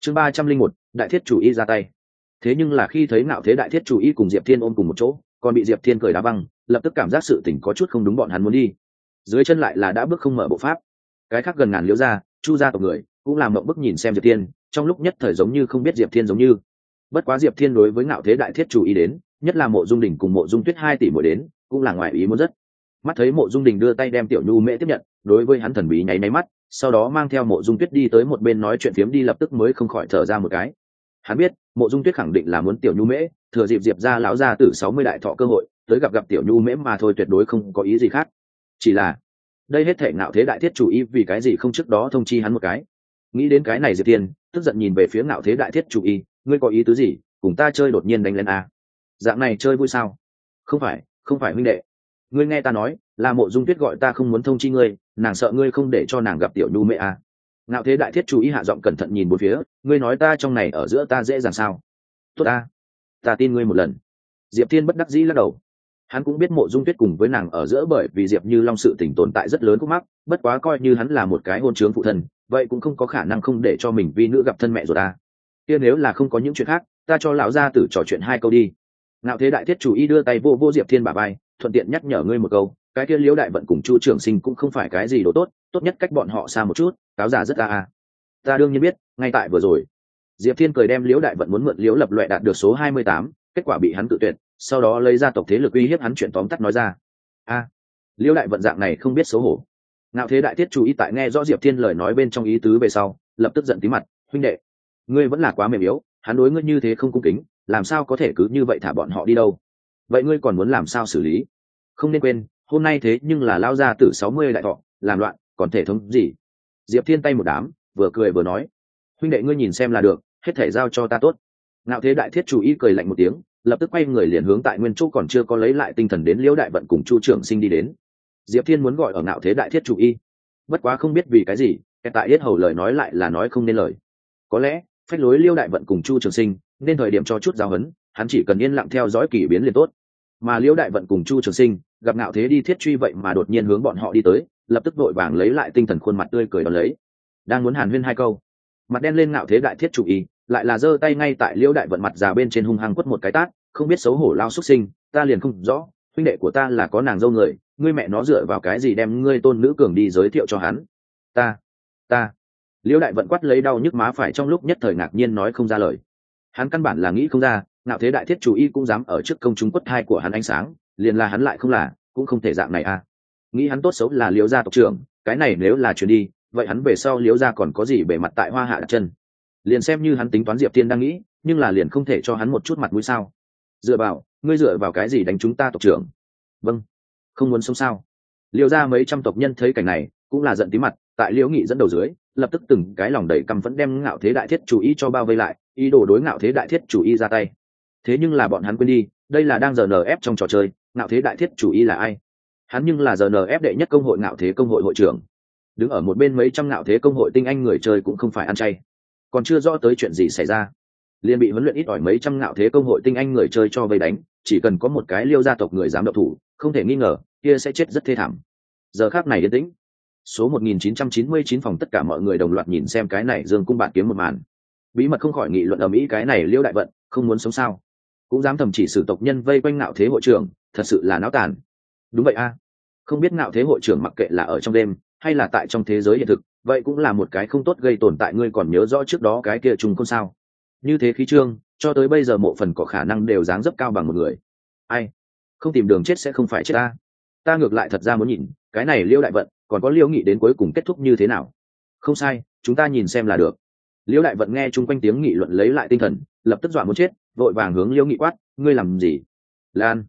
chương 301, đại thiết chủ y ra tay. Thế nhưng là khi thấy Ngạo Thế đại thiết chủ y cùng Diệp Thiên ôm cùng một chỗ, còn bị Diệp Thiên cười đá văng, lập tức cảm giác sự tình có chút không đúng, bọn hắn muốn đi, dưới chân lại là đã bước không mở bộ pháp. Cái khác gần ngàn Liễu gia, Chu gia tộc người cũng làm mộng bức nhìn xem Diệp Thiên, trong lúc nhất thời giống như không biết Diệp Thiên giống như. Bất quá Diệp Thiên đối với Ngạo Thế đại thiết chủ y đến, nhất là Mộ Dung Đình cùng Mộ Dung Tuyết 2 tỷ muội đến, cũng là ngoài ý muốn rất. Mắt thấy Mộ Dung Đình đưa tay đem Tiểu Nhu Mễ tiếp nhận, đối với hắn thần bí nháy mắt, sau đó mang theo Mộ Dung Tuyết đi tới một bên nói chuyện phiếm đi, lập tức mới không khỏi thở ra một cái. Hắn biết Mộ Dung Tuyết khẳng định là muốn Tiểu Nhu Mễ thừa dịp Diệp gia lão gia tử 60 đại thọ cơ hội tới gặp Tiểu Nhu Mễ mà thôi, tuyệt đối không có ý gì khác. Chỉ là đây hết thể Ngạo Thế đại thiết chủ y vì cái gì không trước đó thông chi hắn một cái. Nghĩ đến cái này Diệp Thiên tức giận nhìn về phía Ngạo Thế đại thiết chủ y, ngươi có ý tứ gì, cùng ta chơi đột nhiên đánh lên à? Dạng này chơi vui sao? Không phải huynh đệ, ngươi nghe ta nói, là Mộ Dung Tuyết gọi ta không muốn thông chi ngươi, nàng sợ ngươi không để cho nàng gặp Tiểu Nhu Mễ à? Ngạo Thế đại thiết chủ y hạ giọng cẩn thận nhìn bốn phía, ngươi nói ta trong này ở giữa ta dễ dàng sao? Tốt ta tin ngươi một lần. Diệp Thiên bất đắc dĩ lắc đầu. Hắn cũng biết Mộ Dung Tuyết cùng với nàng ở giữa bởi vì Diệp Như Long sự tình tồn tại rất lớn khúc mắc, bất quá coi như hắn là một cái hôn trướng phụ thân, vậy cũng không có khả năng không để cho mình vi nữ gặp thân mẹ rồi ta. Kia nếu là không có những chuyện khác, ta cho lão gia tử trò chuyện 2 câu đi. Ngạo Thế đại thiết chủ y đưa tay vô Diệp Thiên bả vai, thuận tiện nhắc nhở ngươi một câu, cái kia Liễu đại vận cùng Chu Trường Sinh cũng không phải cái gì đồ tốt, tốt nhất cách bọn họ xa một chút, cáo giả rất ta đương nhiên biết, ngay tại vừa rồi. Diệp Thiên cười đem Liễu đại vận muốn mượn Liễu lập loại đạt được số 28, kết quả bị hắn cự tuyệt, sau đó lấy ra tộc thế lực uy hiếp hắn, chuyện tóm tắt nói ra. Liễu đại vận dạng này không biết xấu hổ. Ngạo Thế đại thiết chủ y tại nghe rõ Diệp Thiên lời nói bên trong ý tứ về sau, lập tức giận tí mặt, huynh đệ, ngươi vẫn là quá mềm yếu, hắn đối ngươi như thế không cung kính, làm sao có thể cứ như vậy thả bọn họ đi đâu? Vậy ngươi còn muốn làm sao xử lý? Không nên quên, hôm nay thế nhưng là lao ra tử 60 đại thọ, làm loạn, còn thể thống gì? Diệp Thiên tay một đám, vừa cười vừa nói, huynh đệ ngươi nhìn xem là được, hết thể giao cho ta tốt. Ngạo Thế đại thiết chủ y cười lạnh một tiếng, lập tức quay người liền hướng tại nguyên chỗ còn chưa có lấy lại tinh thần đến Liễu đại vận cùng Chu Trường Sinh đi đến. Diệp Thiên muốn gọi ở Ngạo Thế đại thiết chủ y, bất quá không biết vì cái gì, tại yết hầu lời nói lại là nói không nên lời. Có lẽ phách lối Liễu đại vận cùng Chu Trường Sinh nên thời điểm cho chút giáo huấn, hắn chỉ cần yên lặng theo dõi kỳ biến liền tốt. Mà Liễu đại vận cùng Chu Trường Sinh gặp Ngạo Thế đi thiết truy vậy mà đột nhiên hướng bọn họ đi tới, lập tức vội vàng lấy lại tinh thần, khuôn mặt tươi cười đón lấy, đang muốn hàn huyên 2 câu, mặt đen lên Ngạo Thế đại thiết chủ y lại là giơ tay ngay tại Liễu đại vận mặt già bên trên hung hăng quất một cái tát, không biết xấu hổ lao xuất sinh, ta liền không rõ, huynh đệ của ta là có nàng dâu người, ngươi mẹ nó dựa vào cái gì đem ngươi tôn nữ cường đi giới thiệu cho hắn? Ta Liễu đại vận quát lấy đau nhức má phải, trong lúc nhất thời ngạc nhiên nói không ra lời. Hắn căn bản là nghĩ không ra, Ngạo Thế đại thiết chủ y cũng dám ở trước công chúng quất thai của hắn ánh sáng, liền là hắn lại không là, cũng không thể dạng này nghĩ hắn tốt xấu là Liễu gia tộc trưởng, cái này nếu là chuyển đi, vậy hắn về sau Liễu gia còn có gì bề mặt tại Hoa Hạ đặt chân? Liền xem như hắn tính toán Diệp Thiên đang nghĩ, nhưng là liền không thể cho hắn một chút mặt mũi sao? Ngươi dựa vào cái gì đánh chúng ta tộc trưởng? Vâng, không muốn sống sao? Liễu gia mấy trăm tộc nhân thấy cảnh này cũng là giận tí mặt, tại Liễu Nghị dẫn đầu dưới, lập tức từng cái lòng đầy căm phẫn đem Ngạo Thế đại thiết chủ y cho bao vây lại, ý đồ đối Ngạo Thế đại thiết chủ y ra tay. Thế nhưng là bọn hắn quên đi, đây là đang GNF trong trò chơi, Ngạo Thế đại thiết chủ y là ai? Hắn nhưng là GNF đệ nhất công hội Ngạo Thế công hội hội trưởng. Đứng ở một bên mấy trăm Ngạo Thế công hội tinh anh người chơi cũng không phải ăn chay. Còn chưa rõ tới chuyện gì xảy ra, liền bị huấn luyện ít ỏi mấy trăm Ngạo Thế công hội tinh anh người chơi cho vây đánh, chỉ cần có một cái Liêu gia tộc người dám động thủ, không thể nghi ngờ, kia sẽ chết rất thê thảm. Giờ khắc này yên tĩnh. Số 1999 phòng tất cả mọi người đồng loạt nhìn xem cái này Dương cung bạt kiếm một màn. Bí mật không khỏi nghị luận ầm ĩ, cái này Liêu đại vận không muốn sống sao? Cũng dám thầm chỉ sử tộc nhân vây quanh Ngạo Thế hội trưởng, thật sự là náo tàn. Đúng vậy không biết Ngạo Thế hội trưởng mặc kệ là ở trong đêm hay là tại trong thế giới hiện thực, vậy cũng là một cái không tốt gây tồn tại. Ngươi còn nhớ rõ trước đó cái kia trùng côn sao? Như thế khí trương, cho tới bây giờ mộ phần có khả năng đều dáng dấp cao bằng một người. Ai không tìm đường chết sẽ không phải chết ta ngược lại thật ra muốn nhìn cái này Liêu đại vận còn có Liêu Nghị đến cuối cùng kết thúc như thế nào. Không sai, chúng ta nhìn xem là được. Liêu đại vận nghe chung quanh tiếng nghị luận lấy lại tinh thần, lập tức dọa muốn chết, vội vàng hướng Liêu Nghị quát, ngươi làm gì? Lan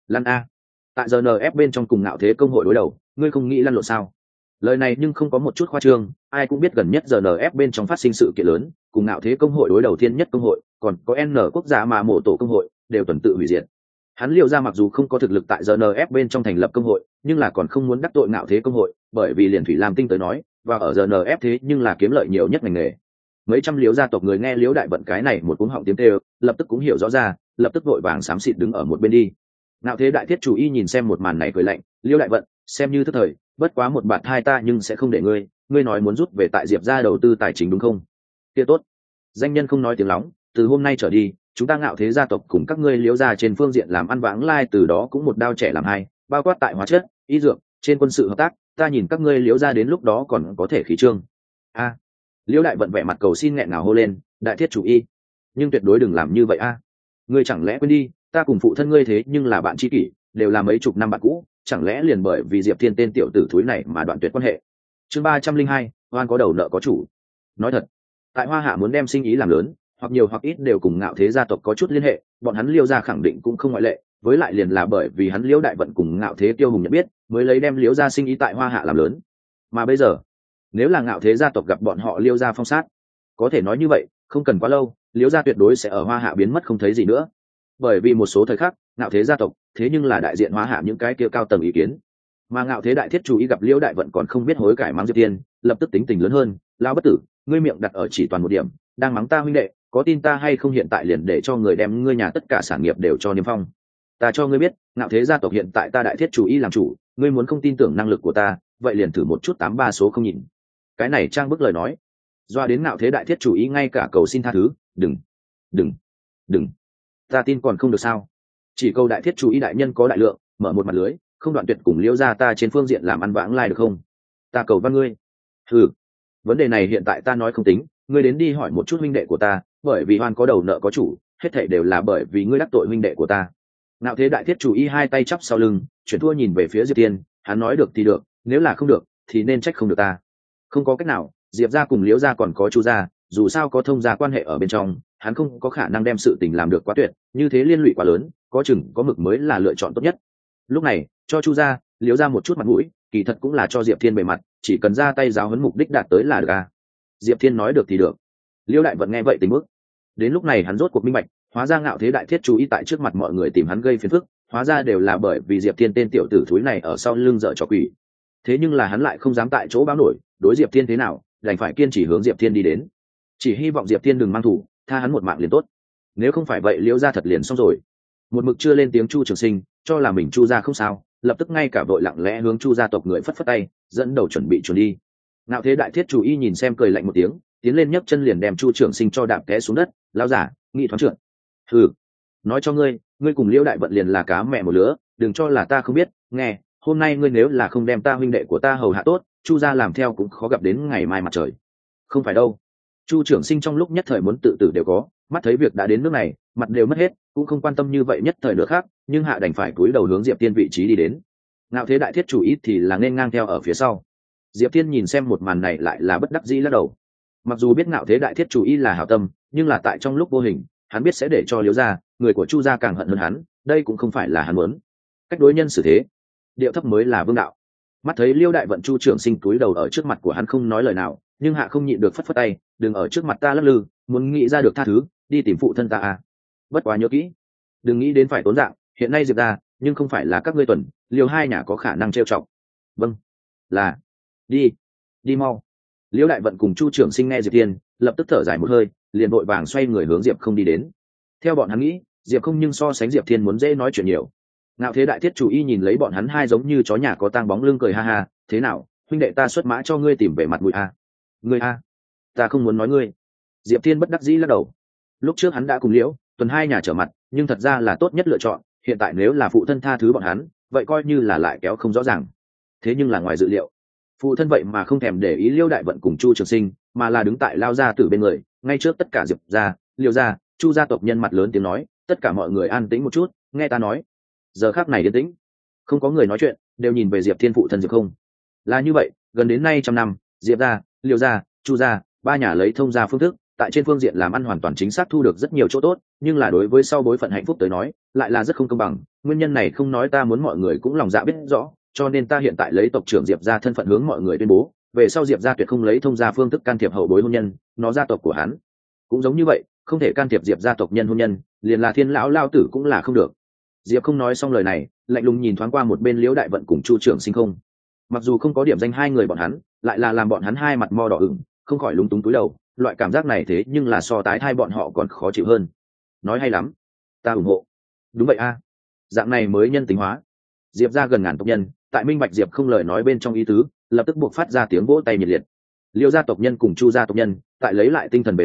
tại GNF bên trong cùng Ngạo Thế công hội đối đầu, ngươi không nghĩ lăn lộn sao? Lời này nhưng không có một chút khoa trương, ai cũng biết gần nhất GNF bên trong phát sinh sự kiện lớn, cùng Ngạo Thế công hội đối đầu Thiên Nhất công hội, còn có N quốc gia mà mộ tổ công hội đều tuần tự hủy diệt. Hắn Liêu gia mặc dù không có thực lực tại GNF bên trong thành lập công hội, nhưng là còn không muốn đắc tội Ngạo Thế công hội, bởi vì liền Thủy Lam Tinh tới nói, và ở GNF thế nhưng là kiếm lợi nhiều nhất ngành nghề. Mấy trăm Liêu gia tộc người nghe Liêu đại vận cái này một cuống họng tiếng kêu, lập tức cũng hiểu rõ ra, lập tức vội vàng xám xịt đứng ở một bên đi. Ngạo Thế đại thiết chủ y nhìn xem một màn này cười lạnh, Liêu đại vận, xem như thức thời, bất quá một bạt hai ta nhưng sẽ không để ngươi nói muốn rút về tại Diệp gia đầu tư tài chính đúng không? Kia tốt. Danh nhân không nói tiếng lóng, từ hôm nay trở đi chúng ta Ngạo Thế gia tộc cùng các ngươi Liễu gia trên phương diện làm ăn vãng lai từ đó cũng một đao trẻ làm hai, bao quát tại hóa chất, y dược, trên quân sự hợp tác, ta nhìn các ngươi Liễu gia đến lúc đó còn có thể khí trương. A. Liễu Đại Vận vẻ mặt cầu xin nghẹn ngào hô lên, đại thiết chủ y, nhưng tuyệt đối đừng làm như vậy a. Ngươi chẳng lẽ quên đi, ta cùng phụ thân ngươi thế nhưng là bạn tri kỷ, đều là mấy chục năm bạn cũ, chẳng lẽ liền bởi vì Diệp Thiên tên tiểu tử thúi này mà đoạn tuyệt quan hệ? Chương 302, oan có đầu nợ có chủ. Nói thật, tại Hoa Hạ muốn đem sinh ý làm lớn, hoặc nhiều hoặc ít đều cùng Ngạo Thế gia tộc có chút liên hệ, bọn hắn Liễu gia khẳng định cũng không ngoại lệ, với lại liền là bởi vì hắn Liễu Đại Vận cùng Ngạo Thế Tiêu Hùng nhận biết, mới lấy đem Liễu gia sinh ý tại Hoa Hạ làm lớn. Mà bây giờ, nếu là Ngạo Thế gia tộc gặp bọn họ Liễu gia phong sát, có thể nói như vậy, không cần quá lâu, Liễu gia tuyệt đối sẽ ở Hoa Hạ biến mất không thấy gì nữa. Bởi vì một số thời khắc, Ngạo Thế gia tộc, thế nhưng là đại diện Hoa Hạ những cái kia cao tầng ý kiến. Mà Ngạo Thế đại thiết chủ ý gặp Liễu Đại Vận còn không biết hối cải mắng Diệp Tiên, lập tức tính tình lớn hơn, lao bất tử, ngươi miệng đặt ở chỉ toàn một điểm, đang mắng ta huynh đệ, có tin ta hay không hiện tại liền để cho người đem ngươi nhà tất cả sản nghiệp đều cho Niêm Phong. Ta cho ngươi biết, Ngạo Thế gia tộc hiện tại ta đại thiết chủ ý làm chủ, ngươi muốn không tin tưởng năng lực của ta, vậy liền thử một chút 83 số không nhìn. Cái này trang bức lời nói, doa đến Ngạo Thế đại thiết chủ ý ngay cả cầu xin tha thứ, đừng, ta tin còn không được sao? Chỉ câu đại thiết chủ ý đại nhân có đại lượng, mở một mặt lưới, không đoạn tuyệt cùng Liễu gia ta trên phương diện làm ăn vãng lai được không? Ta cầu văn ngươi. Ừ, vấn đề này hiện tại ta nói không tính, ngươi đến đi hỏi một chút huynh đệ của ta, bởi vì oan có đầu nợ có chủ, hết thảy đều là bởi vì ngươi đắc tội huynh đệ của ta. Ngạo Thế đại thiết chủ ý hai tay chắp sau lưng, chuyển thua nhìn về phía Diệp Tiên, hắn nói được thì được, nếu là không được thì nên trách không được ta. Không có cách nào, Diệp gia cùng Liễu gia còn có Chu gia, dù sao có thông gia quan hệ ở bên trong, hắn không có khả năng đem sự tình làm được quá tuyệt, như thế liên lụy quá lớn, có chừng có mực mới là lựa chọn tốt nhất. Lúc này, cho Chu gia, Liễu gia một chút mặt mũi, kỳ thật cũng là cho Diệp Thiên bề mặt, chỉ cần ra tay giáo huấn mục đích đạt tới là được a. Diệp Thiên nói được thì được. Liễu Đại Vận nghe vậy tình bước. Đến lúc này hắn rốt cuộc minh bạch, hóa ra Ngạo Thế đại thiết chú ý tại trước mặt mọi người tìm hắn gây phiền phức, hóa ra đều là bởi vì Diệp Thiên tên tiểu tử thúi này ở sau lưng dở trò quỷ. Thế nhưng là hắn lại không dám tại chỗ báo nổi, đối Diệp Thiên thế nào, đành phải kiên trì hướng Diệp Thiên đi đến. Chỉ hy vọng Diệp Thiên đừng mang thủ, tha hắn một mạng liền tốt. Nếu không phải vậy Liễu gia thật liền xong rồi. Một mực chưa lên tiếng Chu Trường Sinh, cho là mình Chu gia không sao, lập tức ngay cả vội lặng lẽ hướng Chu gia tộc người phất phất tay, dẫn đầu chuẩn bị chuồn đi. Ngạo Thế đại thiết chủ y nhìn xem cười lạnh một tiếng, tiến lên nhấc chân liền đem Chu Trường Sinh cho đạp té xuống đất, lão giả, nghị thoáng trượt. Ừ, nói cho ngươi, ngươi cùng Liễu Đại Vận liền là cá mẹ một lứa, đừng cho là ta không biết, nghe, hôm nay ngươi nếu là không đem ta huynh đệ của ta hầu hạ tốt, Chu gia làm theo cũng khó gặp đến ngày mai mặt trời. Không phải đâu. Chu Trường Sinh trong lúc nhất thời muốn tự tử đều có, mắt thấy việc đã đến nước này, mặt đều mất hết, cũng không quan tâm như vậy nhất thời nữa khác, nhưng hạ đành phải cúi đầu hướng Diệp Tiên vị trí đi đến. Ngạo Thế đại thiết chủ ý thì là nên ngang theo ở phía sau. Diệp Tiên nhìn xem một màn này lại là bất đắc dĩ lắc đầu. Mặc dù biết Ngạo Thế đại thiết chủ ý là hảo tâm, nhưng là tại trong lúc vô hình, hắn biết sẽ để cho Liễu gia, người của Chu gia càng hận hơn hắn, đây cũng không phải là hắn muốn. Cách đối nhân xử thế, điệu thấp mới là vương đạo. Mắt thấy Liễu Đại Vận Chu Trường Sinh cúi đầu ở trước mặt của hắn không nói lời nào, nhưng hạ không nhịn được phất phất tay, đừng ở trước mặt ta lắc lư, muốn nghĩ ra được tha thứ, đi tìm phụ thân ta à. Bất quá nhớ kỹ, đừng nghĩ đến phải tốn dạng, hiện nay Diệp gia, nhưng không phải là các ngươi tuần, Liễu hai nhà có khả năng trêu chọc. Vâng, là, đi mau. Liễu Đại Vận cùng Chu Trường Sinh nghe Diệp Tiên, lập tức thở dài một hơi, liền vội vàng xoay người hướng Diệp Không đi đến. Theo bọn hắn nghĩ, Diệp Không nhưng so sánh Diệp Thiên muốn dễ nói chuyện nhiều. Ngạo Thế đại thiết chủ y nhìn lấy bọn hắn hai giống như chó nhà có tang bóng lưng cười ha ha, thế nào, huynh đệ ta xuất mã cho ngươi tìm về mặt mũi a. Ngươi a, ta không muốn nói ngươi. Diệp Thiên bất đắc dĩ lắc đầu. Lúc trước hắn đã cùng Liễu Tuần hai nhà trở mặt, nhưng thật ra là tốt nhất lựa chọn, hiện tại nếu là phụ thân tha thứ bọn hắn, vậy coi như là lại kéo không rõ ràng. Thế nhưng là ngoài dự liệu, phụ thân vậy mà không thèm để ý Liễu Đại Vận cùng Chu Trường Sinh, mà là đứng tại lao gia tử bên người, ngay trước tất cả Diệp gia, Liễu gia, Chu gia tộc nhân mặt lớn tiếng nói, tất cả mọi người an tĩnh một chút, nghe ta nói. Giờ khắc này yên tĩnh, không có người nói chuyện, đều nhìn về Diệp Thiên phụ thân Diệp Không. Là như vậy, gần đến nay 100 năm, Diệp gia, Liễu gia, Chu gia, ba nhà lấy thông gia phương thức, tại trên phương diện làm ăn hoàn toàn chính xác thu được rất nhiều chỗ tốt, nhưng là đối với sau bối phận hạnh phúc tới nói, lại là rất không công bằng. Nguyên nhân này không nói ta muốn mọi người cũng lòng dạ biết rõ, cho nên ta hiện tại lấy tộc trưởng Diệp gia thân phận hướng mọi người tuyên bố, về sau Diệp gia tuyệt không lấy thông gia phương thức can thiệp hậu bối hôn nhân, nó gia tộc của hắn cũng giống như vậy, không thể can thiệp Diệp gia tộc nhân hôn nhân, liền là Thiên lão lao tử cũng là không được. Diệp Không nói xong lời này, lạnh lùng nhìn thoáng qua một bên Liễu Đại Vận cùng Chu Trường Sinh không. Mặc dù không có điểm danh hai người bọn hắn, lại là làm bọn hắn hai mặt mo đỏ ửng, không khỏi lúng túng túi đầu, loại cảm giác này thế nhưng là so tái thai bọn họ còn khó chịu hơn. Nói hay lắm, ta ủng hộ. Đúng vậy a, dạng này mới nhân tính hóa. Diệp gia gần ngàn tộc nhân, tại minh bạch Diệp Không lời nói bên trong ý tứ, lập tức buộc phát ra tiếng vỗ tay nhiệt liệt. Liễu gia tộc nhân cùng Chu gia tộc nhân, tại lấy lại tinh thần về sau,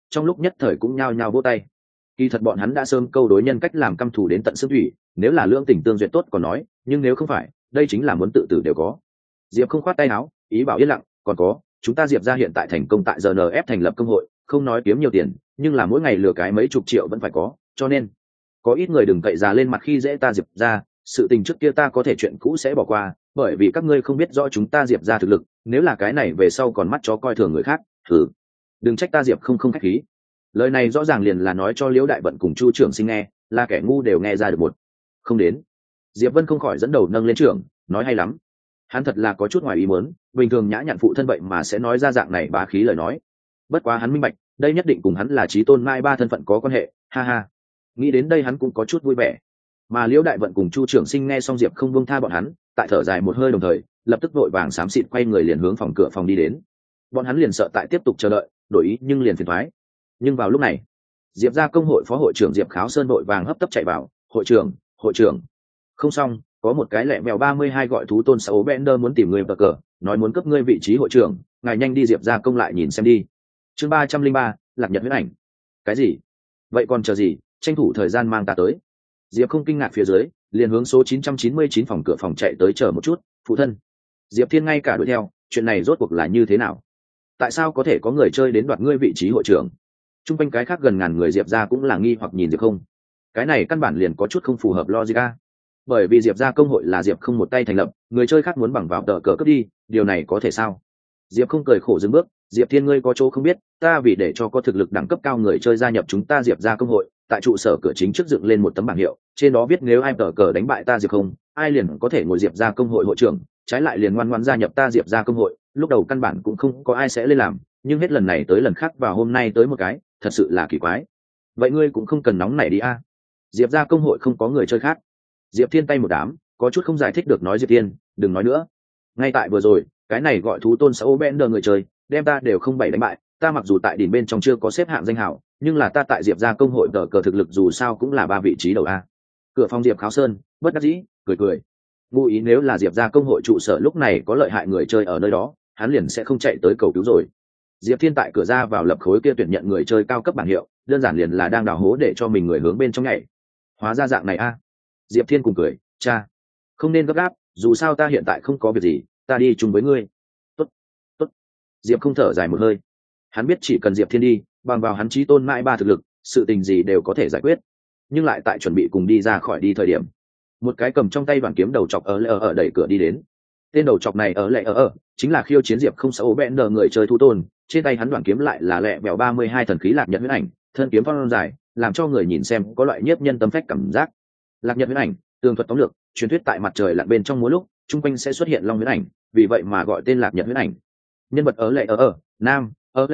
trong lúc nhất thời cũng nhao nhao vỗ tay. Kỳ thật bọn hắn đã sớm câu đối nhân cách làm căm thù đến tận xương thủy, nếu là lưỡng tình tương duyệt tốt còn nói, nhưng nếu không phải, đây chính là muốn tự tử đều có. Diệp không khoát tay áo, ý bảo yên lặng, còn có, chúng ta Diệp ra hiện tại thành công tại GNF thành lập công hội, không nói kiếm nhiều tiền, nhưng là mỗi ngày lừa cái mấy chục triệu vẫn phải có, cho nên có ít người đừng cậy già lên mặt khi dễ ta Diệp ra, sự tình trước kia ta có thể chuyện cũ sẽ bỏ qua, bởi vì các ngươi không biết rõ chúng ta Diệp ra thực lực, nếu là cái này về sau còn mắt chó coi thường người khác, thử đừng trách ta Diệp không khách khí. Lời này rõ ràng liền là nói cho Liễu Đại Vận cùng Chu Trưởng Sinh nghe, là kẻ ngu đều nghe ra được một. Không đến. Diệp Vân không khỏi dẫn đầu nâng lên trưởng, nói hay lắm. Hắn thật là có chút ngoài ý muốn, bình thường nhã nhặn phụ thân vậy mà sẽ nói ra dạng này bá khí lời nói. Bất quá hắn minh bạch, đây nhất định cùng hắn là chí tôn mai ba thân phận có quan hệ, ha ha. Nghĩ đến đây hắn cũng có chút vui vẻ. Mà Liễu Đại Vận cùng Chu Trưởng Sinh nghe xong Diệp không buông tha bọn hắn, tại thở dài một hơi đồng thời, lập tức vội vàng xám xịt quay người liền hướng phòng cửa phòng đi đến. Bọn hắn liền sợ tại tiếp tục chờ đợi, đổi ý nhưng liền phiền toái. Nhưng vào lúc này, Diệp ra công hội phó hội trưởng Diệp Kháo Sơn vội vàng hấp tấp chạy vào, hội trưởng. Không xong, có một cái lẹ mèo 32 gọi thú tôn Sáu Bender muốn tìm người bờ cờ, nói muốn cấp ngươi vị trí hội trưởng, ngài nhanh đi Diệp ra công lại nhìn xem đi. Chương 303, Lạc Nhật huyết ảnh. Cái gì? Vậy còn chờ gì, tranh thủ thời gian mang ta tới. Diệp không kinh ngạc phía dưới, liền hướng số 999 phòng cửa phòng chạy tới chờ một chút, phụ thân. Diệp Thiên ngay cả đuổi theo, chuyện này rốt cuộc là như thế nào? Tại sao có thể có người chơi đến đoạt ngươi vị trí hội trưởng? Trung quanh cái khác gần ngàn người Diệp ra cũng là nghi hoặc nhìn Diệp không. Cái này căn bản liền có chút không phù hợp logic. Bởi vì Diệp ra công hội là Diệp không một tay thành lập, người chơi khác muốn bằng vào tờ cờ cướp đi, điều này có thể sao? Diệp không cười khổ dừng bước, Diệp Thiên ngươi có chỗ không biết, ta vì để cho có thực lực đẳng cấp cao người chơi gia nhập chúng ta Diệp ra công hội, tại trụ sở cửa chính trước dựng lên một tấm bảng hiệu, trên đó viết nếu ai tờ cờ đánh bại ta Diệp không, ai liền có thể ngồi Diệp ra công hội hội trưởng, trái lại liền ngoan ngoãn gia nhập ta Diệp ra công hội. Lúc đầu căn bản cũng không có ai sẽ lên làm, nhưng hết lần này tới lần khác và hôm nay tới một cái, thật sự là kỳ quái. Vậy ngươi cũng không cần nóng nảy đi a. Diệp ra công hội không có người chơi khác. Diệp Thiên tay một đám, có chút không giải thích được nói Diệp Thiên, đừng nói nữa. Ngay tại vừa rồi, cái này gọi thú tôn Sáu Bender người chơi, đem ta đều không bảy đánh bại, ta mặc dù tại đỉnh bên trong chưa có xếp hạng danh hảo, nhưng là ta tại Diệp ra công hội tờ cờ thực lực dù sao cũng là 3 vị trí đầu a. Cửa phòng Diệp Kháo Sơn, bất đắc dĩ, cười. Ngụ ý nếu là Diệp ra công hội trụ sở lúc này có lợi hại người chơi ở nơi đó, hắn liền sẽ không chạy tới cầu cứu rồi. Diệp Thiên tại cửa ra vào lập khối kia tuyển nhận người chơi cao cấp bảng hiệu, đơn giản liền là đang đào hố để cho mình người hướng bên trong nhảy. Hóa ra dạng này a. Diệp Thiên cùng cười, cha, không nên gấp gáp, dù sao ta hiện tại không có việc gì, ta đi chung với ngươi. Tốt. Diệp không thở dài một hơi. Hắn biết chỉ cần Diệp Thiên đi, bằng vào hắn chí tôn mãi ba thực lực, sự tình gì đều có thể giải quyết. Nhưng lại tại chuẩn bị cùng đi ra khỏi đi thời điểm, một cái cầm trong tay đoàn kiếm đầu chọc ở đẩy cửa đi đến. Tên đầu chọc này chính là khiêu chiến Diệp không Sáu Bender người chơi thú tôn, trên tay hắn đoàn kiếm lại là lẹ bèo 32 thần khí Lạc Nhật huyết ảnh, thân kiếm phong dài, làm cho người nhìn xem có loại nhiếp nhân tâm phách cảm giác. Lạc Nhật huyết ảnh, tường thuật tóm lược, truyền thuyết tại mặt trời lặn bên trong múa lúc, trung quanh sẽ xuất hiện long huyết ảnh, vì vậy mà gọi tên Lạc Nhật huyết ảnh. Nhân vật nam,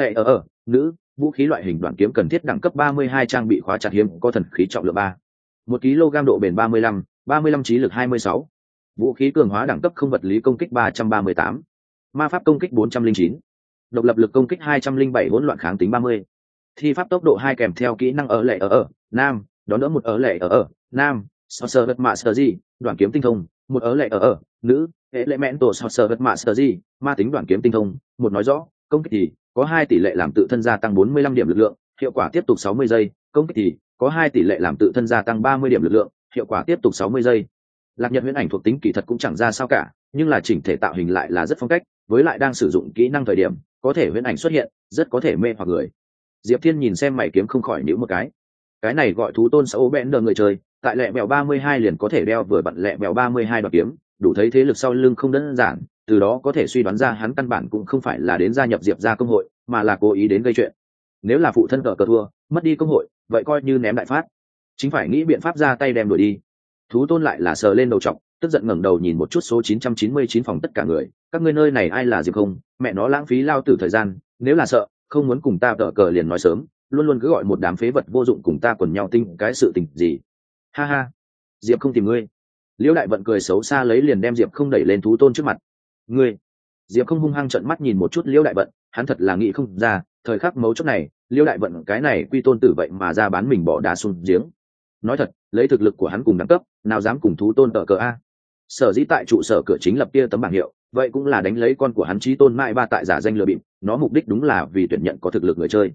nữ, vũ khí loại hình đoạn kiếm cần thiết đẳng cấp 32 trang bị khóa chặt hiếm, có thần khí trọng lượng 3, 1 kg độ bền 35 trí lực 26, vũ khí cường hóa đẳng cấp không vật lý công kích 338, ma pháp công kích 409, độc lập lực công kích 207, hỗn loạn kháng tính 30, thi pháp tốc độ 2 kèm theo kỹ năng nam, đón đỡ một nam, Sorcerer Master G, đoạn kiếm tinh thông, một nữ, Elemental Sorcerer Master G, ma tính đoạn kiếm tinh thông, một nói rõ, công kích thì có 2 tỷ lệ làm tự thân gia tăng 45 điểm lực lượng, hiệu quả tiếp tục 60 giây, công kích thì có 2 tỷ lệ làm tự thân gia tăng 30 điểm lực lượng, hiệu quả tiếp tục 60 giây. Lạc Nhật huyễn ảnh thuộc tính kỳ thật cũng chẳng ra sao cả, nhưng là chỉnh thể tạo hình lại là rất phong cách, với lại đang sử dụng kỹ năng thời điểm, có thể huyễn ảnh xuất hiện, rất có thể mê hoặc người. Diệp Thiên nhìn xem mày kiếm không khỏi nhíu một cái này gọi thú tôn Sáu Bender người chơi, tại lẹ bèo 32 liền có thể đeo vừa bận lẹ bèo 32 đoạt kiếm, đủ thấy thế lực sau lưng không đơn giản, từ đó có thể suy đoán ra hắn căn bản cũng không phải là đến gia nhập Diệp ra công hội, mà là cố ý đến gây chuyện. Nếu là phụ thân cờ thua, mất đi công hội, vậy coi như ném đại phát, chính phải nghĩ biện pháp ra tay đem đuổi đi. Thú tôn lại là sờ lên đầu trọc, tức giận ngẩng đầu nhìn một chút số 999 phòng tất cả người, các ngươi nơi này ai là Diệp không, mẹ nó lãng phí lao tử thời gian, nếu là sợ, không muốn cùng ta cờ liền nói sớm, luôn luôn cứ gọi một đám phế vật vô dụng cùng ta quần nhau tinh cái sự tình gì. Ha ha, Diệp không tìm ngươi. Liễu Đại Vận cười xấu xa lấy liền đem Diệp không đẩy lên thú tôn trước mặt. Ngươi? Diệp không hung hăng trợn mắt nhìn một chút Liễu Đại Vận, hắn thật là nghĩ không ra, thời khắc mấu chốt này, Liễu Đại Vận cái này quy tôn tử vậy mà ra bán mình bỏ đá xuống giếng. Nói thật, lấy thực lực của hắn cùng đẳng cấp, nào dám cùng thú tôn cờ a. Sở dĩ tại trụ sở cửa chính lập kia tấm bảng hiệu, vậy cũng là đánh lấy con của hắn chí tôn mãi ba tại giả danh lừa bịp, nó mục đích đúng là vì tuyển nhận có thực lực người chơi.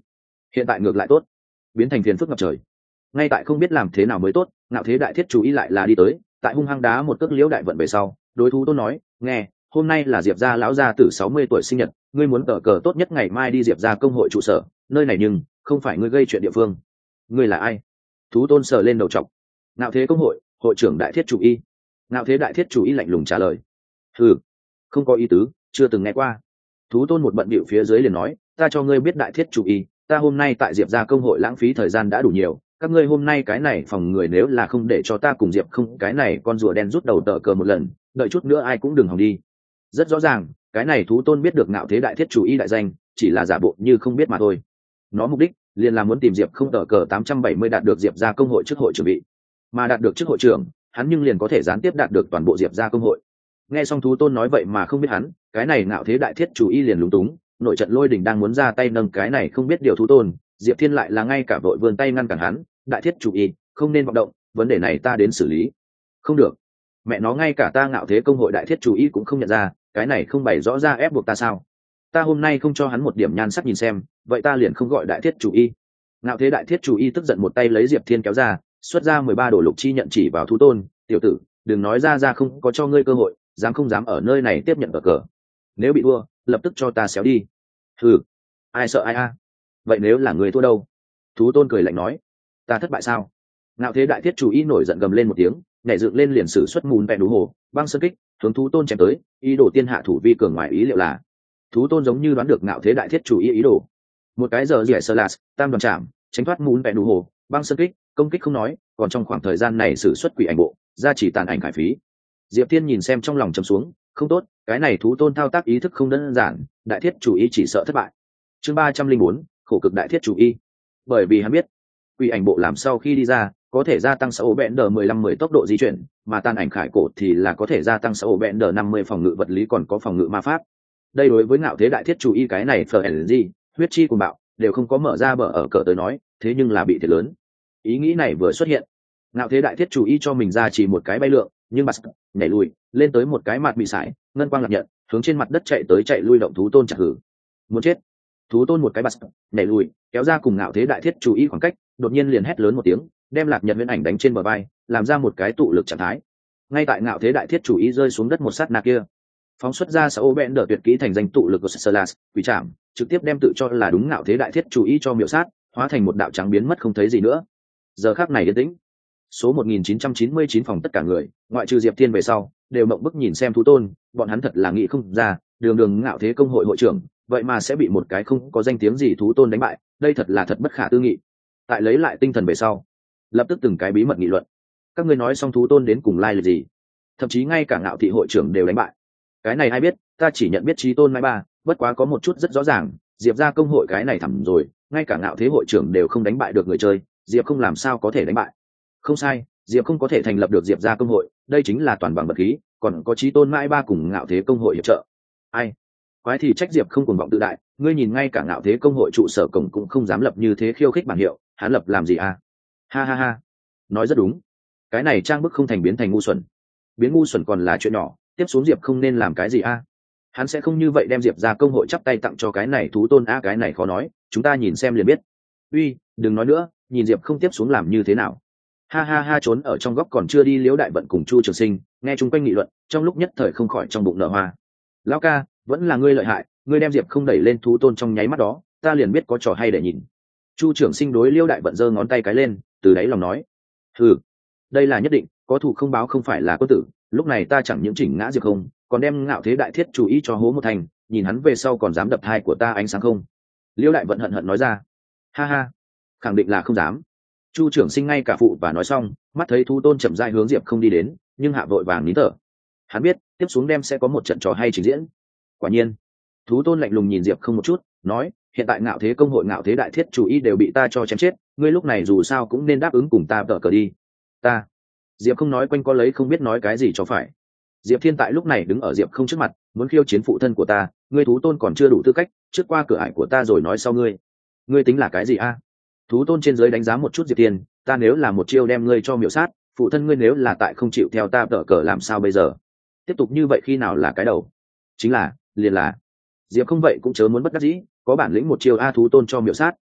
hiện tại ngược lại tốt, biến thành phiền phức ngập trời. Ngay tại không biết làm thế nào mới tốt, ngạo thế đại thiết chủ ý lại là đi tới, tại hung hăng đá một cước liễu đại vận về sau, đối thú tôn nói, nghe, hôm nay là Diệp gia lão gia tử 60 tuổi sinh nhật, ngươi muốn cờ cờ tốt nhất ngày mai đi Diệp gia công hội trụ sở, nơi này nhưng không phải ngươi gây chuyện địa phương. Ngươi là ai? Thú tôn sờ lên đầu trọc. Ngạo thế công hội hội trưởng đại thiết chủ y. Ngạo thế đại thiết chủ y lạnh lùng trả lời, ừ, không có ý tứ, chưa từng nghe qua. Thú tôn một bận bịu phía dưới liền nói, ta cho ngươi biết đại thiết chủ y, ta hôm nay tại Diệp gia công hội lãng phí thời gian đã đủ nhiều, các ngươi hôm nay cái này phòng người nếu là không để cho ta cùng Diệp không cái này con rùa đen rút đầu tờ cờ một lần, đợi chút nữa ai cũng đừng hòng đi. Rất rõ ràng, cái này thú tôn biết được ngạo thế đại thiết chủ y đại danh, chỉ là giả bộ như không biết mà thôi. Nó mục đích liền là muốn tìm Diệp không tờ cờ 870 đạt được Diệp gia công hội trước hội trưởng vị, mà đạt được trước hội trưởng, hắn nhưng liền có thể gián tiếp đạt được toàn bộ Diệp gia công hội. Nghe xong thú tôn nói vậy mà không biết hắn, cái này ngạo thế đại thiết chủ y liền lúng túng, nội trận lôi đình đang muốn ra tay nâng cái này không biết điều thú tôn, Diệp Thiên lại là ngay cả vội vươn tay ngăn cản hắn, đại thiết chủ y, không nên vọng động, vấn đề này ta đến xử lý. Không được, mẹ nó ngay cả ta ngạo thế công hội đại thiết chủ y cũng không nhận ra, cái này không bày rõ ra ép buộc ta sao? Ta hôm nay không cho hắn một điểm nhan sắc nhìn xem, vậy ta liền không gọi đại thiết chủ y. Ngạo thế đại thiết chủ y tức giận một tay lấy Diệp Thiên kéo ra, xuất ra 13 đồ lục chi nhận chỉ vào thú tôn, tiểu tử, đừng nói ra không có cho ngươi cơ hội, dám không dám ở nơi này tiếp nhận cờ, nếu bị thua lập tức cho ta xéo đi. Ừ, ai sợ ai a? Vậy nếu là người thua đâu? Thú tôn cười lạnh nói, ta thất bại sao? Ngạo thế đại thiết chủ y nổi giận gầm lên một tiếng, nhảy dựng lên liền sử xuất mùn vẹn đủ hồ băng sơn kích hướng thú tôn chém tới, ý đồ tiên hạ thủ vi cường ngoài ý liệu là thú tôn giống như đoán được ngạo thế đại thiết chủ y ý đồ, một cái giờ dẻ sơ lạt tam đoàn chạm tránh thoát mùn vẹn đủ hồ băng sơn kích công kích không nói, còn trong khoảng thời gian này sử xuất quỷ ảnh bộ ra chỉ tàn ảnh khải phí. Diệp Thiên nhìn xem trong lòng chầm xuống, không tốt, cái này thú tôn thao tác ý thức không đơn giản, đại thiết chủ y chỉ sợ thất bại. Chương 304, khổ cực đại thiết chủ y. Bởi vì hắn biết quỷ ảnh bộ làm sau khi đi ra có thể gia tăng 6 bẹn đờ 15-10 tốc độ di chuyển, mà tan ảnh khải cổ thì là có thể gia tăng 6 bẹn đờ 50 phòng ngự vật lý còn có phòng ngự ma pháp. Đây đối với ngạo thế đại thiết chủ y cái này FLG, huyết chi cùng bạo đều không có mở ra bờ ở cờ tới nói, thế nhưng là bị thiệt lớn. Ý nghĩ này vừa xuất hiện, ngạo thế đại thiết chủ y cho mình ra chỉ một cái bay lượng, nhưng bật nhảy lùi lên tới một cái mặt bị sải, ngân quang lạc nhận hướng trên mặt đất chạy tới chạy lui động thú tôn chặt hử. Muốn chết. Thú tôn một cái bật nhảy lùi kéo ra cùng ngạo thế đại thiết chủ y khoảng cách, đột nhiên liền hét lớn một tiếng, đem lạc nhật viễn ảnh đánh trên bờ vai, làm ra một cái tụ lực trạng thái. Ngay tại ngạo thế đại thiết chủ y rơi xuống đất một sát na kia, phóng xuất ra sáu bẹn đỡ tuyệt kỹ thành danh tụ lực của Silas, quỷ trảm, trực tiếp đem tự cho là đúng ngạo thế đại thiết chủ y cho miểu sát, hóa thành một đạo trắng biến mất không thấy gì nữa. Giờ khắc này yên tĩnh. Số 1999 phòng tất cả người, ngoại trừ Diệp Thiên về sau, đều mộng bức nhìn xem thú tôn, bọn hắn thật là nghĩ không ra, đường ngạo thế công hội hội trưởng, vậy mà sẽ bị một cái không có danh tiếng gì thú tôn đánh bại, đây thật là thật bất khả tư nghị. Tại lấy lại tinh thần về sau, lập tức từng cái bí mật nghị luận. Các ngươi nói xong thú tôn đến cùng lai lịch gì? Thậm chí ngay cả ngạo thị hội trưởng đều đánh bại. Cái này ai biết, ta chỉ nhận biết chí tôn mai ba, bất quá có một chút rất rõ ràng, Diệp gia công hội cái này thẳm rồi, ngay cả ngạo thế hội trưởng đều không đánh bại được người chơi, Diệp không làm sao có thể đánh bại. Không sai, Diệp không có thể thành lập được Diệp gia công hội, đây chính là toàn bằng vật khí, còn có chí tôn mai ba cùng ngạo thế công hội hiệp trợ. Ai? Quái thì trách Diệp không cuồng vọng tự đại, ngươi nhìn ngay cả ngạo thế công hội trụ sở cổng cũng không dám lập như thế khiêu khích bản hiệu, hắn lập làm gì à? Ha ha ha, nói rất đúng, cái này trang bức không thành biến thành ngu xuẩn, biến ngu xuẩn còn là chuyện nhỏ, tiếp xuống Diệp không nên làm cái gì a? Hắn sẽ không như vậy đem Diệp ra công hội chắp tay tặng cho cái này thú tôn a, cái này khó nói, chúng ta nhìn xem liền biết. Uy, đừng nói nữa, nhìn Diệp không tiếp xuống làm như thế nào. Ha ha ha, trốn ở trong góc còn chưa đi Liễu Đại Vận cùng Chu Trường Sinh, nghe chung quanh nghị luận, trong lúc nhất thời không khỏi trong bụng nở hoa. Lão ca, vẫn là ngươi lợi hại, ngươi đem Diệp không đẩy lên thú tôn trong nháy mắt đó, ta liền biết có trò hay để nhìn. Chu Trường Sinh đối Liễu Đại Vận giơ ngón tay cái lên, từ đáy lòng nói: "Hừ, đây là nhất định, có thù không báo không phải là quân tử, lúc này ta chẳng những chỉnh ngã Diệp không, còn đem ngạo thế đại thiết chủ ý cho hố một thành, nhìn hắn về sau còn dám đập thai của ta ánh sáng không?" Liễu Đại Vận hận hận nói ra. Ha ha, khẳng định là không dám. Chu Trường Sinh ngay cả phụ và nói xong, mắt thấy thú tôn chậm rãi hướng Diệp không đi đến, nhưng hạ vội vàng nín thở. Hắn biết tiếp xuống đem sẽ có một trận trò hay trình diễn. Quả nhiên, thú tôn lạnh lùng nhìn Diệp không một chút, nói: "Hiện tại ngạo thế công hội ngạo thế đại thiết chủ ý đều bị ta cho chém chết, ngươi lúc này dù sao cũng nên đáp ứng cùng ta vợ cờ đi." Ta. Diệp không nói quanh co lấy không biết nói cái gì cho phải. Diệp Thiên tại lúc này đứng ở Diệp không trước mặt, muốn khiêu chiến phụ thân của ta, ngươi thú tôn còn chưa đủ tư cách, trước qua cửa ải của ta rồi nói sau ngươi. Ngươi tính là cái gì a? Thú tôn trên dưới đánh giá một chút Diệp Thiên, ta nếu là một chiêu đem ngươi cho miểu sát, phụ thân ngươi nếu là tại không chịu theo ta vợ cờ làm sao bây giờ? Tiếp tục như vậy khi nào là cái đầu? Chính là, liền là. Diệp không vậy cũng chớ muốn bất đắc dĩ, có bản lĩnh một chiêu a, thú tôn cho miểu sát,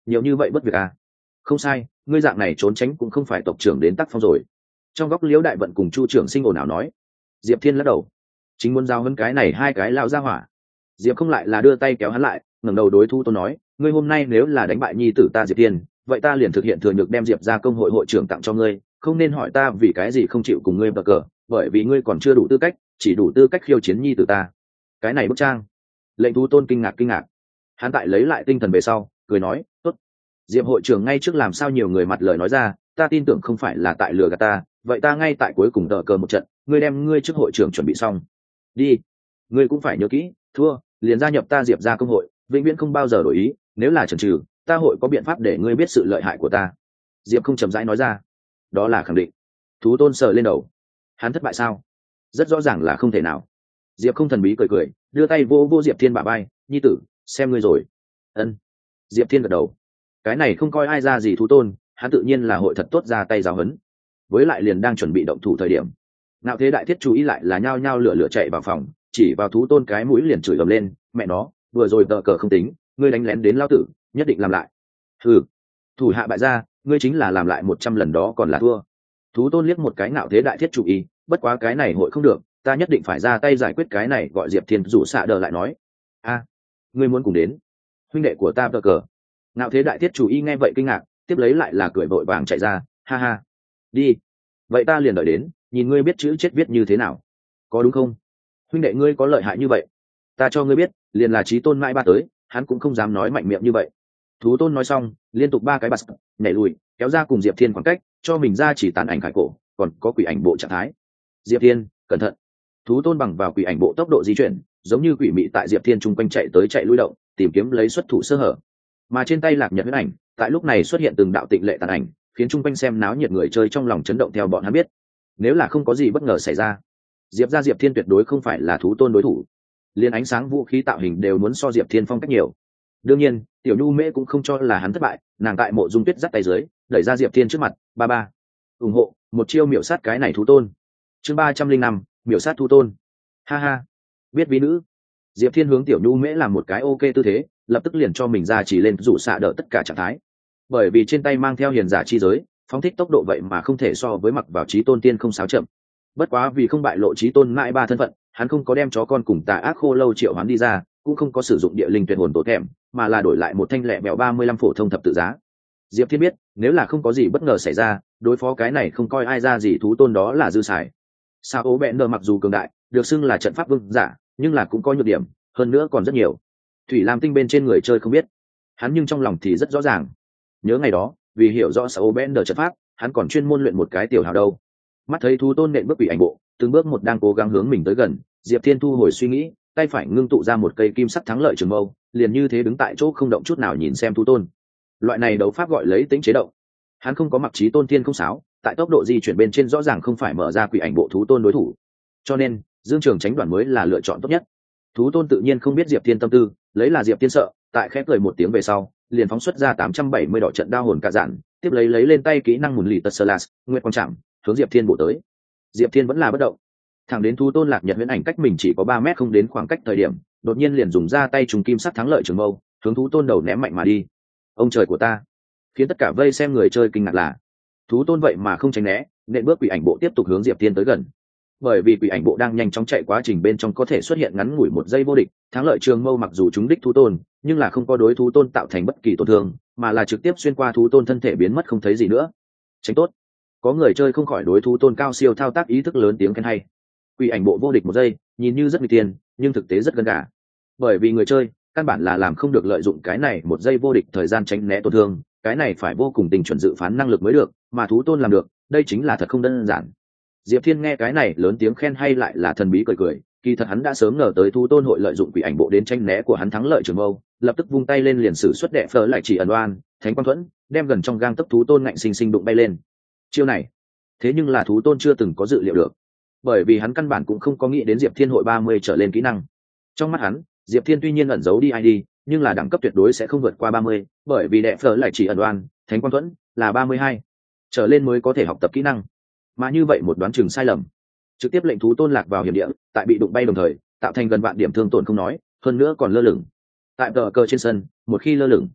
nhiều như vậy bất việc à. Không sai, ngươi dạng này trốn tránh cũng không phải tộc trưởng đến tác phong rồi. Trong góc Liễu Đại Vận cùng Chu trưởng sinh ồn ào nói. Diệp Thiên lắc đầu, chính muốn giao hơn cái này hai cái lao ra hỏa. Diệp không lại là đưa tay kéo hắn lại, ngẩng đầu đối Thú Tôn nói, ngươi hôm nay nếu là đánh bại nhi tử ta Diệp Thiên, vậy ta liền thực hiện thừa nhược đem Diệp ra công hội hội trưởng tặng cho ngươi, không nên hỏi ta vì cái gì không chịu cùng ngươi bờ cờ, bởi vì ngươi còn chưa đủ tư cách, chỉ đủ tư cách khiêu chiến nhi tử ta. Cái này bức trang. Lệnh Thú Tôn kinh ngạc. Hắn tại lấy lại tinh thần về sau, cười nói, tốt. Diệp hội trưởng ngay trước làm sao nhiều người mặt lời nói ra, ta tin tưởng không phải là tại lừa gạt ta, vậy ta ngay tại cuối cùng đỡ cờ một trận, ngươi đem ngươi trước hội trưởng chuẩn bị xong. Đi. Ngươi cũng phải nhớ kỹ, thua, liền gia nhập ta Diệp ra công hội, vĩnh viễn không bao giờ đổi ý, nếu là chần chừ, ta hội có biện pháp để ngươi biết sự lợi hại của ta. Diệp không chậm rãi nói ra. Đó là khẳng định. Thú Tôn sờ lên đầu. Hắn thất bại sao? Rất rõ ràng là không thể nào. Diệp không thần bí cười, đưa tay vô Diệp Thiên bả vai, nhi tử, xem ngươi rồi. Ân. Diệp Thiên gật đầu. Cái này không coi ai ra gì Thú Tôn, hắn tự nhiên là hội thật tốt ra tay giáo huấn. Với lại liền đang chuẩn bị động thủ thời điểm, Nạo Thế Đại Thiết chú ý lại là nhao nhao lửa chạy vào phòng, chỉ vào Thú Tôn cái mũi liền chửi ầm lên, mẹ nó, vừa rồi tờ cờ không tính, ngươi đánh lén đến lao tử, nhất định làm lại. Hừ, thủ hạ bại gia, ngươi chính là làm lại 100 lần đó còn là thua. Thú Tôn liếc một cái Nạo Thế Đại Thiết chú ý, bất quá cái này hội không được, ta nhất định phải ra tay giải quyết cái này, gọi Diệp Thiên rủ xạ đờ lại nói. A, ngươi muốn cùng đến? Huynh đệ của ta tờ cờ. Nạo Thế Đại Thiết chú ý nghe vậy kinh ngạc, tiếp lấy lại là cười vội vàng chạy ra, ha ha. Đi, vậy ta liền đợi đến, nhìn ngươi biết chữ chết viết như thế nào, có đúng không? Huynh đệ ngươi có lợi hại như vậy, ta cho ngươi biết, liền là Chí Tôn mãi ba tới, hắn cũng không dám nói mạnh miệng như vậy. Thú Tôn nói xong, liên tục 3 cái bật nhảy lùi, kéo ra cùng Diệp Thiên khoảng cách, cho mình ra chỉ tàn ảnh khải cổ, còn có quỷ ảnh bộ trạng thái. Diệp Thiên, cẩn thận! Thú Tôn bằng vào quỷ ảnh bộ tốc độ di chuyển, giống như quỷ mị tại Diệp Thiên chung quanh chạy tới chạy lui động, tìm kiếm lấy xuất thủ sơ hở. Mà trên tay Lạc Nhật huyễn ảnh, tại lúc này xuất hiện từng đạo tịnh lệ tàn ảnh, khiến chung quanh xem náo nhiệt người chơi trong lòng chấn động theo bọn hắn biết. Nếu là không có gì bất ngờ xảy ra, Diệp Thiên tuyệt đối không phải là Thú Tôn đối thủ. Liên ánh sáng vũ khí tạo hình đều muốn so Diệp Thiên phong cách nhiều. Đương nhiên, Tiểu Nhu Mễ cũng không cho là hắn thất bại, nàng tại Mộ Dung Tuyết dắt tay dưới, đẩy ra Diệp Thiên trước mặt, ba, ủng hộ, một chiêu miểu sát cái này Thú Tôn. Chương 305, miểu sát Thú Tôn. Ha ha, biết ví nữ. Diệp Thiên hướng Tiểu Nhu Mễ làm một cái ok tư thế, lập tức liền cho mình ra chỉ lên dụ xạ đỡ tất cả trạng thái. Bởi vì trên tay mang theo hiền giả chi giới, phóng thích tốc độ vậy mà không thể so với mặc vào Chí Tôn tiên không xáo chậm. Bất quá vì không bại lộ Chí Tôn mãi ba thân phận, hắn không có đem chó con cùng tà ác khô lâu triệu hoán đi ra, cũng không có sử dụng địa linh tuyệt hồn tổ thèm, mà là đổi lại một thanh lẹ bèo 35 phổ thông thập tự giá. Diệp Thiên biết, nếu là không có gì bất ngờ xảy ra, đối phó cái này không coi ai ra gì Thú Tôn đó là dư xài. Sao ố bẹn nờ mặc dù cường đại, được xưng là trận pháp vương giả, nhưng là cũng có nhược điểm, hơn nữa còn rất nhiều. Thủy Lam Tinh bên trên người chơi không biết, hắn nhưng trong lòng thì rất rõ ràng. Nhớ ngày đó, vì hiểu rõ Sao ố bẹn nờ trận pháp, hắn còn chuyên môn luyện một cái tiểu hào đâu. Mắt thấy Thú Tôn nện bước quỷ ảnh bộ, từng bước một đang cố gắng hướng mình tới gần, Diệp Thiên thu hồi suy nghĩ, tay phải ngưng tụ ra một cây kim sắc thắng lợi trường mâu, liền như thế đứng tại chỗ không động chút nào nhìn xem Thú Tôn. Loại này đấu pháp gọi lấy tính chế động. Hắn không có mặc Chí Tôn thiên không sáo, tại tốc độ di chuyển bên trên rõ ràng không phải mở ra quỷ ảnh bộ Thú Tôn đối thủ. Cho nên, Dương Trường tránh đoàn mới là lựa chọn tốt nhất. Thú Tôn tự nhiên không biết Diệp Thiên tâm tư, lấy là Diệp Thiên sợ, tại khẽ cười một tiếng về sau, liền phóng xuất ra 870 đỏ trận đao hồn cả dạn, tiếp lấy lên tay kỹ năng mùn lì tật sơ lạt, nguyệt quang chạm, hướng Diệp Thiên bổ tới. Diệp Thiên vẫn là bất động. Thẳng đến Thú Tôn Lạc Nhật huyễn ảnh cách mình chỉ có 3 mét không đến khoảng cách thời điểm, đột nhiên liền dùng ra tay trùng kim sắc thắng lợi trường mâu, hướng Thú Tôn đầu ném mạnh mà đi. Ông trời của ta! Khiến tất cả vây xem người chơi kinh ngạc là, Thú Tôn vậy mà không tránh né, nện bước quỷ ảnh bộ tiếp tục hướng Diệp Thiên tới gần. Bởi vì quỷ ảnh bộ đang nhanh chóng chạy quá trình bên trong có thể xuất hiện ngắn ngủi 1 giây vô địch, thắng lợi trường mâu mặc dù trúng đích Thú Tôn, nhưng là không có đối Thú Tôn tạo thành bất kỳ tổn thương, mà là trực tiếp xuyên qua Thú Tôn thân thể biến mất không thấy gì nữa. Tránh tốt. Có người chơi không khỏi đối Thú Tôn cao siêu thao tác ý thức lớn tiếng khen hay. Quỷ ảnh bộ vô địch 1 giây, nhìn như rất nguy tiền, nhưng thực tế rất gần gà. Bởi vì người chơi căn bản là làm không được lợi dụng cái này 1 giây vô địch thời gian tránh né tổn thương, cái này phải vô cùng tình chuẩn dự phán năng lực mới được, mà Thú Tôn làm được, đây chính là thật không đơn giản. Diệp Thiên nghe cái này lớn tiếng khen hay lại là thần bí cười, kỳ thật hắn đã sớm ngờ tới Thú Tôn hội lợi dụng quỷ ảnh bộ đến tranh né của hắn thắng lợi trường mâu, lập tức vung tay lên liền sử xuất đệ phở lại chỉ ẩn oan, thánh quang thuẫn, đem gần trong gang tấc Thú Tôn ngạnh sinh sinh đụng bay lên. Chiêu này, thế nhưng là Thú Tôn chưa từng có dự liệu được, bởi vì hắn căn bản cũng không có nghĩ đến Diệp Thiên hội 30 trở lên kỹ năng. Trong mắt hắn, Diệp Thiên tuy nhiên ẩn giấu đi ID, nhưng là đẳng cấp tuyệt đối sẽ không vượt qua 30, bởi vì đệ phở lại chỉ ẩn oan, thánh quang thuẫn là 32 trở lên mới có thể học tập kỹ năng. Mà như vậy một đoán chừng sai lầm, trực tiếp lệnh Thú Tôn lạc vào hiểm địa, tại bị đụng bay đồng thời tạo thành gần vạn điểm thương tổn không nói, hơn nữa còn lơ lửng tại tờ cờ trên sân. Một khi lơ lửng,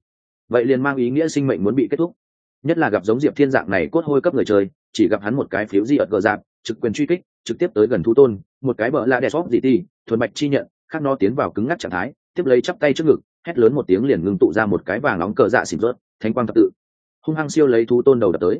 vậy liền mang ý nghĩa sinh mệnh muốn bị kết thúc. Nhất là gặp giống Diệp Thiên dạng này cốt hôi cấp người chơi, chỉ gặp hắn một cái phiếu di ợt gờ dạp trực quyền truy kích trực tiếp tới gần thú tôn, một cái bờ la đè sóp dị ti thuần bạch chi nhận khác nó tiến vào cứng ngắc trạng thái, tiếp lấy chắp tay trước ngực hét lớn một tiếng liền ngưng tụ ra một cái vàng nóng cờ dạ xỉn rớt thánh quang thập tự, hung hăng siêu lấy thú tôn đầu đập tới.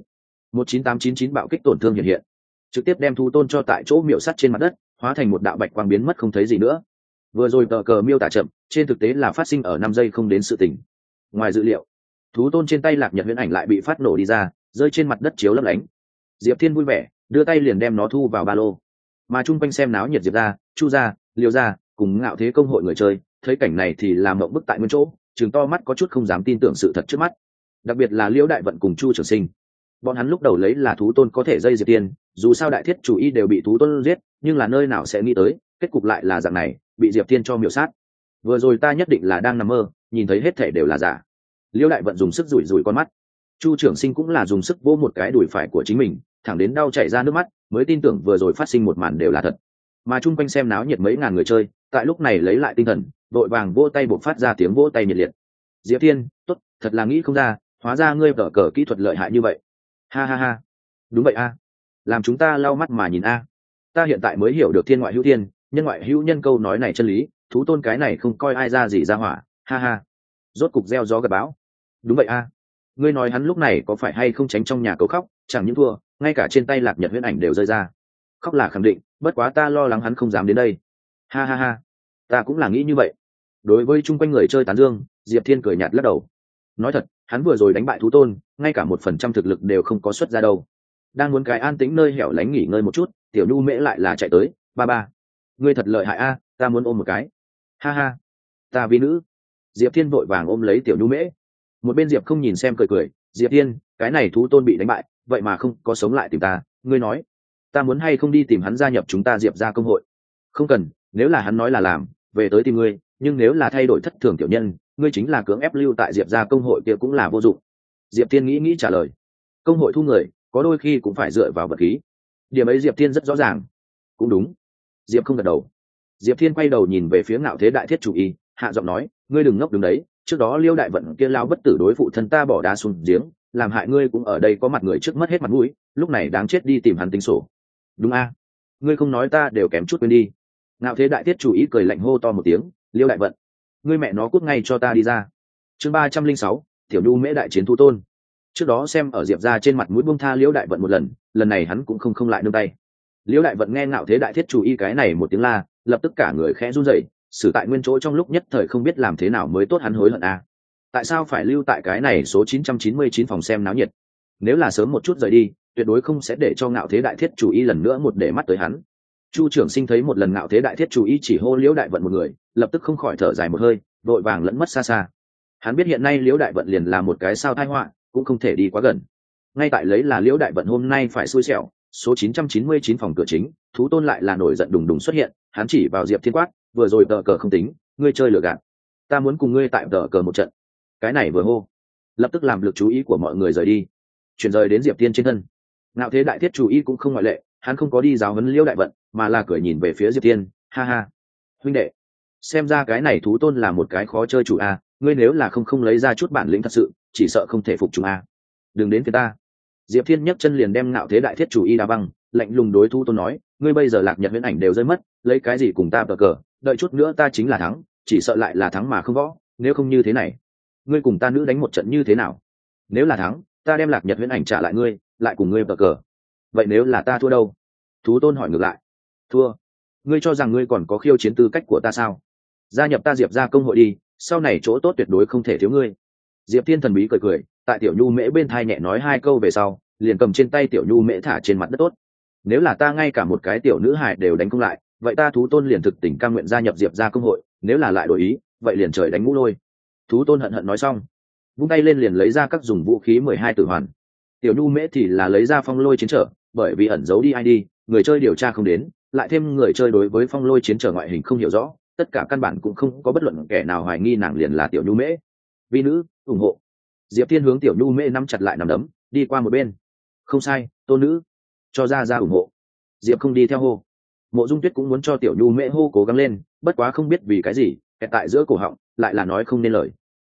19899 bạo kích tổn thương hiện hiện, trực tiếp đem thú tôn cho tại chỗ miệu sắt trên mặt đất, hóa thành một đạo bạch quang biến mất không thấy gì nữa. Vừa rồi tờ cờ miêu tả chậm, trên thực tế là phát sinh ở 5 giây không đến sự tình. Ngoài dự liệu, thú tôn trên tay Lạc Nhật huyễn ảnh lại bị phát nổ đi ra, rơi trên mặt đất chiếu lấp lánh. Diệp Thiên vui vẻ đưa tay liền đem nó thu vào ba lô, mà chung quanh xem náo nhiệt Diệp ra, Chu ra, Liêu ra cùng Ngạo Thế công hội người chơi thấy cảnh này thì làm mộng bức tại nguyên chỗ, trừng to mắt có chút không dám tin tưởng sự thật trước mắt. Đặc biệt là Liễu Đại Vận cùng Chu Trường Sinh, bọn hắn lúc đầu lấy là thú tôn có thể dây Diệp Thiên, dù sao đại thiết chủ y đều bị thú tôn giết, nhưng là nơi nào sẽ nghĩ tới kết cục lại là dạng này, bị Diệp Thiên cho miểu sát. Vừa rồi ta nhất định là đang nằm mơ, nhìn thấy hết thể đều là giả. Liễu Đại Vận dùng sức rủi rủi con mắt, Chu Trường Sinh cũng là dùng sức vỗ một cái đùi phải của chính mình, thẳng đến đau chảy ra nước mắt mới tin tưởng vừa rồi phát sinh một màn đều là thật. Mà chung quanh xem náo nhiệt mấy ngàn người chơi tại lúc này lấy lại tinh thần, đội vàng vỗ tay buộc phát ra tiếng vỗ tay nhiệt liệt. Diệp Thiên, tốt, thật là nghĩ không ra, hóa ra ngươi vở cờ kỹ thuật lợi hại như vậy. Ha ha ha, đúng vậy a, làm chúng ta lau mắt mà nhìn a. Ta hiện tại mới hiểu được thiên ngoại hữu thiên, nhân ngoại hữu nhân câu nói này chân lý, thú tôn cái này không coi ai ra gì ra hỏa, ha ha. Rốt cục gieo gió gặt bão. Đúng vậy a, ngươi nói hắn lúc này có phải hay không tránh trong nhà cấu khóc, chẳng những thua, ngay cả trên tay Lạc Nhật huyễn ảnh đều rơi ra. Khóc là khẳng định, bất quá ta lo lắng hắn không dám đến đây. Ha ha ha, ta cũng là nghĩ như vậy. Đối với chung quanh người chơi tán dương, Diệp Thiên cười nhạt lắc đầu. Nói thật, hắn vừa rồi đánh bại thú tôn, ngay cả 1% thực lực đều không có xuất ra đâu. Đang muốn cái an tĩnh nơi hẻo lánh nghỉ ngơi một chút, Tiểu Nhu Mễ lại là chạy tới, ba ba, ngươi thật lợi hại a, ta muốn ôm một cái. Ha ha, ta vì nữ. Diệp Thiên vội vàng ôm lấy Tiểu Nhu Mễ. Một bên Diệp không nhìn xem cười cười, Diệp Thiên, cái này thú tôn bị đánh bại, vậy mà không có sống lại tìm ta, ngươi nói, ta muốn hay không đi tìm hắn gia nhập chúng ta Diệp ra công hội? Không cần, nếu là hắn nói là làm, về tới tìm ngươi, nhưng nếu là thay đổi thất thường tiểu nhân, ngươi chính là cưỡng ép lưu tại Diệp ra công hội kia cũng là vô dụng. Diệp Thiên nghĩ trả lời, công hội thu người có đôi khi cũng phải dựa vào vật khí, điểm ấy Diệp Thiên rất rõ ràng. Cũng đúng. Diệp không gật đầu. Diệp Thiên quay đầu nhìn về phía Ngạo Thế đại thiết chủ y, hạ giọng nói, ngươi đừng ngốc đứng đấy, trước đó Liêu Đại Vận kia lao bất tử đối phụ thân ta bỏ đá xuống giếng, làm hại ngươi cũng ở đây có mặt người trước mất hết mặt mũi, lúc này đáng chết đi tìm hắn tính sổ. Đúng a, ngươi không nói ta đều kém chút quên đi. Ngạo Thế đại thiết chủ ý cười lạnh hô to một tiếng, Liêu Đại Vận, ngươi mẹ nó cút ngay cho ta đi ra. Chương 306, Tiểu Nhu Mễ đại chiến thú tôn. Trước đó xem ở Diệp ra trên mặt mũi buông tha Liễu Đại Vận một lần này hắn cũng không lại nương tay. Liễu Đại Vận nghe Ngạo Thế đại thiết chủ ý cái này một tiếng la, lập tức cả người khẽ run rẩy, xử tại nguyên chỗ trong lúc nhất thời không biết làm thế nào mới tốt, hắn hối hận a. Tại sao phải lưu tại cái này số 999 phòng xem náo nhiệt? Nếu là sớm một chút rời đi, tuyệt đối không sẽ để cho Ngạo Thế đại thiết chủ ý lần nữa một để mắt tới hắn. Chu Trường Sinh thấy một lần Ngạo Thế đại thiết chủ ý chỉ hô Liễu Đại Vận một người, lập tức không khỏi thở dài một hơi, vội vàng lẫn mất xa xa. Hắn biết hiện nay Liễu Đại Vận liền là một cái sao tai họa, cũng không thể đi quá gần. Ngay tại lấy là Liễu Đại Vận hôm nay phải xui xẻo, số 999 phòng cửa chính, thú tôn lại là nổi giận đùng đùng xuất hiện, hắn chỉ vào Diệp Thiên quát, vừa rồi tờ cờ không tính, ngươi chơi lừa gạt, ta muốn cùng ngươi tại tờ cờ một trận. Cái này vừa hô, lập tức làm lực chú ý của mọi người rời đi, chuyển rời đến Diệp Thiên trên thân. Ngạo Thế đại thiết chủ ý cũng không ngoại lệ, hắn không có đi giáo huấn Liễu Đại Vận, mà là cười nhìn về phía Diệp Thiên, ha ha, huynh đệ, xem ra cái này thú tôn là một cái khó chơi chủ a, ngươi nếu là không lấy ra chút bản lĩnh thật sự, chỉ sợ không thể phục chúng a. Đừng đến phía ta. Diệp Thiên nhấc chân liền đem Ngạo Thế đại thiết chủ ý đá băng, lạnh lùng đối thú tôn nói, ngươi bây giờ Lạc Nhật huyễn ảnh đều rơi mất, lấy cái gì cùng ta cờ cờ, đợi chút nữa ta chính là thắng, chỉ sợ lại là thắng mà không võ, nếu không như thế này, ngươi cùng ta nữ đánh một trận như thế nào? Nếu là thắng, ta đem Lạc Nhật huyễn ảnh trả lại ngươi, lại cùng ngươi cờ cờ. Vậy nếu là ta thua đâu? Thú tôn hỏi ngược lại. Thua? Ngươi cho rằng ngươi còn có khiêu chiến tư cách của ta sao? Gia nhập ta Diệp ra công hội đi, sau này chỗ tốt tuyệt đối không thể thiếu ngươi. Diệp Thiên thần bí cười cười, tại Tiểu Nhu Mễ bên thai nhẹ nói hai câu về sau, liền cầm trên tay Tiểu Nhu Mễ thả trên mặt đất tốt. Nếu là ta ngay cả một cái tiểu nữ hài đều đánh không lại, vậy ta thú tôn liền thực tình cam nguyện gia nhập Diệp ra công hội, nếu là lại đổi ý, vậy liền trời đánh ngũ lôi. Thú tôn hận hận nói xong, vung tay lên liền lấy ra các dùng vũ khí 12 tử hoàn. Tiểu Nhu Mễ thì là lấy ra phong lôi chiến trở, bởi vì ẩn giấu đi ID, người chơi điều tra không đến, lại thêm người chơi đối với phong lôi chiến trở ngoại hình không hiểu rõ, tất cả căn bản cũng không có bất luận kẻ nào hoài nghi nàng liền là Tiểu Nhu Mễ. Vi nữ, ủng hộ. Diệp Thiên hướng Tiểu Nhu Mễ nắm chặt lại nắm đấm, đi qua một bên. Không sai, tôn nữ, cho ra ủng hộ. Diệp không đi theo hô. Mộ Dung Tuyết cũng muốn cho Tiểu Nhu Mễ hô cố gắng lên, bất quá không biết vì cái gì, kẹt tại giữa cổ họng, lại là nói không nên lời.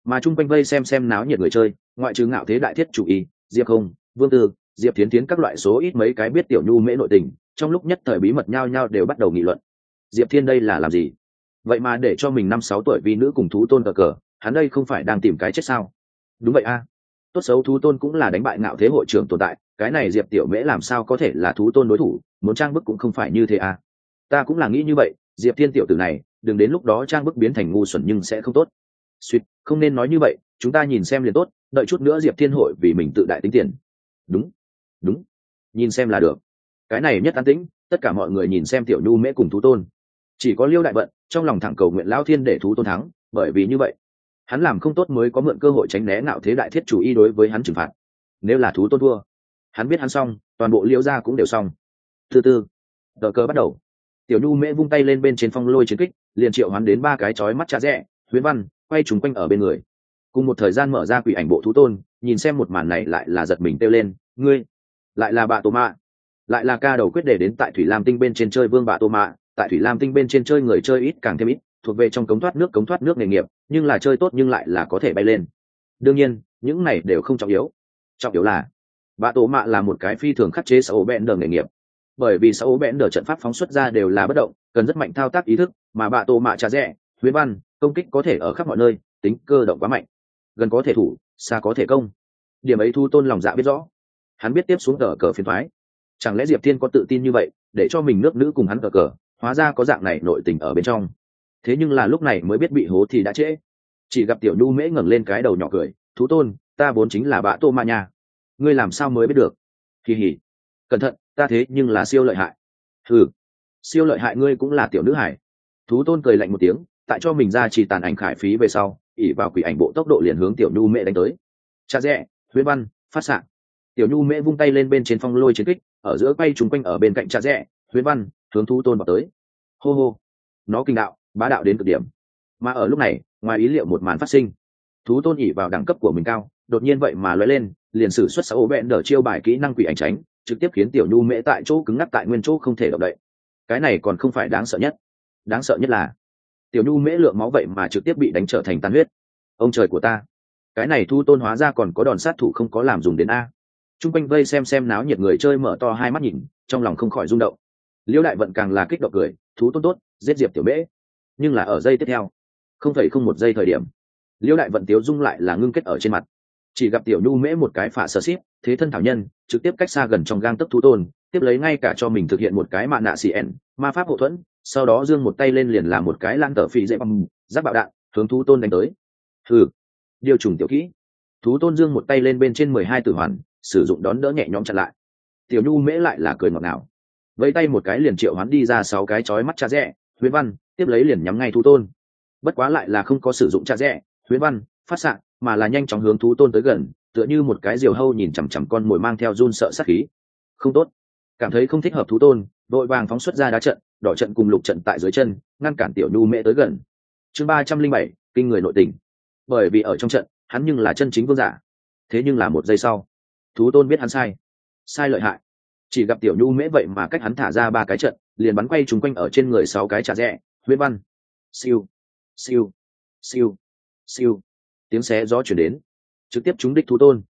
mà chung quanh vây xem náo nhiệt người chơi, ngoại trừ Ngạo Thế Đại Thiết chủ y, Diệp Không, Vương Tư, Diệp Thiến Thiến các loại số ít mấy cái biết tiểu nhu mễ nội tình, trong lúc nhất thời bí mật nhao nhao đều bắt đầu nghị luận. Diệp Thiên đây là làm gì? Vậy mà để cho mình 5-6 tuổi vi nữ cùng thú tôn cờ, hắn đây không phải đang tìm cái chết sao? Đúng vậy a. Tốt xấu thú tôn cũng là đánh bại Ngạo Thế hội trưởng tồn tại, cái này Diệp tiểu mễ làm sao có thể là thú tôn đối thủ, muốn trang bức cũng không phải như thế a. Ta cũng là nghĩ như vậy, Diệp Thiên tiểu tử này, đừng đến lúc đó trang bức biến thành ngu xuẩn nhưng sẽ không tốt. Suýt, không nên nói như vậy, chúng ta nhìn xem liền tốt, đợi chút nữa Diệp Thiên hội vì mình tự đại tính tiền. Đúng, đúng, nhìn xem là được. Cái này nhất an tĩnh, tất cả mọi người nhìn xem tiểu nhu mễ cùng thú tôn. Chỉ có Liêu Đại Vận trong lòng thẳng cầu nguyện Lão Thiên để thú tôn thắng, bởi vì như vậy, hắn làm không tốt mới có mượn cơ hội tránh né Ngạo Thế Đại Thiết chủ ý đối với hắn trừng phạt. Nếu là thú tôn thua, hắn biết hắn xong, toàn bộ Liêu gia cũng đều xong. Từ từ, tờ cờ bắt đầu. Tiểu nhu mễ vung tay lên bên trên phong lôi chiến kích, liền triệu hắn đến 3 cái chói mắt chả rẽ, Huyễn Văn quay chúng quanh ở bên người. Cùng một thời gian mở ra quỷ ảnh bộ thú tôn, nhìn xem một màn này lại là giật mình kêu lên, ngươi, lại là Bạ Tô Mạ, lại là ca đầu quyết để đến tại Thủy Lam Tinh bên trên chơi Vương Bạ Tô Mạ, tại Thủy Lam Tinh bên trên chơi người chơi ít càng thêm ít, thuộc về trong cống thoát nước nghề nghiệp, nhưng là chơi tốt nhưng lại là có thể bay lên. Đương nhiên, những này đều không trọng yếu. Trọng yếu là Bạ Tô Mạ là một cái phi thường khắc chế xã bẹn đờ nghề nghiệp. Bởi vì xã bẹn đờ trận pháp phóng xuất ra đều là bất động, cần rất mạnh thao tác ý thức, mà Bạ Tô Mạ trả rẽ, Huyễn Văn, công kích có thể ở khắp mọi nơi, tính cơ động quá mạnh. Gần có thể thủ, xa có thể công. Điểm ấy thu tôn lòng dạ biết rõ. Hắn biết tiếp xuống cờ phiền thoái. Chẳng lẽ Diệp Thiên có tự tin như vậy, để cho mình nước nữ cùng hắn cờ, hóa ra có dạng này nội tình ở bên trong. Thế nhưng là lúc này mới biết bị hố thì đã trễ. Chỉ gặp tiểu nhu mễ ngẩng lên cái đầu nhỏ cười, thú tôn, ta vốn chính là Bạ Tô Mạ nha. Ngươi làm sao mới biết được? Kỳ hỉ. Cẩn thận, ta thế nhưng là siêu lợi hại. Ừ, siêu lợi hại ngươi cũng là tiểu nữ hải. Thú tôn cười lạnh một tiếng, tại cho mình ra chỉ tàn ảnh khải phí về sau, ỉ vào quỷ ảnh bộ tốc độ liền hướng tiểu nhu mễ đánh tới. Chà rẽ, Huyễn Văn phát xạ. Tiểu nhu mễ vung tay lên bên trên phong lôi chiến kích, ở giữa quay trùng quanh ở bên cạnh Chà rẽ, Huyễn Văn hướng thú tôn vào tới. Hô hô, nó kinh đạo bá đạo đến cực điểm. Mà ở lúc này, ngoài ý liệu một màn phát sinh. Thú tôn ỉ vào đẳng cấp của mình cao, đột nhiên vậy mà lóe lên, liền sử xuất sáu bẹn đỡ chiêu bài kỹ năng quỷ ảnh tránh, trực tiếp khiến tiểu nhu mễ tại chỗ cứng ngắc tại nguyên chỗ không thể động đậy. Cái này còn không phải đáng sợ nhất. Đáng sợ nhất là tiểu nhu mễ lượng máu vậy mà trực tiếp bị đánh trở thành tan huyết. Ông trời của ta, cái này thu tôn hóa ra còn có đòn sát thủ không có làm dùng đến a. Trung quanh vây xem náo nhiệt người chơi mở to hai mắt nhìn, trong lòng không khỏi rung động. Liễu Đại Vận càng là kích động cười, thú tôn tốt, giết Diệp tiểu mễ. Nhưng là ở giây tiếp theo, 0,01 giây thời điểm, Liễu Đại Vận tiếu dung lại là ngưng kết ở trên mặt. Chỉ gặp tiểu nhu mễ một cái phả sờ xít, thế thân thảo nhân, trực tiếp cách xa gần trong gang tấc thú tôn, tiếp lấy ngay cả cho mình thực hiện một cái mạ nạ xì ẻn, ma pháp hộ thuẫn, sau đó giương một tay lên liền làm một cái lan tở phi dễ băm, giáp bạo đạn, hướng thú tôn đánh tới. Hừ, điều trùng tiểu kỹ. Thú tôn giương một tay lên bên trên 12 tử hoàn, sử dụng đón đỡ nhẹ nhõm chặn lại. Tiểu nhu mễ lại là cười ngọt ngào, vẫy tay một cái liền triệu hoán đi ra 6 cái chói mắt Chà rẽ, Huyễn Văn, tiếp lấy liền nhắm ngay thú tôn. Bất quá lại là không có sử dụng Chà rẽ, Huyễn Văn phát xạ, mà là nhanh chóng hướng thú tôn tới gần, tựa như một cái diều hâu nhìn chằm chằm con mồi mang theo run sợ sát khí. Không tốt, cảm thấy không thích hợp thú tôn, đội vàng phóng xuất ra đá trận, đỏ trận cùng lục trận tại dưới chân, ngăn cản tiểu nhu mễ tới gần. Chương 307, kinh người nội tình. Bởi vì ở trong trận, hắn nhưng là chân chính vương giả. Thế nhưng là một giây sau, thú tôn biết hắn sai lợi hại. Chỉ gặp tiểu nhu mễ vậy mà cách hắn thả ra 3 cái trận, liền bắn quay trúng quanh ở trên người 6 cái Chà rẽ, Huyễn Văn. Siêu, siêu, siêu, siêu. Tiếng xé gió chuyển đến, trực tiếp trúng đích thú tôn.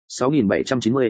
6.790,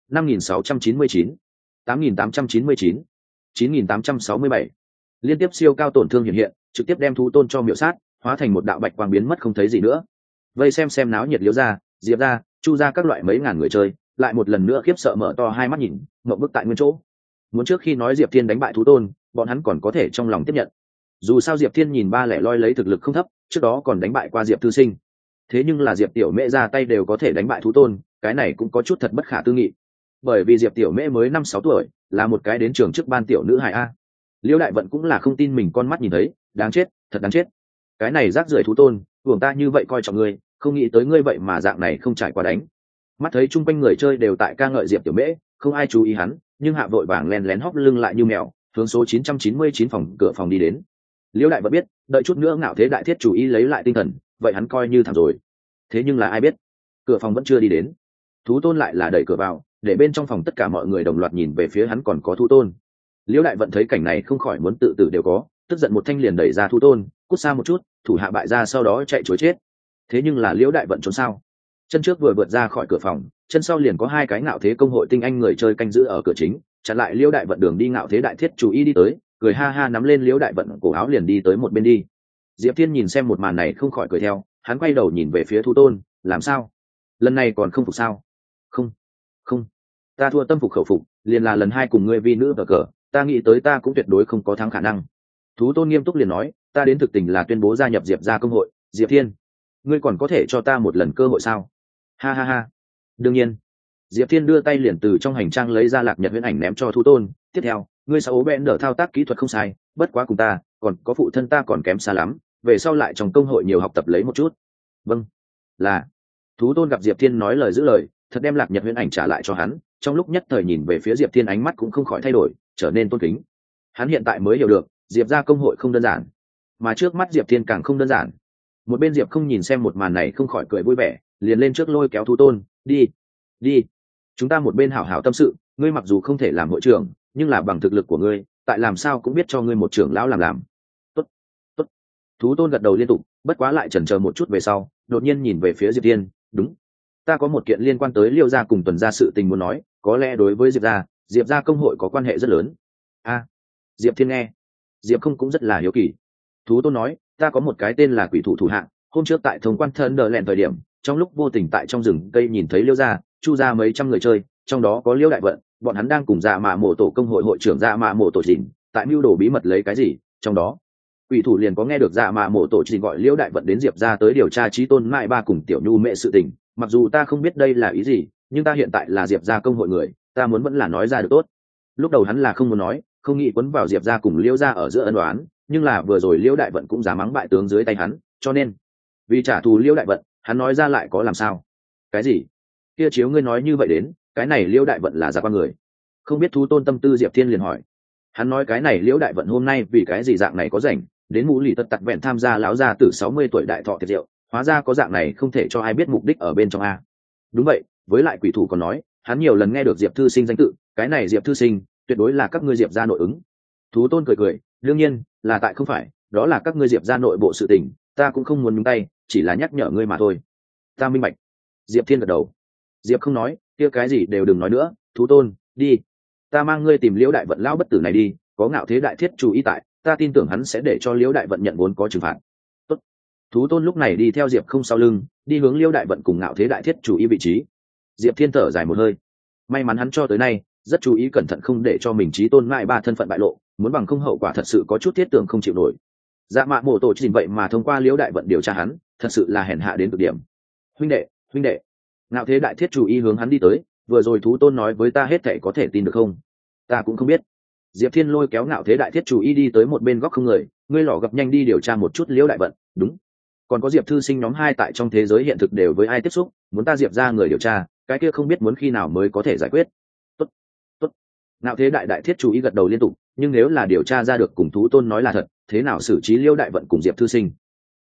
5.699, 8.899, 9.867. Liên tiếp siêu cao tổn thương hiện hiện, trực tiếp đem thú tôn cho miểu sát, hóa thành một đạo bạch quang biến mất không thấy gì nữa. Vây xem náo nhiệt Liễu ra, Diệp ra, Chu ra các loại mấy ngàn người chơi, lại một lần nữa khiếp sợ mở to hai mắt nhìn, ngậm bức tại nguyên chỗ. Muốn trước khi nói Diệp Thiên đánh bại thú tôn, bọn hắn còn có thể trong lòng tiếp nhận. Dù sao Diệp Thiên nhìn ba lẻ loi lấy thực lực không thấp, trước đó còn đánh bại qua Diệp Thư Sinh. Thế nhưng là Diệp tiểu mễ ra tay đều có thể đánh bại thú tôn, cái này cũng có chút thật bất khả tư nghị. Bởi vì Diệp tiểu mễ mới 5-6 tuổi, là một cái đến trường trước ban tiểu nữ hài a. Liễu Đại Vận cũng là không tin mình con mắt nhìn thấy, đáng chết, thật đáng chết. Cái này rác rưởi thú tôn, hưởng ta như vậy coi trọng ngươi, không nghĩ tới ngươi vậy mà dạng này không trải qua đánh. Mắt thấy chung quanh người chơi đều tại ca ngợi Diệp tiểu mễ, không ai chú ý hắn, nhưng Hạ vội vàng lén lén hóc lưng lại như mèo, hướng số 999 phòng cửa phòng đi đến. Liễu Đại Vận biết, đợi chút nữa Ngạo Thế Đại Thiết chủ ý lấy lại tinh thần, vậy hắn coi như thảm rồi. Thế nhưng là ai biết, cửa phòng vẫn chưa đi đến, thú tôn lại là đẩy cửa vào, để bên trong phòng tất cả mọi người đồng loạt nhìn về phía hắn còn có thú tôn. Liễu Đại Vận thấy cảnh này không khỏi muốn tự tử đều có, tức giận một thanh liền đẩy ra thú tôn, cút xa một chút, thủ hạ bại ra sau đó chạy chối chết. thế nhưng là liễu đại vận trốn sao? Chân trước vừa vượt ra khỏi cửa phòng, chân sau liền có hai cái ngạo thế công hội tinh anh người chơi canh giữ ở cửa chính, chặn lại liễu đại vận đường đi. Ngạo thế đại thiết chủ y đi tới, cười ha ha nắm lên liễu đại vận cổ áo liền đi tới một bên đi. Diệp Thiên nhìn xem một màn này không khỏi cười theo, hắn quay đầu nhìn về phía Thú Tôn, làm sao? Lần này còn không phục sao? Không, không, ta thua tâm phục khẩu phục, liền là lần hai cùng ngươi vi nữ cờ, ta nghĩ tới ta cũng tuyệt đối không có thắng khả năng. Thú Tôn nghiêm túc liền nói, ta đến thực tình là tuyên bố gia nhập Diệp gia công hội. Diệp Thiên, ngươi còn có thể cho ta một lần cơ hội sao? Ha ha ha. Đương nhiên. Diệp Thiên đưa tay liền từ trong hành trang lấy ra Lạc Nhật huyễn ảnh ném cho Thú Tôn. Tiếp theo, ngươi sao ố bẽn đỡ thao tác kỹ thuật không sai, bất quá cùng ta, còn có phụ thân ta còn kém xa lắm, về sau lại trong công hội nhiều học tập lấy một chút. Vâng. Là. Thú Tôn gặp Diệp Thiên nói lời giữ lời, thật đem Lạc Nhật huyễn ảnh trả lại cho hắn, trong lúc nhất thời nhìn về phía Diệp Thiên ánh mắt cũng không khỏi thay đổi, trở nên tôn kính. Hắn hiện tại mới hiểu được, Diệp gia công hội không đơn giản, mà trước mắt Diệp Thiên càng không đơn giản. Một bên Diệp không nhìn xem một màn này không khỏi cười vui vẻ, liền lên trước lôi kéo Thú Tôn, đi, đi, chúng ta một bên hảo hảo tâm sự, ngươi mặc dù không thể làm hội trưởng, nhưng là bằng thực lực của ngươi, tại làm sao cũng biết cho ngươi một trưởng lão làm. Tốt, tốt. Thú Tôn gật đầu liên tục, bất quá lại chần chờ một chút về sau, đột nhiên nhìn về phía Diệp Thiên, đúng, ta có một kiện liên quan tới Liêu gia cùng Tuần gia sự tình muốn nói, có lẽ đối với Diệp gia công hội có quan hệ rất lớn. A, Diệp Thiên nghe, Diệp không cũng rất là hiếu kỳ. Thú Tôn nói, ta có một cái tên là Quỷ Thủ thủ hạng, hôm trước tại thông quan thân đờ lẹn thời điểm, trong lúc vô tình tại trong rừng cây nhìn thấy Liêu gia, Chu gia mấy trăm người chơi, trong đó có Liêu đại vận, bọn hắn đang cùng Dạ Mạ Mộ tổ công hội hội trưởng Dạ Mạ Mộ tổ chỉnh, tại mưu đồ bí mật lấy cái gì, trong đó Quỷ Thủ liền có nghe được Dạ Mạ Mộ tổ chỉnh gọi Liêu đại vận đến Diệp gia tới điều tra Chí Tôn Mại Ba cùng Tiểu Nhu mẹ sự tình, mặc dù ta không biết đây là ý gì, nhưng ta hiện tại là Diệp gia công hội người, ta muốn vẫn là nói ra được tốt. Lúc đầu hắn là không muốn nói, không nghĩ quấn vào Diệp gia cùng Liêu gia ở giữa ân oán, nhưng là vừa rồi Liêu đại vận cũng dám mắng bại tướng dưới tay hắn, cho nên vì trả thù Liêu đại vận, hắn nói ra lại có làm sao? Cái gì? Kia chiếu ngươi nói như vậy đến, cái này Liêu đại vận là gia quan người. Không biết Thú Tôn tâm tư Diệp Thiên liền hỏi. Hắn nói cái này Liêu đại vận hôm nay vì cái gì dạng này có rảnh, đến mũ lì tật tặc vẹn tham gia lão gia tử 60 tuổi đại thọ tiệc rượu, hóa ra có dạng này không thể cho ai biết mục đích ở bên trong a. Đúng vậy, với lại Quỷ Thủ còn nói, hắn nhiều lần nghe được Diệp thư sinh danh tự, cái này Diệp thư sinh tuyệt đối là các ngươi Diệp gia nội ứng. Thú Tôn cười cười, đương nhiên là tại không phải, đó là các ngươi Diệp gia nội bộ sự tình, ta cũng không muốn nhúng tay, chỉ là nhắc nhở ngươi mà thôi. Ta minh bạch. Diệp Thiên gật đầu. Diệp không nói, kia cái gì đều đừng nói nữa, Thú Tôn, đi, ta mang ngươi tìm Liễu đại vận lão bất tử này đi, có Ngạo thế đại thiết chủ y tại, ta tin tưởng hắn sẽ để cho Liễu đại vận nhận vốn có trừng phạt. Tốt. Thú Tôn lúc này đi theo Diệp không sau lưng, đi hướng Liễu đại vận cùng Ngạo thế đại thiết chủ y vị trí. Diệp Thiên thở dài một hơi, may mắn hắn cho tới nay rất chú ý cẩn thận không để cho mình Chí Tôn Mại Ba thân phận bại lộ, muốn bằng không hậu quả thật sự có chút thiết tưởng không chịu nổi. Dạ Mạ Mộ tổ trình vậy mà thông qua Liễu đại vận điều tra hắn, thật sự là hèn hạ đến cực điểm. Huynh đệ, Ngạo thế đại thiết chủ y hướng hắn đi tới, vừa rồi Thú Tôn nói với ta hết thảy có thể tin được không? Ta cũng không biết. Diệp Thiên lôi kéo Ngạo thế đại thiết chủ y đi tới một bên góc không người, ngươi lỏ gặp nhanh đi điều tra một chút Liễu đại vận, đúng. Còn có Diệp thư sinh nhóm hai tại trong thế giới hiện thực đều với ai tiếp xúc, muốn ta Diệp ra người điều tra, cái kia không biết muốn khi nào mới có thể giải quyết. Tốt. Ngạo thế đại thiết chủ y gật đầu liên tục, nhưng nếu là điều tra ra được cùng Thú Tôn nói là thật, thế nào xử trí Liễu đại vận cùng Diệp thư sinh?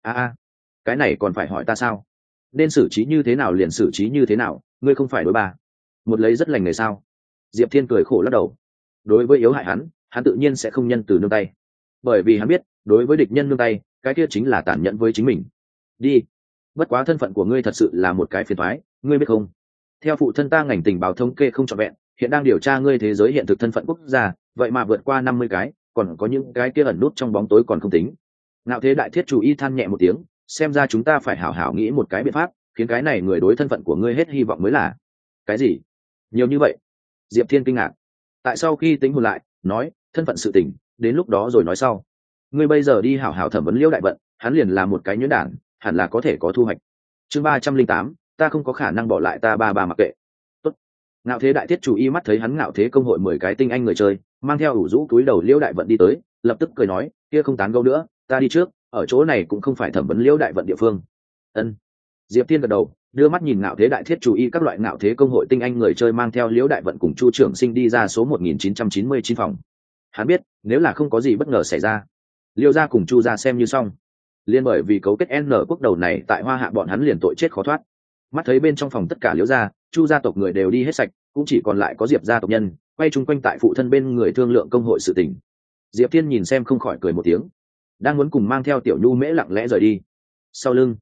Cái này còn phải hỏi ta sao? Nên xử trí như thế nào liền xử trí như thế nào, ngươi không phải đối ba một lấy rất lành người sao? Diệp Thiên cười khổ lắc đầu. Đối với yếu hại hắn tự nhiên sẽ không nhân từ nương tay, bởi vì hắn biết đối với địch nhân nương tay, cái kia chính là tàn nhẫn với chính mình. Đi, bất quá thân phận của ngươi thật sự là một cái phiền toái, ngươi biết không? Theo phụ thân ta ngành tình báo thống kê không trọn vẹn, hiện đang điều tra ngươi thế giới hiện thực thân phận quốc gia, vậy mà vượt qua 50 cái, còn có những cái kia ẩn nút trong bóng tối còn không tính. Ngạo thế đại thiết chủ y than nhẹ một tiếng, xem ra chúng ta phải hảo hảo nghĩ một cái biện pháp, khiến cái này người đối thân phận của ngươi hết hy vọng mới là. Cái gì? Nhiều như vậy? Diệp Thiên kinh ngạc. Tại sau khi tính hồn lại, nói, thân phận sự tình, đến lúc đó rồi nói sau. Ngươi bây giờ đi hảo hảo thẩm vấn Liễu đại vận, hắn liền là một cái nhuyễn đản, hẳn là có thể có thu hoạch. Chương 308, ta không có khả năng bỏ lại ta ba mặc kệ. Tốt. Ngạo thế đại thiết chủ y mắt thấy hắn Ngạo thế công hội 10 cái tinh anh người chơi, mang theo ủ rũ túi đầu Liễu đại vận đi tới, lập tức cười nói, kia không tán gẫu nữa, ta đi trước, ở chỗ này cũng không phải thẩm vấn Liễu đại vận địa phương. Ân. Diệp Thiên gật đầu, đưa mắt nhìn Ngạo thế đại thiết chủ y các loại Ngạo thế công hội tinh anh người chơi mang theo Liễu đại vận cùng Chu trưởng sinh đi ra số 1999 phòng. Hắn biết, nếu là không có gì bất ngờ xảy ra, Liễu gia cùng Chu gia xem như xong. Liên bởi vì cấu kết N quốc đầu này tại Hoa Hạ bọn hắn liền tội chết khó thoát. Mắt thấy bên trong phòng tất cả Liễu gia, Chu gia tộc người đều đi hết sạch, cũng chỉ còn lại có Diệp gia tộc nhân quay chung quanh tại phụ thân bên người thương lượng công hội sự tình. Diệp Thiên nhìn xem không khỏi cười một tiếng, đang muốn cùng mang theo Tiểu Nhu Mễ lặng lẽ rời đi. Sau lưng,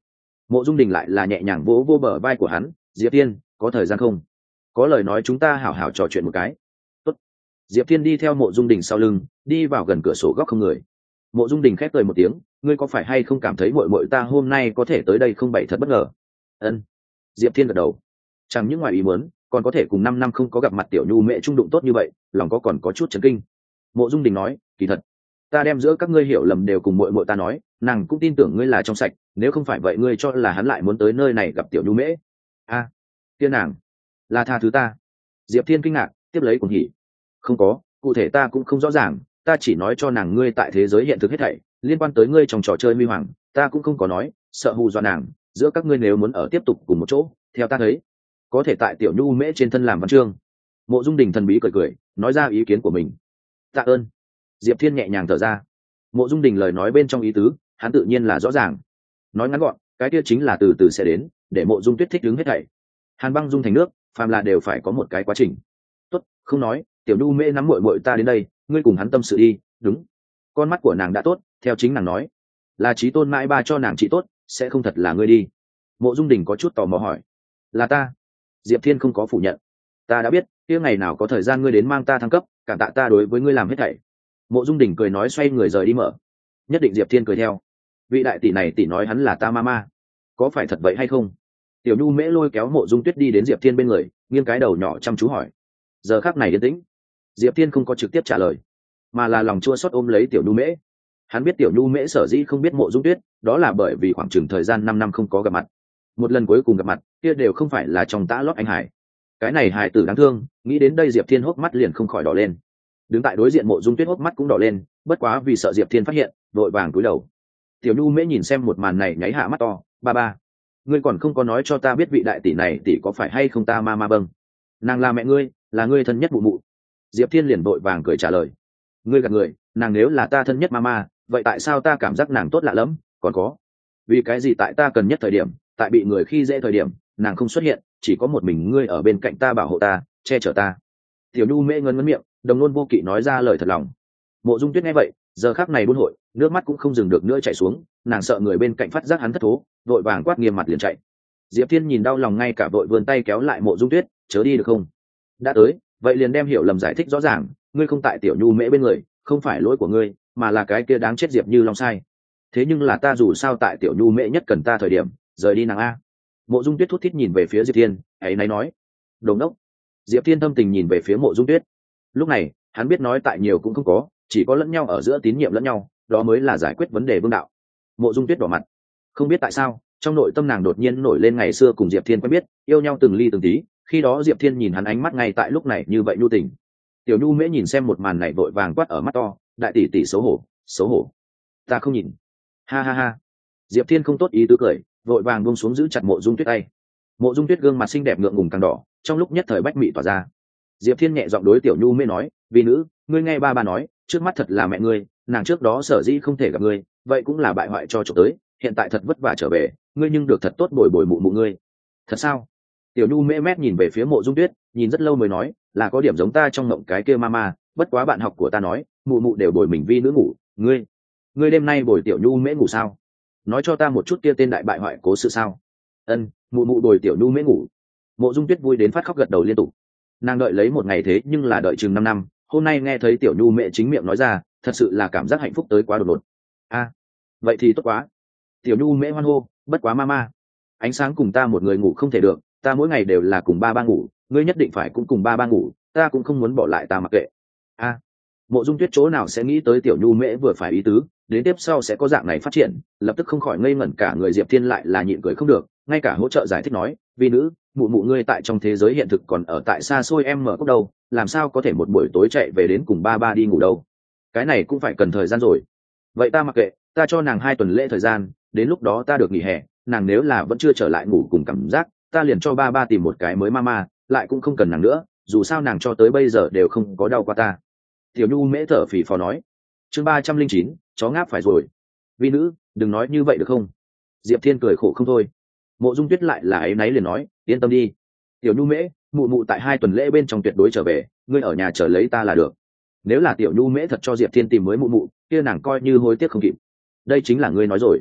Mộ Dung Đình lại là nhẹ nhàng vỗ vô bờ vai của hắn. Diệp Thiên, có thời gian không? Có lời nói chúng ta hảo hảo trò chuyện một cái. Tốt. Diệp Thiên đi theo Mộ Dung Đình sau lưng, đi vào gần cửa sổ góc không người. Mộ Dung Đình khép cười một tiếng, ngươi có phải hay không cảm thấy muội muội ta hôm nay có thể tới đây không bậy thật bất ngờ? Ân. Diệp Thiên gật đầu. Chẳng những ngoài ý muốn, còn có thể cùng 5 năm không có gặp mặt tiểu nhu mẹ trung đụng tốt như vậy, lòng có còn có chút chấn kinh. Mộ Dung Đình nói, kỳ thật, ta đem giữa các ngươi hiểu lầm đều cùng muội muội ta nói, nàng cũng tin tưởng ngươi là trong sạch, nếu không phải vậy ngươi cho là hắn lại muốn tới nơi này gặp tiểu nhu mễ. A, tiên nàng, là tha thứ ta. Diệp Thiên kinh ngạc, tiếp lấy cuồng hỉ. Không có, cụ thể ta cũng không rõ ràng, ta chỉ nói cho nàng ngươi tại thế giới hiện thực hết thảy, liên quan tới ngươi trong trò chơi huy hoàng, ta cũng không có nói, sợ hù dọa nàng, giữa các ngươi nếu muốn ở tiếp tục cùng một chỗ, theo ta thấy, có thể tại tiểu nhu mễ trên thân làm văn chương. Mộ Dung Đình thần bí cười cười, nói ra ý kiến của mình. Tạ ơn. Diệp Thiên nhẹ nhàng thở ra. Mộ Dung Đình lời nói bên trong ý tứ, hắn tự nhiên là rõ ràng. Nói ngắn gọn, cái kia chính là từ từ sẽ đến, để Mộ Dung Tuyết thích đứng hết thảy. Hàn băng dung thành nước, phàm là đều phải có một cái quá trình. Tốt, không nói, tiểu nhu mễ nắm muội muội ta đến đây, ngươi cùng hắn tâm sự đi. Đúng, con mắt của nàng đã tốt, theo chính nàng nói, là chí tôn mãi ba cho nàng trị tốt, sẽ không thật là ngươi đi. Mộ Dung Đình có chút tò mò hỏi, là ta? Diệp Thiên không có phủ nhận. Ta đã biết, kia ngày nào có thời gian ngươi đến mang ta thăng cấp, cảm tạ ta đối với ngươi làm hết thảy. Mộ Dung Đình cười nói xoay người rời đi mở. Nhất định Diệp Thiên cười theo. Vị đại tỷ này tỷ nói hắn là ta mama, có phải thật vậy hay không? Tiểu Nhu mễ lôi kéo Mộ Dung Tuyết đi đến Diệp Thiên bên người, nghiêng cái đầu nhỏ chăm chú hỏi. Giờ khắc này yên tĩnh. Diệp Thiên không có trực tiếp trả lời, mà là lòng chua xót ôm lấy Tiểu Nhu mễ. Hắn biết Tiểu Nhu mễ sở dĩ không biết Mộ Dung Tuyết, đó là bởi vì khoảng chừng thời gian 5 năm không có gặp mặt. Một lần cuối cùng gặp mặt, kia đều không phải là trong tã lót anh hải. Cái này hài tử đáng thương, nghĩ đến đây Diệp Thiên hốc mắt liền không khỏi đỏ lên. Đứng tại đối diện Mộ Dung Tuyết hốc mắt cũng đỏ lên, bất quá vì sợ Diệp Thiên phát hiện, vội vàng cúi đầu. Tiểu Nhu mễ nhìn xem một màn này nháy hạ mắt to, ba ba, ngươi còn không có nói cho ta biết vị đại tỷ này tỷ có phải hay không ta ma ma bâng. Nàng là mẹ ngươi, là ngươi thân nhất mụ mụ. Diệp Thiên liền vội vàng cười trả lời. Ngươi gạt người, nàng nếu là ta thân nhất ma ma, vậy tại sao ta cảm giác nàng tốt lạ lắm? Còn có, vì cái gì tại ta cần nhất thời điểm, tại bị người khi dễ thời điểm, nàng không xuất hiện, chỉ có một mình ngươi ở bên cạnh ta bảo hộ ta, che chở ta. Tiểu Nhu mễ ngấn ngấn miệng, đồng luôn vô kỵ nói ra lời thật lòng. Mộ Dung Tuyết nghe vậy, giờ khắc này buôn hội, nước mắt cũng không dừng được nữa chảy xuống, nàng sợ người bên cạnh phát giác hắn thất thố, vội vàng quát nghiêm mặt liền chạy. Diệp Thiên nhìn đau lòng ngay cả vội vươn tay kéo lại Mộ Dung Tuyết, chớ đi được không? Đã tới, vậy liền đem hiểu lầm giải thích rõ ràng, ngươi không tại Tiểu Nhu mễ bên người, không phải lỗi của ngươi, mà là cái kia đáng chết Diệp Như Long sai. Thế nhưng là ta dù sao tại Tiểu Nhu mễ nhất cần ta thời điểm, rời đi nàng a. Mộ Dung Tuyết thút thít nhìn về phía Diệp Thiên, ấy nay nói, đồng đốc. Diệp Thiên thâm tình nhìn về phía Mộ Dung Tuyết. Lúc này, hắn biết nói tại nhiều cũng không có, chỉ có lẫn nhau ở giữa tín nhiệm lẫn nhau, đó mới là giải quyết vấn đề vương đạo. Mộ Dung Tuyết đỏ mặt, không biết tại sao, trong nội tâm nàng đột nhiên nổi lên ngày xưa cùng Diệp Thiên quen biết, yêu nhau từng ly từng tí, khi đó Diệp Thiên nhìn hắn ánh mắt ngay tại lúc này như vậy nhu tình. Tiểu Nhu mễ nhìn xem một màn này vội vàng quát ở mắt to, đại tỷ tỷ xấu hổ, xấu hổ. Ta không nhìn. Ha ha ha. Diệp Thiên không tốt ý tứ cười, vội vàng buông xuống giữ chặt Mộ Dung Tuyết tay. Mộ Dung Tuyết gương mặt xinh đẹp ngượng ngùng càng đỏ, trong lúc nhất thời bách mị tỏa ra. Diệp Thiên nhẹ giọng đối Tiểu Nhu mễ nói, vì nữ, ngươi nghe ba ba nói, trước mắt thật là mẹ ngươi, nàng trước đó sở dĩ không thể gặp ngươi, vậy cũng là bại hoại cho trộm tới, hiện tại thật vất vả trở về, ngươi nhưng được thật tốt bồi bồi mụ mụ ngươi. Thật sao? Tiểu Nhu mễ mét nhìn về phía Mộ Dung Tuyết, nhìn rất lâu mới nói, là có điểm giống ta trong mộng cái kia mama, bất quá bạn học của ta nói, mụ mụ đều bồi mình vi nữ ngủ, ngươi đêm nay bồi Tiểu Nhu mễ ngủ sao? Nói cho ta một chút kia tên đại bại hoại cố sự sao? Ân, mụ mụ bồi Tiểu Nhu mễ ngủ. Mộ Dung Tuyết vui đến phát khóc gật đầu liên tục. Nàng đợi lấy một ngày thế nhưng là đợi chừng 5 năm, hôm nay nghe thấy Tiểu Nhu mẹ chính miệng nói ra, thật sự là cảm giác hạnh phúc tới quá đột ngột. A, vậy thì tốt quá. Tiểu Nhu mẹ hoan hô, bất quá mama, ánh sáng cùng ta một người ngủ không thể được, ta mỗi ngày đều là cùng ba ba ngủ, ngươi nhất định phải cũng cùng ba ba ngủ, ta cũng không muốn bỏ lại ta mặc kệ. A, Mộ Dung Tuyết chỗ nào sẽ nghĩ tới Tiểu Nhu mẹ vừa phải ý tứ, đến tiếp sau sẽ có dạng này phát triển, lập tức không khỏi ngây ngẩn cả người. Diệp Thiên lại là nhịn cười không được, ngay cả hỗ trợ giải thích nói, vì nữ, mụ mụ ngươi tại trong thế giới hiện thực còn ở tại xa xôi em mở cốc đâu, làm sao có thể một buổi tối chạy về đến cùng ba ba đi ngủ đâu, cái này cũng phải cần thời gian rồi. Vậy ta mặc kệ, ta cho nàng 2 tuần lễ thời gian, đến lúc đó ta được nghỉ hè, nàng nếu là vẫn chưa trở lại ngủ cùng cảm giác, ta liền cho ba ba tìm một cái mới mama, lại cũng không cần nàng nữa, dù sao nàng cho tới bây giờ đều không có đau qua ta. Tiểu Nhu mễ thở phì phò nói. Chương 309, chó ngáp phải rồi. Vi nữ, đừng nói như vậy được không? Diệp Thiên cười khổ không thôi. Mộ Dung Tuyết lại là ấy náy liền nói, yên tâm đi. Tiểu Nhu mễ, mụ mụ tại 2 tuần lễ bên trong tuyệt đối trở về, ngươi ở nhà chờ lấy ta là được. Nếu là Tiểu Nhu mễ thật cho Diệp Thiên tìm mới mụ mụ, kia nàng coi như hối tiếc không kịp. Đây chính là ngươi nói rồi.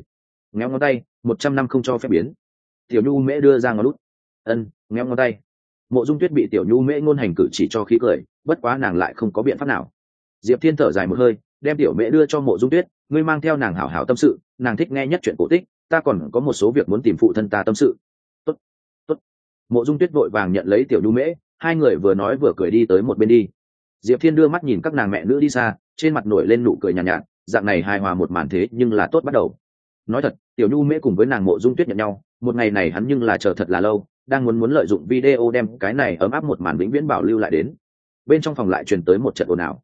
Ngéo ngón tay, 100 năm không cho phép biến. Tiểu Nhu Mễ đưa ra ngón út. Ngéo ngón tay. Mộ Dung Tuyết bị Tiểu Nhu Mễ ngôn hành cử chỉ cho khí cười, bất quá nàng lại không có biện pháp nào. Diệp Thiên thở dài một hơi, đem Tiểu Mễ đưa cho Mộ Dung Tuyết, ngươi mang theo nàng hảo hảo tâm sự, nàng thích nghe nhất chuyện cổ tích, ta còn có một số việc muốn tìm phụ thân ta tâm sự. Tốt, tốt. Mộ Dung Tuyết vội vàng nhận lấy Tiểu Nhu Mễ, hai người vừa nói vừa cười đi tới một bên đi. Diệp Thiên đưa mắt nhìn các nàng mẹ nữ đi xa, trên mặt nổi lên nụ cười nhàn nhạt, dạng này hài hòa một màn thế nhưng là tốt bắt đầu. Nói thật, Tiểu Nhu Mễ cùng với nàng Mộ Dung Tuyết nhận nhau, một ngày này hắn nhưng là chờ thật là lâu, đang muốn lợi dụng video đem cái này ấm áp một màn vĩnh viễn bảo lưu lại đến. Bên trong phòng lại truyền tới một trận ồn ào.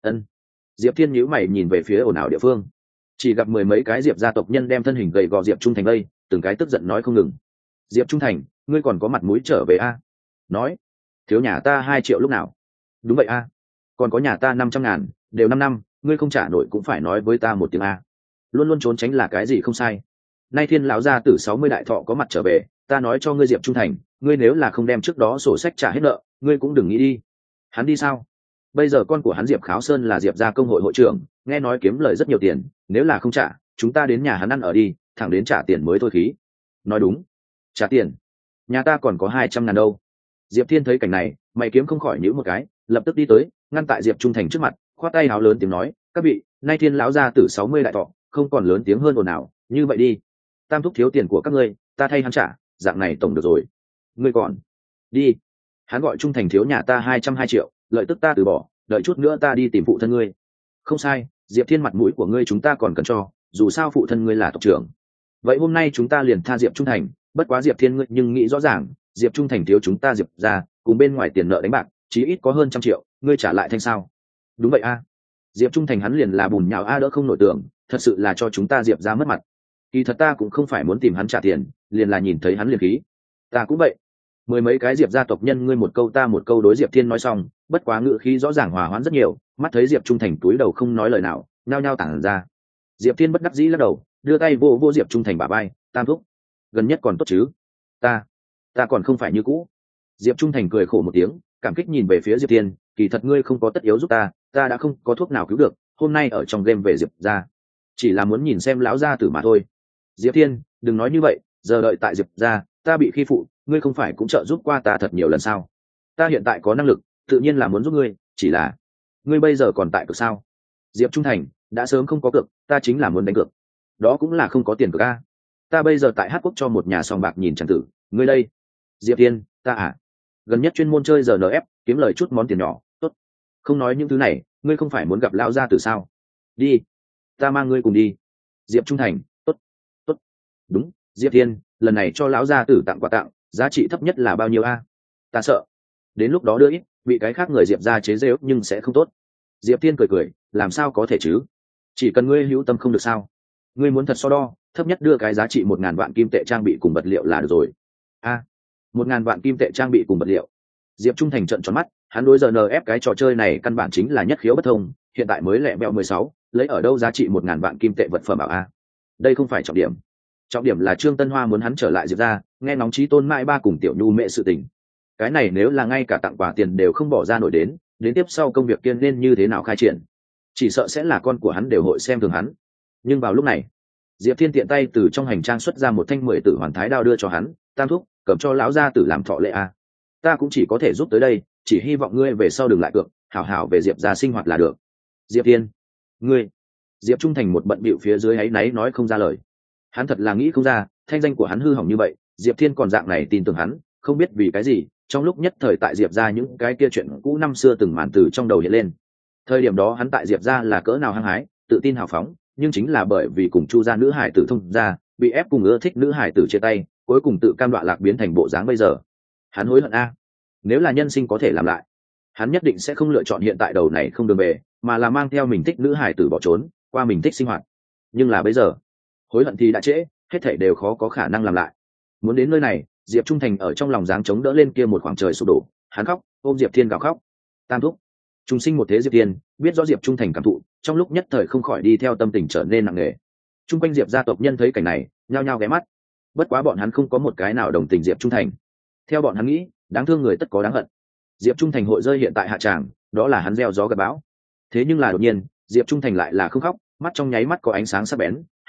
Diệp Thiên nhíu mày nhìn về phía ồn ào địa phương, chỉ gặp mười mấy cái Diệp gia tộc nhân đem thân hình gầy gò Diệp Trung Thành đây, từng cái tức giận nói không ngừng. Diệp Trung Thành, ngươi còn có mặt mũi trở về a? Nói, thiếu nhà ta 2 triệu lúc nào? Đúng vậy a. Còn có nhà ta 500.000, đều 5 năm, ngươi không trả nổi cũng phải nói với ta một tiếng a. Luôn luôn trốn tránh là cái gì không sai. Nay Thiên lão gia tử 60 đại thọ có mặt trở về, ta nói cho ngươi Diệp Trung Thành, ngươi nếu là không đem trước đó sổ sách trả hết nợ, ngươi cũng đừng nghĩ đi. Hắn đi sao? Bây giờ con của hắn Diệp Kháo Sơn là Diệp gia công hội hội trưởng, nghe nói kiếm lời rất nhiều tiền, nếu là không trả, chúng ta đến nhà hắn ăn ở đi, thẳng đến trả tiền mới thôi khí. Nói đúng, trả tiền. Nhà ta còn có 200.000 đâu. Diệp Thiên thấy cảnh này, mày kiếm không khỏi nhíu một cái, lập tức đi tới, ngăn tại Diệp Trung Thành trước mặt, khoát tay háo lớn tiếng nói, các vị, nay Thiên lão gia tử 60 đại thọ, không còn lớn tiếng hơn ồn ào, như vậy đi, Tam thúc thiếu tiền của các ngươi, ta thay hắn trả, dạng này tổng được rồi. Ngươi còn đi. Hắn gọi Trung Thành thiếu nhà ta 202 triệu, lợi tức ta từ bỏ, đợi chút nữa ta đi tìm phụ thân ngươi. Không sai, Diệp Thiên, mặt mũi của ngươi chúng ta còn cần cho, dù sao phụ thân ngươi là tộc trưởng. Vậy hôm nay chúng ta liền tha Diệp Trung Thành, bất quá Diệp Thiên ngươi nhưng nghĩ rõ ràng, Diệp Trung Thành thiếu chúng ta Diệp ra, cùng bên ngoài tiền nợ đánh bạc, chí ít có hơn 100 triệu, ngươi trả lại thanh sao? Đúng vậy a. Diệp Trung Thành hắn liền là bùn nhào a đỡ không nổi tưởng, thật sự là cho chúng ta Diệp ra mất mặt. Kỳ thật ta cũng không phải muốn tìm hắn trả tiền, liền là nhìn thấy hắn liền khí. Ta cũng vậy. Mười mấy cái Diệp gia tộc nhân ngươi một câu ta một câu đối Diệp Thiên nói xong, bất quá ngữ khí rõ ràng hòa hoãn rất nhiều, mắt thấy Diệp Trung Thành túi đầu không nói lời nào, nhao nhao tản ra. Diệp Thiên bất đắc dĩ lắc đầu, đưa tay vô Diệp Trung Thành bả vai, Tam thúc, gần nhất còn tốt chứ? Ta còn không phải như cũ. Diệp Trung Thành cười khổ một tiếng, cảm kích nhìn về phía Diệp Thiên, kỳ thật ngươi không có tất yếu giúp ta đã không có thuốc nào cứu được, hôm nay ở trong game về Diệp gia, chỉ là muốn nhìn xem lão gia tử mà thôi. Diệp Thiên, đừng nói như vậy, giờ đợi tại Diệp gia, ta bị khi phụ, ngươi không phải cũng trợ giúp qua ta thật nhiều lần sao? Ta hiện tại có năng lực, tự nhiên là muốn giúp ngươi, chỉ là ngươi bây giờ còn tại cược sao? Diệp Trung Thành, đã sớm không có cược, ta chính là muốn đánh cược. Đó cũng là không có tiền cược a. Ta bây giờ tại Hát Quốc cho một nhà sòng bạc nhìn chẳng tử, ngươi đây. Diệp Thiên, ta gần nhất chuyên môn chơi RNF, kiếm lời chút món tiền nhỏ, tốt. Không nói những thứ này, ngươi không phải muốn gặp lão gia tử sao? Đi, ta mang ngươi cùng đi. Diệp Trung Thành, tốt. Đúng, Diệp Thiên, lần này cho lão gia tử tặng quà tặng, giá trị thấp nhất là bao nhiêu a? Ta sợ đến lúc đó đưa ít, bị cái khác người Diệp gia chế giễu nhưng sẽ không tốt. Diệp Thiên cười, làm sao có thể chứ? Chỉ cần ngươi hữu tâm không được sao? Ngươi muốn thật so đo, thấp nhất đưa cái giá trị 1.000 vạn kim tệ trang bị cùng vật liệu là được rồi. 1.000 vạn kim tệ trang bị cùng vật liệu. Diệp Trung Thành trợn tròn mắt, hắn đối giờ ép cái trò chơi này căn bản chính là nhất khiếu bất thông, hiện tại mới lẹ bẹo 16, lấy ở đâu giá trị 1.000 vạn kim tệ vật phẩm bảo a? Đây không phải trọng điểm. Trọng điểm là Trương Tân Hoa muốn hắn trở lại Diệp ra, nghe nóng chí tôn mãi ba cùng Tiểu Nhu Mẹ sự tình. Cái này nếu là ngay cả tặng quà tiền đều không bỏ ra nổi đến tiếp sau công việc kiên nên như thế nào khai triển, chỉ sợ sẽ là con của hắn đều hội xem thường hắn. Nhưng vào lúc này, Diệp Thiên tiện tay từ trong hành trang xuất ra một thanh 10 tử hoàn thái đao đưa cho hắn, Tam thúc, cầm cho lão gia tử làm thọ lệ a. Ta cũng chỉ có thể giúp tới đây, chỉ hy vọng ngươi về sau đừng lại cược, hảo hảo về Diệp gia sinh hoạt là được. Diệp Thiên, ngươi. Diệp Trung Thành một bận bịu phía dưới áy náy nói không ra lời. Hắn thật là nghĩ không ra, thanh danh của hắn hư hỏng như vậy, Diệp Thiên còn dạng này tin tưởng hắn, không biết vì cái gì, trong lúc nhất thời tại Diệp gia những cái kia chuyện cũ năm xưa từng màn từ trong đầu hiện lên. Thời điểm đó hắn tại Diệp gia là cỡ nào hăng hái, tự tin hào phóng, nhưng chính là bởi vì cùng Chu gia nữ hải tử thông gia, bị ép cùng ưa thích nữ hải tử chia tay, cuối cùng tự cam đoạ lạc biến thành bộ dáng bây giờ. Hắn hối hận a. Nếu là nhân sinh có thể làm lại, hắn nhất định sẽ không lựa chọn hiện tại đầu này không đường về, mà là mang theo mình thích nữ hải tử bỏ trốn, qua mình thích sinh hoạt. Nhưng là bây giờ, hối hận thì đã trễ, hết thảy đều khó có khả năng làm lại. Muốn đến nơi này, Diệp Trung Thành ở trong lòng dáng chống đỡ lên kia một khoảng trời sụp đổ, hắn khóc, ôm Diệp Thiên gào khóc. Tam thúc, chúng sinh một thế Diệp Thiên, biết rõ Diệp Trung Thành cảm thụ, trong lúc nhất thời không khỏi đi theo tâm tình trở nên nặng nề. Trung quanh Diệp gia tộc nhân thấy cảnh này, nhao nhao ghé mắt. Bất quá bọn hắn không có một cái nào đồng tình Diệp Trung Thành. Theo bọn hắn nghĩ, đáng thương người tất có đáng hận. Diệp Trung Thành hội rơi hiện tại hạ tràng, đó là hắn gieo gió gặt bão. Thế nhưng là đột nhiên, Diệp Trung Thành lại là không khóc, mắt trong nháy mắt có ánh sáng sắc bén,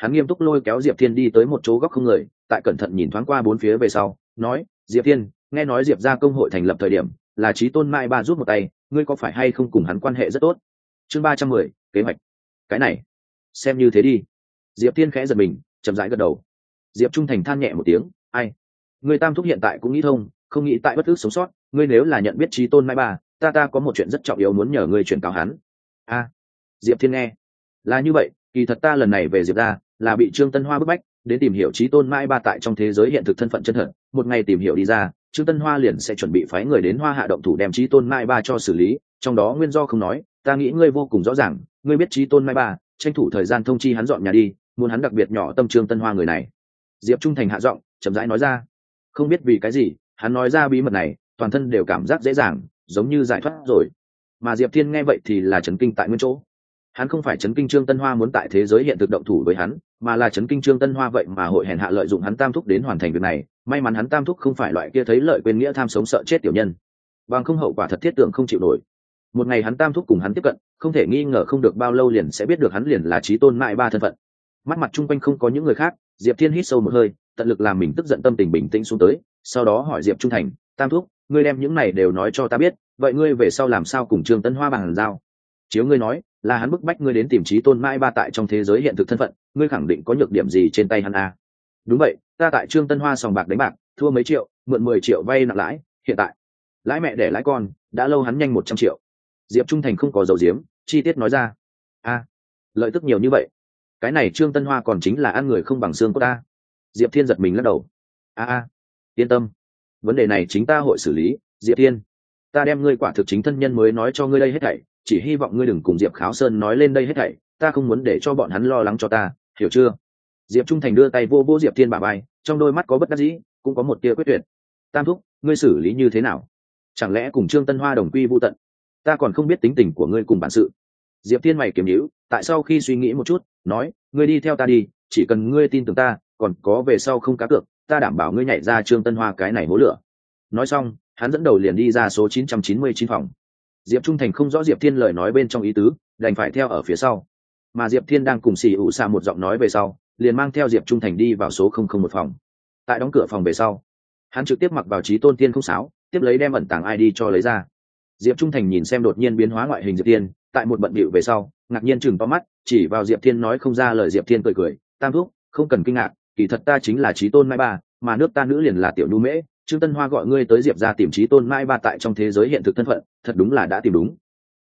hắn nghiêm túc lôi kéo Diệp Thiên đi tới một chỗ góc không người, tại cẩn thận nhìn thoáng qua bốn phía về sau nói: Diệp Thiên, nghe nói Diệp gia công hội thành lập thời điểm là Chí Tôn Mai Ba rút một tay, ngươi có phải hay không cùng hắn quan hệ rất tốt? Chương 310, kế hoạch. Cái này xem như thế đi. Diệp Thiên khẽ giật mình, chậm rãi gật đầu. Diệp Trung Thành than nhẹ một tiếng: ai, ngươi Tam thúc hiện tại cũng nghĩ thông, không nghĩ tại bất ức sống sót. Ngươi nếu là nhận biết Chí Tôn Mai Ba, ta có một chuyện rất trọng yếu muốn nhờ ngươi chuyển cáo hắn. Diệp Thiên nghe là như vậy, kỳ thật ta lần này về Diệp gia là bị Trương Tân Hoa bức bách đến tìm hiểu Chí Tôn Mai Ba tại trong thế giới hiện thực thân phận chân thật. Một ngày tìm hiểu đi ra, Trương Tân Hoa liền sẽ chuẩn bị phái người đến Hoa Hạ động thủ đem Chí Tôn Mai Ba cho xử lý, trong đó nguyên do không nói, ta nghĩ ngươi vô cùng rõ ràng, ngươi biết Chí Tôn Mai Ba, tranh thủ thời gian thông chi hắn dọn nhà đi, muốn hắn đặc biệt nhỏ tâm Trương Tân Hoa người này. Diệp Trung Thành hạ giọng chậm rãi nói ra. Không biết vì cái gì, hắn nói ra bí mật này, toàn thân đều cảm giác dễ dàng, giống như giải thoát rồi. Mà Diệp Thiên nghe vậy thì là chấn kinh tại nguyên chỗ. Hắn không phải chấn kinh Trương Tân Hoa muốn tại thế giới hiện thực động thủ với hắn, mà là chấn kinh Trương Tân Hoa vậy mà hội hèn hạ lợi dụng hắn Tam thúc đến hoàn thành việc này. May mắn hắn Tam thúc không phải loại kia thấy lợi quên nghĩa tham sống sợ chết tiểu nhân, bằng không hậu quả thật thiết tưởng không chịu nổi. Một ngày hắn Tam thúc cùng hắn tiếp cận, không thể nghi ngờ không được bao lâu liền sẽ biết được hắn liền là Chí Tôn Mai Ba thân phận. Mắt mặt chung quanh không có những người khác, Diệp Thiên hít sâu một hơi, tận lực làm mình tức giận tâm tình bình tĩnh xuống tới, sau đó hỏi Diệp Trung Thành: Tam thúc, ngươi đem những này đều nói cho ta biết, vậy ngươi về sau làm sao cùng Trương Tân Hoa bàn giao? Chiếu ngươi nói là hắn bức bách ngươi đến tìm Chí Tôn Mai Ba tại trong thế giới hiện thực thân phận, ngươi khẳng định có nhược điểm gì trên tay hắn à? Đúng vậy, ta tại Trương Tân Hoa sòng bạc đánh bạc, thua mấy triệu, mượn 10 triệu vay nặng lãi, hiện tại lãi mẹ để lãi con, đã lâu hắn nhanh 100 triệu. Diệp Trung Thành không có dầu diếm, chi tiết nói ra. Lợi tức nhiều như vậy, cái này Trương Tân Hoa còn chính là ăn người không bằng xương của ta. Diệp Thiên giật mình lắc đầu. Yên tâm, vấn đề này chính ta hội xử lý. Diệp Thiên, ta đem ngươi quả thực chính thân nhân mới nói cho ngươi đây hết thảy, chỉ hy vọng ngươi đừng cùng Diệp Kháo Sơn nói lên đây hết thảy, ta không muốn để cho bọn hắn lo lắng cho ta, hiểu chưa? Diệp Trung Thành đưa tay vô vô Diệp Thiên bả vai, trong đôi mắt có bất đắc dĩ, cũng có một tia quyết tuyệt. Tam thúc, ngươi xử lý như thế nào? Chẳng lẽ cùng Trương Tân Hoa đồng quy vu tận? Ta còn không biết tính tình của ngươi cùng bản sự. Diệp Thiên mày kiếm nhíu, tại sau khi suy nghĩ một chút, nói: ngươi đi theo ta đi, chỉ cần ngươi tin tưởng ta, còn có về sau không cá cược, ta đảm bảo ngươi nhảy ra Trương Tân Hoa cái này hố lửa. Nói xong, hắn dẫn đầu liền đi ra số 999 phòng. Diệp Trung Thành không rõ Diệp Thiên lời nói bên trong ý tứ, đành phải theo ở phía sau. Mà Diệp Thiên đang cùng xì ủ xa một giọng nói về sau, liền mang theo Diệp Trung Thành đi vào số 001 phòng. Tại đóng cửa phòng về sau, hắn trực tiếp mặc vào Chí Tôn Tiên không sáo, tiếp lấy đem ẩn tàng ID cho lấy ra. Diệp Trung Thành nhìn xem đột nhiên biến hóa ngoại hình Diệp Thiên, tại một bận bịu về sau, ngạc nhiên chừng to mắt, chỉ vào Diệp Thiên nói không ra lời. Diệp Thiên cười cười: Tam thúc, không cần kinh ngạc, kỳ thật ta chính là Chí Tôn Mai Ba, mà nước ta nữ liền là Tiểu Nhu Mễ. Trương Tân Hoa gọi ngươi tới Diệp gia tìm Chí Tôn Mai Ba tại trong thế giới hiện thực thân phận, thật đúng là đã tìm đúng.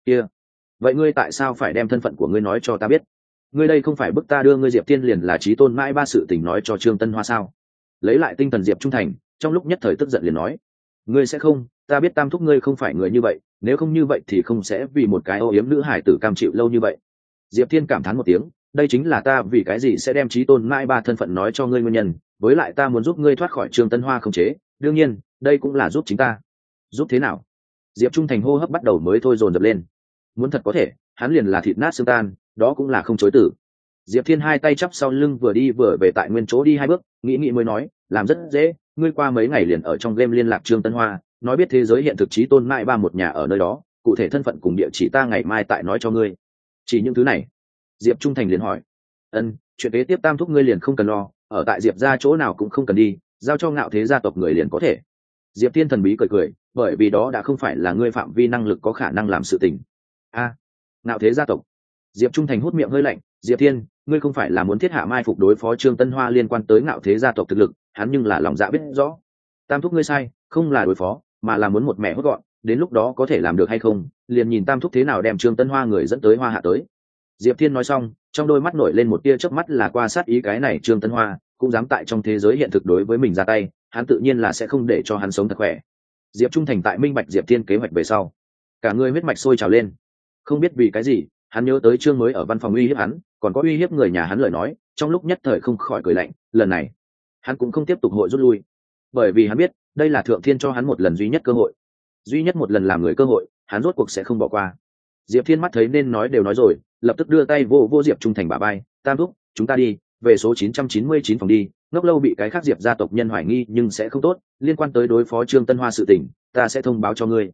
Vậy ngươi tại sao phải đem thân phận của ngươi nói cho ta biết? Ngươi đây không phải bức ta đưa ngươi Diệp Thiên liền là Chí Tôn Mai Ba sự tình nói cho Trương Tân Hoa sao? Lấy lại tinh thần Diệp Trung Thành, trong lúc nhất thời tức giận liền nói: ngươi sẽ không, ta biết Tam thúc ngươi không phải người như vậy, nếu không như vậy thì không sẽ vì một cái ô yếm nữ hải tử cam chịu lâu như vậy. Diệp Thiên cảm thán một tiếng: đây chính là ta vì cái gì sẽ đem Chí Tôn Mai Ba thân phận nói cho ngươi nguyên nhân, với lại ta muốn giúp ngươi thoát khỏi Trương Tân Hoa khống chế, đương nhiên đây cũng là giúp chính ta. Giúp thế nào? Diệp Trung Thành hô hấp bắt đầu mới thôi dồn dập lên. Muốn thật có thể, hắn liền là thịt nát xương tan, đó cũng là không chối từ. Diệp Thiên hai tay chắp sau lưng vừa đi vừa về tại nguyên chỗ đi 2 bước, nghĩ nghĩ mới nói: làm rất dễ, ngươi qua mấy ngày liền ở trong game liên lạc Trương Tân Hoa, nói biết thế giới hiện thực Chí Tôn Mai Ba một nhà ở nơi đó, cụ thể thân phận cùng địa chỉ ta ngày mai tại nói cho ngươi. Chỉ những thứ này? Diệp Trung Thành liền hỏi. Chuyện kế tiếp Tam thúc ngươi liền không cần lo, ở tại Diệp gia chỗ nào cũng không cần đi, giao cho Ngạo Thế gia tộc người liền có thể. Diệp Thiên thần bí cười cười, bởi vì đó đã không phải là ngươi phạm vi năng lực có khả năng làm sự tình. Ngạo Thế gia tộc? Diệp Trung Thành hút miệng hơi lạnh. Diệp Thiên, ngươi không phải là muốn thiết hạ mai phục đối phó Trương Tân Hoa liên quan tới Ngạo Thế gia tộc thực lực, hắn nhưng là lòng dạ biết rõ. Tam thúc ngươi sai, không là đối phó, mà là muốn một mẹ hốt gọn, đến lúc đó có thể làm được hay không, liền nhìn Tam thúc thế nào đem Trương Tân Hoa người dẫn tới Hoa Hạ tới. Diệp Thiên nói xong, trong đôi mắt nổi lên một tia chớp mắt là qua sát ý, cái này Trương Tân Hoa cũng dám tại trong thế giới hiện thực đối với mình ra tay, hắn tự nhiên là sẽ không để cho hắn sống thật khỏe. Diệp Trung Thành tại minh bạch Diệp Thiên kế hoạch về sau, cả người huyết mạch sôi trào lên. Không biết vì cái gì, hắn nhớ tới Trương mới ở văn phòng uy hiếp hắn, còn có uy hiếp người nhà hắn lời nói, trong lúc nhất thời không khỏi cười lạnh. Lần này hắn cũng không tiếp tục hội rút lui, bởi vì hắn biết đây là Thượng Thiên cho hắn một lần duy nhất cơ hội, duy nhất một lần làm người cơ hội, hắn rốt cuộc sẽ không bỏ qua. Diệp Thiên mắt thấy nên nói đều nói rồi, lập tức đưa tay vô Diệp Trung Thành bả vai: Tam thúc, chúng ta đi về số 999 phòng đi, ngốc lâu bị cái khác Diệp gia tộc nhân hoài nghi nhưng sẽ không tốt, liên quan tới đối phó Trương Tân Hoa sự tình, ta sẽ thông báo cho ngươi.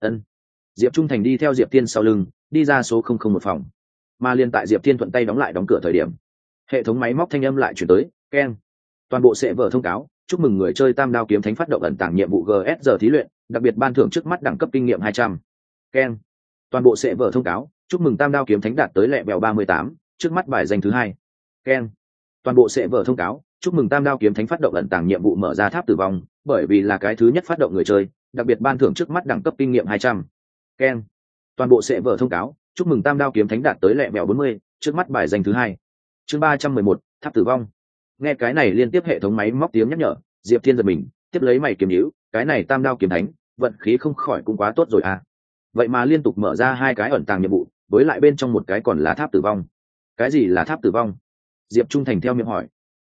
Diệp Trung Thành đi theo Diệp Thiên sau lưng, đi ra số 001 phòng. Mà liên tại Diệp Thiên thuận tay đóng lại đóng cửa thời điểm, Hệ thống máy móc thanh âm lại chuyển tới, keng. Toàn bộ sẽ vở thông cáo, chúc mừng người chơi Tam Đao Kiếm Thánh phát động ẩn tàng nhiệm vụ GS giờ thí luyện, đặc biệt ban thưởng trước mắt đẳng cấp kinh nghiệm 200. Keng. Toàn bộ sẽ vở thông cáo, chúc mừng Tam Đao Kiếm Thánh đạt tới level 38, trước mắt bài danh thứ 2. Keng. Toàn bộ sẽ vở thông cáo, chúc mừng Tam Đao Kiếm Thánh phát động ẩn tàng nhiệm vụ mở ra tháp tử vong, bởi vì là cái thứ nhất phát động người chơi, đặc biệt ban thưởng trước mắt đẳng cấp kinh nghiệm 200. Keng. Toàn bộ sẽ vở thông cáo, chúc mừng Tam Đao Kiếm Thánh đạt tới level 40, trước mắt bài danh thứ 2. Chương 311, tháp tử vong. Nghe cái này liên tiếp hệ thống máy móc tiếng nhắc nhở, Diệp Thiên giật mình, tiếp lấy mày kiếm nhíu, cái này Tam Đao Kiếm Thánh, vận khí không khỏi cũng quá tốt rồi à. Vậy mà liên tục mở ra 2 cái ẩn tàng nhiệm vụ, với lại bên trong một cái còn là tháp tử vong. Cái gì là tháp tử vong? Diệp Trung Thành theo miệng hỏi.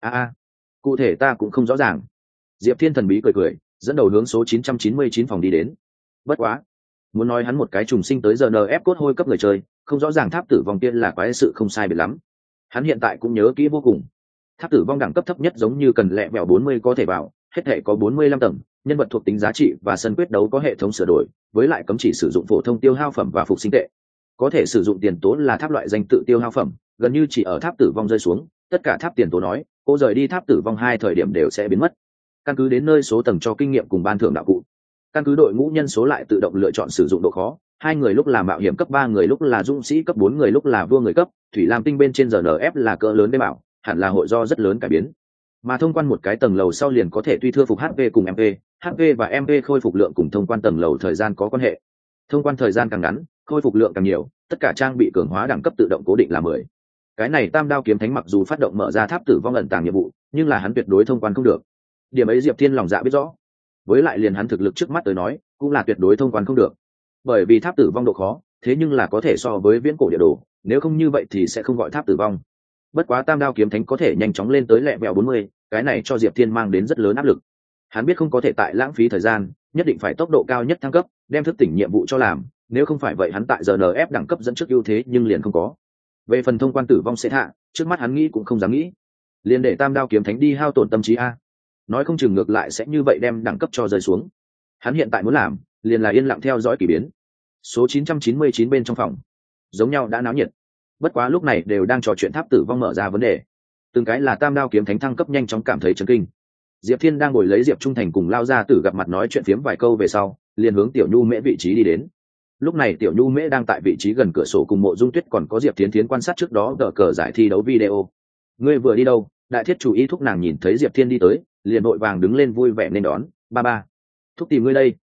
Cụ thể ta cũng không rõ ràng. Diệp Thiên thần bí cười cười, dẫn đầu hướng số 999 phòng đi đến. Bất quá, muốn nói hắn một cái trùng sinh tới giờ NF cốt hôi cấp người chơi, không rõ ràng tháp tử vong kia là quái sự không sai biệt lắm. Hắn hiện tại cũng nhớ kỹ vô cùng. Tháp tử vong đẳng cấp thấp nhất giống như cần lẹ vẹo 40 có thể vào, hết thể có 45 tầng, nhân vật thuộc tính giá trị và sân quyết đấu có hệ thống sửa đổi, với lại cấm chỉ sử dụng phổ thông tiêu hao phẩm và phục sinh tệ. Có thể sử dụng tiền tố là tháp loại danh tự tiêu hao phẩm, gần như chỉ ở tháp tử vong rơi xuống, tất cả tháp tiền tố nói, cô rời đi tháp tử vong 2 thời điểm đều sẽ biến mất. Căn cứ đến nơi số tầng cho kinh nghiệm cùng ban thưởng đạo cụ. Căn cứ đội ngũ nhân số lại tự động lựa chọn sử dụng độ khó, 2 người lúc là mạo hiểm cấp 3 người lúc là dũng sĩ cấp 4 người lúc là vua người cấp, thủy lam tinh bên trên RNF là cỡ lớn đế bảo, hẳn là hội do rất lớn cải biến. Mà thông quan một cái tầng lầu sau liền có thể tùy thưa phục HP cùng MP, HP và MP khôi phục lượng cùng thông quan tầng lầu thời gian có quan hệ. Thông quan thời gian càng ngắn, khôi phục lượng càng nhiều, tất cả trang bị cường hóa đẳng cấp tự động cố định là 10. Cái này Tam Đao Kiếm Thánh mặc dù phát động mở ra tháp tử vong ẩn tàng nhiệm vụ, nhưng là hắn tuyệt đối thông quan không được. Điểm ấy Diệp Thiên lòng dạ biết rõ. Với lại liền hắn thực lực trước mắt tới nói, cũng là tuyệt đối thông quan không được. Bởi vì tháp tử vong độ khó, thế nhưng là có thể so với viễn cổ địa đồ, nếu không như vậy thì sẽ không gọi tháp tử vong. Bất quá Tam Đao Kiếm Thánh có thể nhanh chóng lên tới level 40, cái này cho Diệp Thiên mang đến rất lớn áp lực. Hắn biết không có thể tại lãng phí thời gian, nhất định phải tốc độ cao nhất thăng cấp, đem thức tỉnh nhiệm vụ cho làm, nếu không phải vậy hắn tại GNF đẳng cấp dẫn trước ưu thế nhưng liền không có. Về phần thông quan tử vong sẽ hạ, trước mắt hắn nghĩ cũng không dám nghĩ. Liền để Tam Đao Kiếm Thánh đi hao tổn tâm trí a. Nói không chừng ngược lại sẽ như vậy đem đẳng cấp cho rơi xuống. Hắn hiện tại muốn làm, liền là yên lặng theo dõi kỳ biến. Số 999 bên trong phòng, giống nhau đã náo nhiệt. Bất quá lúc này đều đang trò chuyện tháp tử vong mở ra vấn đề. Từng cái là Tam Đao Kiếm Thánh thăng cấp nhanh chóng cảm thấy chấn kinh. Diệp Thiên đang ngồi lấy Diệp Trung Thành cùng lao ra tử gặp mặt nói chuyện phiếm vài câu về sau, liền hướng Tiểu Nhu Mễ vị trí đi đến. Lúc này Tiểu Nhu Mễ đang tại vị trí gần cửa sổ cùng Mộ Dung Tuyết còn có Diệp Thiến Thiến quan sát trước đó đỡ cờ giải thi đấu video. Ngươi vừa đi đâu? Đại thiết chủ ý thúc nàng nhìn thấy Diệp Thiên đi tới, liền vội vàng đứng lên vui vẻ nên đón. Ba. Thúc tìm ngươi đây.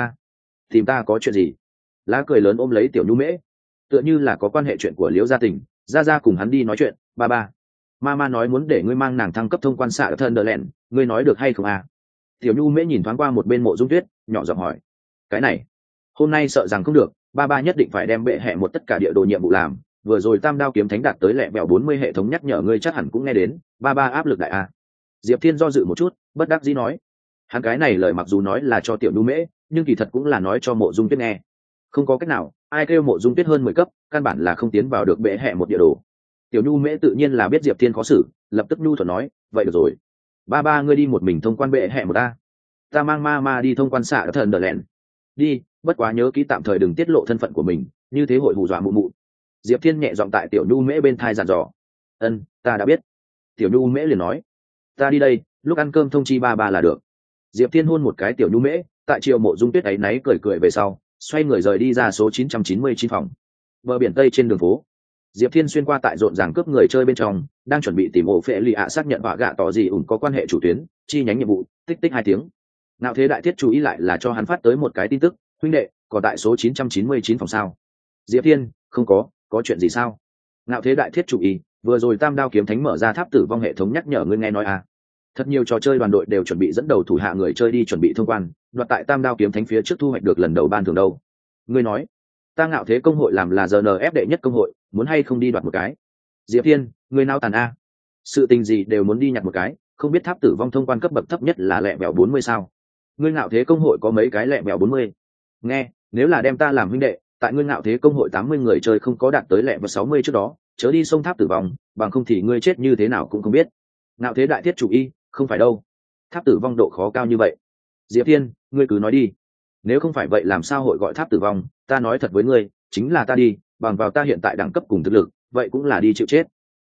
Tìm ta có chuyện gì? Lá cười lớn ôm lấy Tiểu Nhu Mễ, tựa như là có quan hệ chuyện của Liễu gia tình, ra cùng hắn đi nói chuyện. Ba. Mama nói muốn để ngươi mang nàng thăng cấp thông quan xạ ở Thunderland, ngươi nói được hay không à? Tiểu Nhu Mễ nhìn thoáng qua một bên Mộ Dung Tuyết, nhỏ giọng hỏi. Cái này, hôm nay sợ rằng không được, ba nhất định phải đem bệ hệ một tất cả địa đồ nhiệm vụ làm. Vừa rồi Tam Đao Kiếm Thánh đạt tới lẹ bẹo 40 hệ thống nhắc nhở ngươi chắc hẳn cũng nghe đến, ba áp lực đại a. Diệp Thiên do dự một chút, bất đắc dĩ nói. Hắn cái này lời mặc dù nói là cho Tiểu Nhu Mễ, nhưng kỳ thật cũng là nói cho Mộ Dung Tuyết nghe. Không có cách nào, ai kêu Mộ Dung Tuyết hơn 10 cấp, căn bản là không tiến vào được bệ hệ một địa đồ. Tiểu Nhu Mễ tự nhiên là biết Diệp Thiên khó xử, lập tức nhu thuận nói, vậy được rồi. Ba ngươi đi một mình thông quan bệ hệ một ta mang ma đi thông quan xạ ở Thunderland. Đi, bất quá nhớ kỹ tạm thời đừng tiết lộ thân phận của mình, như thế hội hù dọa mụ. Diệp Thiên nhẹ giọng tại Tiểu Nhu Mễ bên thai dặn dò. Ta đã biết. Tiểu Nhu Mễ liền nói. Ta đi đây, lúc ăn cơm thông chi ba là được. Diệp Thiên hôn một cái Tiểu Nhu Mễ, tại chiều Mộ Dung Tuyết ấy náy cười về sau, xoay người rời đi ra số 999 phòng. Bờ biển Tây trên đường phố, Diệp Thiên xuyên qua tại rộn ràng cướp người chơi bên trong, đang chuẩn bị tìm ổ phệ lì ạ xác nhận họa gạ tỏ gì ủng có quan hệ chủ tuyến, chi nhánh nhiệm vụ, tích 2 tiếng. Nào thế đại thiết chú ý lại là cho hắn phát tới một cái tin tức, huynh đệ, có tại số 999 phòng sao? Diệp Thiên, không có chuyện gì sao? Nào thế đại thiết chú ý, vừa rồi Tam Đao Kiếm Thánh mở ra tháp tử vong hệ thống nhắc nhở ngươi nghe nói à? Thật nhiều trò chơi đoàn đội đều chuẩn bị dẫn đầu thủ hạ người chơi đi chuẩn bị thông quan, đoạt tại Tam Đao Kiếm Thánh phía trước thu hoạch được lần đầu ban thưởng đâu. Ngươi nói, ta Ngạo Thế công hội làm là GNF đệ nhất công hội, muốn hay không đi đoạt một cái? Diệp Thiên, ngươi nao tàn a? Sự tình gì đều muốn đi nhặt một cái, không biết tháp tử vong thông quan cấp bậc thấp nhất là lẹ bẹo 40 sao? Ngươi Ngạo Thế công hội có mấy cái lẹ bẹo 40? Nghe, nếu là đem ta làm huynh đệ, tại ngươi Ngạo Thế công hội 80 người chơi không có đạt tới lẹ bẹo 60 trước đó, chớ đi sông tháp tử vong, bằng không thì ngươi chết như thế nào cũng không biết. Ngạo Thế đại thiết chủ y, không phải đâu. Tháp tử vong độ khó cao như vậy. Diệp Thiên, ngươi cứ nói đi. Nếu không phải vậy làm sao hội gọi tháp tử vong, ta nói thật với ngươi, chính là ta đi, bằng vào ta hiện tại đẳng cấp cùng thực lực, vậy cũng là đi chịu chết.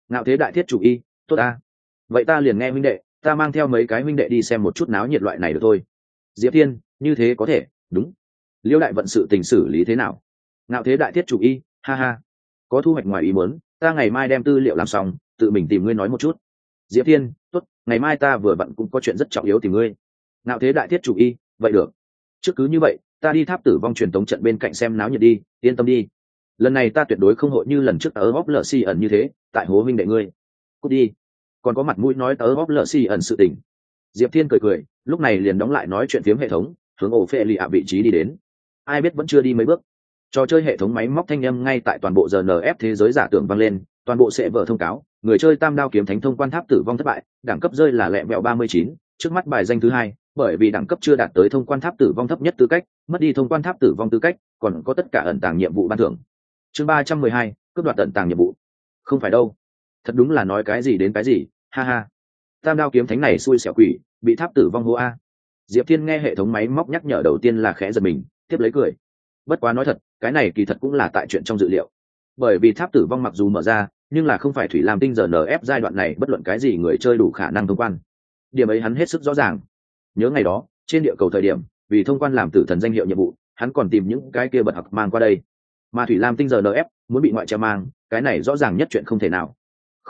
Ngạo thế đại thiết chủ y, tốt ta. Vậy ta liền nghe huynh đệ, ta mang theo mấy cái huynh đệ đi xem một chút náo nhiệt loại này được thôi. Diệp Thiên, như thế có thể, đúng. Liêu đại vận sự tình xử lý thế nào? Ngạo thế đại thiết chủ y, ha ha. Có thu hoạch ngoài ý muốn, ta ngày mai đem tư liệu làm xong, tự mình tìm ngươi nói một chút. Diệp Thiên, tốt, ngày mai ta vừa vặn cũng có chuyện rất trọng yếu tìm ngươi. Ngạo thế đại thiết chủ y, vậy được. Trước cứ như vậy, ta đi tháp tử vong truyền tống trận bên cạnh xem náo nhiệt đi, yên tâm đi. Lần này ta tuyệt đối không hội như lần trước ở góp lợ xì ẩn như thế, tại hố huynh đệ ngươi. Cút đi. Còn có mặt mũi nói tớ góp lợ xì ẩn sự tình. Diệp Thiên cười cười, lúc này liền đóng lại nói chuyện phiếm hệ thống, hướng ổ phệ lì ạ vị trí đi đến. Ai biết vẫn chưa đi mấy bước, trò chơi hệ thống máy móc thanh âm ngay tại toàn bộ GNF thế giới giả tưởng vang lên, toàn bộ sẽ vở thông cáo, người chơi Tam Đao kiếm thánh thông quan tháp tử vong thất bại, đẳng cấp rơi là lẹ mẹo 39, trước mắt bài danh thứ hai, bởi vì đẳng cấp chưa đạt tới thông quan tháp tử vong thấp nhất tư cách, mất đi thông quan tháp tử vong tư cách, còn có tất cả ẩn tàng nhiệm vụ ban thưởng. Chương 312, cướp đoạt ẩn tàng nhiệm vụ. Không phải đâu, thật đúng là nói cái gì đến cái gì, ha ha. Tam Đao kiếm thánh này xui xẻo quỷ, bị tháp tử vong hô a. Diệp Thiên nghe hệ thống máy móc nhắc nhở đầu tiên là khẽ giật mình, tiếp lấy cười. Bất quá nói thật, cái này kỳ thật cũng là tại chuyện trong dự liệu, bởi vì tháp tử vong mặc dù mở ra, nhưng là không phải thủy lam tinh GNF giai đoạn này bất luận cái gì người chơi đủ khả năng thông quan. Điểm ấy hắn hết sức rõ ràng. Nhớ ngày đó trên địa cầu thời điểm, vì thông quan làm tử thần danh hiệu nhiệm vụ, hắn còn tìm những cái kia bật học mang qua đây, mà thủy lam tinh GNF muốn bị ngoại treo mang, cái này rõ ràng nhất chuyện không thể nào.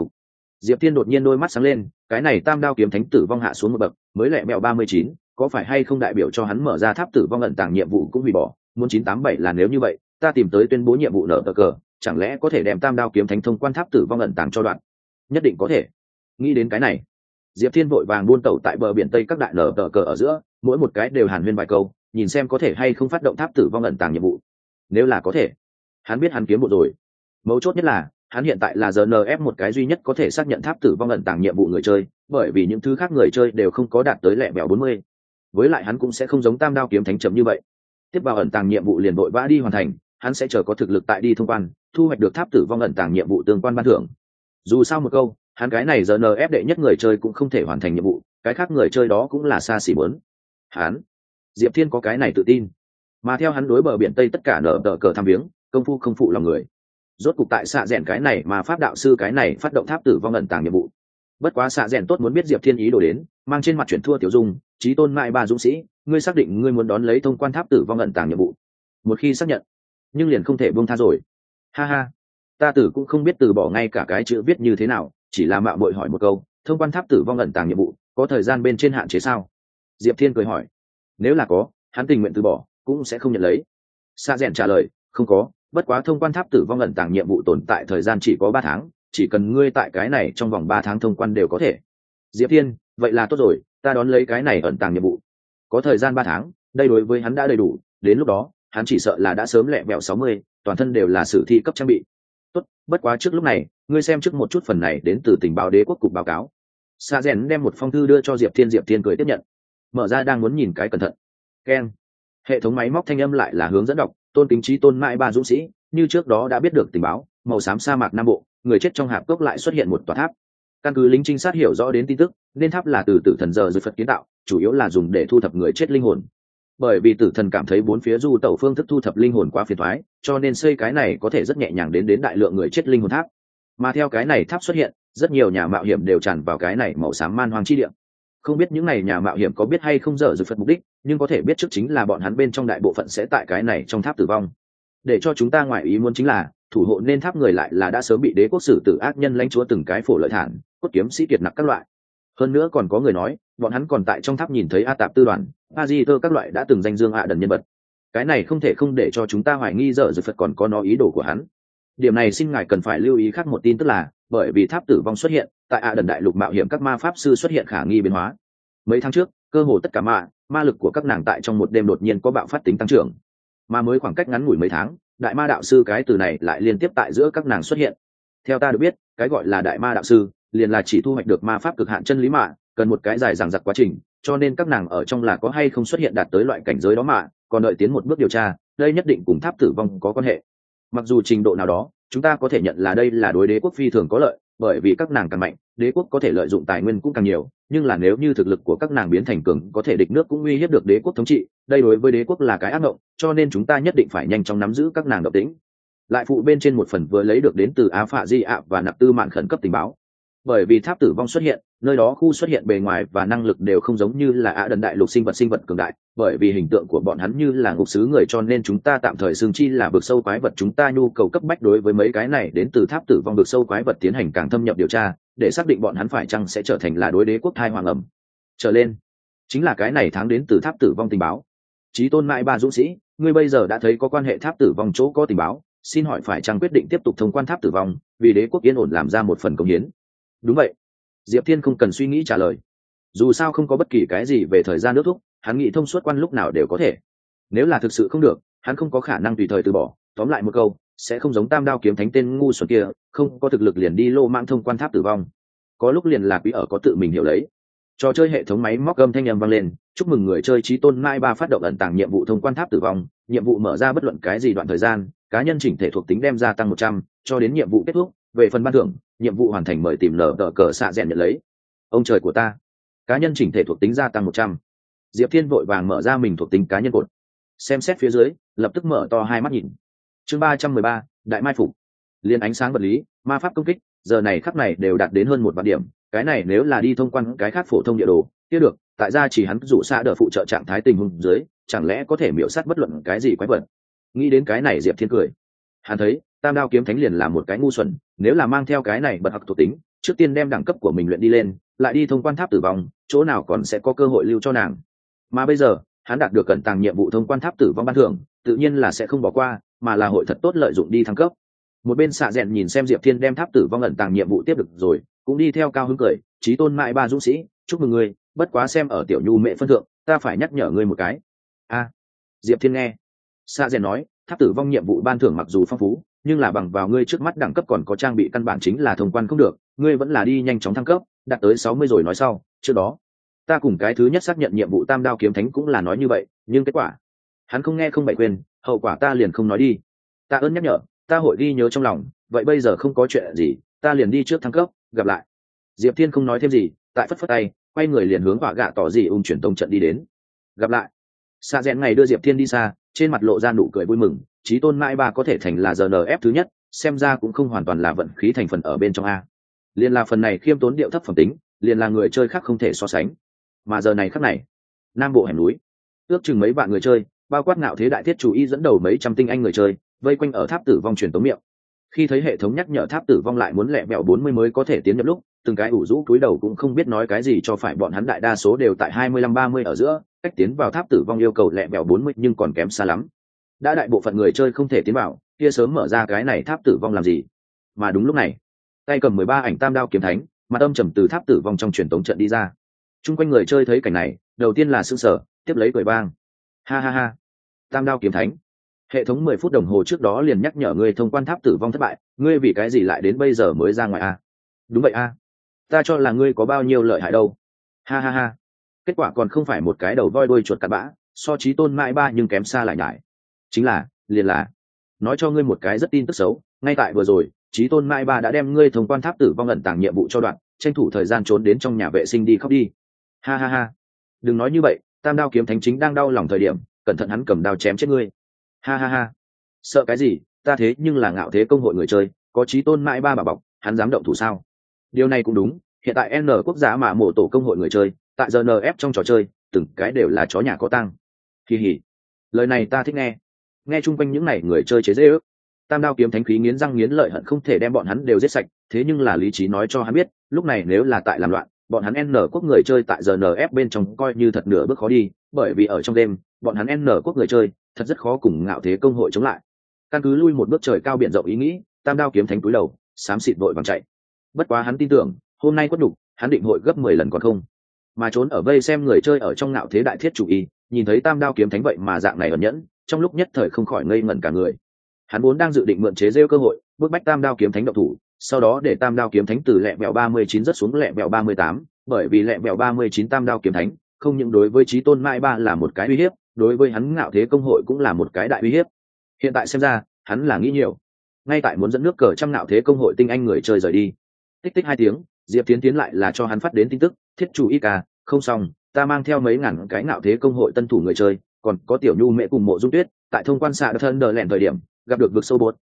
Diệp Thiên đột nhiên đôi mắt sáng lên, cái này Tam Đao kiếm thánh tử vong hạ xuống một bậc, mới lẹ mẹo 39, có phải hay không đại biểu cho hắn mở ra tháp tử vong ẩn tàng nhiệm vụ cũng hủy bỏ, muốn 987 là nếu như vậy, ta tìm tới tuyên bố nhiệm vụ nở cờ, chẳng lẽ có thể đem Tam Đao kiếm thánh thông quan tháp tử vong ẩn tàng cho đoạn? Nhất định có thể. Nghĩ đến cái này, Diệp Thiên vội vàng buôn tẩu tại bờ biển Tây các đại nở cờ ở giữa, mỗi một cái đều hàn huyên vài câu, nhìn xem có thể hay không phát động tháp tử vong ẩn tàng nhiệm vụ. Nếu là có thể, hắn biết hắn kiếm bộ rồi. Mấu chốt nhất là hắn hiện tại là GNF một cái duy nhất có thể xác nhận tháp tử vong ẩn tàng nhiệm vụ người chơi, bởi vì những thứ khác người chơi đều không có đạt tới lẹ bèo 40. Với lại hắn cũng sẽ không giống Tam Đao kiếm thánh chậm như vậy. Tiếp vào ẩn tàng nhiệm vụ liền vội vã đi hoàn thành, hắn sẽ chờ có thực lực tại đi thông quan, thu hoạch được tháp tử vong ẩn tàng nhiệm vụ tương quan ban thưởng. Dù sao một câu, hắn cái này GNF đệ nhất người chơi cũng không thể hoàn thành nhiệm vụ, cái khác người chơi đó cũng là xa xỉ muốn. Hắn, Diệp Thiên có cái này tự tin. Mà theo hắn đối bờ biển Tây tất cả nở cờ tham viếng, công phu không phụ lòng người. Rốt cục tại xạ rèn cái này mà pháp đạo sư cái này phát động tháp tử vong ẩn tàng nhiệm vụ. Bất quá xạ rèn tốt muốn biết Diệp Thiên ý đồ đến, mang trên mặt chuyển thua tiểu dung, chí tôn mại ba dũng sĩ, ngươi xác định ngươi muốn đón lấy thông quan tháp tử vong ẩn tàng nhiệm vụ. Một khi xác nhận, nhưng liền không thể buông tha rồi. Ha ha, ta tử cũng không biết từ bỏ ngay cả cái chữ viết như thế nào, chỉ là mạo muội hỏi một câu, thông quan tháp tử vong ẩn tàng nhiệm vụ, có thời gian bên trên hạn chế sao? Diệp Thiên cười hỏi. Nếu là có, hắn tình nguyện từ bỏ, cũng sẽ không nhận lấy. Xạ rèn trả lời, không có, bất quá thông quan tháp tử vong ẩn tàng nhiệm vụ tồn tại thời gian chỉ có 3 tháng, chỉ cần ngươi tại cái này trong vòng 3 tháng thông quan đều có thể. Diệp Thiên, vậy là tốt rồi, ta đón lấy cái này ẩn tàng nhiệm vụ. Có thời gian 3 tháng, đây đối với hắn đã đầy đủ, đến lúc đó, hắn chỉ sợ là đã sớm lẹ vẹo 60, toàn thân đều là sử thi cấp trang bị. Tốt, bất quá trước lúc này, ngươi xem trước một chút phần này đến từ tình báo đế quốc cục báo cáo. Sa Rèn đem một phong thư đưa cho Diệp Thiên cười tiếp nhận. Mở ra đang muốn nhìn cái cẩn thận. Keng. Hệ thống máy móc thanh âm lại là hướng dẫn đọc, tôn kính trí tôn mãi ba dũng sĩ, như trước đó đã biết được tình báo, màu xám sa mạc Nam Bộ, người chết trong hạp cốc lại xuất hiện một tòa tháp. Căn cứ lính trinh sát hiểu rõ đến tin tức, nên tháp là từ tử thần giờ dưới Phật kiến tạo, chủ yếu là dùng để thu thập người chết linh hồn. Bởi vì tử thần cảm thấy bốn phía du tẩu phương thức thu thập linh hồn quá phiền toái, cho nên xây cái này có thể rất nhẹ nhàng đến đại lượng người chết linh hồn tháp. Mà theo cái này tháp xuất hiện, rất nhiều nhà mạo hiểm đều tràn vào cái này màu xám man hoang chi địa. Không biết những này nhà mạo hiểm có biết hay không dở dược Phật mục đích, nhưng có thể biết trước chính là bọn hắn bên trong đại bộ phận sẽ tại cái này trong tháp tử vong. Để cho chúng ta ngoại ý muốn chính là, thủ hộ nên tháp người lại là đã sớm bị đế quốc xử tử ác nhân lãnh chúa từng cái phổ lợi thản, cốt kiếm sĩ kiệt nặc các loại. Hơn nữa còn có người nói, bọn hắn còn tại trong tháp nhìn thấy A Tạp Tư đoàn, A Di Tơ các loại đã từng danh dương đần nhân vật. Cái này không thể không để cho chúng ta hoài nghi dở dược Phật còn có nó ý đồ của hắn. Điểm này xin ngài cần phải lưu ý khác một tin tức là, bởi vì tháp tử vong xuất hiện, tại đần đại lục mạo hiểm các ma pháp sư xuất hiện khả nghi biến hóa. Mấy tháng trước, cơ hồ tất cả ma lực của các nàng tại trong một đêm đột nhiên có bạo phát tính tăng trưởng, mà mới khoảng cách ngắn ngủi mấy tháng, đại ma đạo sư cái từ này lại liên tiếp tại giữa các nàng xuất hiện. Theo ta được biết, cái gọi là đại ma đạo sư liền là chỉ thu hoạch được ma pháp cực hạn chân lý cần một cái dài dằng dặc quá trình, cho nên các nàng ở trong là có hay không xuất hiện đạt tới loại cảnh giới đó còn đợi tiến một bước điều tra, đây nhất định cùng tháp tử vong có quan hệ. Mặc dù trình độ nào đó, chúng ta có thể nhận là đây là đối đế quốc phi thường có lợi, bởi vì các nàng càng mạnh, đế quốc có thể lợi dụng tài nguyên cũng càng nhiều, nhưng là nếu như thực lực của các nàng biến thành cường có thể địch nước cũng uy hiếp được đế quốc thống trị, đây đối với đế quốc là cái ác mộng, cho nên chúng ta nhất định phải nhanh chóng nắm giữ các nàng động tĩnh. lại phụ bên trên một phần vừa lấy được đến từ á phạ di ạ và nạp tư mạn khẩn cấp tình báo. Bởi vì tháp tử vong xuất hiện, nơi đó khu xuất hiện bề ngoài và năng lực đều không giống như là Á Đần đại lục sinh vật cường đại, bởi vì hình tượng của bọn hắn như là ngục sứ người, cho nên chúng ta tạm thời xương chi là vực sâu quái vật. Chúng ta nhu cầu cấp bách đối với mấy cái này đến từ tháp tử vong vực sâu quái vật tiến hành càng thâm nhập điều tra, để xác định bọn hắn phải chăng sẽ trở thành là đối đế quốc thai hoàng ẩm trở lên. Chính là cái này tháng đến từ tháp tử vong tình báo. Chí tôn mãi ba dũng sĩ, ngươi bây giờ đã thấy có quan hệ tháp tử vong chỗ có tình báo, xin hỏi phải chăng quyết định tiếp tục thông quan tháp tử vong, vì đế quốc yên ổn làm ra một phần công hiến? Đúng vậy. Diệp Thiên không cần suy nghĩ trả lời. Dù sao không có bất kỳ cái gì về thời gian nước thúc, hắn nghĩ thông suốt quan lúc nào đều có thể. Nếu là thực sự không được, hắn không có khả năng tùy thời từ bỏ. Tóm lại một câu, sẽ không giống Tam Đao kiếm thánh tên ngu xuẩn kia, không có thực lực liền đi lô mạng thông quan tháp tử vong. Có lúc liền là quý ở có tự mình hiểu lấy. Trò chơi hệ thống máy móc âm thanh âm vang lên, chúc mừng người chơi Chí tôn mai ba phát động ẩn tàng nhiệm vụ thông quan tháp tử vong, nhiệm vụ mở ra bất luận cái gì đoạn thời gian, cá nhân chỉnh thể thuộc tính đem gia tăng 100, cho đến nhiệm vụ kết thúc. Về phần ban thưởng, nhiệm vụ hoàn thành mời tìm lờ đỡ cờ xạ rèn nhận lấy. Ông trời của ta, cá nhân chỉnh thể thuộc tính gia tăng 100. Diệp Thiên vội vàng mở ra mình thuộc tính cá nhân cột, xem xét phía dưới, lập tức mở to hai mắt nhìn. Chương 313, đại mai phục. Liên ánh sáng vật lý, ma pháp công kích, giờ này khắc này đều đạt đến hơn 1 vạn điểm. Cái này nếu là đi thông quan cái khác phổ thông địa đồ, kia được, tại ra chỉ hắn dụ xa đỡ phụ trợ trạng thái tình huống dưới, chẳng lẽ có thể miểu sát bất luận cái gì quái vật. Nghĩ đến cái này Diệp Thiên cười. Hắn thấy, Tam Đao kiếm thánh liền là một cái ngu xuẩn, nếu là mang theo cái này bật học thuộc tính, trước tiên đem đẳng cấp của mình luyện đi lên, lại đi thông quan tháp tử vong, chỗ nào còn sẽ có cơ hội lưu cho nàng. Mà bây giờ, hắn đạt được cẩn tàng nhiệm vụ thông quan tháp tử vong ban thưởng, tự nhiên là sẽ không bỏ qua, mà là hội thật tốt lợi dụng đi thăng cấp. Một bên xạ rèn nhìn xem Diệp Thiên đem tháp tử vong ẩn tàng nhiệm vụ tiếp được rồi, cũng đi theo cao hứng cười, Chí tôn mại ba dũng sĩ, chúc mừng ngươi, bất quá xem ở tiểu nhu mẹ phân thượng, ta phải nhắc nhở ngươi một cái. A. Diệp Thiên nghe. Xạ rèn nói, tháp tử vong nhiệm vụ ban thưởng mặc dù phong phú, nhưng là bằng vào ngươi trước mắt đẳng cấp còn có trang bị căn bản chính là thông quan không được, ngươi vẫn là đi nhanh chóng thăng cấp, đạt tới 60 rồi nói sau. Trước đó ta cùng cái thứ nhất xác nhận nhiệm vụ Tam Đao kiếm thánh cũng là nói như vậy, nhưng kết quả hắn không nghe không bậy quên, hậu quả ta liền không nói đi. Ta ơn nhắc nhở, ta hội ghi nhớ trong lòng. Vậy bây giờ không có chuyện gì, ta liền đi trước thăng cấp, gặp lại. Diệp Thiên không nói thêm gì, tại phất phất tay, quay người liền hướng hỏa gạ tỏ gì chuyển tông trận đi đến. Gặp lại. Xa rẽn ngày đưa Diệp Thiên đi xa, trên mặt lộ ra nụ cười vui mừng. Chí tôn mãi ba có thể thành là GNF thứ nhất, xem ra cũng không hoàn toàn là vận khí thành phần ở bên trong a. Liên là phần này khiêm tốn điệu thấp phẩm tính, liền là người chơi khác không thể so sánh. Mà giờ này khắc này, nam bộ hẻm núi, ước chừng mấy vạn người chơi, bao quát Ngạo Thế đại thiết chủ y dẫn đầu mấy trăm tinh anh người chơi, vây quanh ở tháp tử vong truyền tống miệng. Khi thấy hệ thống nhắc nhở tháp tử vong lại muốn lẹ mẹo 40 mới có thể tiến nhập lúc, từng cái ủ rũ cúi đầu cũng không biết nói cái gì cho phải, bọn hắn đại đa số đều tại 25-30 ở giữa, cách tiến vào tháp tử vong yêu cầu lẹ mẹo 40 nhưng còn kém xa lắm. Đã đại bộ phận người chơi không thể tiến vào, kia sớm mở ra cái này tháp tử vong làm gì? Mà đúng lúc này, tay cầm 13 ảnh Tam Đao kiếm thánh, mặt âm trầm từ tháp tử vong trong truyền tống trận đi ra. Trung quanh người chơi thấy cảnh này, đầu tiên là sửng sở, tiếp lấy cười vang. Ha ha ha, Tam Đao kiếm thánh, hệ thống 10 phút đồng hồ trước đó liền nhắc nhở ngươi thông quan tháp tử vong thất bại, ngươi vì cái gì lại đến bây giờ mới ra ngoài a? Đúng vậy a, ta cho là ngươi có bao nhiêu lợi hại đâu. Ha ha ha, kết quả còn không phải một cái đầu voi đuôi chuột cặn bã, so chí tôn mãi ba nhưng kém xa lại nhải. Chính là, liền là, nói cho ngươi một cái rất tin tức xấu, ngay tại vừa rồi, chí tôn mãi ba đã đem ngươi thông quan tháp tử vong ẩn tàng nhiệm vụ cho đoạn, tranh thủ thời gian trốn đến trong nhà vệ sinh đi khóc đi. Ha ha ha, đừng nói như vậy, Tam Đao kiếm thánh chính đang đau lòng thời điểm, cẩn thận hắn cầm đao chém chết ngươi. Ha ha ha, sợ cái gì, ta thế nhưng là Ngạo Thế công hội người chơi, có chí tôn mãi ba bà bọc, hắn dám động thủ sao? Điều này cũng đúng, hiện tại N quốc gia mà mổ tổ công hội người chơi, tại GNF trong trò chơi, từng cái đều là chó nhà có tăng. Kỳ hỉ, lời này ta thích nghe. Nghe chung quanh những này người chơi chế giễu, Tam Đao kiếm thánh khí nghiến răng nghiến lợi hận không thể đem bọn hắn đều giết sạch, thế nhưng là lý trí nói cho hắn biết, lúc này nếu là tại làm loạn, bọn hắn N quốc người chơi tại GNF bên trong coi như thật nửa bước khó đi, bởi vì ở trong đêm, bọn hắn N quốc người chơi thật rất khó cùng Ngạo Thế công hội chống lại. Căn cứ lui một bước trời cao biển rộng ý nghĩ, Tam Đao kiếm thánh cúi đầu, xám xịt vội vàng chạy. Bất quá hắn tin tưởng, hôm nay quất đục, hắn định hội gấp 10 lần còn không. Mà trốn ở vây xem người chơi ở trong Ngạo Thế đại thiết chủ y, nhìn thấy Tam Đao kiếm thánh vậy mà dạng này ẩn nhẫn, trong lúc nhất thời không khỏi ngây ngẩn cả người. Hắn vốn đang dự định mượn chế rêu cơ hội, bước bách Tam Đao kiếm thánh động thủ, sau đó để Tam Đao kiếm thánh từ lẹ bẹo 39 rất xuống lẹ bẹo 38, bởi vì lẹ bẹo 39 Tam Đao kiếm thánh, không những đối với chí tôn mãi ba là một cái uy hiếp, đối với hắn Ngạo Thế công hội cũng là một cái đại uy hiếp. Hiện tại xem ra, hắn là nghĩ nhiều. Ngay tại muốn dẫn nước cờ trăm Ngạo Thế công hội tinh anh người chơi rời đi. Tích tích 2 tiếng, Diệp Tiến lại là cho hắn phát đến tin tức, thiết chủ y ca, không xong, ta mang theo mấy ngàn cái Ngạo Thế công hội tân thủ người chơi, còn có tiểu nhu mẹ cùng mộ dung tuyết, tại thông quan xạ thân đờ lẹn thời điểm, gặp được vực sâu bột,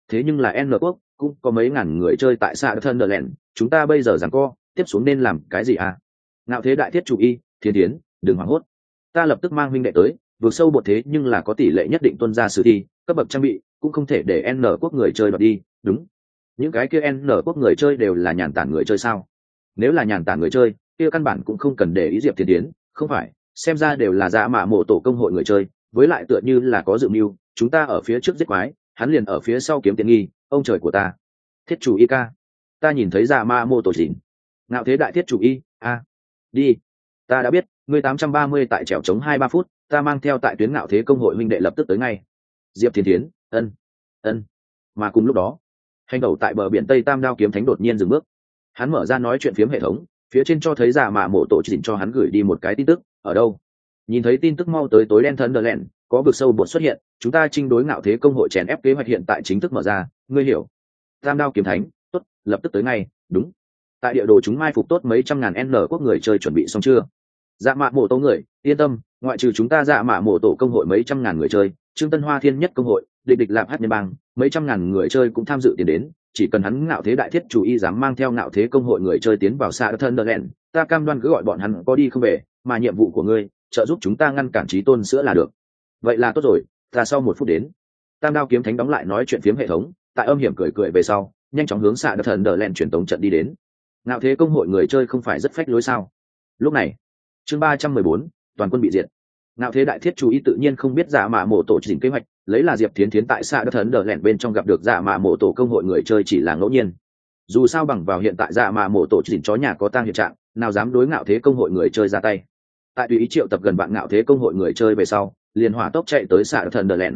thế nhưng là N quốc cũng có mấy ngàn người chơi tại xã Thunderland, chúng ta bây giờ giằng co tiếp xuống nên làm cái gì à? Ngạo thế đại thiết chủ y, thiên tiến, đừng hoảng hốt, ta lập tức mang huynh đệ tới, vượt sâu bột thế nhưng là có tỷ lệ nhất định tuân ra sử thi cấp bậc trang bị, cũng không thể để N quốc người chơi đoạt đi. Đúng, những cái kia N quốc người chơi đều là nhàn tản người chơi sao? Nếu là nhàn tản người chơi kia căn bản cũng không cần để ý Diệp Thiên Tiến, không phải, xem ra đều là dạ mạ mộ tổ công hội người chơi, với lại tựa như là có dự mưu, chúng ta ở phía trước giết quái, hắn liền ở phía sau kiếm tiền nghi, ông trời của ta. Thiết chủ y ca, ta nhìn thấy dạ mạ mộ tổ chỉnh. Ngạo thế đại thiết chủ y, a, đi, ta đã biết, ngươi 830 tại trèo chống 2-3 phút, ta mang theo tại tuyến ngạo thế công hội minh đệ lập tức tới ngay. Diệp Thiên Thiến, ân, ân. Mà cùng lúc đó, hành đầu tại bờ biển Tây Tam Đao kiếm thánh đột nhiên dừng bước. Hắn mở ra nói chuyện phiếm hệ thống, phía trên cho thấy giả mạ mộ tổ chỉnh cho hắn gửi đi một cái tin tức, ở đâu? Nhìn thấy tin tức mau tới tối đen Thunderland, có vực sâu bột xuất hiện, chúng ta chinh đối ngạo thế công hội chèn ép kế hoạch hiện tại chính thức mở ra, ngươi hiểu? Tam Đao kiếm thánh, tốt, lập tức tới ngay, đúng. Tại địa đồ chúng mai phục tốt mấy trăm ngàn N quốc người chơi chuẩn bị xong chưa? Dạ mạ mộ tổ người, yên tâm, ngoại trừ chúng ta dạ mạ mộ tổ công hội mấy trăm ngàn người chơi, Trương Tân Hoa Thiên Nhất công hội, địch địch lạp hát nhân bang, mấy trăm ngàn người chơi cũng tham dự tiền đến, chỉ cần hắn ngạo thế đại thiết chủ y dám mang theo ngạo thế công hội người chơi tiến vào xa Thunderland, ta cam đoan cứ gọi bọn hắn có đi không về, mà nhiệm vụ của ngươi, trợ giúp chúng ta ngăn cản trí tôn sữa là được. Vậy là tốt rồi, ta sau 1 phút đến. Tam Đao kiếm thánh đóng lại nói chuyện phiếm hệ thống, tại âm hiểm cười cười về sau, nhanh chóng hướng xa Thunderland truyền tống trận đi đến. Ngạo thế công hội người chơi không phải rất phách lối sao? Lúc này, chương 314, toàn quân bị diệt. Ngạo thế đại thiết chú ý tự nhiên không biết giả mạ mộ tổ chỉnh kế hoạch, lấy là Diệp Thiến Thiến tại xã đất thần đờ lẹn bên trong gặp được giả mạ mộ tổ công hội người chơi chỉ là ngẫu nhiên. Dù sao bằng vào hiện tại giả mạ mộ tổ chỉnh chó nhà có tang hiện trạng, nào dám đối ngạo thế công hội người chơi ra tay. Tại tùy ý triệu tập gần bạn ngạo thế công hội người chơi về sau, liền hỏa tốc chạy tới xã đất thần đờ lẹn.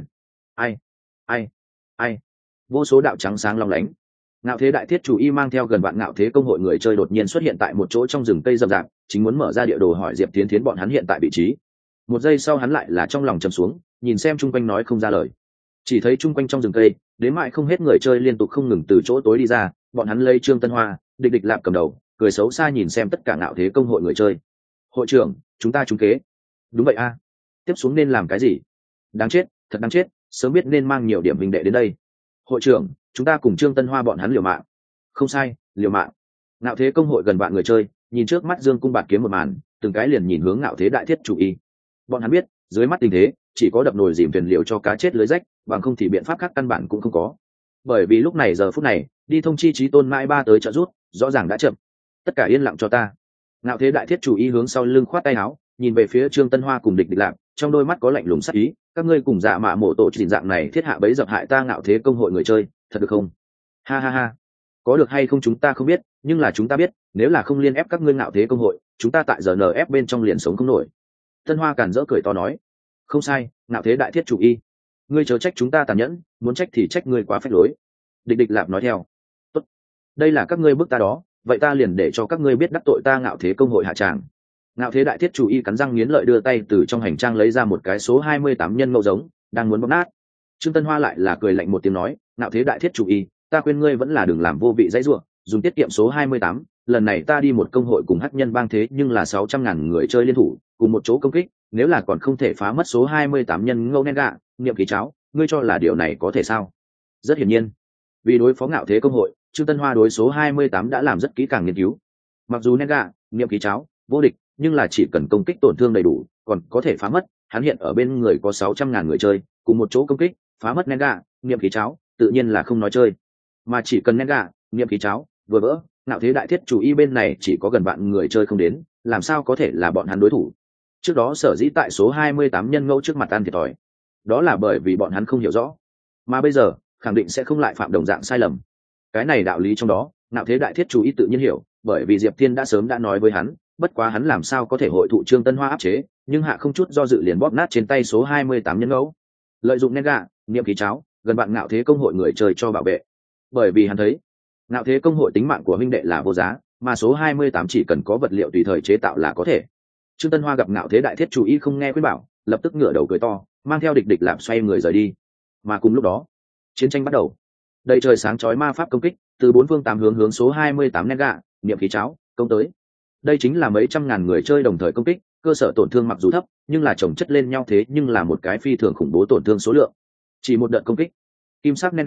Ai, vô số đạo trắng sáng long lánh. Ngạo thế đại thiết chủ y mang theo gần bạn ngạo thế công hội người chơi đột nhiên xuất hiện tại một chỗ trong rừng cây rậm rạp, chính muốn mở ra địa đồ hỏi Diệp Thiến Thiến bọn hắn hiện tại vị trí. Một giây sau hắn lại là trong lòng trầm xuống, nhìn xem chung quanh nói không ra lời. Chỉ thấy chung quanh trong rừng cây, đến mãi không hết người chơi liên tục không ngừng từ chỗ tối đi ra, bọn hắn lấy Trương Tân Hoa, địch địch lạp cầm đầu, cười xấu xa nhìn xem tất cả ngạo thế công hội người chơi. Hội trưởng, chúng ta trúng kế. Đúng vậy a. Tiếp xuống nên làm cái gì? Đáng chết, thật đáng chết, sớm biết nên mang nhiều điểm huynh đệ đến đây. Hội trưởng, chúng ta cùng Trương Tân Hoa bọn hắn liều mạng. Không sai, liều mạng. Ngạo thế công hội gần vạn người chơi, nhìn trước mắt Dương cung bạt kiếm một màn, từng cái liền nhìn hướng ngạo thế đại thiết chủ y. Bọn hắn biết, dưới mắt tình thế, chỉ có đập nồi dìm thuyền liều cho cá chết lưới rách, bằng không thì biện pháp khác căn bản cũng không có. Bởi vì lúc này giờ phút này, đi thông chi chí tôn mãi ba tới trợ rút, rõ ràng đã chậm. Tất cả yên lặng cho ta. Ngạo thế đại thiết chủ y hướng sau lưng khoát tay áo, nhìn về phía Trương Tân Hoa cùng địch địch lạc, trong đôi mắt có lạnh lùng sắc ý, các ngươi cùng dạ mạ mộ tổ chỉnh dạng này thiết hạ bấy dập hại ta ngạo thế công hội người chơi, thật được không? Ha ha ha. Có được hay không chúng ta không biết, nhưng là chúng ta biết, nếu là không liên ép các ngươi ngạo thế công hội, chúng ta tại giờ NF bên trong liền sống không nổi. Tân Hoa cản rỡ cười to nói, không sai, ngạo thế đại thiết chủ y, ngươi chớ trách chúng ta tàn nhẫn, muốn trách thì trách ngươi quá phách lối. Địch địch lạp nói theo, tốt, đây là các ngươi bức ta đó, vậy ta liền để cho các ngươi biết đắc tội ta ngạo thế công hội hạ tràng. Ngạo thế đại thiết chủ y cắn răng nghiến lợi đưa tay từ trong hành trang lấy ra một cái số 28 nhân ngẫu giống, đang muốn bóp nát. Trương Tân Hoa lại là cười lạnh một tiếng nói, ngạo thế đại thiết chủ y, ta khuyên ngươi vẫn là đừng làm vô vị dãy rủa, dùng tiết kiệm số 28, lần này ta đi một công hội cùng hắc nhân bang thế nhưng là 600.000 người chơi liên thủ, cùng một chỗ công kích, nếu là còn không thể phá mất số 28 nhân ngẫu nén gạ, niệm ký cháo, ngươi cho là điều này có thể sao? Rất hiển nhiên, vì đối phó ngạo thế công hội, Trương Tân Hoa đối số 28 đã làm rất kỹ càng nghiên cứu. Mặc dù nén gạ, niệm ký cháo, vô địch, nhưng là chỉ cần công kích tổn thương đầy đủ, còn có thể phá mất, hắn hiện ở bên người có 600.000 người chơi, cùng một chỗ công kích, phá mất nén gạ, niệm ký cháo, tự nhiên là không nói chơi. Mà chỉ cần nén gạ, niệm ký cháo vừa vỡ, ngạo thế đại thiết chủ y bên này chỉ có gần bạn người chơi không đến, làm sao có thể là bọn hắn đối thủ. Trước đó sở dĩ tại số 28 nhân ngẫu trước mặt ăn thiệt thòi, đó là bởi vì bọn hắn không hiểu rõ, mà bây giờ khẳng định sẽ không lại phạm đồng dạng sai lầm. Cái này đạo lý trong đó, ngạo thế đại thiết chủ y tự nhiên hiểu, bởi vì Diệp Thiên đã sớm đã nói với hắn, bất quá hắn làm sao có thể hội thụ Trương Tân Hoa áp chế, nhưng hạ không chút do dự liền bóp nát trên tay số 28 nhân ngẫu, lợi dụng nén gạ, niệm ký cháo, gần bạn ngạo thế công hội người chơi cho bảo vệ. Bởi vì hắn thấy, ngạo thế công hội tính mạng của huynh đệ là vô giá, mà số 28 chỉ cần có vật liệu tùy thời chế tạo là có thể. Trương Tân Hoa gặp ngạo thế đại thiết chủ y không nghe khuyên bảo, lập tức ngửa đầu cười to, mang theo địch địch làm xoay người rời đi. Mà cùng lúc đó, chiến tranh bắt đầu. Đầy trời sáng chói ma pháp công kích, từ bốn phương tám hướng hướng số 28 nén gạ, niệm khí cháo, công tới. Đây chính là mấy trăm ngàn người chơi đồng thời công kích, cơ sở tổn thương mặc dù thấp, nhưng là chồng chất lên nhau thế nhưng là một cái phi thường khủng bố tổn thương số lượng. Chỉ một đợt công kích, kim sắc nén gạ,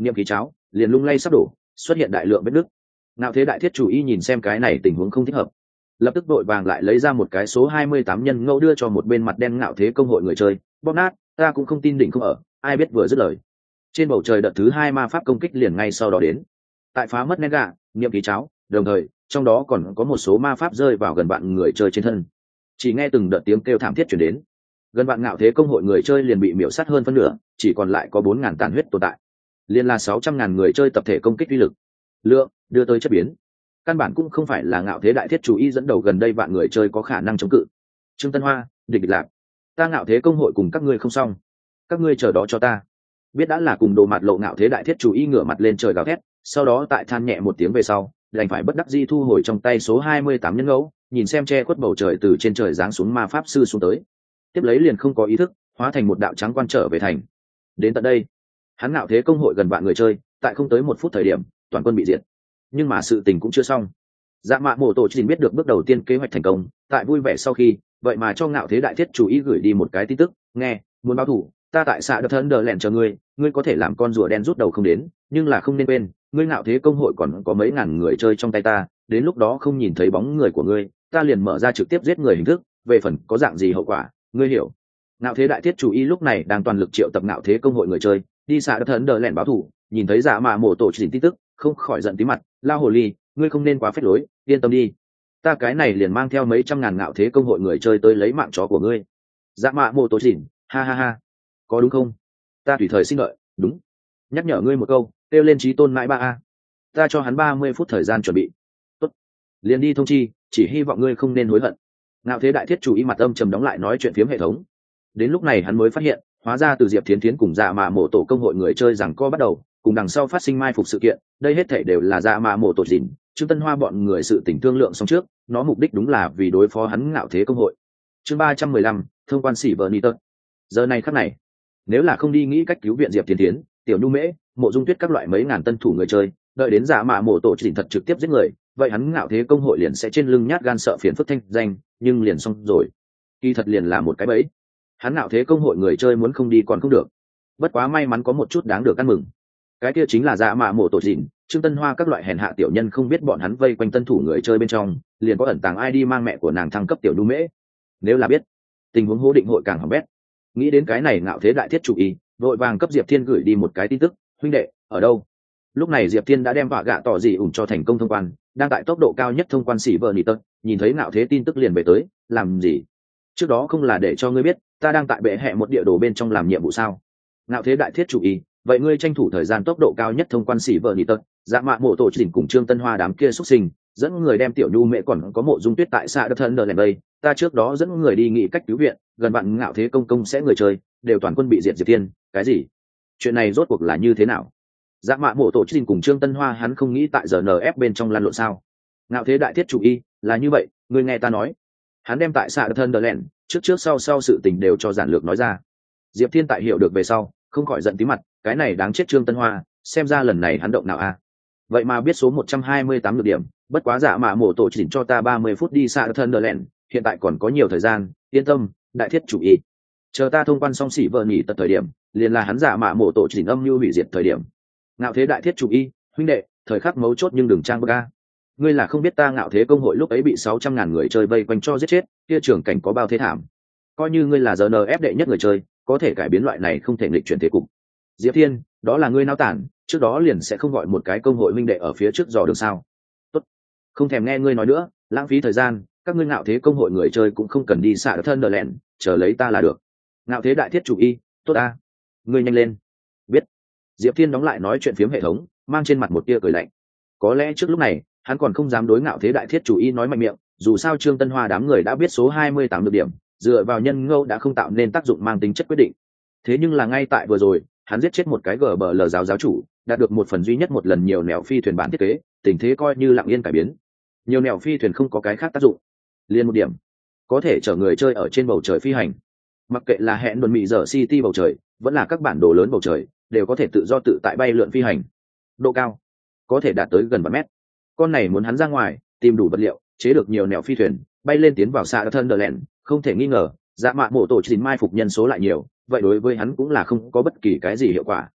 niệm khí cháo liền lung lay sắp đổ, xuất hiện đại lượng vết nứt. Ngạo thế đại thiết chủ y nhìn xem cái này tình huống không thích hợp, lập tức vội vàng lại lấy ra một cái số 28 nhân ngẫu đưa cho một bên mặt đen ngạo thế công hội người chơi, bóp nát, ta cũng không tin đỉnh không ở, ai biết vừa dứt lời. Trên bầu trời đợt thứ 2 ma pháp công kích liền ngay sau đó đến. Tại phá mất nét gạ, niệm khí cháo, đồng thời, trong đó còn có một số ma pháp rơi vào gần bạn người chơi trên thân. Chỉ nghe từng đợt tiếng kêu thảm thiết truyền đến. Gần bạn ngạo thế công hội người chơi liền bị miểu sát hơn phân nửa, chỉ còn lại có 4.000 tàn huyết tồn tại. Liên là 600.000 người chơi tập thể công kích uy lực. Lượng đưa tới chất biến. Căn bản cũng không phải là ngạo thế đại thiết chủ y dẫn đầu gần đây vạn người chơi có khả năng chống cự. Trương Tân Hoa, địch lạc. Ta ngạo thế công hội cùng các ngươi không xong. Các ngươi chờ đó cho ta. Biết đã là cùng đồ mặt lộ ngạo thế đại thiết chủ y ngửa mặt lên trời gào thét, sau đó tại than nhẹ một tiếng về sau, đành phải bất đắc dĩ thu hồi trong tay số 28 nhân ngẫu, nhìn xem che khuất bầu trời từ trên trời giáng xuống ma pháp sư xuống tới. Tiếp lấy liền không có ý thức, hóa thành một đạo trắng quan trở về thành. Đến tận đây, hắn ngạo thế công hội gần vạn người chơi, tại không tới 1 phút thời điểm, toàn quân bị diệt. Nhưng mà sự tình cũng chưa xong. Dạ mạ mổ tổ chỉ biết được bước đầu tiên kế hoạch thành công, tại vui vẻ sau khi, vậy mà cho ngạo thế đại thiết chủ ý gửi đi một cái tin tức, nghe, muốn báo thủ, ta tại xã Đờ Đờ lẹn chờ ngươi, ngươi có thể làm con rùa đen rút đầu không đến, nhưng là không nên quên, ngươi ngạo thế công hội còn có mấy ngàn người chơi trong tay ta, đến lúc đó không nhìn thấy bóng người của ngươi, ta liền mở ra trực tiếp giết người hình thức, về phần có dạng gì hậu quả, ngươi hiểu. Ngạo thế đại thiết chủ ý lúc này đang toàn lực triệu tập ngạo thế công hội người chơi, đi xã Đờ lẹn báo thủ, nhìn thấy dạ mạ mổ tổ chỉ tin tức, không khỏi giận tí mặt, lao hồ ly, ngươi không nên quá phép lối, yên tâm đi, ta cái này liền mang theo mấy trăm ngàn ngạo thế công hội người chơi tới lấy mạng chó của ngươi. Dạ mạ mô tổ chỉnh, ha ha ha, có đúng không? Ta tùy thời xin lợi, đúng. Nhắc nhở ngươi một câu, kêu lên trí tôn mãi 3A. Ta cho hắn 30 phút thời gian chuẩn bị. Tốt, liền đi thông chi, chỉ hy vọng ngươi không nên hối hận. Ngạo thế đại thiết chủ ý mặt âm trầm đóng lại nói chuyện phiếm hệ thống. Đến lúc này hắn mới phát hiện, hóa ra từ Diệp Thiến Thiến cùng dạ mạ mổ tổ công hội người chơi rằng co bắt đầu, cùng đằng sau phát sinh mai phục sự kiện, đây hết thể đều là dạ mạ mổ tổ dịn. Trương Tân Hoa bọn người sự tình thương lượng xong trước, nó mục đích đúng là vì đối phó hắn ngạo thế công hội. Chương 315, thông quan sĩ Bernier. Giờ này khắc này, nếu là không đi nghĩ cách cứu viện Diệp Thiên Thiến, Tiểu Nhu Mễ, Mộ Dung Tuyết các loại mấy ngàn tân thủ người chơi, đợi đến giả mạ mổ tổ chỉnh thật trực tiếp giết người, vậy hắn ngạo thế công hội liền sẽ trên lưng nhát gan sợ phiền phức thanh danh, nhưng liền xong rồi. Kỳ thật liền là một cái bẫy. Hắn ngạo thế công hội người chơi muốn không đi còn không được. Bất quá may mắn có một chút đáng được ăn mừng. Cái kia chính là giả mạ mổ tổ chỉnh, Trương Tân Hoa các loại hèn hạ tiểu nhân không biết bọn hắn vây quanh tân thủ người chơi bên trong, liền có ẩn tàng ai đi mang mẹ của nàng thăng cấp Tiểu Nhu Mễ. Nếu là biết, tình huống hố định hội càng hỏng bét. Nghĩ đến cái này ngạo thế đại thiết chủ ý, vội vàng cấp Diệp Thiên gửi đi một cái tin tức, huynh đệ, ở đâu? Lúc này Diệp Thiên đã đem vạ gạ tỏ dị ủn cho thành công thông quan, đang tại tốc độ cao nhất thông quan sĩ vợ nỉ tật, nhìn thấy ngạo thế tin tức liền về tới, làm gì? Trước đó không là để cho ngươi biết, ta đang tại bệ hệ một địa đồ bên trong làm nhiệm vụ sao? Ngạo thế đại thiết chủ ý, vậy ngươi tranh thủ thời gian tốc độ cao nhất thông quan sĩ vợ nỉ tật, dạ mạ mộ tổ chỉnh cùng Trương Tân Hoa đám kia xuất sinh, dẫn người đem Tiểu Nhu Mễ còn có Mộ Dung Tuyết tại xã Đất Thân đờ lèn đây, ta trước đó dẫn người đi nghị cách cứu viện, gần bạn ngạo thế công sẽ người chơi, đều toàn quân bị diệt Diệp Thiên, cái gì? Chuyện này rốt cuộc là như thế nào? Dạ mạ mộ tổ chỉnh cùng Trương Tân Hoa hắn không nghĩ tại giờ NF bên trong lăn lộn sao? Ngạo thế đại thiết chủ y, là như vậy, ngươi nghe ta nói. Hắn đem tại xã Đất Thân đờ lèn, trước sau sự tình đều cho giản lược nói ra. Diệp Thiên tại hiểu được về sau, không khỏi giận tí mặt, cái này đáng chết Trương Tân Hoa, xem ra lần này hắn động nào a? Vậy mà biết số 128 được điểm, bất quá giả mạ mổ tổ chỉnh cho ta 30 phút đi xa Thunderland, hiện tại còn có nhiều thời gian, yên tâm, đại thiết chủ ý. Chờ ta thông quan xong xỉ vợ nghỉ tật thời điểm, liền là hắn giả mạ mổ tổ chỉnh âm mưu hủy diệt thời điểm. Ngạo thế đại thiết chủ ý, huynh đệ, thời khắc mấu chốt nhưng đừng trang bức a. Ngươi là không biết ta ngạo thế công hội lúc ấy bị 600.000 người chơi vây quanh cho giết chết, kia trưởng cảnh có bao thế thảm. Coi như ngươi là GNF đệ nhất người chơi, có thể cải biến loại này không thể nghịch chuyển thế cục. Diệp Thiên, đó là ngươi nao tản, trước đó liền sẽ không gọi một cái công hội minh đệ ở phía trước dò đường sao? Tốt, không thèm nghe ngươi nói nữa, lãng phí thời gian, các ngươi ngạo thế công hội người chơi cũng không cần đi xả thân đờ lẹn, chờ lấy ta là được. Ngạo thế đại thiết chủ y, tốt a, ngươi nhanh lên. Biết. Diệp Thiên đóng lại nói chuyện phiếm hệ thống, mang trên mặt một tia cười lạnh. Có lẽ trước lúc này, hắn còn không dám đối ngạo thế đại thiết chủ y nói mạnh miệng, dù sao Trương Tân Hoa đám người đã biết số 28 được điểm, dựa vào nhân ngâu đã không tạo nên tác dụng mang tính chất quyết định. Thế nhưng là ngay tại vừa rồi, hắn giết chết một cái GBL giáo chủ, đạt được một phần duy nhất một lần nhiều nẻo phi thuyền bản thiết kế, tình thế coi như lặng yên cải biến. Nhiều nẻo phi thuyền không có cái khác tác dụng, liền một điểm, có thể chở người chơi ở trên bầu trời phi hành. Mặc kệ là hẹn đồn mị giờ city bầu trời, vẫn là các bản đồ lớn bầu trời, đều có thể tự do tự tại bay lượn phi hành. Độ cao có thể đạt tới gần 3 mét. Con này muốn hắn ra ngoài, tìm đủ vật liệu, chế được nhiều nẻo phi thuyền, bay lên tiến vào xa Thunderland, không thể nghi ngờ, dạ mạ mộ tổ chỉnh mai phục nhân số lại nhiều, vậy đối với hắn cũng là không có bất kỳ cái gì hiệu quả.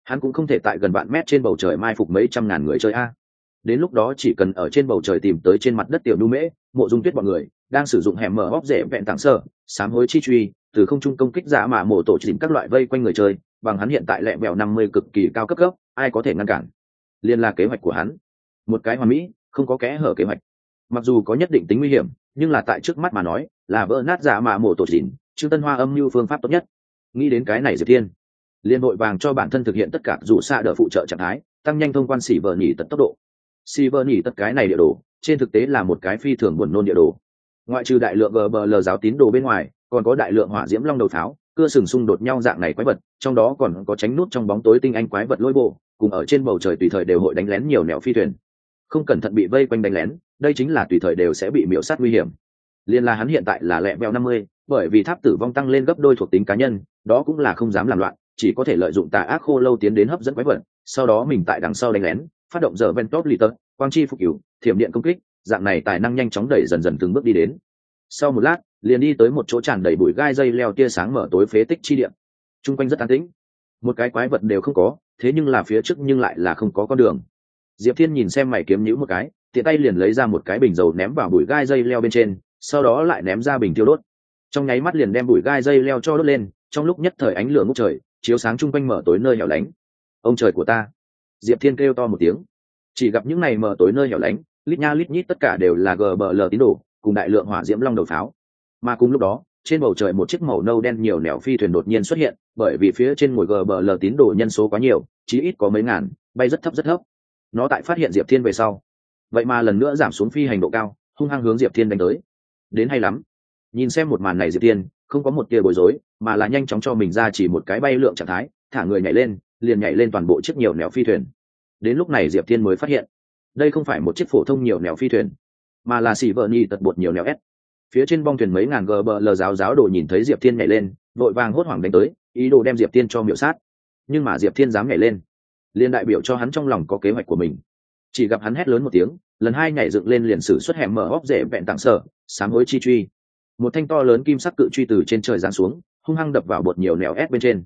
hắn cũng không thể tại gần vạn mét trên bầu trời mai phục mấy trăm ngàn người chơi a. Đến lúc đó chỉ cần ở trên bầu trời tìm tới trên mặt đất tiểu nu mễ, Mộ Dung Tuyết bọn người đang sử dụng hẻm mở hóc rễ vẹn tảng sơ sám hối chi truy từ không trung công kích giả mà mộ tổ chỉnh các loại vây quanh người chơi, bằng hắn hiện tại lẹ bèo 50 cực kỳ cao cấp, ai có thể ngăn cản. Liên là kế hoạch của hắn, một cái hoàn mỹ không có kẽ hở kế hoạch, mặc dù có nhất định tính nguy hiểm, nhưng là tại trước mắt mà nói là vỡ nát giả mà mộ tổ chỉnh, Trương Tân Hoa âm mưu phương pháp tốt nhất. Nghĩ đến cái này Diệp Thiên liên đội vàng cho bản thân thực hiện tất cả dù xạ đỡ phụ trợ trạng thái, tăng nhanh thông quan xỉ vợ nhỉ tật tốc độ. Xỉ vợ nhỉ tật cái này địa đồ trên thực tế là một cái phi thường buồn nôn địa đồ, ngoại trừ đại lượng GBL giáo tín đồ bên ngoài, còn có đại lượng hỏa diễm long đầu pháo, cưa sừng xung đột nhau dạng này quái vật, trong đó còn có tránh nút trong bóng tối tinh anh quái vật lôi bộ, cùng ở trên bầu trời tùy thời đều hội đánh lén nhiều nẻo phi thuyền. Không cẩn thận bị vây quanh đánh lén, đây chính là tùy thời đều sẽ bị miểu sát nguy hiểm. Liên là hắn hiện tại là lẹ bèo 50, bởi vì tháp tử vong tăng lên gấp đôi thuộc tính cá nhân, đó cũng là không dám làm loạn, chỉ có thể lợi dụng tà ác khô lâu tiến đến hấp dẫn quái vật, sau đó mình tại đằng sau đánh lén, phát động giờ Ventos Liter, quang chi phục cửu, thiểm điện công kích, dạng này tài năng nhanh chóng đẩy dần dần từng bước đi đến. Sau một lát, liền đi tới một chỗ tràn đầy bụi gai dây leo tia sáng mở tối phế tích chi địa. Trung quanh rất an tĩnh, một cái quái vật đều không có, thế nhưng là phía trước nhưng lại là không có con đường. Diệp Thiên nhìn xem mày kiếm nhíu một cái, tiện tay liền lấy ra một cái bình dầu ném vào bụi gai dây leo bên trên, sau đó lại ném ra bình tiêu đốt. Trong nháy mắt liền đem bụi gai dây leo cho đốt lên, trong lúc nhất thời ánh lửa ngút trời, chiếu sáng chung quanh mở tối nơi hẻo lánh. Ông trời của ta! Diệp Thiên kêu to một tiếng. Chỉ gặp những này mở tối nơi hẻo lánh, lít nha lít nhít tất cả đều là GBL tín đồ, cùng đại lượng hỏa diễm long đầu pháo. Mà cùng lúc đó, trên bầu trời một chiếc màu nâu đen nhiều nẻo phi thuyền đột nhiên xuất hiện, bởi vì phía trên ngồi GBL tín đồ nhân số quá nhiều, chí ít có mấy ngàn, bay rất thấp rất thấp. Nó tại phát hiện Diệp Thiên về sau, vậy mà lần nữa giảm xuống phi hành độ cao, hung hăng hướng Diệp Thiên đánh tới. Đến hay lắm. Nhìn xem một màn này Diệp Thiên không có một tia bối rối, mà là nhanh chóng cho mình ra chỉ một cái bay lượn trạng thái, thả người nhảy lên, liền nhảy lên toàn bộ chiếc nhiều nẻo phi thuyền. Đến lúc này Diệp Thiên mới phát hiện, đây không phải một chiếc phổ thông nhiều nẻo phi thuyền, mà là xỉ vợ nhì tật bột nhiều nẻo S. Phía trên bong thuyền mấy ngàn GBL giáo đồ nhìn thấy Diệp Thiên nhảy lên, vội vàng hốt hoảng đánh tới, ý đồ đem Diệp Thiên cho miểu sát. Nhưng mà Diệp Thiên dám nhảy lên, liền đại biểu cho hắn trong lòng có kế hoạch của mình. Chỉ gặp hắn hét lớn một tiếng, lần hai nhảy dựng lên liền sử xuất hẻm mở hốc rễ vẹn tặng sở, sám hối chi truy. Một thanh to lớn kim sắc cự truy từ trên trời giáng xuống, hung hăng đập vào bột nhiều nẻo S bên trên.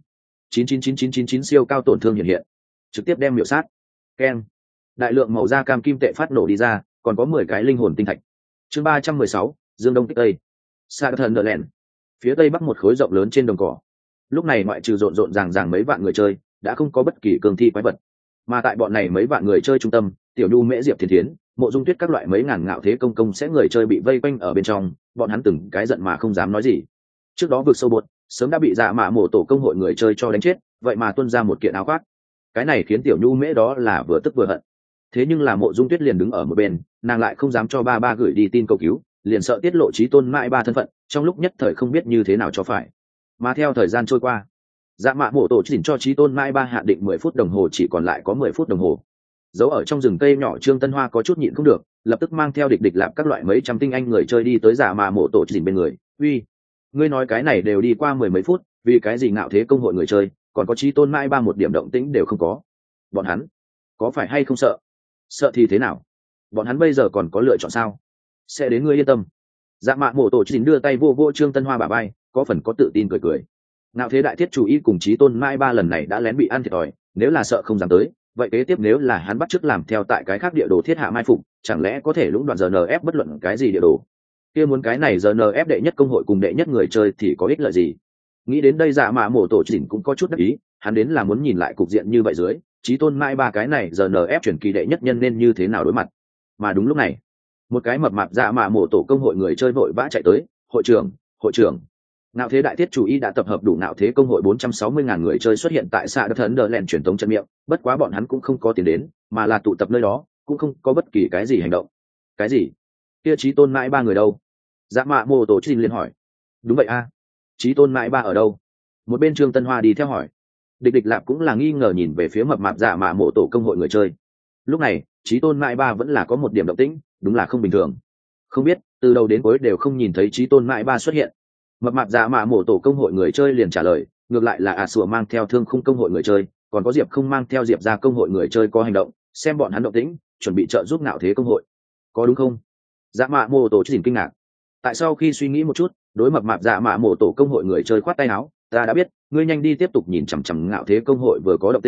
999999 siêu cao tổn thương hiện, trực tiếp đem miểu sát. Keng. Đại lượng màu da cam kim tệ phát nổ đi ra, còn có 10 cái linh hồn tinh thạch. Chương 316, Dương Đông Kích Tây. Sa thần đờ lẹn. Phía tây bắc một khối rộng lớn trên đồng cỏ. Lúc này ngoại trừ rộn rộn ràng mấy vạn người chơi, đã không có bất kỳ cường thi quái vật. Mà tại bọn này mấy vạn người chơi trung tâm, Tiểu Nhu Mễ Diệp Thiên Thiến, Mộ Dung Tuyết các loại mấy ngàn ngạo thế công sẽ người chơi bị vây quanh ở bên trong, bọn hắn từng cái giận mà không dám nói gì. Trước đó vực sâu bột, sớm đã bị Dạ Mạ Mộ tổ công hội người chơi cho đánh chết, vậy mà tuôn ra một kiện áo khoác. Cái này khiến Tiểu Nhu Mễ đó là vừa tức vừa hận. Thế nhưng là Mộ Dung Tuyết liền đứng ở một bên, nàng lại không dám cho ba gửi đi tin cầu cứu, liền sợ tiết lộ Chí Tôn Mãi Ba thân phận, trong lúc nhất thời không biết như thế nào cho phải. Mà theo thời gian trôi qua, Dạ Mạ Mộ tổ chỉnh cho Chí Tôn Mãi Ba hạn định 10 phút đồng hồ, chỉ còn lại có 10 phút đồng hồ. Giấu ở trong rừng cây nhỏ Trương Tân Hoa có chút nhịn không được, lập tức mang theo địch lạp các loại mấy trăm tinh anh người chơi đi tới Dạ Mạ Mộ tổ chỉnh bên người. Uy, ngươi nói cái này đều đi qua 10 mấy phút, vì cái gì ngạo thế công hội người chơi, còn có Chí Tôn Mãi Ba một điểm động tĩnh đều không có. Bọn hắn có phải hay không sợ? Sợ thì thế nào? Bọn hắn bây giờ còn có lựa chọn sao? Sẽ đến ngươi yên tâm. Dạ Mạ Mộ tổ chỉnh đưa tay vô vô Trương Tân Hoa bả vai, có phần có tự tin cười cười. Ngạo thế đại thiết chủ ý cùng Chí Tôn Mãi Ba lần này đã lén bị ăn thiệt thòi, nếu là sợ không dám tới, vậy kế tiếp nếu là hắn bắt chước làm theo tại cái khác địa đồ thiết hạ mai phục, chẳng lẽ có thể lũng đoạn GNF bất luận cái gì địa đồ? Kia muốn cái này GNF đệ nhất công hội cùng đệ nhất người chơi thì có ích lợi gì? Nghĩ đến đây Dạ Mạ Mộ tổ chỉnh cũng có chút đắc ý, hắn đến là muốn nhìn lại cục diện như vậy dưới, Chí Tôn Mãi Ba cái này GNF chuyển kỳ đệ nhất nhân nên như thế nào đối mặt. Mà đúng lúc này, một cái mập mạp Dạ Mạ Mộ tổ công hội người chơi vội vã chạy tới, hội trưởng, Nạo thế đại thiết chủ ý đã tập hợp đủ nạo thế công hội 460.000 người chơi xuất hiện tại xã Đất Thần Đờ Lẹn truyền thống trận miệng, bất quá bọn hắn cũng không có tiền đến, mà là tụ tập nơi đó, cũng không có bất kỳ cái gì hành động. Cái gì? Kia Chí Tôn Mãi Ba người đâu? Dạ Mạ Mộ tổ chỉnh liền hỏi. Đúng vậy a, Chí Tôn Mãi Ba ở đâu? Một bên Trương Tân Hoa đi theo hỏi. Địch lạp cũng là nghi ngờ nhìn về phía mập mạp Dạ Mạ Mộ tổ công hội người chơi. Lúc này, Chí Tôn Mãi Ba vẫn là có một điểm động tĩnh, đúng là không bình thường. Không biết, từ đầu đến cuối đều không nhìn thấy Chí Tôn Mãi Ba xuất hiện. Mập mạp Dạ Mạ Mộ tổ công hội người chơi liền trả lời, ngược lại là sủa mang theo Thương Khung công hội người chơi, còn có Diệp không mang theo Diệp ra công hội người chơi có hành động, xem bọn hắn động tĩnh, chuẩn bị trợ giúp Nạo thế công hội, có đúng không? Dạ Mạ Mộ tổ chỉnh kinh ngạc. Tại sau khi suy nghĩ một chút, đối mập mạp Dạ Mạ Mộ tổ công hội người chơi khoát tay áo, ta đã biết, ngươi nhanh đi tiếp tục nhìn chằm chằm Nạo thế công hội vừa có động tĩnh,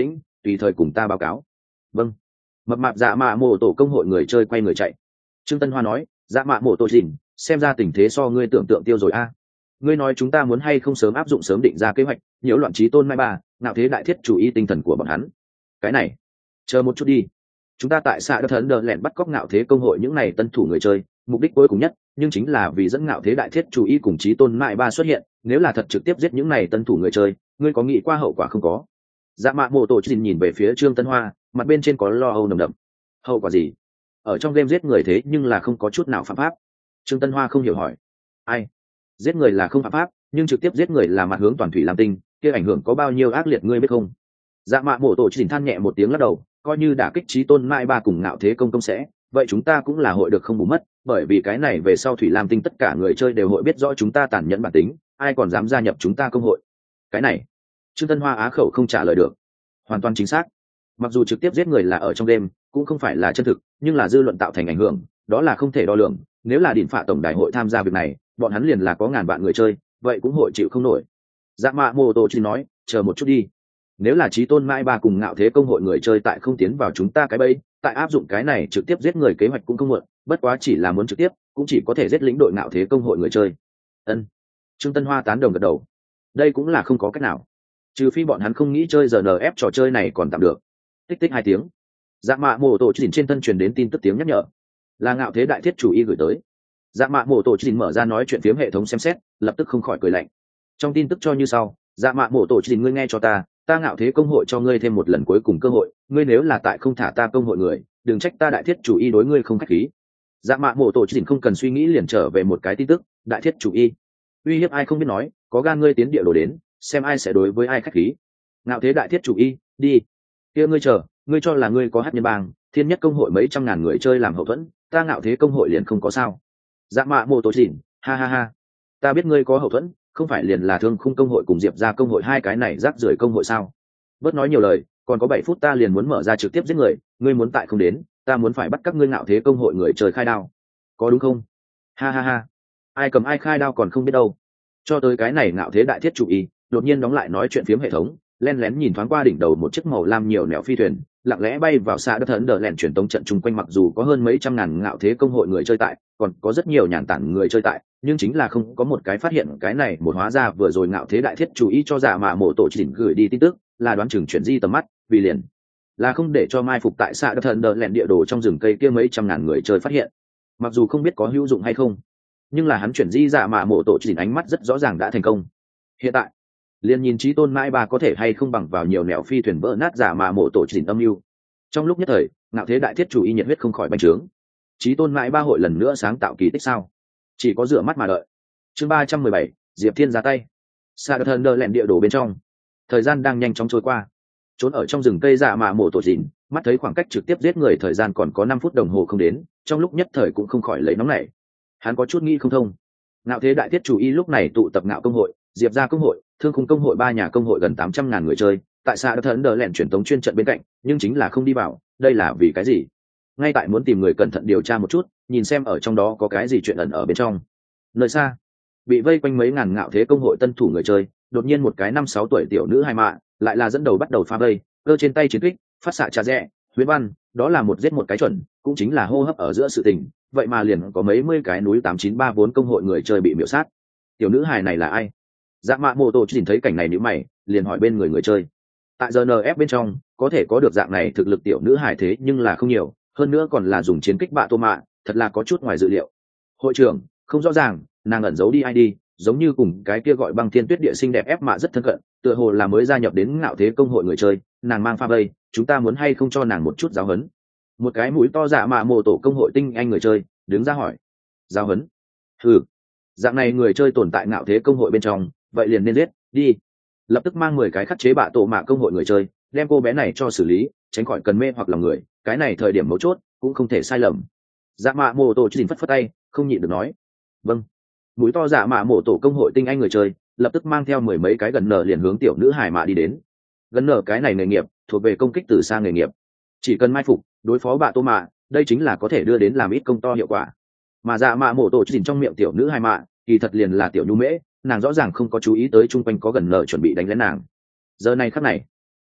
tùy thời cùng ta báo cáo. Vâng. Mập mạp dạ mạ mổ tổ công hội người chơi quay người chạy. Trương Tân Hoa nói, dạ mạ mổ tổ chỉnh, xem ra tình thế so ngươi tưởng tượng tiêu rồi a. Ngươi nói chúng ta muốn hay không sớm áp dụng sớm định ra kế hoạch, nhiễu loạn trí tôn mai ba, nào thế đại thiết chủ ý tinh thần của bọn hắn. Cái này, chờ một chút đi. Chúng ta tại xã Đất Thần Đờ lẹn bắt cóc ngạo thế công hội những này tân thủ người chơi, mục đích cuối cùng nhất, nhưng chính là vì dẫn ngạo thế đại thiết chủ ý cùng trí tôn mai ba xuất hiện. Nếu là thật trực tiếp giết những này tân thủ người chơi, ngươi có nghĩ qua hậu quả không có? Dạ mạ mổ tổ chỉnh nhìn về phía Trương Tân Hoa, mặt bên trên có lo âu nồng đậm. Hậu quả gì? Ở trong game giết người thế nhưng là không có chút nào phạm pháp. Trương Tân Hoa không hiểu hỏi. Ai? Giết người là không phạm pháp, nhưng trực tiếp giết người là mặt hướng toàn thủy lam tinh, kia ảnh hưởng có bao nhiêu ác liệt ngươi biết không? Dạ mạ mổ tổ chỉnh than nhẹ một tiếng lắc đầu, coi như đả kích trí tôn mai ba cùng ngạo thế công sẽ, vậy chúng ta cũng là hội được không bù mất, bởi vì cái này về sau thủy lam tinh tất cả người chơi đều hội biết rõ chúng ta tàn nhẫn bản tính, ai còn dám gia nhập chúng ta công hội? Cái này, Trương Tân Hoa á khẩu không trả lời được. Hoàn toàn chính xác. Mặc dù trực tiếp giết người là ở trong đêm, cũng không phải là chân thực, nhưng là dư luận tạo thành ảnh hưởng, đó là không thể đo lường. Nếu là đỉnh phạ tổng đại hội tham gia việc này, bọn hắn liền là có ngàn vạn người chơi, vậy cũng hội chịu không nổi. Dạ mạ mô tô chỉ nói, chờ một chút đi. Nếu là trí tôn mai ba cùng ngạo thế công hội người chơi tại không tiến vào chúng ta cái bẫy, tại áp dụng cái này trực tiếp giết người kế hoạch cũng không muộn, bất quá chỉ là muốn trực tiếp, cũng chỉ có thể giết lĩnh đội ngạo thế công hội người chơi. Ân. Trương Tân Hoa tán đồng gật đầu. Đây cũng là không có cách nào, trừ phi bọn hắn không nghĩ chơi RNF trò chơi này còn tạm được. Tích tích 2 tiếng, dạ mạ mổ tổ chỉnh trên thân truyền đến tin tức tiếng nhắc nhở, là ngạo thế đại thiết chủ y gửi tới. Dạ mạ mổ tổ chỉnh mở ra nói chuyện phiếm hệ thống xem xét, lập tức không khỏi cười lạnh. Trong tin tức cho như sau: dạ mạ mổ tổ chỉnh, ngươi nghe cho ta, ta ngạo thế công hội cho ngươi thêm một lần cuối cùng cơ hội, ngươi nếu là tại không thả ta công hội người, đừng trách ta đại thiết chủ y đối ngươi không khách khí. Dạ mạ mổ tổ chỉnh không cần suy nghĩ liền trở về một cái tin tức: đại thiết chủ y uy hiếp ai không biết nói, có gan ngươi tiến địa đồ đến, xem ai sẽ đối với ai khách khí. Ngạo thế đại thiết chủ y, đi. Kia ngươi chờ, ngươi cho là ngươi có hát nhân bang, thiên nhất công hội mấy trăm ngàn người chơi làm hậu thuẫn, ta ngạo thế công hội liền không có sao? Dạ mạ mô tổ chỉnh, ha ha ha, ta biết ngươi có hậu thuẫn, không phải liền là thương khung công hội cùng diệp ra công hội hai cái này rác rưởi công hội sao? Bớt nói nhiều lời, còn có 7 phút ta liền muốn mở ra trực tiếp giết người, ngươi muốn tại không đến, ta muốn phải bắt các ngươi ngạo thế công hội người chơi khai đao, có đúng không? Ha ha ha, ai cầm ai khai đao còn không biết đâu. Cho tới cái này ngạo thế đại thiết chủ y, đột nhiên đóng lại nói chuyện phiếm hệ thống, len lén nhìn thoáng qua đỉnh đầu một chiếc màu lam nhiều nẻo phi thuyền, lặng lẽ bay vào xa Đất Thần Đờ lẻn truyền tống trận chung quanh. Mặc dù có hơn mấy trăm ngàn ngạo thế công hội người chơi tại, còn có rất nhiều nhàn tản người chơi tại, nhưng chính là không có một cái phát hiện cái này. Một hóa ra vừa rồi ngạo thế đại thiết chủ ý cho giả mà mổ tổ chỉnh gửi đi tin tức, là đoán chừng chuyển di tầm mắt, vì liền là không để cho mai phục tại xa Đất Thần Đờ lẻn địa đồ trong rừng cây kia mấy trăm ngàn người chơi phát hiện. Mặc dù không biết có hữu dụng hay không, nhưng là hắn chuyển di giả mà mổ tổ chỉnh ánh mắt rất rõ ràng đã thành công. Hiện tại liền nhìn trí tôn mãi ba có thể hay không bằng vào nhiều nẻo phi thuyền vỡ nát giả mà mổ tổ chỉnh âm mưu. Trong lúc nhất thời, ngạo thế đại thiết chủ y nhiệt huyết không khỏi bành trướng. Trí tôn mãi ba hội lần nữa sáng tạo kỳ tích sao? Chỉ có rửa mắt mà đợi. Chương 317, Diệp Thiên ra tay. Sa Đất Thần Đờ lẹn địa đồ bên trong, thời gian đang nhanh chóng trôi qua. Trốn ở trong rừng cây giả mà mổ tổ chỉnh, mắt thấy khoảng cách trực tiếp giết người thời gian còn có 5 phút đồng hồ không đến, trong lúc nhất thời cũng không khỏi lấy nóng nảy. Hắn có chút nghĩ không thông. Ngạo thế đại thiết chủ y lúc này tụ tập ngạo công hội, diệp gia công hội, thương khung công hội, 3 nhà công hội gần 800 ngàn người chơi tại xã Đất Thần Đờ lẹn truyền tống chuyên trận bên cạnh, nhưng chính là không đi vào. Đây là vì cái gì? Ngay tại muốn tìm người cẩn thận điều tra một chút, nhìn xem ở trong đó có cái gì chuyện ẩn ở bên trong. Nơi xa, bị vây quanh mấy ngàn ngạo thế công hội tân thủ người chơi, đột nhiên một cái 5-6 tuổi tiểu nữ hài mạ lại là dẫn đầu bắt đầu pha vây, cơ trên tay chiến kích, phát xạ trà rẽ, huyễn văn, đó là một giết một cái chuẩn, cũng chính là hô hấp ở giữa sự tình. Vậy mà liền có mấy mươi cái núi 8934 công hội người chơi bị miểu sát. Tiểu nữ hài này là ai? Dạ mạ mô tô nhìn thấy cảnh này nhíu mày, liền hỏi bên người chơi. Tại GNF bên trong, có thể có được dạng này thực lực tiểu nữ hài thế nhưng là không nhiều, hơn nữa còn là dùng chiến kích bạ tô mạ, thật là có chút ngoài dự liệu. Hội trưởng, không rõ ràng, nàng ẩn giấu đi ID, giống như cùng cái kia gọi Băng Thiên Tuyết Địa xinh đẹp ép mạ rất thân cận, tựa hồ là mới gia nhập đến ngạo thế công hội người chơi, nàng mang pha vây, chúng ta muốn hay không cho nàng một chút giáo huấn? Một cái mũi to dạ mạ mô tổ công hội tinh anh người chơi đứng ra hỏi. Giáo huấn? Ừ, dạng này người chơi tồn tại ngạo thế công hội bên trong, vậy liền nên giết đi. Lập tức mang 10 cái khắc chế bạ tổ mạ công hội người chơi, đem cô bé này cho xử lý, tránh khỏi cần mê hoặc lòng người, cái này thời điểm mấu chốt cũng không thể sai lầm. Dạ mạ mô tổ chỉ phất phất tay, không nhịn được nói. Vâng. Mũi to dạ mạ mô tổ công hội tinh anh người chơi lập tức mang theo 10 mấy cái gần nở liền hướng tiểu nữ hài mạ đi đến. Gần nở cái này nghề nghiệp thuộc về công kích từ xa nghề nghiệp, chỉ cần mai phục đối phó bạ tô mạ, đây chính là có thể đưa đến làm ít công to hiệu quả. Mà dạ mạ mổ tổ chỉnh trong miệng tiểu nữ hài mạ kỳ thật liền là tiểu nhu mễ, nàng rõ ràng không có chú ý tới chung quanh có gần nở chuẩn bị đánh lén nàng. Giờ này khắc này,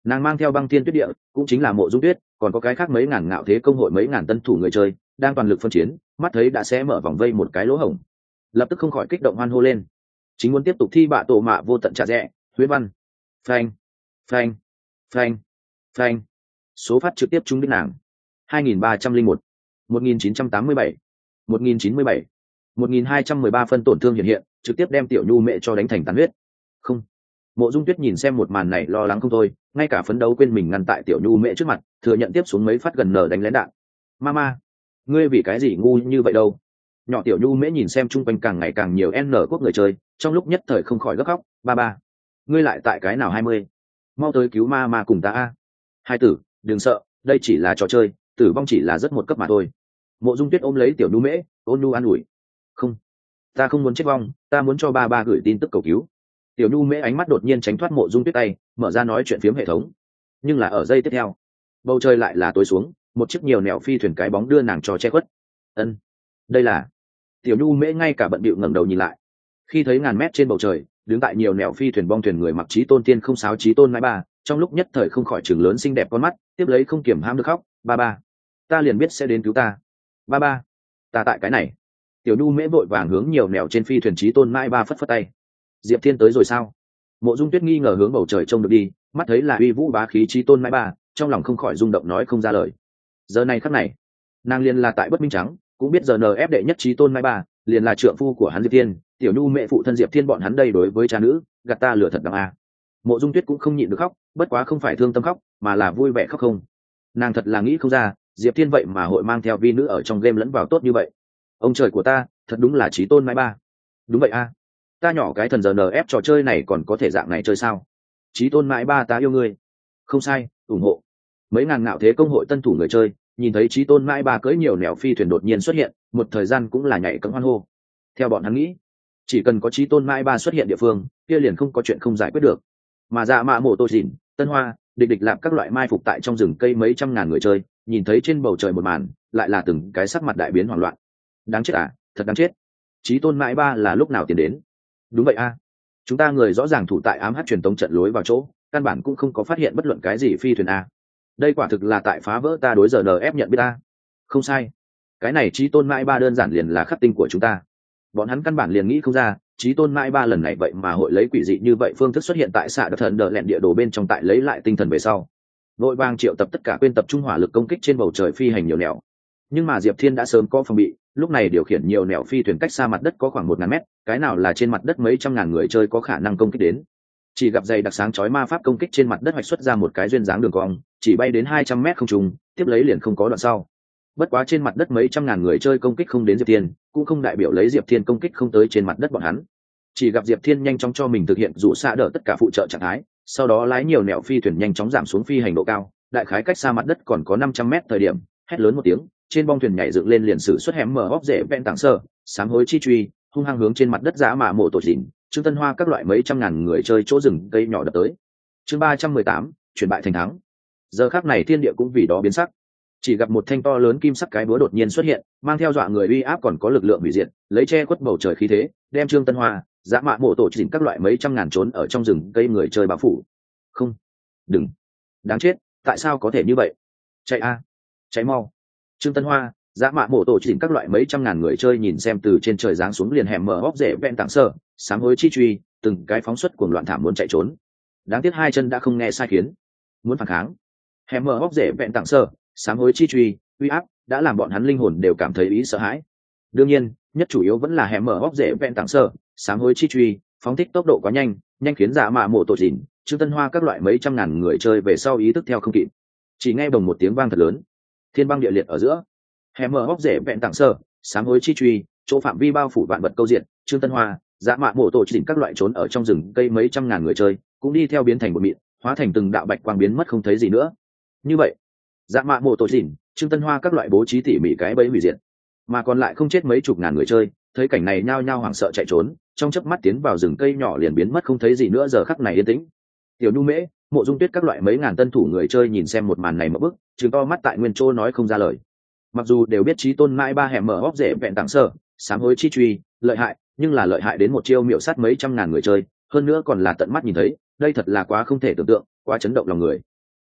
Nàng mang theo Băng Thiên Tuyết Địa, cũng chính là Mộ Dung Tuyết, còn có cái khác mấy ngàn ngạo thế công hội mấy ngàn tân thủ người chơi đang toàn lực phân chiến, mắt thấy đã sẽ mở vòng vây một cái lỗ hổng, lập tức không khỏi kích động hoan hô lên. Chính muốn tiếp tục thi bạ tổ mạ vô tận trả rẽ, huyết văn, phanh, phanh, phanh, phanh. Số phát trực tiếp trúng đích nàng: 2301, 1987, 1097, 1213 phân tổn thương hiện, trực tiếp đem Tiểu Nhu Mẹ cho đánh thành tàn huyết. Không. Mộ Dung Tuyết nhìn xem một màn này lo lắng không thôi, ngay cả phấn đấu quên mình ngăn tại Tiểu Nhu Mẹ trước mặt, thừa nhận tiếp xuống mấy phát gần nở đánh lén đạn. Mama, ngươi vì cái gì ngu như vậy đâu? Nhỏ Tiểu Nhu Mẹ nhìn xem chung quanh càng ngày càng nhiều N quốc người chơi, trong lúc nhất thời không khỏi gấp khóc. Ba, ngươi lại tại cái nào 20? Mau tới cứu ma cùng ta a. Hai tử, đừng sợ, đây chỉ là trò chơi, tử vong chỉ là rất một cấp mà thôi. Mộ Dung Tuyết ôm lấy Tiểu Nhu Mễ, ôn nhu an ủi. Không, ta không muốn chết vong, ta muốn cho ba gửi tin tức cầu cứu. Tiểu Nhu Mễ ánh mắt đột nhiên tránh thoát Mộ Dung Tuyết tay, mở ra nói chuyện phiếm hệ thống. Nhưng là ở giây tiếp theo, bầu trời lại là tối xuống, một chiếc nhiều nẻo phi thuyền cái bóng đưa nàng cho che khuất. Ân, đây là. Tiểu Nhu Mễ ngay cả bận bịu ngẩng đầu nhìn lại, khi thấy ngàn mét trên bầu trời đứng tại nhiều nẻo phi thuyền bong thuyền người mặc Chí Tôn Tiên không sáo Chí Tôn Mãi Ba, trong lúc nhất thời không khỏi chừng lớn xinh đẹp con mắt, tiếp lấy không kiểm ham được khóc. Ba, ta liền biết sẽ đến cứu ta. Ba, ta tại cái này. Tiểu Nhu Mễ vội vàng hướng nhiều nẻo trên phi thuyền Chí Tôn Mãi Ba phất phất tay. Diệp Thiên tới rồi sao? Mộ Dung Tuyết nghi ngờ hướng bầu trời trông được đi, mắt thấy là uy vũ bá khí Chí Tôn Mãi Ba, trong lòng không khỏi rung động nói không ra lời. Giờ này khắc này, nàng liền là tại Bất Minh Trắng, cũng biết giờ NF đệ nhất Chí Tôn Mãi Ba liền là trượng phu của hắn Diệp Thiên, Tiểu Nhu Mẹ phụ thân Diệp Thiên bọn hắn đây đối với cha nữ, gạt ta lừa thật đằng a. Mộ Dung Tuyết cũng không nhịn được khóc, bất quá không phải thương tâm khóc, mà là vui vẻ khóc không. Nàng thật là nghĩ không ra, Diệp Thiên vậy mà hội mang theo vi nữ ở trong game lẫn vào tốt như vậy. Ông trời của ta, thật đúng là Chí Tôn Mãi Ba. Đúng vậy a, ta nhỏ cái thần giờ NF trò chơi này còn có thể dạng này chơi sao? Chí Tôn Mãi Ba ta yêu ngươi. Không sai, ủng hộ. Mấy ngàn ngạo thế công hội tân thủ người chơi, nhìn thấy Chí Tôn Mãi Ba cưỡi nhiều nẻo phi thuyền đột nhiên xuất hiện, một thời gian cũng là nhảy cẫng hoan hô. Theo bọn hắn nghĩ, chỉ cần có Chí Tôn Mãi Ba xuất hiện địa phương, kia liền không có chuyện không giải quyết được. Mà Dạ Mạ Mộ Tô Dìn, Tân Hoa, địch lạp các loại mai phục tại trong rừng cây mấy trăm ngàn người chơi, nhìn thấy trên bầu trời một màn, lại là từng cái sắc mặt đại biến hoảng loạn. Đáng chết à, thật đáng chết. Chí Tôn Mãi Ba là lúc nào tiến đến? Đúng vậy a, chúng ta người rõ ràng thủ tại ám hắc truyền tống trận lối vào chỗ, căn bản cũng không có phát hiện bất luận cái gì phi thuyền a. Đây quả thực là tại phá vỡ ta đối giờ NF nhận biết ta. Không sai, cái này Chí Tôn Mãi Ba đơn giản liền là khắc tinh của chúng ta. Bọn hắn căn bản liền nghĩ không ra, Chí Tôn Mãi Ba lần này vậy mà hội lấy quỷ dị như vậy phương thức xuất hiện tại xạ đặc thần đờ lẹn địa đồ bên trong, tại lấy lại tinh thần về sau vội vàng triệu tập tất cả quên tập trung hỏa lực công kích trên bầu trời phi hành nhiều nẻo. Nhưng mà Diệp Thiên đã sớm có phòng bị, lúc này điều khiển nhiều nẻo phi thuyền cách xa mặt đất có khoảng 1000 mét, cái nào là trên mặt đất mấy trăm ngàn người chơi có khả năng công kích đến. Chỉ gặp dày đặc sáng chói ma pháp công kích trên mặt đất hoạch xuất ra một cái duyên dáng đường cong, chỉ bay đến 200 mét không trung, tiếp lấy liền không có đoạn sau. Bất quá trên mặt đất mấy trăm ngàn người chơi công kích không đến Diệp Thiên, cũng không đại biểu lấy Diệp Thiên công kích không tới trên mặt đất bọn hắn. Chỉ gặp Diệp Thiên nhanh chóng cho mình thực hiện dụ xạ đỡ tất cả phụ trợ trạng thái, sau đó lái nhiều nẻo phi thuyền nhanh chóng giảm xuống phi hành độ cao, đại khái cách xa mặt đất còn có 500 mét thời điểm, hét lớn một tiếng, trên bong thuyền nhảy dựng lên liền sử xuất hẻm mở hốc rễ vẹn tảng sơ, sám hối chi truy, hung hăng hướng trên mặt đất Dã Mạ Mộ Tổ Dìn, Trương Tân Hoa các loại mấy trăm ngàn người chơi chỗ rừng cây nhỏ đập tới. Chương 318, chuyển bại thành thắng. Giờ khắc này thiên địa cũng vì đó biến sắc. Chỉ gặp một thanh to lớn kim sắc cái búa đột nhiên xuất hiện, mang theo dọa người uy áp còn có lực lượng hủy diệt, lấy che khuất bầu trời khí thế, đem Trương Tân Hoa, Dã Mạ Mộ Tổ Dìn các loại mấy trăm ngàn trốn ở trong rừng cây người chơi bao phủ. Không, đừng, đáng chết, tại sao có thể như vậy? Chạy a, chạy mau! Trương Tân Hoa, Dã Mạ Mộ Tổ Dìn các loại mấy trăm ngàn người chơi nhìn xem từ trên trời giáng xuống liền hẻm mở hốc rễ vẹn tảng sơ, sám hối chi truy, từng cái phóng xuất cuồng loạn thảm muốn chạy trốn. Đáng tiếc hai chân đã không nghe sai khiến, muốn phản kháng. Hẻm mở hốc rễ vẹn tảng sơ, sám hối chi truy, uy áp đã làm bọn hắn linh hồn đều cảm thấy ý sợ hãi. Đương nhiên, nhất chủ yếu vẫn là hẻm mở hốc rễ vẹn tảng sơ, sám hối chi truy, phóng thích tốc độ quá nhanh, nhanh khiến Dã Mạ Mộ Tổ Dìn, Trương Tân Hoa các loại mấy trăm ngàn người chơi về sau ý thức theo không kịp. Chỉ nghe bồng một tiếng vang thật lớn, thiên băng địa liệt ở giữa, hẻm mở hốc rễ vẹn tảng sơ, sám hối chi truy, chỗ phạm vi bao phủ vạn vật câu diện, Trương Tân Hoa, Dã Mạ Mộ Tổ Dìn các loại trốn ở trong rừng cây mấy trăm ngàn người chơi cũng đi theo biến thành một mịn, hóa thành từng đạo bạch quang biến mất không thấy gì nữa. Như vậy, Dã Mạ Mộ Tổ Dìn, Trương Tân Hoa các loại bố trí tỉ mỉ cái bẫy hủy diệt, mà còn lại không chết mấy chục ngàn người chơi, thấy cảnh này nhao nhao hoảng sợ chạy trốn, trong chớp mắt tiến vào rừng cây nhỏ liền biến mất không thấy gì nữa. Giờ khắc này yên tĩnh. Tiểu Nhu Mễ, Mộ Dung Tuyết các loại mấy ngàn tân thủ người chơi nhìn xem một màn này mà bức, trừng to mắt tại nguyên chỗ nói không ra lời. Mặc dù đều biết Chí Tôn Mãi Ba hẻm mở hốc rễ vẹn tảng sơ, sám hối chi truy, lợi hại, nhưng là lợi hại đến một chiêu miểu sát mấy trăm ngàn người chơi, hơn nữa còn là tận mắt nhìn thấy, đây thật là quá không thể tưởng tượng, quá chấn động lòng người,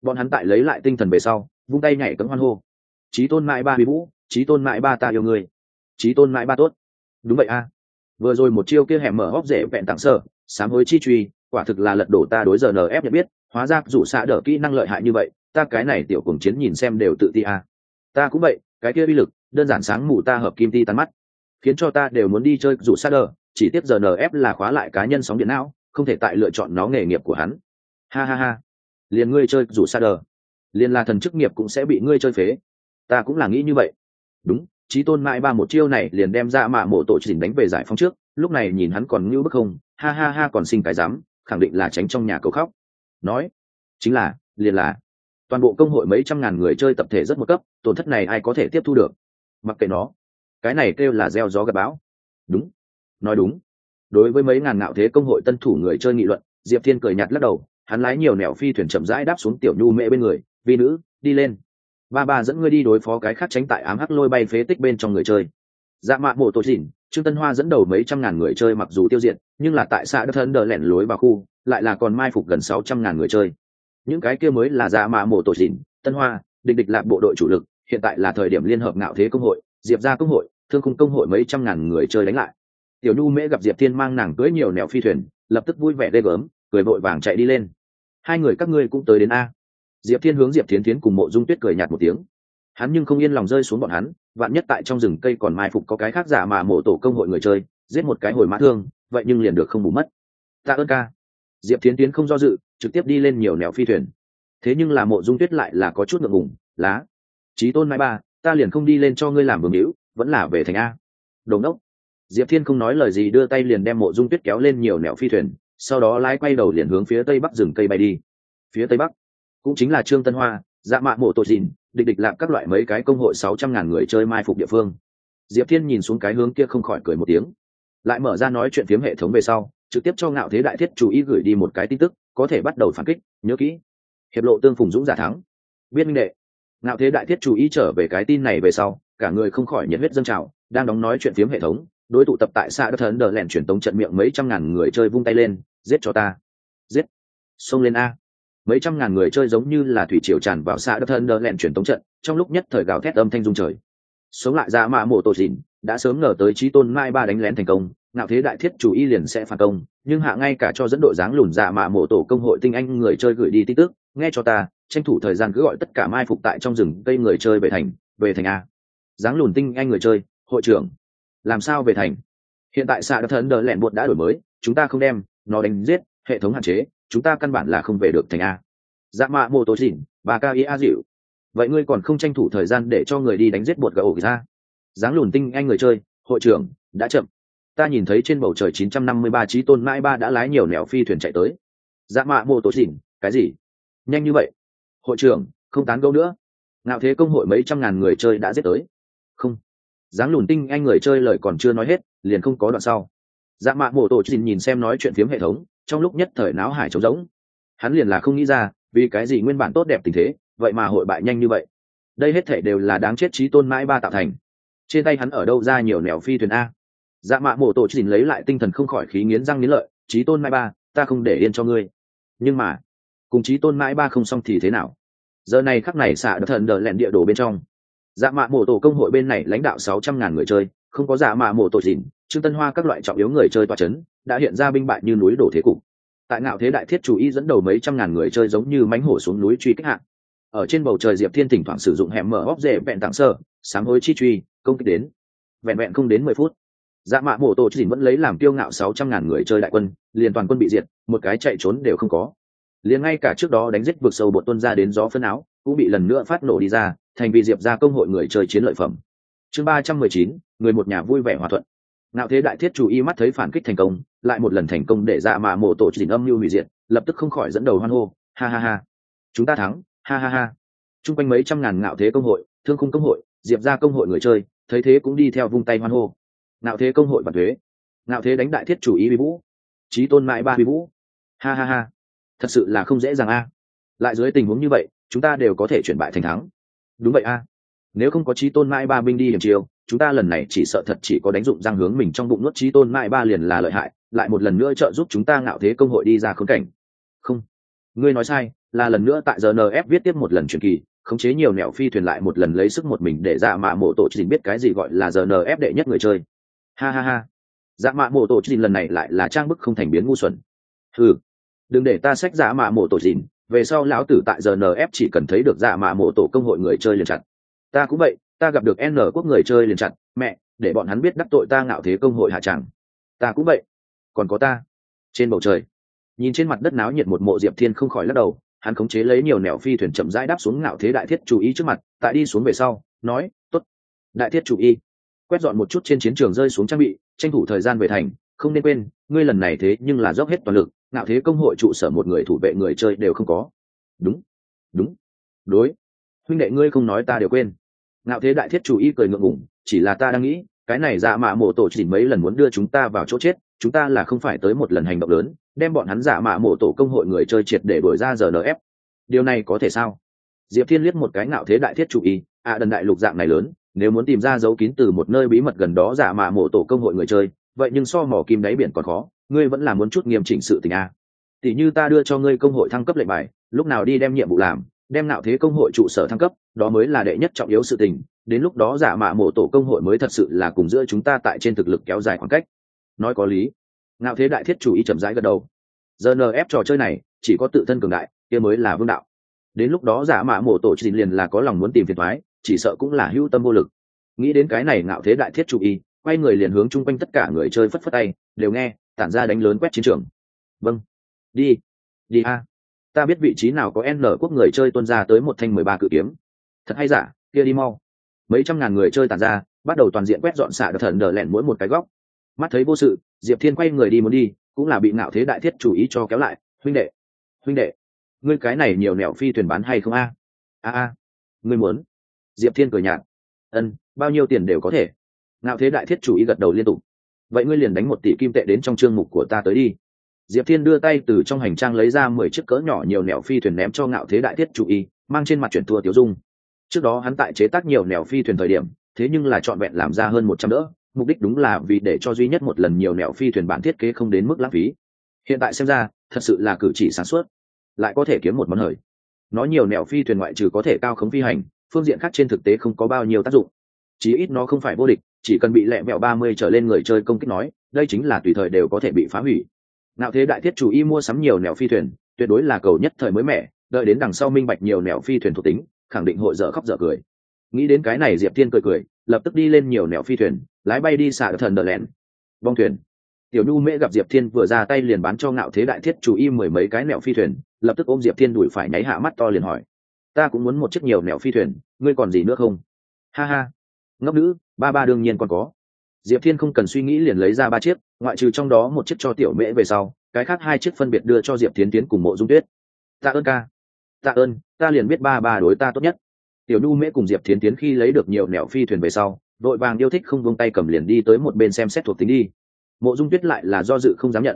Bọn hắn tại lấy lại tinh thần về sau vung tay nhảy cấm hoan hô. Chí tôn mãi ba huy vũ, chí tôn mãi ba ta yêu người, chí tôn mãi ba tốt. Đúng vậy a, vừa rồi một chiêu kia hẻm mở hóc rễ vẹn tặng sở sám hối chi truy, quả thực là lật đổ ta đối giờ nf nhận biết, hóa ra rủ xạ đỡ kỹ năng lợi hại như vậy, ta cái này tiểu cuồng chiến nhìn xem đều tự ti a. Ta cũng vậy, cái kia uy lực đơn giản sáng mù ta hợp kim ti tán mắt, khiến cho ta đều muốn đi chơi rủ xạ đỡ, chỉ tiếp giờ nf là khóa lại cá nhân sóng điện não, không thể tại lựa chọn nó nghề nghiệp của hắn. Ha ha ha, liền ngươi chơi rủ xạ đỡ, liền là thần chức nghiệp cũng sẽ bị ngươi chơi phế. Ta cũng là nghĩ như vậy. Đúng, chí tôn mãi ba một chiêu này liền đem ra mạ mộ tổ chỉnh đánh về giải phóng trước, lúc này nhìn hắn còn như bức không, ha ha ha còn sinh cái dám, khẳng định là tránh trong nhà cầu khóc. Nói chính là liền là toàn bộ công hội mấy trăm ngàn người chơi tập thể rất một cấp, tổn thất này ai có thể tiếp thu được. Mặc kệ nó, cái này kêu là gieo gió gặt bão. Đúng, nói đúng. Đối với mấy ngàn ngạo thế công hội tân thủ người chơi nghị luận, Diệp Thiên cười nhạt lắc đầu, hắn lái nhiều nẻo phi thuyền chậm rãi đáp xuống tiểu nhu mẹ bên người, vi nữ đi lên, ba dẫn ngươi đi đối phó cái khác tránh tại ám hắc lôi bay phế tích bên trong người chơi. Dạ mạ mộ tổ chỉnh, Trương Tân Hoa dẫn đầu mấy trăm ngàn người chơi mặc dù tiêu diệt, nhưng là tại xã đất thân đờ lẻn lối vào khu lại là còn mai phục gần 600 ngàn người chơi. Những cái kia mới là dạ mạ mộ tổ chỉnh, Tân Hoa địch lạc bộ đội chủ lực, hiện tại là thời điểm liên hợp ngạo thế công hội, Diệp gia công hội, thương khung công hội mấy trăm ngàn người chơi đánh lại. Tiểu nhu mễ gặp Diệp Thiên mang nàng cưỡi nhiều nẻo phi thuyền, lập tức vui vẻ ghê gớm, cười vội vàng chạy đi lên. Hai người các ngươi cũng tới đến a. Diệp Thiên hướng Diệp Thiến Thiến cùng Mộ Dung Tuyết cười nhạt một tiếng. Hắn nhưng không yên lòng rơi xuống bọn hắn, vạn nhất tại trong rừng cây còn mai phục có cái khác giả mà mộ tổ công hội người chơi, giết một cái hồi mã thương, vậy nhưng liền được không bù mất. Tạ ơn ca. Diệp Thiến Thiến không do dự, trực tiếp đi lên nhiều nẻo phi thuyền. Thế nhưng là Mộ Dung Tuyết lại là có chút ngượng ngùng, lá. Chí tôn mãi ba, ta liền không đi lên cho ngươi làm vương hữu, vẫn là về thành a. Đồ ngốc. Diệp Thiên không nói lời gì đưa tay liền đem Mộ Dung Tuyết kéo lên nhiều nẻo phi thuyền, sau đó lái quay đầu liền hướng phía tây bắc rừng cây bay đi. Phía tây bắc cũng chính là Trương Tân Hoa, dạ mạ mộ tổ dìn, địch lạc các loại mấy cái công hội 600 ngàn người chơi mai phục địa phương. Diệp Thiên nhìn xuống cái hướng kia không khỏi cười một tiếng, lại mở ra nói chuyện phiếm hệ thống về sau, trực tiếp cho ngạo thế đại thiết chú ý gửi đi một cái tin tức, có thể bắt đầu phản kích, nhớ kỹ, hiệp lộ tương phùng dũng giả thắng. Biết minh đệ. Ngạo thế đại thiết chú ý trở về cái tin này về sau, cả người không khỏi nhiệt huyết dâng trào, đang đóng nói chuyện phiếm hệ thống, đối tụ tập tại xã đất thần đờ lẻn truyền tống trận miệng mấy trăm ngàn người chơi vung tay lên, giết cho ta, giết, xông lên a. Mấy trăm ngàn người chơi giống như là thủy triều tràn vào xã đất thân đờ lẹn truyền tống trận, trong lúc nhất thời gào thét âm thanh rung trời. Sống lại ra mạ mộ tổ dìn đã sớm ngờ tới chí tôn mai ba đánh lén thành công, ngạo thế đại thiết chủ y liền sẽ phản công, nhưng hạ ngay cả cho dẫn đội dáng lùn dạ mạ mộ tổ công hội tinh anh người chơi gửi đi tin tức, nghe cho ta, tranh thủ thời gian cứ gọi tất cả mai phục tại trong rừng cây người chơi về thành a. Dáng lùn tinh anh người chơi, hội trưởng, làm sao về thành? Hiện tại xã đất thân đờ lẹn buộc đã đổi mới, chúng ta không đem nó đánh giết, hệ thống hạn chế, chúng ta căn bản là không về được thành a. Dạ mạ mô tố dịn, bà ca ý a dịu. Vậy ngươi còn không tranh thủ thời gian để cho người đi đánh giết bột gà ổ ra? Dáng lùn tinh anh người chơi, hội trưởng, đã chậm. Ta nhìn thấy trên bầu trời 953 chí tôn mãi ba đã lái nhiều nẻo phi thuyền chạy tới. Dạ mạ mô tố dịn, cái gì? Nhanh như vậy? Hội trưởng, không tán gẫu nữa. Ngạo thế công hội mấy trăm ngàn người chơi đã giết tới. Không. Dáng lùn tinh anh người chơi lời còn chưa nói hết, liền không có đoạn sau. Dạ mạ mô tố dịn nhìn xem nói chuyện phiếm hệ thống, trong lúc nhất thời náo hải trống rỗng. Hắn liền là không nghĩ ra vì cái gì nguyên bản tốt đẹp tình thế vậy mà hội bại nhanh như vậy. Đây hết thể đều là đáng chết chí tôn mãi ba tạo thành. Trên tay hắn ở đâu ra nhiều nẻo phi thuyền a? Dạ mạ mộ tổ chỉnh lấy lại tinh thần không khỏi khí nghiến răng nghiến lợi, chí tôn mãi ba, ta không để yên cho ngươi. Nhưng mà cùng chí tôn mãi ba không xong thì thế nào? Giờ này khắc này xạ đợt thần đờ lẹn địa đồ bên trong, dạ mạ mộ tổ công hội bên này lãnh đạo 600 ngàn người chơi, không có dạ mạ mộ tổ chỉnh, Trương Tân Hoa các loại trọng yếu người chơi tọa chấn, đã hiện ra binh bại như núi đổ thế cục. Tại ngạo thế đại thiết chủ y dẫn đầu mấy trăm ngàn người chơi giống như mánh hổ xuống núi truy kích hạng. Ở trên bầu trời Diệp Thiên thỉnh thoảng sử dụng hẻm mở óc rễ vẹn tặng sơ sám hối chi truy công kích đến, vẹn không đến 10 phút, dạ mạ mổ tổ chỉ vẫn lấy làm kiêu ngạo 600 ngàn người chơi đại quân liền toàn quân bị diệt, một cái chạy trốn đều không có. Liền ngay cả trước đó đánh giết vượt sâu bột tuân ra đến gió phân áo cũng bị lần nữa phát nổ đi ra, thành vì Diệp ra công hội người chơi chiến lợi phẩm. Chương 319, người một nhà vui vẻ hòa thuận. Ngạo thế đại thiết chủ y mắt thấy phản kích thành công, lại một lần thành công để dạ mạ mổ tổ chỉnh âm mưu hủy diệt, lập tức không khỏi dẫn đầu hoan hô, ha ha ha, chúng ta thắng, ha ha ha. Trung quanh mấy trăm ngàn ngạo thế công hội, thương khung công hội, diệp ra công hội người chơi thấy thế cũng đi theo vung tay hoan hô. Ngạo thế công hội và thuế, ngạo thế đánh đại thiết chủ y vi vũ, chí tôn mãi ba vi vũ, ha ha ha, thật sự là không dễ dàng a. Lại dưới tình huống như vậy chúng ta đều có thể chuyển bại thành thắng. Đúng vậy a, nếu không có chí tôn mãi ba binh đi hiểm chiêu, chúng ta lần này chỉ sợ thật chỉ có đánh dụng răng hướng mình trong bụng nuốt chí tôn mãi ba liền là lợi hại, lại một lần nữa trợ giúp chúng ta ngạo thế công hội đi ra khốn cảnh. Không, ngươi nói sai, là lần nữa tại GNF viết tiếp một lần truyền kỳ, khống chế nhiều nẻo phi thuyền lại một lần lấy sức một mình để dạ mạ mộ tổ chỉ biết cái gì gọi là GNF đệ nhất người chơi. Ha ha ha. Dạ mạ mộ tổ chỉ lần này lại là trang bức không thành biến ngu xuẩn. Ừ, đừng để ta xách dạ mạ mộ tổ chỉ, về sau lão tử tại GNF chỉ cần thấy được dạ mạ mộ tổ công hội người chơi liền chặt. Ta cũng vậy, ta gặp được N quốc người chơi liền chặt, mẹ, để bọn hắn biết đắc tội ta ngạo thế công hội hạ tràng. Ta cũng vậy. Còn có ta. Trên bầu trời, nhìn trên mặt đất náo nhiệt một mộ Diệp Thiên không khỏi lắc đầu, hắn khống chế lấy nhiều nẻo phi thuyền chậm rãi đáp xuống ngạo thế đại thiết chủ y trước mặt, tại đi xuống về sau, nói, tốt. Đại thiết chủ y, quét dọn một chút trên chiến trường rơi xuống trang bị, tranh thủ thời gian về thành, không nên quên, ngươi lần này thế nhưng là dốc hết toàn lực, ngạo thế công hội trụ sở một người thủ vệ người chơi đều không có. Đúng, đúng, đối. Huynh đệ ngươi không nói ta đều quên. Ngạo thế đại thiết chủ y cười ngượng ngùng, chỉ là ta đang nghĩ, cái này dạ mạ mộ tổ chỉ mấy lần muốn đưa chúng ta vào chỗ chết, chúng ta là không phải tới một lần hành động lớn, đem bọn hắn dạ mạ mộ tổ công hội người chơi triệt để đuổi ra GNF. Điều này có thể sao? Diệp Thiên liếc một cái ngạo thế đại thiết chủ y, đần đại lục dạng này lớn, nếu muốn tìm ra dấu kín từ một nơi bí mật gần đó dạ mạ mộ tổ công hội người chơi, vậy nhưng so mỏ kim đáy biển còn khó, ngươi vẫn là muốn chút nghiêm chỉnh sự tình a. Tỷ như ta đưa cho ngươi công hội thăng cấp lệnh bài, lúc nào đi đem nhiệm vụ làm, đem ngạo thế công hội trụ sở thăng cấp, đó mới là đệ nhất trọng yếu sự tình, đến lúc đó dạ mạ mộ tổ công hội mới thật sự là cùng giữa chúng ta tại trên thực lực kéo dài khoảng cách. Nói có lý. Ngạo thế đại thiết chủ y chậm rãi gật đầu. GNF trò chơi này chỉ có tự thân cường đại kia mới là vương đạo, đến lúc đó dạ mạ mộ tổ chỉ liền là có lòng muốn tìm phiền toái, chỉ sợ cũng là hữu tâm vô lực. Nghĩ đến cái này ngạo thế đại thiết chủ y, quay người liền hướng chung quanh tất cả người chơi phất phất tay, đều nghe, tản ra đánh lớn quét chiến trường. Vâng, đi đi a. Ta biết vị trí nào có N quốc người chơi tuân ra tới một thanh 13 cự kiếm. Thật hay giả, kia đi mau. Mấy trăm ngàn người chơi tản ra, bắt đầu toàn diện quét dọn xạ thần đờ lẹn mỗi một cái góc. Mắt thấy vô sự, Diệp Thiên quay người đi muốn đi, cũng là bị ngạo thế đại thiết chủ ý cho kéo lại. Huynh đệ, ngươi cái này nhiều nẻo phi thuyền bán hay không a? A, ngươi muốn? Diệp Thiên cười nhạt. Bao nhiêu tiền đều có thể. Ngạo thế đại thiết chủ ý gật đầu liên tục. Vậy ngươi liền đánh 1 tỷ kim tệ đến trong chương mục của ta tới đi. Diệp Thiên đưa tay từ trong hành trang lấy ra 10 chiếc cỡ nhỏ nhiều nẻo phi thuyền ném cho ngạo thế đại thiết chủ y, mang trên mặt chuyển thua Tiểu Dung. Trước đó hắn tại chế tác nhiều nẻo phi thuyền thời điểm, thế nhưng là trọn vẹn làm ra hơn 100 đỡ, mục đích đúng là vì để cho duy nhất một lần nhiều nẻo phi thuyền bản thiết kế không đến mức lãng phí. Hiện tại xem ra, thật sự là cử chỉ sáng suốt, lại có thể kiếm một món hời. Nó nhiều nẻo phi thuyền ngoại trừ có thể cao khống phi hành, phương diện khác trên thực tế không có bao nhiêu tác dụng. Chí ít nó không phải vô địch, chỉ cần bị lẹ mẹo 30 trở lên người chơi công kích nói, đây chính là tùy thời đều có thể bị phá hủy. Ngạo thế đại thiết chủ y mua sắm nhiều nẻo phi thuyền, tuyệt đối là cầu nhất thời mới mẻ, đợi đến đằng sau minh bạch nhiều nẻo phi thuyền thuộc tính, khẳng định hội dở khóc dở cười. Nghĩ đến cái này Diệp Thiên cười, lập tức đi lên nhiều nẻo phi thuyền, lái bay đi xạ thần đờ lẹn. Bong thuyền. Tiểu Nhu Mễ gặp Diệp Thiên vừa ra tay liền bán cho ngạo thế đại thiết chủ y 10 mấy cái nẻo phi thuyền, lập tức ôm Diệp Thiên đuổi phải nháy hạ mắt to liền hỏi: "Ta cũng muốn một chiếc nhiều nẻo phi thuyền, ngươi còn gì nữa không?" Ha ha. Ngốc nữ, ba đương nhiên còn có. Diệp Thiên không cần suy nghĩ liền lấy ra 3 chiếc, ngoại trừ trong đó một chiếc cho Tiểu Mễ về sau, cái khác 2 chiếc phân biệt đưa cho Diệp Tiến cùng Mộ Dung Tuyết. Tạ ơn ca. Tạ ơn, ta liền biết ba đối ta tốt nhất. Tiểu Nhu Mễ cùng Diệp Tiến khi lấy được nhiều nẻo phi thuyền về sau, đội vàng yêu thích không buông tay cầm liền đi tới một bên xem xét thuộc tính đi. Mộ Dung Tuyết lại là do dự không dám nhận,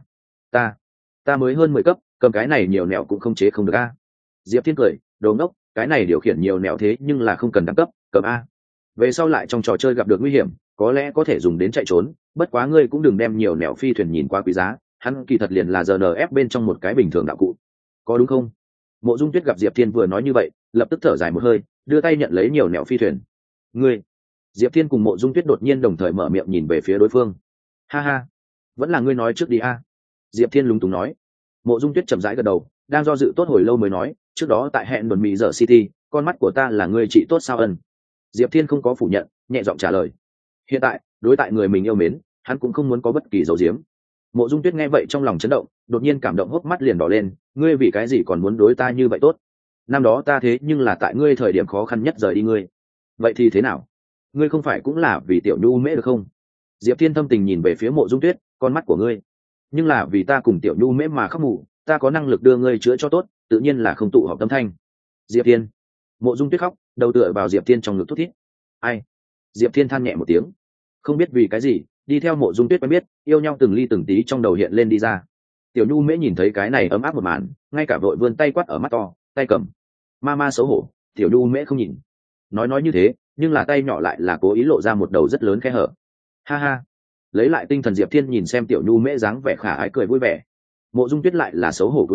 ta mới hơn 10 cấp, cầm cái này nhiều nẻo cũng không chế không được a. Diệp Thiên cười, đồ ngốc, cái này điều khiển nhiều nẻo thế nhưng là không cần đẳng cấp, cầm a. Về sau lại trong trò chơi gặp được nguy hiểm, có lẽ có thể dùng đến chạy trốn, bất quá ngươi cũng đừng đem nhiều nẻo phi thuyền nhìn quá quý giá, hắn kỳ thật liền là GNF bên trong một cái bình thường đạo cụ. Có đúng không? Mộ Dung Tuyết gặp Diệp Thiên vừa nói như vậy, lập tức thở dài một hơi, đưa tay nhận lấy nhiều nẻo phi thuyền. Ngươi? Diệp Thiên cùng Mộ Dung Tuyết đột nhiên đồng thời mở miệng nhìn về phía đối phương. Ha ha, vẫn là ngươi nói trước đi a. Diệp Thiên lúng túng nói. Mộ Dung Tuyết chậm rãi gật đầu, đang do dự tốt hồi lâu mới nói, trước đó tại hẹn đồn mỹ giờ City, con mắt của ta là ngươi chị tốt sao ân. Diệp Thiên không có phủ nhận, nhẹ giọng trả lời. Hiện tại, đối tại người mình yêu mến, hắn cũng không muốn có bất kỳ dấu diếm. Mộ Dung Tuyết nghe vậy trong lòng chấn động, đột nhiên cảm động hốc mắt liền đỏ lên, ngươi vì cái gì còn muốn đối ta như vậy tốt? Năm đó ta thế nhưng là tại ngươi thời điểm khó khăn nhất rời đi ngươi. Vậy thì thế nào? Ngươi không phải cũng là vì Tiểu Nhu Mễ được không? Diệp Thiên thâm tình nhìn về phía Mộ Dung Tuyết, con mắt của ngươi, nhưng là vì ta cùng Tiểu Nhu Mễ mà khóc mù, ta có năng lực đưa ngươi chữa cho tốt, tự nhiên là không tụ họp tâm thanh. Diệp Thiên. Mộ Dung Tuyết khóc, đầu tựa vào Diệp Thiên trong ngực thút thít. Ai? Diệp Thiên than nhẹ một tiếng, không biết vì cái gì, đi theo Mộ Dung Tuyết quen biết, yêu nhau từng ly từng tí trong đầu hiện lên đi ra. Tiểu Nhu Mễ nhìn thấy cái này ấm áp một màn, ngay cả vội vươn tay quát ở mắt to, tay cầm. Ma xấu hổ, Tiểu Nhu Mễ không nhìn. Nói như thế, nhưng là tay nhỏ lại là cố ý lộ ra một đầu rất lớn khe hở. Ha ha. Lấy lại tinh thần Diệp Thiên nhìn xem Tiểu Nhu Mễ dáng vẻ khả ái cười vui vẻ. Mộ Dung Tuyết lại là xấu hổ cúi đầu,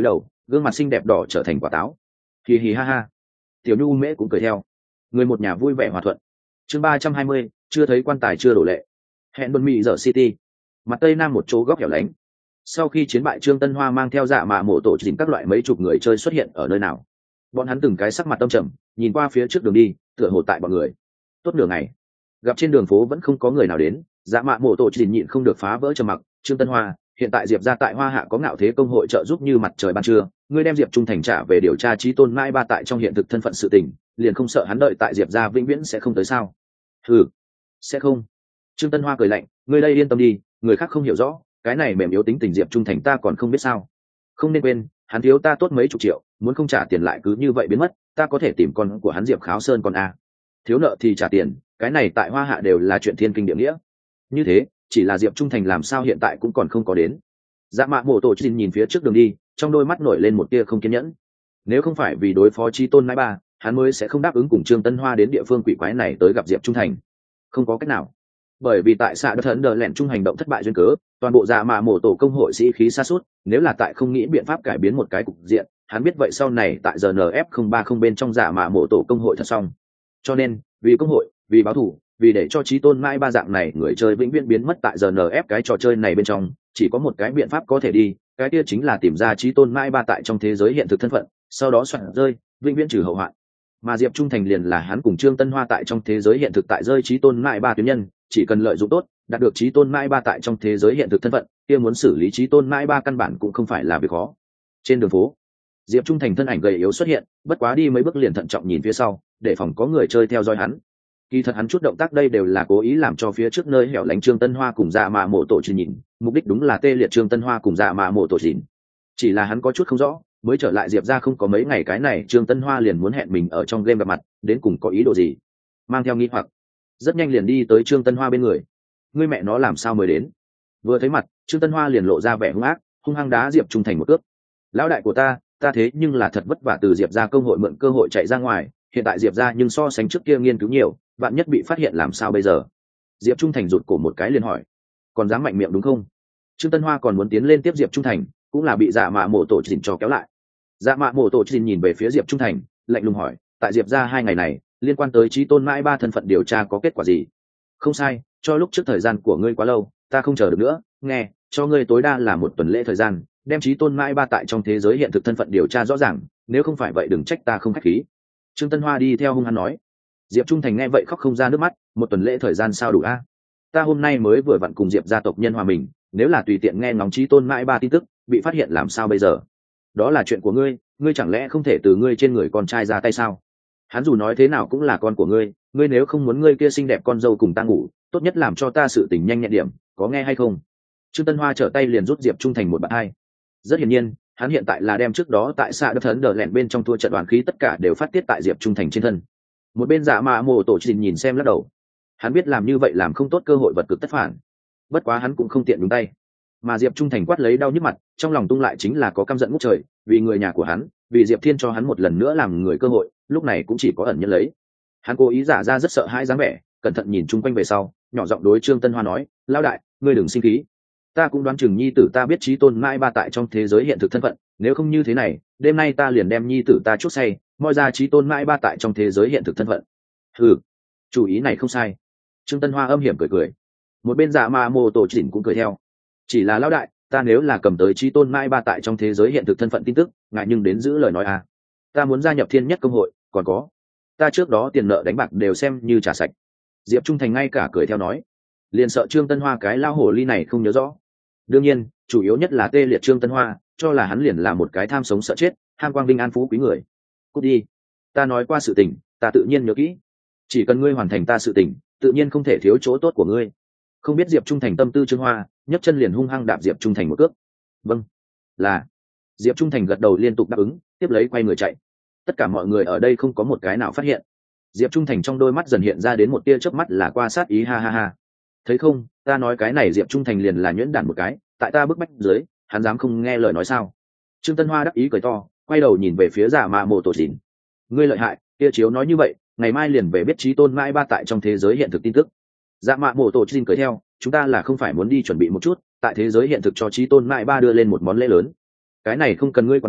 gương mặt xinh đẹp đỏ trở thành quả táo. Hì hì ha ha. Tiểu Nhu Mễ cũng cười theo. Người một nhà vui vẻ hòa thuận. Chương 320, chưa thấy quan tài chưa đổ lệ. Hẹn Đồn Mị Dở City. Mặt tây nam một chỗ góc hẻo lánh. Sau khi chiến bại, Trương Tân Hoa mang theo Dạ Mạ Mộ Tổ Chỉnh các loại mấy chục người chơi xuất hiện ở nơi nào. Bọn hắn từng cái sắc mặt tâm trầm, nhìn qua phía trước đường đi, tựa hồ tại bọn người. Tốt nửa ngày, gặp trên đường phố vẫn không có người nào đến, Dạ Mạ Mộ Tổ Chỉnh nhịn không được phá vỡ trầm mặc. Trương Tân Hoa, hiện tại Diệp gia tại Hoa Hạ có ngạo thế công hội trợ giúp như mặt trời ban trưa, ngươi đem Diệp Trung Thành trả về điều tra Chí Tôn Mãi Ba tại trong hiện thực thân phận sự tình, liền không sợ hắn đợi tại Diệp gia vĩnh viễn sẽ không tới sao? Hừ, sẽ không. Trương Tân Hoa cười lạnh, ngươi đây yên tâm đi, người khác không hiểu rõ, cái này mềm yếu tính tình Diệp Trung Thành ta còn không biết sao? Không nên quên, hắn thiếu ta tốt mấy chục triệu, muốn không trả tiền lại cứ như vậy biến mất, ta có thể tìm con của hắn Diệp Kháo Sơn con a. Thiếu nợ thì trả tiền, cái này tại Hoa Hạ đều là chuyện thiên kinh địa nghĩa. Như thế, chỉ là Diệp Trung Thành làm sao hiện tại cũng còn không có đến. Dạ Mạ Mộ Tổ Chỉnh nhìn phía trước đường đi, trong đôi mắt nổi lên một tia không kiên nhẫn. Nếu không phải vì đối phó Chí Tôn Mãi Ba, hắn mới sẽ không đáp ứng cùng Trương Tân Hoa đến địa phương quỷ quái này tới gặp Diệp Trung Thành. Không có cách nào, bởi vì tại xã Đất Hấn Đờ Lẹn Trung hành động thất bại duyên cớ, toàn bộ Dạ Mạ Mộ Tổ công hội sĩ khí sa sút. Nếu là tại không nghĩ biện pháp cải biến một cái cục diện, hắn biết vậy sau này tại GNF 030 bên trong Dạ Mạ Mộ Tổ công hội thật xong. Cho nên, vì công hội, vì báo thù, vì để cho Chí Tôn Mãi Ba dạng này người chơi vĩnh viễn biến mất tại GNF cái trò chơi này bên trong, chỉ có một cái biện pháp có thể đi, cái kia chính là tìm ra Chí Tôn Mãi Ba tại trong thế giới hiện thực thân phận, sau đó soạn rơi, vĩnh viễn trừ hậu hoạn. Mà Diệp Trung Thành liền là hắn cùng Trương Tân Hoa tại trong thế giới hiện thực tại rơi Chí Tôn Mãi Ba tuyến nhân, chỉ cần lợi dụng tốt, đạt được Chí Tôn Mãi Ba tại trong thế giới hiện thực thân phận, kia muốn xử lý Chí Tôn Mãi Ba căn bản cũng không phải là việc khó. Trên đường phố, Diệp Trung Thành thân ảnh gầy yếu xuất hiện, bất quá đi mấy bước liền thận trọng nhìn phía sau, để phòng có người chơi theo dõi hắn. Kỳ thật hắn chút động tác đây đều là cố ý làm cho phía trước nơi hẻo lánh Trương Tân Hoa cùng Dạ Mạ Mộ Tổ Chỉnh nhìn, mục đích đúng là tê liệt Trương Tân Hoa cùng Dạ Mạ Mộ Tổ Chỉnh. Chỉ là hắn có chút không rõ, mới trở lại Diệp ra không có mấy ngày cái này Trương Tân Hoa liền muốn hẹn mình ở trong game gặp mặt, đến cùng có ý đồ gì? Mang theo nghi hoặc, rất nhanh liền đi tới Trương Tân Hoa bên người. Ngươi mẹ nó làm sao mới đến? Vừa thấy mặt, Trương Tân Hoa liền lộ ra vẻ hung ác, hung hăng đá Diệp Trung Thành một cước. Lão đại của ta thế nhưng là thật vất vả từ Diệp ra công hội mượn cơ hội chạy ra ngoài, hiện tại Diệp ra nhưng so sánh trước kia nghiên cứu nhiều, bạn nhất bị phát hiện làm sao bây giờ? Diệp Trung Thành rụt cổ một cái liền hỏi, còn dám mạnh miệng đúng không? Trương Tân Hoa còn muốn tiến lên tiếp Diệp Trung Thành, cũng là bị Dạ Mạ Mộ Tổ Chỉnh cho kéo lại. Dạ Mạ Mộ Tổ Chỉnh nhìn về phía Diệp Trung Thành, lạnh lùng hỏi, tại Diệp ra 2 ngày này, liên quan tới Chí Tôn Mãi Ba thân phận điều tra có kết quả gì? Không sai, cho lúc trước thời gian của ngươi quá lâu, ta không chờ được nữa, nghe, cho ngươi tối đa là 1 tuần lễ thời gian, đem Chí Tôn Mãi Ba tại trong thế giới hiện thực thân phận điều tra rõ ràng, nếu không phải vậy đừng trách ta không khách khí. Trương Tân Hoa đi theo hung hăng nói. Diệp Trung Thành nghe vậy khóc không ra nước mắt, 1 tuần lễ thời gian sao đủ a? Ta hôm nay mới vừa vặn cùng Diệp gia tộc nhân hòa mình, nếu là tùy tiện nghe ngóng Chí Tôn Mãi Ba tin tức, bị phát hiện làm sao bây giờ? Đó là chuyện của ngươi, ngươi chẳng lẽ không thể từ ngươi trên người con trai ra tay sao? Hắn dù nói thế nào cũng là con của ngươi, ngươi nếu không muốn ngươi kia xinh đẹp con dâu cùng ta ngủ, tốt nhất làm cho ta sự tình nhanh nhẹn điểm, có nghe hay không? Trương Tân Hoa trở tay liền rút Diệp Trung Thành một bạn hai. Rất hiển nhiên, hắn hiện tại là đem trước đó tại xã Đất Hấn Đờ Lẹn bên trong thua trận đoàn khí tất cả đều phát tiết tại Diệp Trung Thành trên thân. Một bên Dạ Mạ Mộ Tổ Chỉnh nhìn xem lắc đầu. Hắn biết làm như vậy làm không tốt cơ hội vật cực tất phản. Bất quá hắn cũng không tiện đúng tay. Mà Diệp Trung Thành quát lấy đau nhức mặt, trong lòng tung lại chính là có căm giận ngút trời, vì người nhà của hắn, vì Diệp Thiên cho hắn một lần nữa làm người cơ hội, lúc này cũng chỉ có ẩn nhẫn lấy. Hắn cố ý giả ra rất sợ hãi dáng vẻ, cẩn thận nhìn chung quanh về sau, nhỏ giọng đối Trương Tân Hoa nói, lão đại, ngươi đừng sinh khí. Ta cũng đoán chừng nhi tử ta biết Chí Tôn Mãi Ba tại trong thế giới hiện thực thân phận, nếu không như thế này, đêm nay ta liền đem nhi tử ta chuốc say, moi ra Chí Tôn Mãi Ba tại trong thế giới hiện thực thân phận. Ừ, chủ ý này không sai. Trương Tân Hoa âm hiểm cười cười. Một bên Dạ Mạ Mộ Tổ Chỉnh cũng cười theo. Chỉ là lão đại, ta nếu là cầm tới Chí Tôn Mãi Ba tại trong thế giới hiện thực thân phận tin tức, ngại nhưng đến giữ lời nói à. Ta muốn gia nhập Thiên Nhất công hội, còn có, ta trước đó tiền nợ đánh bạc đều xem như trả sạch. Diệp Trung Thành ngay cả cười theo nói, liền sợ Trương Tân Hoa cái lao hổ ly này không nhớ rõ. Đương nhiên, chủ yếu nhất là tê liệt Trương Tân Hoa, cho là hắn liền là một cái tham sống sợ chết, ham quang vinh an phú quý người. Cút đi, ta nói qua sự tình, ta tự nhiên nhớ kỹ. Chỉ cần ngươi hoàn thành ta sự tình, tự nhiên không thể thiếu chỗ tốt của ngươi. Không biết Diệp Trung Thành tâm tư Trương Hoa, nhấc chân liền hung hăng đạp Diệp Trung Thành một cước. Vâng, là. Diệp Trung Thành gật đầu liên tục đáp ứng, tiếp lấy quay người chạy. Tất cả mọi người ở đây không có một cái nào phát hiện. Diệp Trung Thành trong đôi mắt dần hiện ra đến một tia chớp mắt là qua sát ý, ha ha ha. Thấy không, ta nói cái này Diệp Trung Thành liền là nhuyễn đản một cái, tại ta bức bách dưới, hắn dám không nghe lời nói sao? Trương Tân Hoa đắc ý cười to, quay đầu nhìn về phía Dạ Mạ Mộ Tổ Chỉnh. Ngươi lợi hại, kia chiếu nói như vậy, ngày mai liền về biết Chí Tôn Mãi Ba tại trong thế giới hiện thực tin tức. Dạ Mạ Mộ Tổ Chỉnh cười theo, chúng ta là không phải muốn đi chuẩn bị một chút, tại thế giới hiện thực cho Chí Tôn Mãi Ba đưa lên một món lễ lớn. Cái này không cần ngươi quan tâm,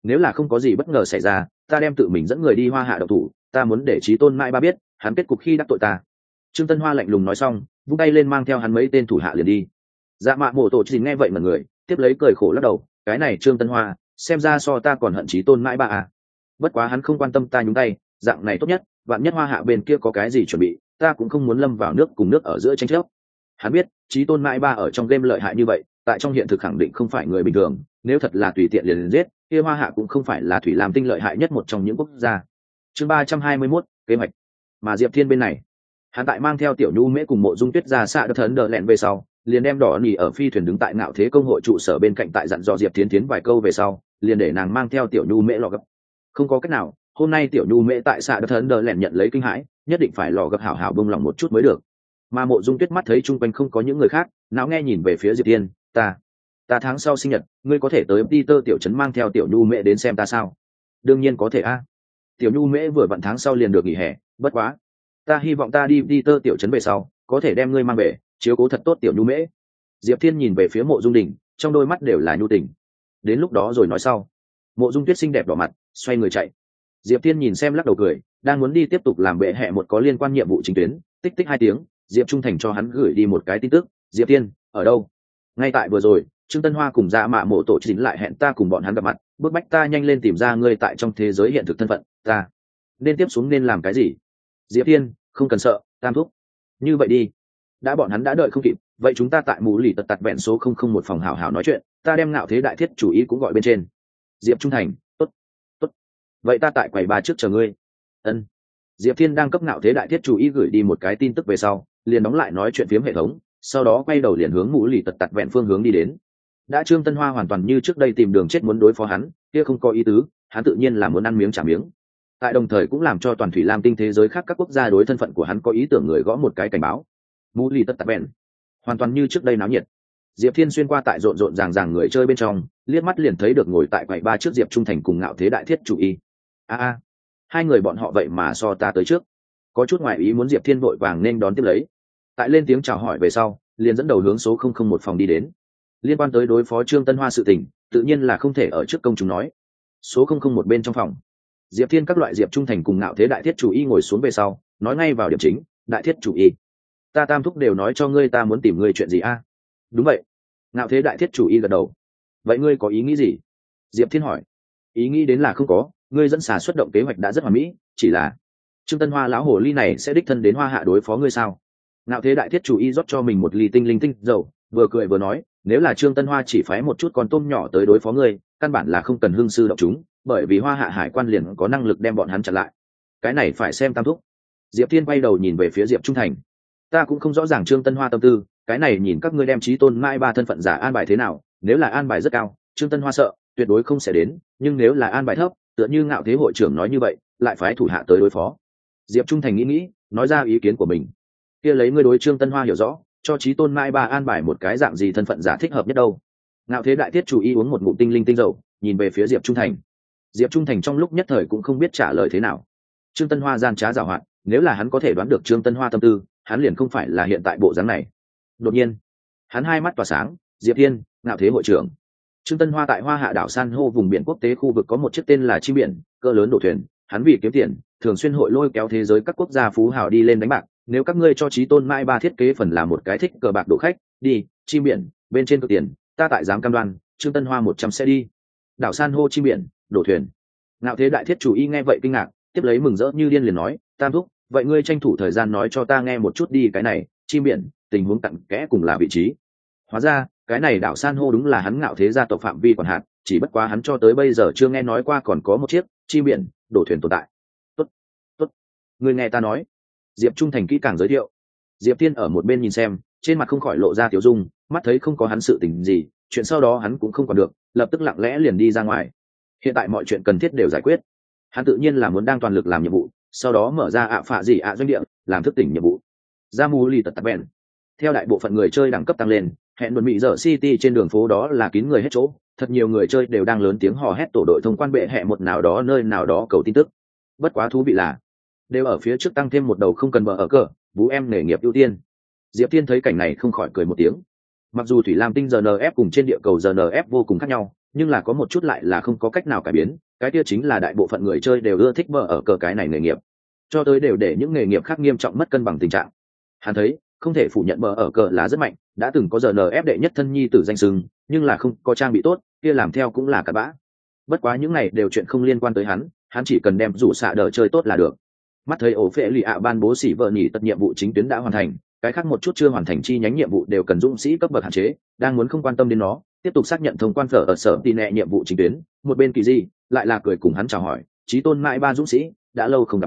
nếu là không có gì bất ngờ xảy ra, ta đem tự mình dẫn người đi Hoa Hạ độc thủ, ta muốn để Chí Tôn mãi ba biết hắn kết cục khi đắc tội ta. Trương Tân Hoa lạnh lùng nói xong, vung tay lên mang theo hắn mấy tên thủ hạ liền đi. Dạ Mạ Mộ Tổ Chỉ nghe vậy mà người tiếp lấy cười khổ lắc đầu, cái này Trương Tân Hoa xem ra so ta còn hận Chí Tôn mãi ba à. Bất quá hắn không quan tâm ta nhúng tay, dạng này tốt nhất, vạn nhất Hoa Hạ bên kia có cái gì chuẩn bị, ta cũng không muốn lâm vào nước cùng nước ở giữa tranh chấp. Hắn biết Chí Tôn mãi ba ở trong game lợi hại như vậy, tại trong hiện thực khẳng định không phải người bình thường, nếu thật là tùy tiện liền giết, kia Hoa Hạ cũng không phải là thủy lam tinh lợi hại nhất một trong những quốc gia. Chương 321, kế hoạch. Mà Diệp Thiên bên này, hắn tại mang theo Tiểu Nhu Mễ cùng Mộ Dung Tuyết ra xạ đất thần đờ lẹn về sau, liền đem đỏ nỉ ở phi thuyền đứng tại Ngạo Thế công hội trụ sở bên cạnh tại dặn dò Diệp Thiên tiến vài câu về sau, liền để nàng mang theo Tiểu Nhu Mễ lò gấp. Không có cách nào, hôm nay Tiểu Nhu Mễ tại xạ đất thần đờ lẹn nhận lấy kinh hãi, nhất định phải lò gấp hảo hảo bông lòng một chút mới được. Mà Mộ Dung Tuyết mắt thấy chung quanh không có những người khác, não nghe nhìn về phía Diệp Thiên, ta tháng sau sinh nhật, ngươi có thể tới Peter tiểu trấn mang theo Tiểu Nhu Mễ đến xem ta sao? Đương nhiên có thể a. Tiểu Nhu Mễ vừa vặn tháng sau liền được nghỉ hè, bất quá, ta hy vọng ta đi Peter tiểu trấn về sau, có thể đem ngươi mang về, chiếu cố thật tốt Tiểu Nhu Mễ. Diệp Thiên nhìn về phía Mộ Dung Đình, trong đôi mắt đều là nhu tình. Đến lúc đó rồi nói sau. Mộ Dung Tuyết xinh đẹp đỏ mặt, xoay người chạy. Diệp Thiên nhìn xem lắc đầu cười, đang muốn đi tiếp tục làm bệ hệ một có liên quan nhiệm vụ chính tuyến, tích tích 2 tiếng, Diệp Trung Thành cho hắn gửi đi một cái tin tức, Diệp Thiên, ở đâu? Ngay tại vừa rồi, Trương Tân Hoa cùng Dạ Mạ Mộ Tổ chính lại hẹn ta cùng bọn hắn gặp mặt, bức bách ta nhanh lên tìm ra ngươi tại trong thế giới hiện thực thân phận, ta nên tiếp xuống nên làm cái gì? Diệp Thiên, không cần sợ, Tam thúc. Như vậy đi, đã bọn hắn đã đợi không kịp, vậy chúng ta tại mù lì tật tật vẹn số 001 phòng hảo hảo nói chuyện, ta đem Ngạo Thế Đại Thiết chủ ý cũng gọi bên trên. Diệp Trung Thành, tốt, tốt. Vậy ta tại quầy ba trước chờ ngươi. Ân. Diệp Thiên đang cấp Ngạo Thế Đại Thiết chủ ý gửi đi một cái tin tức về sau, liền đóng lại nói chuyện phiếm hệ thống, sau đó quay đầu liền hướng mũ lì tật tật vẹn phương hướng đi đến. Đã Trương Tân Hoa hoàn toàn như trước đây tìm đường chết muốn đối phó hắn, kia không có ý tứ, hắn tự nhiên là muốn ăn miếng trả miếng. Tại đồng thời cũng làm cho toàn thủy lam tinh thế giới khác các quốc gia đối thân phận của hắn có ý tưởng người gõ một cái cảnh báo. Mũ lì tật tật vẹn hoàn toàn như trước đây náo nhiệt. Diệp Thiên xuyên qua tại rộn rộn ràng ràng người chơi bên trong, liếc mắt liền thấy được ngồi tại quầy ba trước Diệp Trung Thành cùng Ngạo Thế Đại Thiết chủ y. Hai người bọn họ vậy mà so ta tới trước. Có chút ngoại ý muốn, Diệp Thiên vội vàng nên đón tiếp lấy. Tại lên tiếng chào hỏi về sau, liền dẫn đầu hướng số 001 phòng đi đến. Liên quan tới đối phó Trương Tân Hoa sự tình, tự nhiên là không thể ở trước công chúng nói. Số 001 bên trong phòng, Diệp Thiên các loại Diệp Trung Thành cùng Ngạo Thế Đại Thiết chủ y ngồi xuống về sau, nói ngay vào điểm chính, Đại Thiết chủ y, ta Tam thúc đều nói cho ngươi ta muốn tìm ngươi chuyện gì a? Đúng vậy. Ngạo Thế Đại Thiết chủ y gật đầu. Vậy ngươi có ý nghĩ gì? Diệp Thiên hỏi. Ý nghĩ đến là không có, ngươi dẫn xà xuất động kế hoạch đã rất hoàn mỹ, chỉ là Trương Tân Hoa lão hồ ly này sẽ đích thân đến Hoa Hạ đối phó ngươi sao? Ngạo Thế Đại Thiết chủ y rót cho mình một ly tinh linh tinh dầu, vừa cười vừa nói, nếu là Trương Tân Hoa chỉ phái một chút con tôm nhỏ tới đối phó ngươi, căn bản là không cần hương sư động chúng, bởi vì Hoa Hạ hải quan liền có năng lực đem bọn hắn chặn lại. Cái này phải xem Tam thúc. Diệp Thiên quay đầu nhìn về phía Diệp Trung Thành. Ta cũng không rõ ràng Trương Tân Hoa tâm tư, cái này nhìn các ngươi đem Chí Tôn mãi ba thân phận giả an bài thế nào, nếu là an bài rất cao, Trương Tân Hoa sợ, tuyệt đối không sẽ đến, nhưng nếu là an bài thấp, tựa như Ngạo Thế hội trưởng nói như vậy, lại phái thủ hạ tới đối phó. Diệp Trung Thành nghĩ, nói ra ý kiến của mình. Kia lấy ngươi đối Trương Tân Hoa hiểu rõ, cho Chí Tôn mãi ba an bài một cái dạng gì thân phận giả thích hợp nhất đâu? Ngạo Thế Đại Thiết chủ y uống một ngụm tinh linh tinh dầu, nhìn về phía Diệp Trung Thành. Diệp Trung Thành trong lúc nhất thời cũng không biết trả lời thế nào. Trương Tân Hoa gian trá giảo hoạt, nếu là hắn có thể đoán được Trương Tân Hoa tâm tư, hắn liền không phải là hiện tại bộ dáng này. Đột nhiên, hắn hai mắt tỏa sáng, Diệp Thiên, Ngạo Thế hội trưởng. Trương Tân Hoa tại Hoa Hạ đảo san hô vùng biển quốc tế khu vực có một chiếc tên là Chim Biển, cỡ lớn đổ thuyền, hắn vì kiếm tiền, thường xuyên hội lôi kéo thế giới các quốc gia phú hào đi lên đánh bạc, nếu các ngươi cho Chí Tôn mãi ba thiết kế phần là một cái thích cờ bạc độ khách, đi, Chim Biển, bên trên cực tiền, ta tại dám cam đoan, Trương Tân Hoa 100 sẽ đi. Đảo san hô Chim Biển, đổ thuyền. Ngạo Thế Đại Thiết chủ y nghe vậy kinh ngạc, tiếp lấy mừng rỡ như điên liền nói, Tam thúc, vậy ngươi tranh thủ thời gian nói cho ta nghe một chút đi, cái này Chim Biển tình huống cặn kẽ cùng là vị trí. Hóa ra cái này đảo san hô đúng là hắn Ngạo Thế gia tộc phạm vi quản hạt, chỉ bất quá hắn cho tới bây giờ chưa nghe nói qua còn có một chiếc Chim Biển đổ thuyền tồn tại. Tốt, tốt, ngươi nghe ta nói. Diệp Trung Thành kỹ càng giới thiệu. Diệp Thiên ở một bên nhìn xem, trên mặt không khỏi lộ ra tiểu dung, mắt thấy không có hắn sự tình gì, chuyện sau đó hắn cũng không còn được, lập tức lặng lẽ liền đi ra ngoài. Hiện tại mọi chuyện cần thiết đều giải quyết, hắn tự nhiên là muốn đang toàn lực làm nhiệm vụ, sau đó mở ra phạ gì doanh địa, làm thức tỉnh nhiệm vụ. Ra mù lì tật tật bèn. Theo đại bộ phận người chơi đẳng cấp tăng lên, hẹn đồn mỹ dở city trên đường phố đó là kín người hết chỗ, thật nhiều người chơi đều đang lớn tiếng hò hét tổ đội thông quan bệ hệ một nào đó nơi nào đó cầu tin tức. Bất quá thú vị là, đều ở phía trước tăng thêm một đầu không cần bờ ở cờ, vũ em nghề nghiệp ưu tiên. Diệp Thiên thấy cảnh này không khỏi cười một tiếng. Mặc dù thủy lam tinh GNF cùng trên địa cầu GNF vô cùng khác nhau, nhưng là có một chút lại là không có cách nào cải biến, cái kia chính là đại bộ phận người chơi đều ưa thích bờ ở cờ cái này nghề nghiệp, cho tới đều để những nghề nghiệp khác nghiêm trọng mất cân bằng tình trạng. Hắn thấy không thể phủ nhận bờ ở cờ là rất mạnh, đã từng có RNF đệ nhất thân nhi tử danh sừng, nhưng là không có trang bị tốt, kia làm theo cũng là cặn bã. Bất quá những này đều chuyện không liên quan tới hắn chỉ cần đem rủ xạ đỡ chơi tốt là được. Mắt thấy ổ phệ lì ạ ban bố xỉ vợ nhỉ tật nhiệm vụ chính tuyến đã hoàn thành, cái khác một chút chưa hoàn thành chi nhánh nhiệm vụ đều cần dũng sĩ cấp bậc hạn chế, đang muốn không quan tâm đến nó, tiếp tục xác nhận thông quan phở ở sở tì nẹ nhiệm vụ chính tuyến. Một bên kỳ di lại là cười cùng hắn chào hỏi, chí tôn mãi ba dũng sĩ đã lâu không gặp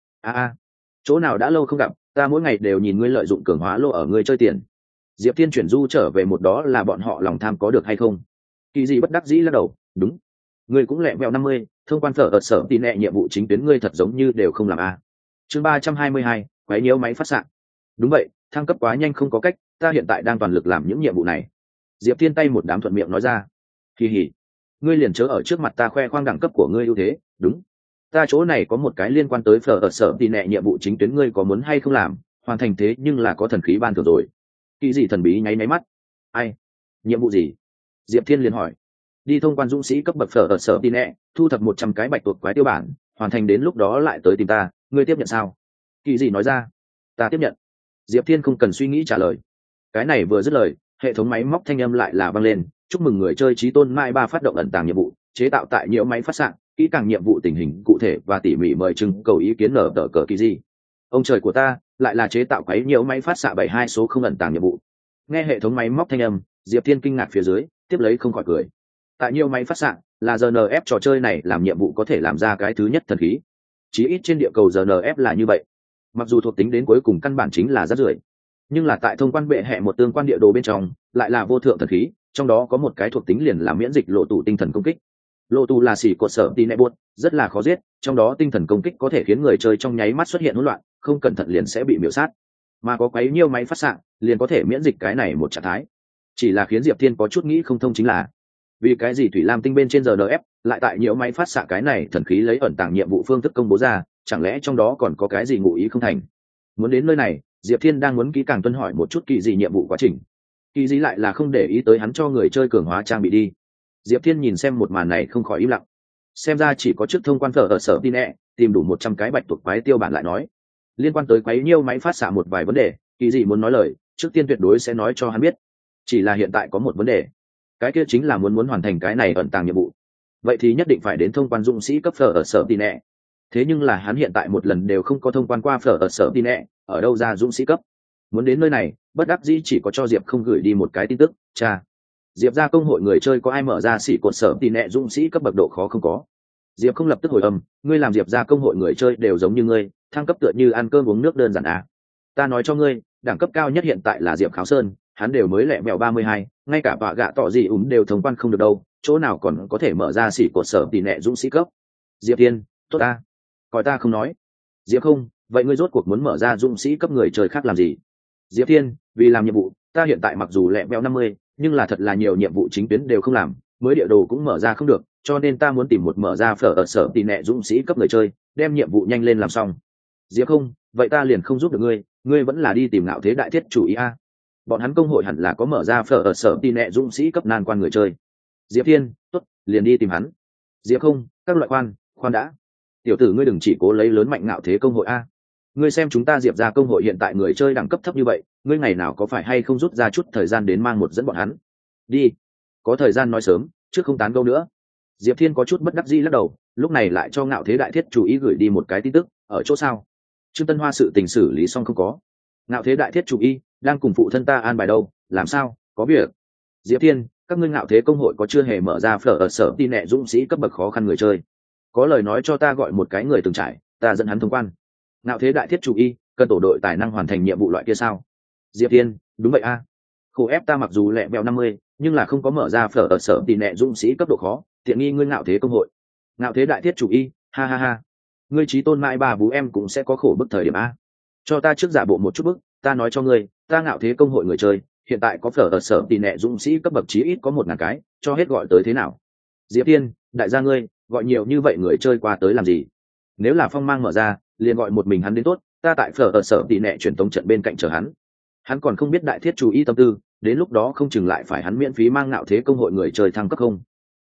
a. Chỗ nào đã lâu không gặp, ta mỗi ngày đều nhìn ngươi lợi dụng cường hóa lô ở ngươi chơi tiền. Diệp Thiên chuyển du trở về một đó là bọn họ lòng tham có được hay không? Kỳ di bất đắc dĩ lắc đầu, đúng, ngươi cũng lẹ mèo 50, thông quan phở ở sở tì nẹ nhiệm vụ chính tuyến ngươi thật giống như đều không làm a. Chương 322, quấy nhiễu máy phát sạc. Đúng vậy, thăng cấp quá nhanh không có cách, ta hiện tại đang toàn lực làm những nhiệm vụ này. Diệp Thiên tay một đám thuận miệng nói ra. Kỳ hỉ, ngươi liền chớ ở trước mặt ta khoe khoang đẳng cấp của ngươi ưu thế. Đúng, ta chỗ này có một cái liên quan tới phở ở sở tì nẹ nhiệm vụ chính tuyến, ngươi có muốn hay không làm? Hoàn thành thế nhưng là có thần khí ban thưởng rồi. Kỳ gì thần bí nháy nháy mắt. Ai? Nhiệm vụ gì? Diệp Thiên liền hỏi. Đi thông quan dũng sĩ cấp bậc phở ở sở tì nẹ, thu thập 100 cái bạch tuộc quái tiêu bản, hoàn thành đến lúc đó lại tới tìm ta, ngươi tiếp nhận sao? Kỳ gì nói ra. Ta tiếp nhận. Diệp Thiên không cần suy nghĩ trả lời. Cái này vừa dứt lời, hệ thống máy móc thanh âm lại là vang lên, chúc mừng người chơi chí tôn mai ba phát động ẩn tàng nhiệm vụ, chế tạo tại nhiễu máy phát sạng, kỹ càng nhiệm vụ tình hình cụ thể và tỉ mỉ mời trưng cầu ý kiến nở tờ cờ kỳ gì. Ông trời của ta, lại là chế tạo quấy nhiễu máy phát xạ 72 số không ẩn tàng nhiệm vụ. Nghe hệ thống máy móc thanh âm, Diệp Thiên kinh ngạc phía dưới, tiếp lấy không khỏi cười. Tại nhiễu máy phát xạ là RNF trò chơi này làm nhiệm vụ có thể làm ra cái thứ nhất thần khí. Chí ít trên địa cầu RNF là như vậy. Mặc dù thuộc tính đến cuối cùng căn bản chính là rác rưởi, nhưng là tại thông quan bệ hệ một tương quan địa đồ bên trong lại là vô thượng thần khí, trong đó có một cái thuộc tính liền là miễn dịch lộ tù tinh thần công kích. Lộ tù là xỉ cột sở tí nẹ buốt, rất là khó giết, trong đó tinh thần công kích có thể khiến người chơi trong nháy mắt xuất hiện hỗn loạn, không cẩn thận liền sẽ bị miểu sát. Mà có quấy nhiêu máy phát xạ liền có thể miễn dịch cái này một trạng thái. Chỉ là khiến Diệp Thiên có chút nghĩ không thông chính là vì cái gì Thủy Lam tinh bên trên RNF lại tại nhiễu máy phát xạ cái này thần khí lấy ẩn tàng nhiệm vụ phương thức công bố ra, chẳng lẽ trong đó còn có cái gì ngụ ý không thành? Muốn đến nơi này, Diệp Thiên đang muốn kỹ càng tuân hỏi một chút kỳ gì nhiệm vụ quá trình. Kỳ gì lại là không để ý tới hắn cho người chơi cường hóa trang bị đi. Diệp Thiên nhìn xem một màn này không khỏi im lặng. Xem ra chỉ có trước thông quan phở ở sở tin nẹ, tìm đủ 100 cái bạch tuộc quái tiêu bản lại nói. Liên quan tới quấy nhiêu máy phát xạ một vài vấn đề, kỳ gì muốn nói lời, trước tiên tuyệt đối sẽ nói cho hắn biết. Chỉ là hiện tại có một vấn đề, cái kia chính là muốn hoàn thành cái này ẩn tàng nhiệm vụ, vậy thì nhất định phải đến thông quan dũng sĩ cấp phở ở sở tin nẹ. Thế nhưng là hắn hiện tại một lần đều không có thông quan qua phở ở sở tin nẹ, ở đâu ra dũng sĩ cấp? Muốn đến nơi này, bất đắc dĩ chỉ có cho Diệp không gửi đi một cái tin tức, cha. Diệp ra công hội người chơi có ai mở ra xỉ cột sở tin nẹ dũng sĩ cấp bậc độ khó không có? Diệp không lập tức hồi âm, ngươi làm Diệp ra công hội người chơi đều giống như ngươi, thăng cấp tựa như ăn cơm uống nước đơn giản à? Ta nói cho ngươi, đẳng cấp cao nhất hiện tại là Diệp Kháo Sơn, hắn đều mới lẹ mèo 32, ngay cả bạ gạ tỏ gì đều thông quan không được đâu, chỗ nào còn có thể mở ra xỉ cột sở tin nẹ dũng sĩ cấp? Diệp Tiên, tốt ta. Coi ta không nói. Diệp không, vậy ngươi rốt cuộc muốn mở ra dũng sĩ cấp người chơi khác làm gì? Diệp Thiên, vì làm nhiệm vụ, ta hiện tại mặc dù lẹ mèo 50, nhưng là thật là nhiều nhiệm vụ chính tuyến đều không làm, mới địa đồ cũng mở ra không được, cho nên ta muốn tìm một mở ra phở ở sở tì nẹ dũng sĩ cấp người chơi, đem nhiệm vụ nhanh lên làm xong. Diệp không, vậy ta liền không giúp được ngươi vẫn là đi tìm Ngạo Thế Đại Thiết chủ ý a. Bọn hắn công hội hẳn là có mở ra phở ở sở tì nẹ dũng sĩ cấp nan quan người chơi. Diệp Thiên, tốt, liền đi tìm hắn. Diệp không, các loại khoan đã. Tiểu tử ngươi đừng chỉ cố lấy lớn mạnh Ngạo Thế công hội a. Ngươi xem chúng ta Diệp ra công hội hiện tại người chơi đẳng cấp thấp như vậy, ngươi ngày nào có phải hay không rút ra chút thời gian đến mang một dẫn bọn hắn đi? Có thời gian nói sớm, trước không tán gẫu nữa. Diệp Thiên có chút bất đắc dĩ lắc đầu, lúc này lại cho Ngạo Thế Đại Thiết chủ ý gửi đi một cái tin tức, ở chỗ sao? Trương Tân Hoa sự tình xử lý xong không có? Ngạo Thế Đại Thiết chủ ý đang cùng phụ thân ta an bài đâu, làm sao? Có việc. Diệp Thiên, các ngươi Ngạo Thế công hội có chưa hề mở ra phở ở sở tin nẹ dũng sĩ cấp bậc khó khăn người chơi? Có lời nói cho ta gọi một cái người từng trải, ta dẫn hắn thông quan. Ngạo Thế Đại Thiết chủ ý cần tổ đội tài năng hoàn thành nhiệm vụ loại kia sao? Diệp Thiên, đúng vậy a. Khổ ép ta mặc dù lẹ bèo 50, nhưng là không có mở ra phở ở sở tì nẹ dũng sĩ cấp độ khó, tiện nghi ngươi Ngạo Thế công hội. Ngạo Thế Đại Thiết chủ y, ha ha ha. Ngươi chí tôn mãi bà bú em cũng sẽ có khổ bức thời điểm a. Cho ta trước giả bộ một chút bức, ta nói cho ngươi, ta Ngạo Thế công hội người chơi, hiện tại có phở ở sở tì nẹ dũng sĩ cấp bậc chí ít có 1000 cái, cho hết gọi tới thế nào? Diệp Thiên, đại gia ngươi, gọi nhiều như vậy người chơi qua tới làm gì? Nếu là phong mang mở ra, liền gọi một mình hắn đến tốt, ta tại phở ở sở tì nẹ truyền tống trận bên cạnh chờ hắn. Hắn còn không biết Đại Thiết chủ ý tâm tư, đến lúc đó không chừng lại phải hắn miễn phí mang Ngạo Thế công hội người chơi thăng cấp không.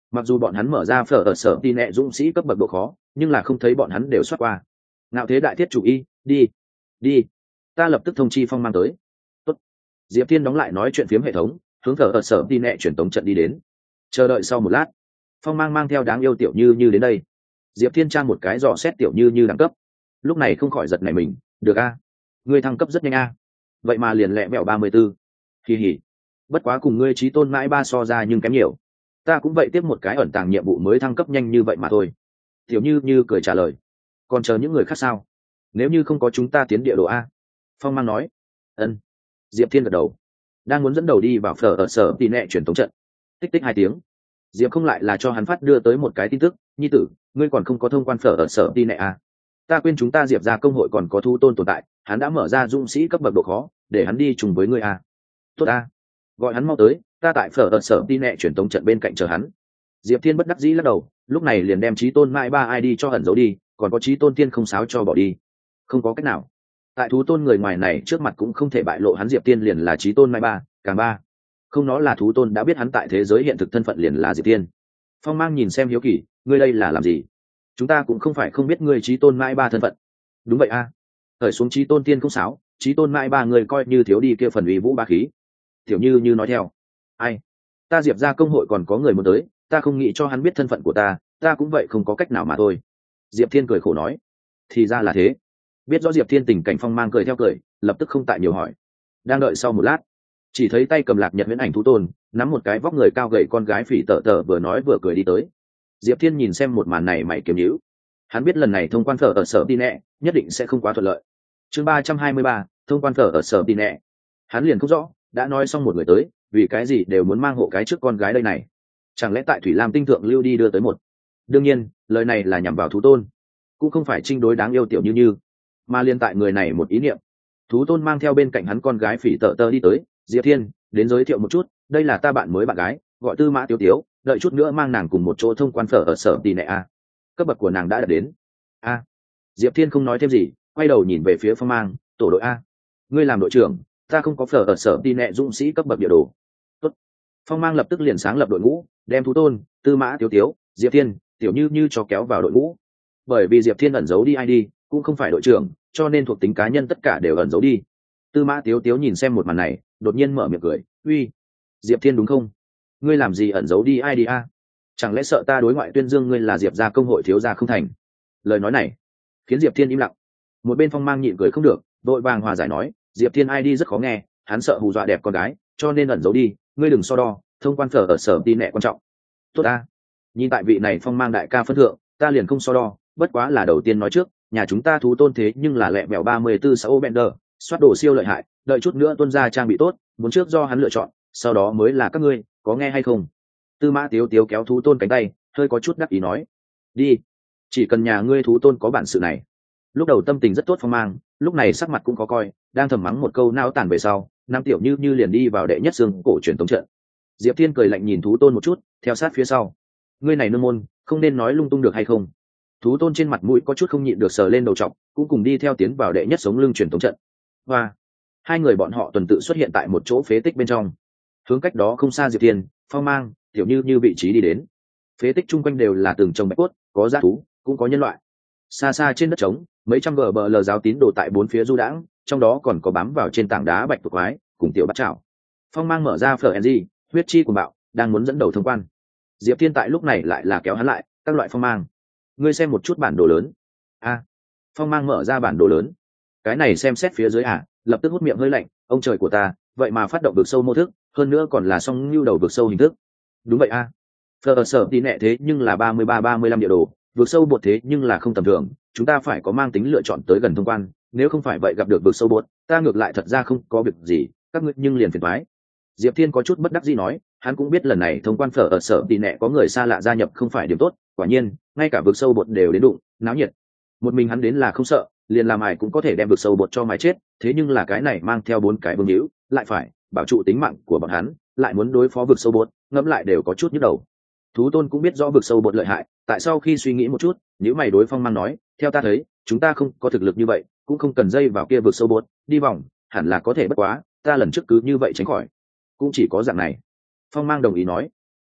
mặc dù bọn hắn mở ra phở ở sở ti nẹ dũng sĩ cấp bậc độ khó nhưng là không thấy bọn hắn đều xoát qua. Ngạo thế đại thiết chủ y, đi đi, ta lập tức thông chi Phong mang tới. Tốt. Diệp Thiên đóng lại nói chuyện phiếm hệ thống, hướng phở ở sở ti nẹ truyền tống trận đi đến. Chờ đợi sau một lát, Phong mang mang theo đáng yêu Tiểu Như Như đến đây. Diệp Thiên tra một cái dò xét Tiểu Như Như đẳng cấp, lúc này không khỏi giật nảy mình. Được a, ngươi thăng cấp rất nhanh a, vậy mà liền lẹ mẹo 34. Kỳ hỉ, bất quá cùng ngươi trí tôn mãi ba so ra nhưng kém nhiều. Ta cũng vậy tiếp một cái ẩn tàng nhiệm vụ mới thăng cấp nhanh như vậy mà thôi. Tiểu Như Như cười trả lời. Còn chờ những người khác sao? Nếu như không có chúng ta tiến địa đồ a. Phong mang nói. Ân. Diệp Thiên gật đầu, đang muốn dẫn đầu đi vào phở ở sở tỉ nẹ truyền tống trận. Tích tích 2 tiếng, Diệp không lại là cho hắn phát đưa tới một cái tin tức. Nhi tử, ngươi còn không có thông quan phở ở sở tỉ nẹ a. Ta quên chúng ta Diệp ra công hội còn có thú tôn tồn tại, hắn đã mở ra dũng sĩ cấp bậc độ khó để hắn đi chung với ngươi a. Tốt a, gọi hắn mau tới, ta tại phở ở sở tỉ nẹ truyền tống trận bên cạnh chờ hắn. Diệp Thiên bất đắc dĩ lắc đầu, lúc này liền đem trí tôn mãi ba ID cho ẩn giấu đi, còn có trí tôn tiên không sáo cho bỏ đi. Không có cách nào, tại thú tôn người ngoài này trước mặt cũng không thể bại lộ hắn Diệp Tiên liền là trí tôn mãi ba, càng ba. Không, nó là thú tôn đã biết hắn tại thế giới hiện thực thân phận liền là Diệp Tiên. Phong mang nhìn xem hiếu kỳ, ngươi đây là làm gì? Chúng ta cũng không phải không biết ngươi trí tôn mãi ba thân phận. Đúng vậy a. Thời xuống trí tôn tiên không sáo, trí tôn mãi ba người coi như thiếu đi kia phần uy vũ ba khí. Tiểu Như Như nói theo. Ai? Ta Diệp ra công hội còn có người muốn tới, ta không nghĩ cho hắn biết thân phận của ta, ta cũng vậy không có cách nào mà thôi. Diệp Thiên cười khổ nói. Thì ra là thế. Biết rõ Diệp Thiên tình cảnh, Phong mang cười theo cười, lập tức không tại nhiều hỏi. Đang đợi sau một lát, chỉ thấy tay cầm lạc nhật huyễn ảnh thú tôn nắm một cái vóc người cao gầy con gái phỉ tở tở vừa nói vừa cười đi tới. Diệp Thiên nhìn xem một màn này mày kiếm nhíu. Hắn biết lần này thông quan phở ở sở tin nẹ nhất định sẽ không quá thuận lợi. Chương 323, thông quan phở ở sở tin nẹ. Hắn liền không rõ, đã nói xong một người tới, vì cái gì đều muốn mang hộ cái trước con gái đây này? Chẳng lẽ tại Thủy Lam tinh thượng lưu đi đưa tới một? Đương nhiên, lời này là nhằm vào thú tôn, cũng không phải trinh đối đáng yêu Tiểu Như Như, mà liên tại người này một ý niệm. Thú tôn mang theo bên cạnh hắn con gái phỉ tở tơ đi tới. Diệp Thiên, đến giới thiệu một chút, đây là ta bạn mới bạn gái, gọi Tư Mã Tiếu Tiếu, đợi chút nữa mang nàng cùng một chỗ thông quan phở ở sở tì nệ a. Cấp bậc của nàng đã đạt đến a. Diệp Thiên không nói thêm gì, quay đầu nhìn về phía Phong mang, tổ đội a. Ngươi làm đội trưởng, ta không có phở ở sở tì nệ dũng sĩ cấp bậc địa đồ. Tốt. Phong mang lập tức liền sáng lập đội ngũ, đem thú tôn, Tư Mã Tiếu Tiếu, Diệp Thiên, Tiểu Như Như cho kéo vào đội ngũ. Bởi vì Diệp Thiên ẩn giấu đi ID, cũng không phải đội trưởng, cho nên thuộc tính cá nhân tất cả đều ẩn giấu đi. Tư Mã Tiếu Tiếu nhìn xem một màn này, đột nhiên mở miệng cười, uy, Diệp Thiên đúng không? Ngươi làm gì ẩn giấu đi ID a? Chẳng lẽ sợ ta đối ngoại tuyên dương ngươi là Diệp gia công hội thiếu gia không thành? Lời nói này khiến Diệp Thiên im lặng. Một bên Phong mang nhịn cười không được, đội vàng hòa giải nói, Diệp Thiên ID rất khó nghe, hắn sợ hù dọa đẹp con gái, cho nên ẩn giấu đi, ngươi đừng so đo, thông quan phở ở sở tin nẹ quan trọng. Tốt ta, nhìn tại vị này Phong mang đại ca phân thượng, ta liền không so đo, bất quá là đầu tiên nói trước, nhà chúng ta thú tôn thế nhưng là lẹ mèo 34 6 Bender, soát đồ siêu lợi hại, đợi chút nữa tuân ra trang bị tốt, muốn trước do hắn lựa chọn, sau đó mới là các ngươi, có nghe hay không? Tư Mã Tiếu Tiếu kéo thú tôn cánh tay, hơi có chút đắc ý nói, đi, chỉ cần nhà ngươi thú tôn có bản sự này. Lúc đầu tâm tình rất tốt Phong mang, lúc này sắc mặt cũng có coi, đang thầm mắng một câu nao tản về sau, Nam Tiểu Như Như liền đi vào đệ nhất xương cổ truyền tống trận. Diệp Thiên cười lạnh nhìn thú tôn một chút, theo sát phía sau. Ngươi này nương môn, không nên nói lung tung được hay không? Thú tôn trên mặt mũi có chút không nhịn được sờ lên đầu trọc, cũng cùng đi theo tiến vào đệ nhất sống lưng truyền tống trận. Và hai người bọn họ tuần tự xuất hiện tại một chỗ phế tích bên trong, hướng cách đó không xa Diệp Thiên, Phong mang, Tiểu Như Như vị trí đi đến. Phế tích chung quanh đều là từng trồng bạch cốt, có dã thú, cũng có nhân loại. Xa xa trên đất trống, mấy trăm gờ bờ lờ giáo tín đồ tại bốn phía du đãng, trong đó còn có bám vào trên tảng đá bạch tuộc quái cùng tiểu bắt chảo. Phong mang mở ra phở ng, huyết chi của bạo, đang muốn dẫn đầu thông quan. Diệp Thiên tại lúc này lại là kéo hắn lại, các loại Phong mang, ngươi xem một chút bản đồ lớn. A. Phong mang mở ra bản đồ lớn, cái này xem xét phía dưới lập tức hút miệng hơi lạnh, ông trời của ta, vậy mà phát động vực sâu mô thức, hơn nữa còn là song lưu đầu vực sâu hình thức. Đúng vậy phở sở tí nẹ thế nhưng là 33-35 địa đồ, vực sâu bột thế nhưng là không tầm thường, chúng ta phải có mang tính lựa chọn tới gần thông quan, nếu không phải vậy gặp được vực sâu bột, ta ngược lại thật ra không có việc gì, các ngươi nhưng liền phiền toái. Diệp Thiên có chút bất đắc dĩ nói, hắn cũng biết lần này thông quan phở ở sở tí nẹ có người xa lạ gia nhập không phải điểm tốt, quả nhiên, ngay cả vực sâu bột đều đến đụng, náo nhiệt. Một mình hắn đến là không sợ, liền làm ai cũng có thể đem vực sâu bột cho mái chết, thế nhưng là cái này mang theo 4 cái vương hữu, lại phải bảo trụ tính mạng của bọn hắn, lại muốn đối phó vực sâu bột, ngẫm lại đều có chút nhức đầu. Thú tôn cũng biết rõ vực sâu bột lợi hại, tại sau khi suy nghĩ một chút, nếu mày đối Phong mang nói, theo ta thấy, chúng ta không có thực lực như vậy, cũng không cần dây vào kia vực sâu bột, đi vòng, hẳn là có thể bất quá, ta lần trước cứ như vậy tránh khỏi, cũng chỉ có dạng này. Phong mang đồng ý nói,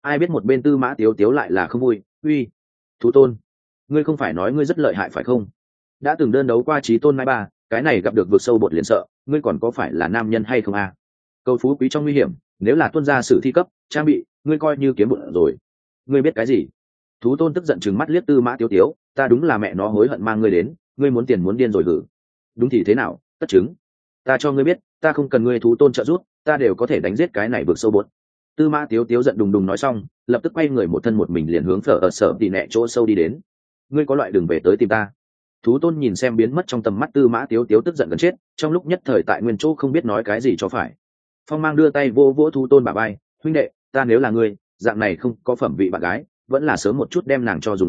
ai biết một bên Tư Mã Tiếu Tiếu lại là không vui. Uy, thú tôn, ngươi không phải nói ngươi rất lợi hại phải không? Đã từng đơn đấu qua chí tôn mai ba, cái này gặp được vực sâu bột liền sợ, ngươi còn có phải là nam nhân hay không a? Cầu phú quý trong nguy hiểm, nếu là tuân gia sử thi cấp trang bị, ngươi coi như kiếm bụng rồi. Ngươi biết cái gì? Thú tôn tức giận trừng mắt liếc Tư Mã Tiếu Tiếu, ta đúng là mẹ nó hối hận mang ngươi đến, ngươi muốn tiền muốn điên rồi hử? Đúng thì thế nào, tất chứng. Ta cho ngươi biết, ta không cần ngươi thú tôn trợ giúp, ta đều có thể đánh giết cái này vực sâu bột. Tư Mã Tiếu Tiếu giận đùng đùng nói xong, lập tức quay người một thân một mình liền hướng Phở ở Sở Tỉ Nẹ chỗ sâu đi đến. Ngươi có loại đường về tới tìm ta. Thú tôn nhìn xem biến mất trong tầm mắt Tư Mã Tiếu Tiếu tức giận gần chết, trong lúc nhất thời tại nguyên chỗ không biết nói cái gì cho phải. Phong Mang đưa tay vô vỗ thú tôn bả vai, huynh đệ, ta nếu là ngươi, dạng này không có phẩm vị bạn gái, vẫn là sớm một chút đem nàng cho dùng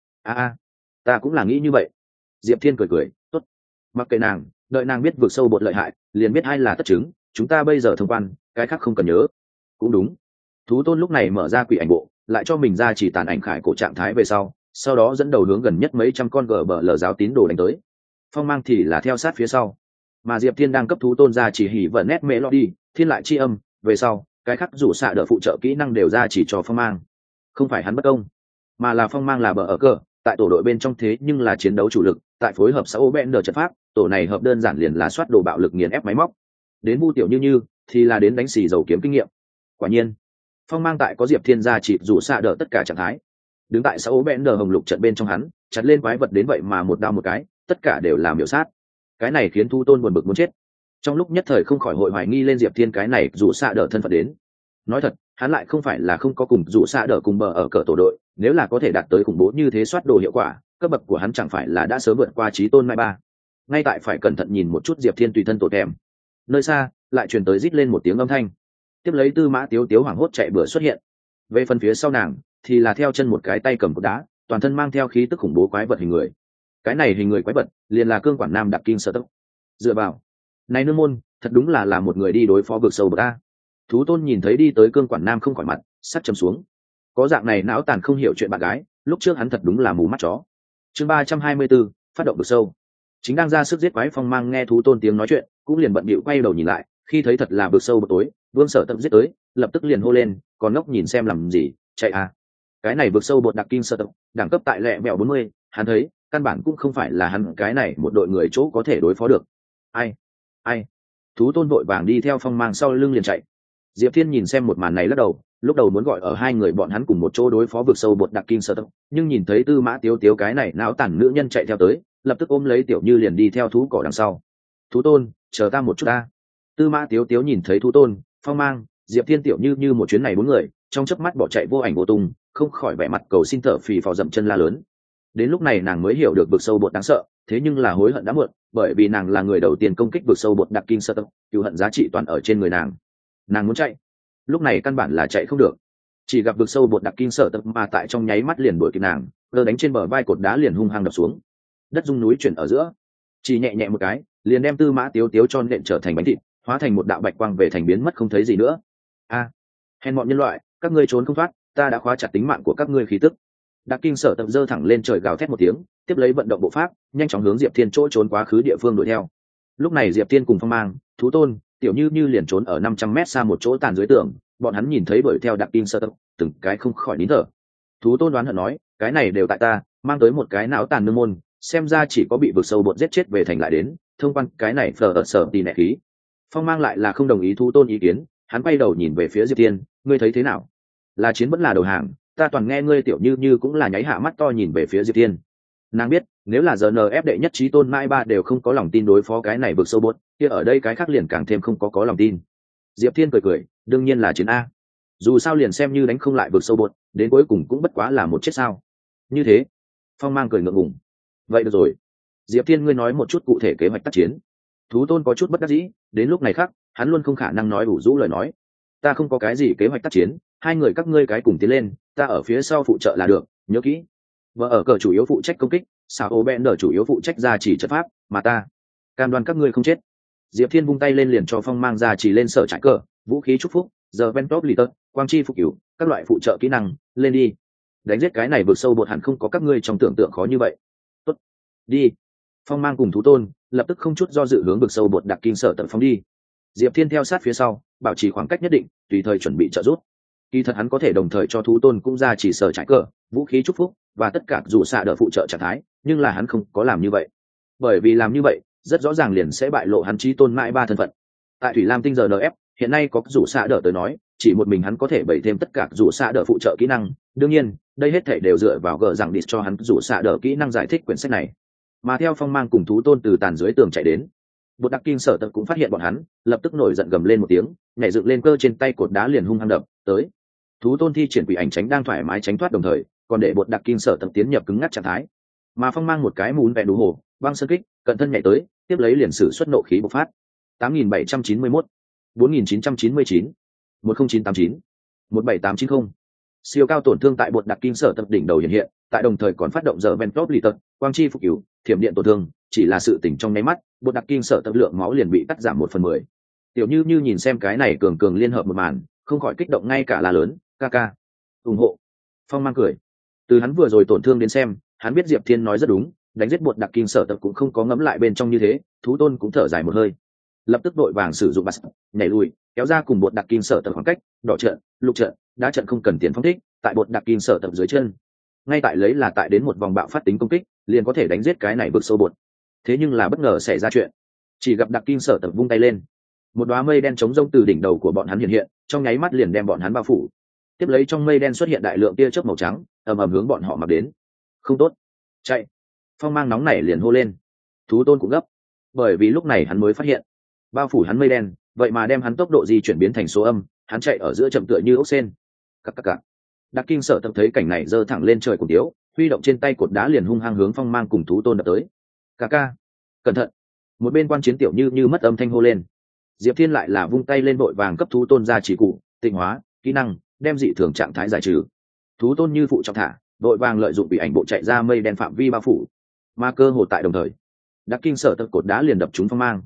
a. Ta cũng là nghĩ như vậy. Diệp Thiên cười cười, tốt. Mặc kệ nàng, đợi nàng biết vượt sâu bột lợi hại, liền biết ai là tất chứng, chúng ta bây giờ thông quan, cái khác không cần nhớ. Cũng đúng. Thú tôn lúc này mở ra quỷ ảnh bộ, lại cho mình ra chỉ tàn ảnh khải cổ trạng thái về sau đó dẫn đầu hướng gần nhất mấy trăm con gờ bờ lờ giáo tín đồ đánh tới. Phong Mang thì là theo sát phía sau, mà Diệp Thiên đang cấp thú tôn ra chỉ hỉ vận nét melody, thiên lại chi âm, về sau cái khác rủ xạ đỡ phụ trợ kỹ năng đều ra chỉ cho Phong Mang. Không phải hắn bất công, mà là Phong Mang là bờ ở cờ, tại tổ đội bên trong thế nhưng là chiến đấu chủ lực, tại phối hợp xã Bender trận pháp, tổ này hợp đơn giản liền là soát đồ bạo lực nghiền ép máy móc. Đến Vu Tiểu Như thì là đến đánh xì dầu kiếm kinh nghiệm. Quả nhiên, Phong Mang tại có Diệp Thiên gia chỉ rủ xạ đỡ tất cả trạng thái. Đứng tại xã Bender hồng lục trận bên trong hắn, chặt lên quái vật đến vậy mà một đao một cái, tất cả đều là miểu sát. Cái này khiến Thu Tôn buồn bực muốn chết. Trong lúc nhất thời không khỏi hội hoài nghi lên Diệp Thiên cái này rủ xạ đỡ thân phận đến. Nói thật, hắn lại không phải là không có cùng rủ xạ đỡ cùng bờ ở cờ tổ đội, nếu là có thể đạt tới khủng bố như thế soát đồ hiệu quả, cấp bậc của hắn chẳng phải là đã sớm vượt qua chí tôn mai ba. Ngay tại phải cẩn thận nhìn một chút Diệp Thiên tùy thân tổ thèm. Nơi xa lại truyền tới rít lên một tiếng âm thanh, tiếp lấy Tư Mã Tiếu Tiếu hoảng hốt chạy bữa xuất hiện. Về phần phía sau nàng thì là theo chân một cái tay cầm cột đá, toàn thân mang theo khí tức khủng bố quái vật hình người. Cái này hình người quái vật liền là cương quản nam đặc kim sở tốc. Dựa vào này nương môn, thật đúng là một người đi đối phó vực sâu bờ ta. Thú tôn nhìn thấy đi tới cương quản nam không khỏi mặt sắt chấm xuống. Có dạng này não tàn không hiểu chuyện bạn gái, lúc trước hắn thật đúng là mù mắt chó. Chương 324, phát động vực sâu. Chính đang ra sức giết quái Phong Mang nghe thú tôn tiếng nói chuyện, cũng liền bận bịu quay đầu nhìn lại, khi thấy thật là vực sâu bờ tối, Vương Sở Tận giết tới, lập tức liền hô lên, còn ngốc nhìn xem làm gì, chạy à. Cái này vực sâu bột đặc kim sở tộc, đẳng cấp tại lẹ mẹo 40, hắn thấy, căn bản cũng không phải là hắn cái này một đội người chỗ có thể đối phó được. Ai? Thú tôn vội vàng đi theo Phong Mang sau lưng liền chạy. Diệp Thiên nhìn xem một màn này lắc đầu, lúc đầu muốn gọi ở hai người bọn hắn cùng một chỗ đối phó vực sâu bột đặc kim sở tộc, nhưng nhìn thấy Tư Mã Tiếu Tiếu cái này não tàn nữ nhân chạy theo tới, lập tức ôm lấy Tiểu Như liền đi theo thú cỏ đằng sau. Thú tôn, chờ ta một chút ta. Tư Mã Tiếu Tiếu nhìn thấy thú tôn, Phong Mang, Diệp Thiên, Tiểu Như một chuyến này bốn người, trong chớp mắt bỏ chạy vô ảnh vô tung, không khỏi vẻ mặt cầu xin thở phì phò dậm chân la lớn. Đến lúc này nàng mới hiểu được vực sâu bột đáng sợ, thế nhưng là hối hận đã muộn, bởi vì nàng là người đầu tiên công kích vực sâu bột đặc kim sơ tộc, cừu hận giá trị toàn ở trên người nàng. Nàng muốn chạy, lúc này căn bản là chạy không được, chỉ gặp vực sâu bột đặc kim sơ tộc mà tại trong nháy mắt liền đuổi kịp nàng, lơ đánh trên bờ vai cột đá liền hung hăng đập xuống, đất rung núi chuyển ở giữa, chỉ nhẹ nhẹ một cái, liền đem Tư Mã Tiếu Tiếu cho nện trở thành bánh thịt, hóa thành một đạo bạch quang về thành biến mất không thấy gì nữa. Hèn bọn nhân loại, các ngươi trốn không thoát, ta đã khóa chặt tính mạng của các ngươi khí tức. Đặc Kinh Sở Tập giơ thẳng lên trời gào thét một tiếng, tiếp lấy vận động bộ pháp, nhanh chóng hướng Diệp Thiên chỗ trốn quá khứ địa phương đuổi theo. Lúc này Diệp Thiên cùng Phong Mang, Thú Tôn, Tiểu Như liền trốn ở 500 mét xa một chỗ tàn dưới tường, bọn hắn nhìn thấy đuổi theo Đặc Kinh Sở Tập, từng cái không khỏi nín thở. Thú Tôn đoán hận nói, cái này đều tại ta, mang tới một cái não tàn nương môn, xem ra chỉ có bị vực sâu bột giết chết về thành lại đến, thông quan cái này phở ở sở tì nẹ khí. Phong Mang lại là không đồng ý Thú Tôn ý kiến, hắn quay đầu nhìn về phía Diệp Thiên, ngươi thấy thế nào? Là chiến vẫn là đầu hàng? Ta toàn nghe ngươi. Tiểu Như cũng là nháy hạ mắt to nhìn về phía Diệp Thiên. Nàng biết, nếu là GNF đệ nhất chí tôn mai ba đều không có lòng tin đối phó cái này vực sâu bột, kia ở đây cái khác liền càng thêm không có lòng tin. Diệp Thiên cười, đương nhiên là chiến a. Dù sao liền xem như đánh không lại vực sâu bột, đến cuối cùng cũng bất quá là một chết sao? Như thế, Phong Mang cười ngượng ngùng. Vậy được rồi. Diệp Thiên, ngươi nói một chút cụ thể kế hoạch tác chiến. Thú Tôn có chút bất đắc dĩ, đến lúc này khác, hắn luôn không khả năng nói đủ rũ lời nói. Ta không có cái gì kế hoạch tác chiến, hai người các ngươi cái cùng tiến lên, ta ở phía sau phụ trợ là được, nhớ kỹ. Vợ ở cờ chủ yếu phụ trách công kích, Sao Bender chủ yếu phụ trách gia chỉ trận pháp, mà ta cam đoan các ngươi không chết. Diệp Thiên vung tay lên liền cho Phong Mang gia chỉ lên sở trại cờ, vũ khí chúc phúc, giờ Ventop Litter, quang chi phục cửu, các loại phụ trợ kỹ năng, lên đi. Đánh giết cái này vượt sâu bột hẳn không có các ngươi trong tưởng tượng khó như vậy. Tốt, đi. Phong Mang cùng Thú Tôn lập tức không chút do dự hướng vực sâu bột đặc kim sở tận phóng đi. Diệp Thiên theo sát phía sau, bảo trì khoảng cách nhất định, tùy thời chuẩn bị trợ giúp. Kỳ thật hắn có thể đồng thời cho thú tôn cũng ra chỉ sở trái cờ, vũ khí chúc phúc và tất cả dù xạ đỡ phụ trợ trạng thái, nhưng là hắn không có làm như vậy, bởi vì làm như vậy rất rõ ràng liền sẽ bại lộ hắn chí tôn mãi ba thân phận. Tại thủy lam tinh giờ nf hiện nay có dù xạ đỡ tới nói chỉ một mình hắn có thể bày thêm tất cả dù xạ đỡ phụ trợ kỹ năng, đương nhiên đây hết thể đều dựa vào gờ rằng đi cho hắn dù xạ đỡ kỹ năng giải thích quyển sách này. Mà theo phong mang cùng thú tôn từ tàn dưới tường chạy đến, bột đặc kinh sở tập cũng phát hiện bọn hắn, lập tức nổi giận gầm lên một tiếng, nhảy dựng lên cơ trên tay cột đá liền hung hăng đập tới. Thú tôn thi triển quỷ ảnh tránh đang thoải mái tránh thoát, đồng thời còn để bột đặc kinh sở tập tiến nhập cứng ngắc trạng thái. Mà phong mang một cái mún vẹn đủ hồ băng sơn kích cận thân nhảy tới, tiếp lấy liền sử xuất nộ khí bộc phát. 8791, 4999, 10989, 17890. Siêu cao tổn thương tại bột đặc kinh sở tập đỉnh đầu hiện hiện, tại đồng thời còn phát động giờ ven top lì tật, quang chi phục cứu, thiểm điện tổn thương, chỉ là sự tỉnh trong nháy mắt, bột đặc kinh sở tập lượng máu liền bị cắt giảm 1/10. Tiểu Như Như nhìn xem cái này cường cường liên hợp một màn, không khỏi kích động ngay cả là lớn, ca ủng hộ. Phong mang cười, từ hắn vừa rồi tổn thương đến xem, hắn biết Diệp Thiên nói rất đúng, đánh giết bột đặc kinh sở tập cũng không có ngấm lại bên trong như thế. Thú tôn cũng thở dài một hơi, lập tức đội vàng sử dụng bát nhảy lùi, kéo ra cùng bột đặc kinh sở tập khoảng cách, đỏ trận lục trận đá trận không cần tiền phong thích, tại bột đặc kinh sở tập dưới chân, ngay tại lấy là tại đến một vòng bạo phát tính công kích liền có thể đánh giết cái này vực sâu bột. Thế nhưng là bất ngờ xảy ra chuyện, chỉ gặp đặc kinh sở tập vung tay lên, một đóa mây đen chống rông từ đỉnh đầu của bọn hắn hiện hiện, trong nháy mắt liền đem bọn hắn bao phủ. Tiếp lấy trong mây đen xuất hiện đại lượng tia chớp màu trắng, ầm ầm hướng bọn họ mà đến. Không tốt, chạy! Phong mang nóng nảy liền hô lên. Thú tôn cũng gấp, bởi vì lúc này hắn mới phát hiện bao phủ hắn mây đen vậy mà đem hắn tốc độ di chuyển biến thành số âm, hắn chạy ở giữa chậm tựa như ốc sên. Cặc. Đặc kinh sở tập thấy cảnh này giơ thẳng lên trời cùng tiếu, huy động trên tay cột đá liền hung hăng hướng phong mang cùng thú tôn đập tới. Ca cẩn thận! Một bên quan chiến Tiểu Như Như mất âm thanh hô lên. Diệp Thiên lại là vung tay lên vội vàng cấp thú tôn ra chỉ cụ tịnh hóa kỹ năng, đem dị thường trạng thái giải trừ. Thú tôn như phụ trọng thả, vội vàng lợi dụng bị ảnh bộ chạy ra mây đen phạm vi bao phủ. Mà cơ hồ tại đồng thời, đặc kinh sở tập cột đá liền đập trúng phong mang.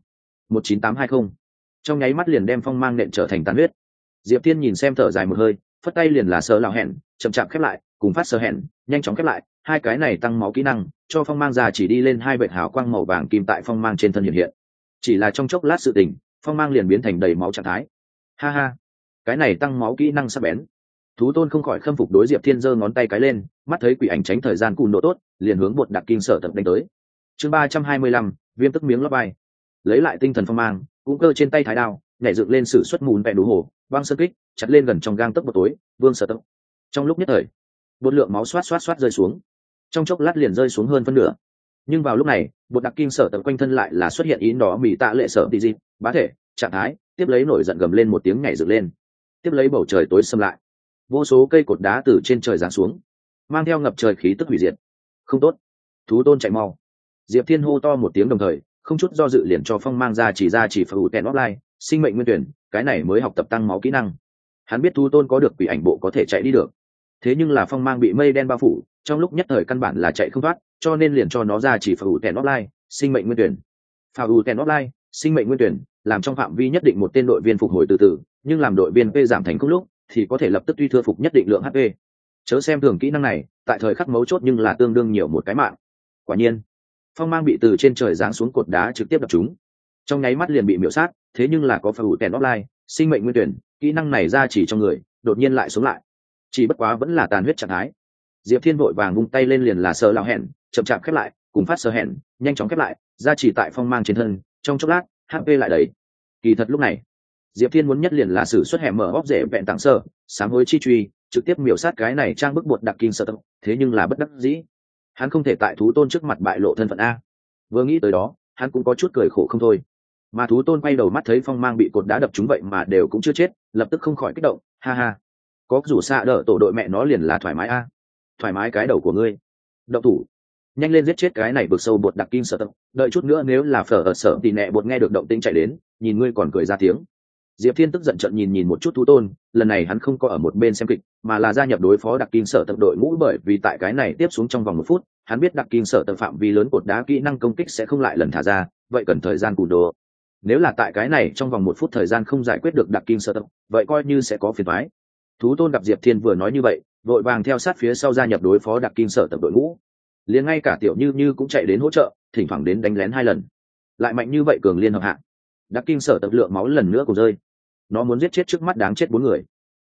19820, trong nháy mắt liền đem phong mang nện trở thành tàn huyết. Diệp Thiên nhìn xem thở dài một hơi, phất tay liền là sờ lão hẹn chậm chạp khép lại, cùng phát sờ hẹn nhanh chóng khép lại, hai cái này tăng máu kỹ năng cho phong mang già chỉ đi lên hai vệt hào quang màu vàng kim tại phong mang trên thân hiện hiện. Chỉ là trong chốc lát sự tình, phong mang liền biến thành đầy máu trạng thái. Ha, cái này tăng máu kỹ năng sắc bén. Thú tôn không khỏi khâm phục đối Diệp Thiên giơ ngón tay cái lên, mắt thấy quỷ ảnh tránh thời gian cùn độ tốt, liền hướng bột đặc kinh sở tập đánh tới. Chương 325, viêm tức miếng lót bay. Lấy lại tinh thần phong mang, cũng cơ trên tay thái đao, nhảy dựng lên sử xuất mùn vẹn đủ hồ băng sơn kích, chặt lên gần trong gang tấc bột tối, vương sở tập. Trong lúc nhất thời, bột lượng máu xoát rơi xuống, trong chốc lát liền rơi xuống hơn phân nửa. Nhưng vào lúc này, bột đặc kinh sở tập quanh thân lại là xuất hiện ý đó mỉ tạ lệ sở tỷ dịp bá thể trạng thái, tiếp lấy nổi giận gầm lên một tiếng nhảy dựng lên, tiếp lấy bầu trời tối xâm lại, vô số cây cột đá từ trên trời giáng xuống, mang theo ngập trời khí tức hủy diệt. Không tốt, thú tôn chạy mau! Diệp Thiên hô to một tiếng, đồng thời không chút do dự liền cho phong mang ra chỉ phải ủ tèn offline sinh mệnh nguyên tuyển, cái này mới học tập tăng máu kỹ năng. Hắn biết thú tôn có được quỷ ảnh bộ có thể chạy đi được, thế nhưng là phong mang bị mây đen bao phủ, trong lúc nhất thời căn bản là chạy không thoát, cho nên liền cho nó ra chỉ phải ủ tèn offline sinh mệnh nguyên tuyển. Phao ủ tèn offline sinh mệnh nguyên tuyển làm trong phạm vi nhất định một tên đội viên phục hồi từ từ, nhưng làm đội viên p giảm thành không lúc thì có thể lập tức tuy thừa phục nhất định lượng hp. Chớ xem thường kỹ năng này, tại thời khắc mấu chốt nhưng là tương đương nhiều một cái mạng. Quả nhiên, phong mang bị từ trên trời giáng xuống cột đá trực tiếp đập trúng, trong nháy mắt liền bị miểu sát. Thế nhưng là có phao ủ tèn offline sinh mệnh nguyên tuyển kỹ năng này ra chỉ trong người, đột nhiên lại xuống lại, chỉ bất quá vẫn là tàn huyết trạng thái. Diệp Thiên vội vàng vung tay lên liền là sờ lão hẹn chậm chạp khép lại, cùng phát sờ hẹn nhanh chóng khép lại, ra chỉ tại phong mang trên thân, trong chốc lát hp lại đầy. Kỳ thật lúc này Diệp Thiên muốn nhất liền là sử xuất hẻm mở bóp rễ vẹn tặng sơ sám hối chi truy, trực tiếp miểu sát cái này trang bức bột đặc kinh sợ tập. Thế nhưng là bất đắc dĩ, hắn không thể tại thú tôn trước mặt bại lộ thân phận a. Vừa nghĩ tới đó, hắn cũng có chút cười khổ không thôi. Mà thú tôn quay đầu mắt thấy phong mang bị cột đá đập trúng vậy mà đều cũng chưa chết, lập tức không khỏi kích động, ha, có rủ xạ đỡ tổ đội mẹ nó liền là thoải mái a. Thoải mái cái đầu của ngươi, động thủ, nhanh lên giết chết cái này vực sâu bột đặc kinh sợ tập, đợi chút nữa nếu là phở ở sở thì nẹ bột nghe được động tĩnh chạy đến, nhìn ngươi còn cười ra tiếng. Diệp Thiên tức giận trợn nhìn một chút thú tôn, lần này hắn không có ở một bên xem kịch, mà là gia nhập đối phó đặc kinh sở tập đội ngũ, bởi vì tại cái này tiếp xuống trong vòng 1 phút, hắn biết đặc kinh sở tập phạm vi lớn cột đá kỹ năng công kích sẽ không lại lần thả ra, vậy cần thời gian cùn đồ. Nếu là tại cái này trong vòng 1 phút thời gian không giải quyết được đặc kinh sở tập, vậy coi như sẽ có phiền toái. Thú tôn gặp Diệp Thiên vừa nói như vậy, vội vàng theo sát phía sau gia nhập đối phó đặc kinh sở tập đội ngũ, liền ngay cả Tiểu Như Như cũng chạy đến hỗ trợ, thỉnh thoảng đến đánh lén 2 lần. Lại mạnh như vậy cường liên hợp hạng, đặc kinh sở tập lượng máu lần nữa cũng rơi, nó muốn giết chết trước mắt đáng chết 4 người.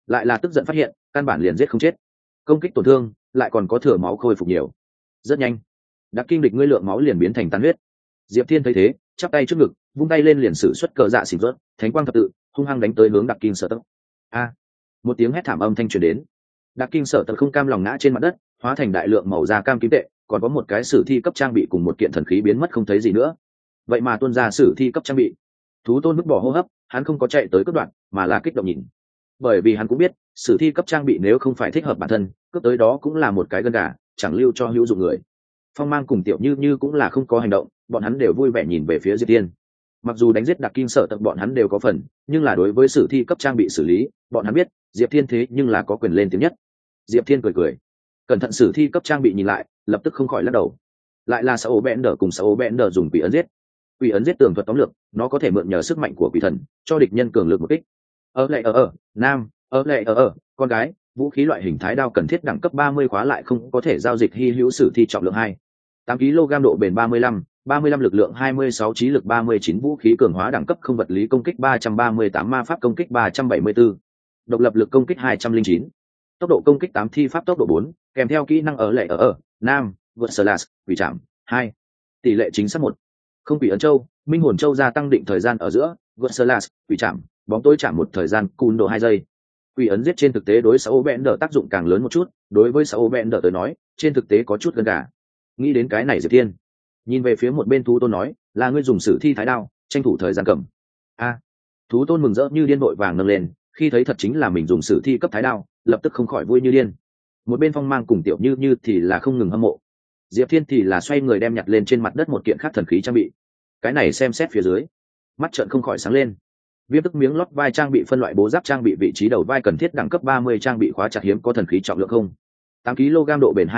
lại là tức giận phát hiện căn bản liền giết không chết, công kích tổn thương lại còn có thừa máu khôi phục nhiều. Rất nhanh đặc kinh địch ngươi lượng máu liền biến thành tàn huyết. Diệp Thiên thấy thế chắp tay trước ngực, vung tay lên liền sử xuất cờ dạ xỉn rớt thánh quang thập tự, hung hăng đánh tới hướng đặc kinh sở tật. A! Một tiếng hét thảm âm thanh truyền đến, đặc kinh sở tật không cam lòng ngã trên mặt đất, hóa thành đại lượng màu da cam kim tệ, còn có một cái sử thi cấp trang bị cùng một kiện thần khí biến mất không thấy gì nữa. Vậy mà tuôn ra sử thi cấp trang bị. Thú tôn vứt bỏ hô hấp, hắn không có chạy tới cướp đoạn, mà là kích động nhìn, bởi vì hắn cũng biết sử thi cấp trang bị nếu không phải thích hợp bản thân, cướp tới đó cũng là một cái gân gà, chẳng lưu cho hữu dụng người. Phong Mang cùng Tiểu Như Như cũng là không có hành động, bọn hắn đều vui vẻ nhìn về phía Diệp Thiên. Mặc dù đánh giết đặc kinh sở tật bọn hắn đều có phần, nhưng là đối với sử thi cấp trang bị xử lý, bọn hắn biết Diệp Thiên thế nhưng là có quyền lên tiếng nhất. Diệp Thiên cười cười, cẩn thận sử thi cấp trang bị nhìn lại, lập tức không khỏi lắc đầu. Lại là Sao Bender cùng Sao Bender dùng quỷ ấn giết. Quỷ ấn giết tường thuật tóm lược, nó có thể mượn nhờ sức mạnh của quỷ thần cho địch nhân cường lực một kích. Nam, con gái, vũ khí loại hình thái đao cần thiết đẳng cấp 30 khóa lại không có thể giao dịch hy hữu sử thi trọng lượng 2. 8 kg độ bền 35 lực lượng 26 trí lực 39 vũ khí cường hóa đẳng cấp không vật lý công kích 338 ma pháp công kích 374. Độc lập lực công kích 209. Tốc độ công kích 8 thi pháp tốc độ 4, kèm theo kỹ năng Nam, vượt slash, quỷ trảm 2. Tỷ lệ chính xác 1. Không quỷ ấn châu, minh hồn châu gia tăng định thời gian ở giữa, vượt slash, quỷ trảm, bóng tối chạm một thời gian cùn độ 2 giây. Quỷ ấn giết trên thực tế đối Sao Bender tác dụng càng lớn một chút, đối với Sao Bender tới nói, trên thực tế có chút gần cả. Nghĩ đến cái này Diệp Thiên nhìn về phía một bên thú tôn nói, là ngươi dùng sử thi thái đao tranh thủ thời gian cầm. A! Thú tôn mừng rỡ như điên vội vàng nâng lên, khi thấy thật chính là mình dùng sử thi cấp thái đao, lập tức không khỏi vui như điên. Một bên Phong Mang cùng Tiểu Như Như thì là không ngừng hâm mộ. Diệp Thiên thì là xoay người đem nhặt lên trên mặt đất một kiện khác thần khí trang bị. Cái này xem xét phía dưới, mắt trợn không khỏi sáng lên. Viêm tức miếng lót vai trang bị phân loại bố giáp trang bị vị trí đầu vai cần thiết đẳng cấp 30 trang bị khóa chặt hiếm có thần khí trọng lượng không. 8 kg độ bền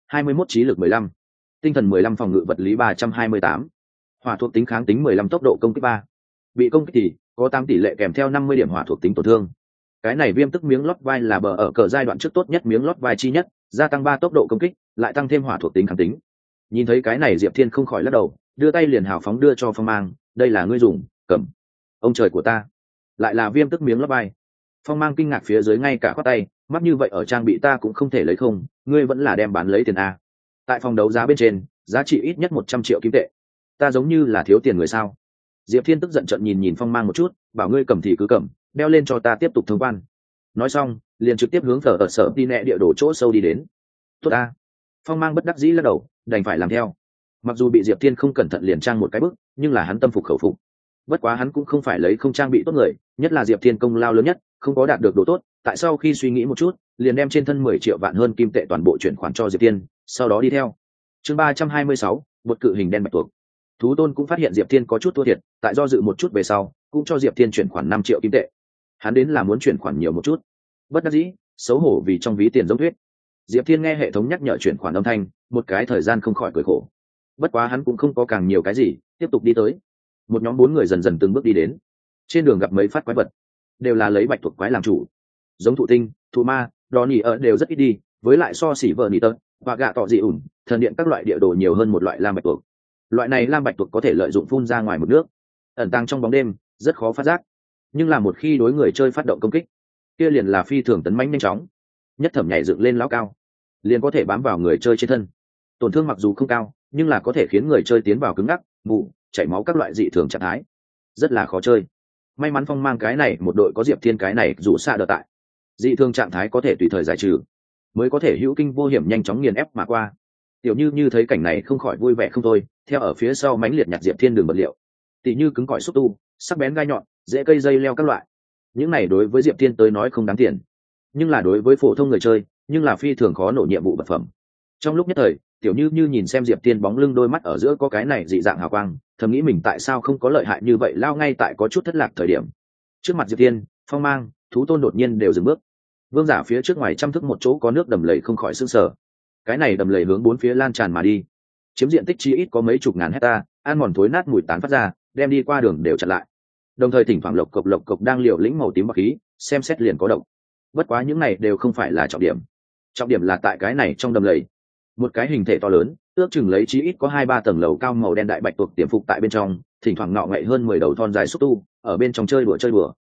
21 trí lực 15. Tinh thần 15 phòng ngự vật lý 328. Hỏa thuộc tính kháng tính 15 tốc độ công kích 3. Bị công kích thì có 8 tỷ lệ kèm theo 50 điểm hỏa thuộc tính tổn thương. Cái này viêm tức miếng lót vai là bờ ở cờ giai đoạn trước tốt nhất miếng lót vai chi nhất, gia tăng 3 tốc độ công kích, lại tăng thêm hỏa thuộc tính kháng tính. Nhìn thấy cái này Diệp Thiên không khỏi lắc đầu, đưa tay liền hào phóng đưa cho Phong Mang, đây là ngươi dùng, cầm. Ông trời của ta, lại là viêm tức miếng lót vai. Phong Mang kinh ngạc phía dưới ngay cả khoát tay, mắc như vậy ở trang bị ta cũng không thể lấy không, ngươi vẫn là đem bán lấy tiền a. Tại phòng đấu giá bên trên, giá trị ít nhất 100 triệu kim tệ. Ta giống như là thiếu tiền người sao? Diệp Thiên tức giận trợn nhìn Phong Mang một chút, bảo ngươi cầm thì cứ cầm, đeo lên cho ta tiếp tục thông quan. Nói xong, liền trực tiếp hướng ở sở đi nẹ địa đổ chỗ sâu đi đến. Tốt a. Phong Mang bất đắc dĩ lắc đầu, đành phải làm theo. Mặc dù bị Diệp Thiên không cẩn thận liền trang một cái bức, nhưng là hắn tâm phục khẩu phục. Bất quá hắn cũng không phải lấy không trang bị tốt người, nhất là Diệp Thiên công lao lớn nhất, không có đạt được độ tốt, tại sau khi suy nghĩ một chút, liền đem trên thân 10 triệu vạn hơn kim tệ toàn bộ chuyển khoản cho Diệp Thiên, sau đó đi theo. Chương 326, một cự hình đen bạch tuộc. Thú tôn cũng phát hiện Diệp Thiên có chút thua thiệt, tại do dự một chút về sau, cũng cho Diệp Thiên chuyển khoản 5 triệu kim tệ. Hắn đến là muốn chuyển khoản nhiều một chút. Bất đắc dĩ, xấu hổ vì trong ví tiền giống thuyết. Diệp Thiên nghe hệ thống nhắc nhở chuyển khoản âm thanh, một cái thời gian không khỏi cười khổ. Bất quá hắn cũng không có càng nhiều cái gì, tiếp tục đi tới. Một nhóm 4 người dần dần từng bước đi đến. Trên đường gặp mấy phát quái vật, đều là lấy bạch tuộc quái làm chủ. Giống thụ tinh, thụ ma, đỏ nỉ ở đều rất ít đi, với lại so xỉ vợ nỉ tơ và gạ tọ dị ủn, thần điện các loại địa đồ nhiều hơn một loại lam bạch tuộc. Loại này lam bạch tuộc có thể lợi dụng phun ra ngoài mực nước, ẩn tàng trong bóng đêm, rất khó phát giác. Nhưng là một khi đối người chơi phát động công kích, kia liền là phi thường tấn mãnh nhanh chóng, nhất thẩm nhảy dựng lên lão cao, liền có thể bám vào người chơi trên thân. Tổn thương mặc dù không cao, nhưng là có thể khiến người chơi tiến vào cứng ngắc, mù, chảy máu các loại dị thường trạng thái, rất là khó chơi. May mắn Phong Mang cái này một đội có Diệp Thiên cái này rủ xa đỡ tại, dị thường trạng thái có thể tùy thời giải trừ, mới có thể hữu kinh vô hiểm nhanh chóng nghiền ép mà qua. Tiểu Như thấy cảnh này không khỏi vui vẻ không thôi, theo ở phía sau mãnh liệt nhặt Diệp Thiên đường vật liệu, tỉ như cứng cỏi xúc tu, sắc bén gai nhọn, dễ cây dây leo các loại. Những này đối với Diệp Thiên tới nói không đáng tiền, nhưng là đối với phổ thông người chơi, nhưng là phi thường khó nổ nhiệm vụ vật phẩm. Trong lúc nhất thời, Tiểu Như nhìn xem Diệp Thiên bóng lưng đôi mắt ở giữa có cái này dị dạng hào quang, thầm nghĩ mình tại sao không có lợi hại như vậy, lao ngay tại có chút thất lạc thời điểm. Trước mặt Diệp Thiên, Phong Mang, thú tôn đột nhiên đều dừng bước. Vương giả phía trước ngoài trăm thước một chỗ có nước đầm lầy không khỏi sững sờ. Cái này đầm lầy hướng bốn phía lan tràn mà đi, chiếm diện tích chi ít có mấy chục ngàn hecta, ăn mòn thối nát mùi tán phát ra, đem đi qua đường đều chặn lại. Đồng thời thỉnh thoảng lộc cộc đang liều lĩnh màu tím bạc khí, xem xét liền có độc. Bất quá những này đều không phải là trọng điểm. Trọng điểm là tại cái này trong đầm lầy, một cái hình thể to lớn, ước chừng lấy chí ít có 2-3 tầng lầu cao màu đen đại bạch tuộc tiềm phục tại bên trong, thỉnh thoảng ngọ ngậy hơn 10 đầu thon dài xúc tu, ở bên trong chơi đùa.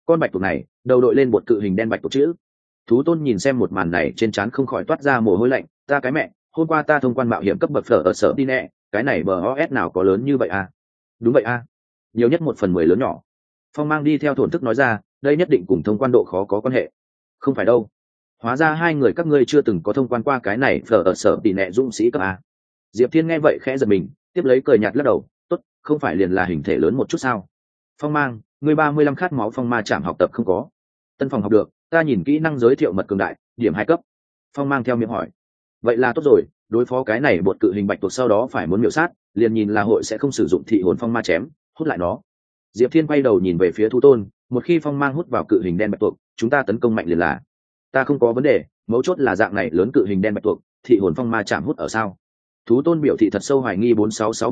con bạch tuộc này đầu đội lên bột cự hình đen bạch tuộc chữ. Thú tôn nhìn xem một màn này trên trán không khỏi toát ra mồ hôi lạnh. Ta cái mẹ, hôm qua ta thông quan mạo hiểm cấp bậc phở ở sở đi nẹ, cái này bờ os nào có lớn như vậy à? Đúng vậy à, nhiều nhất 1/10 lớn nhỏ. Phong mang đi theo thổn thức nói ra, đây nhất định cùng thông quan độ khó có quan hệ. Không phải đâu, hóa ra hai người các ngươi chưa từng có thông quan qua cái này phở ở sở tỷ nẹ dũng sĩ cấp a. Diệp Thiên nghe vậy khẽ giật mình, tiếp lấy cười nhạt lắc đầu, tốt, không phải liền là hình thể lớn một chút sao? Phong mang, ngươi 35 khát máu phong ma chạm học tập không có? Tân phòng học được, ta nhìn kỹ năng giới thiệu mật cường đại, điểm 2 cấp. Phong mang theo miệng hỏi, vậy là tốt rồi, đối phó cái này bột cự hình bạch tuộc sau đó phải muốn miểu sát, liền nhìn là hội sẽ không sử dụng thị hồn phong ma chém, hút lại nó. Diệp Thiên quay đầu nhìn về phía thú tôn, một khi phong mang hút vào cự hình đen bạch tuộc, chúng ta tấn công mạnh liền là. Ta không có vấn đề, mấu chốt là dạng này lớn cự hình đen bạch tuộc, thị hồn phong ma chạm hút ở sao? Thú tôn biểu thị thật sâu hoài nghi.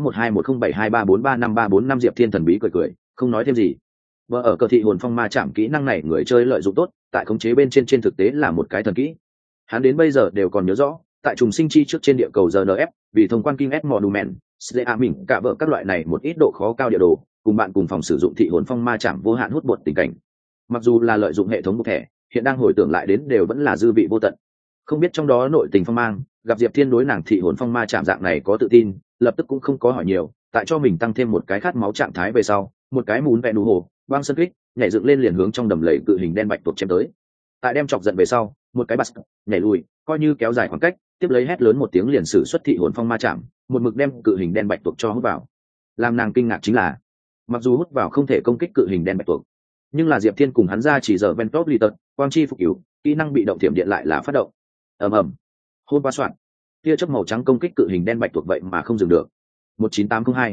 46612107234345 Diệp Thiên thần bí cười cười, không nói thêm gì. Vợ ở cờ thị hồn phong ma chạm kỹ năng này người chơi lợi dụng tốt, tại khống chế bên trên thực tế là một cái thần kỹ. Hắn đến bây giờ đều còn nhớ rõ, tại trùng sinh chi trước trên địa cầu GNF, vì thông quan King S Monument, Slea mình cả vợ các loại này một ít độ khó cao địa đồ, cùng bạn cùng phòng sử dụng thị hồn phong ma chạm vô hạn hút bột tình cảnh. Mặc dù là lợi dụng hệ thống một thẻ, hiện đang hồi tưởng lại đến đều vẫn là dư vị vô tận. Không biết trong đó nội tình phong mang, gặp Diệp Thiên đối nàng thị hồn phong ma chạm dạng này có tự tin, lập tức cũng không có hỏi nhiều, tại cho mình tăng thêm một cái khát máu trạng thái về sau, một cái mún vẹn đủ hồ, băng sân kích, nhảy dựng lên liền hướng trong đầm lầy cự hình đen bạch tuộc chém tới. Tại đem chọc giận về sau, một cái bật nhảy lùi, coi như kéo dài khoảng cách, tiếp lấy hét lớn một tiếng liền sử xuất thị hồn phong ma chạm, một mực đem cự hình đen bạch tuộc cho hút vào. Làm nàng kinh ngạc chính là, mặc dù hút vào không thể công kích cự hình đen bạch tuộc, nhưng là Diệp Thiên cùng hắn ra chỉ giờ Ventop Litter, quang chi phục cứu, kỹ năng bị động tiềm điện lại là phát động. Ầm ầm. Hôn qua soạn. Tia chớp màu trắng công kích cự hình đen bạch tuộc vậy mà không dừng được. 19802,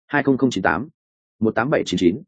20098, 18799,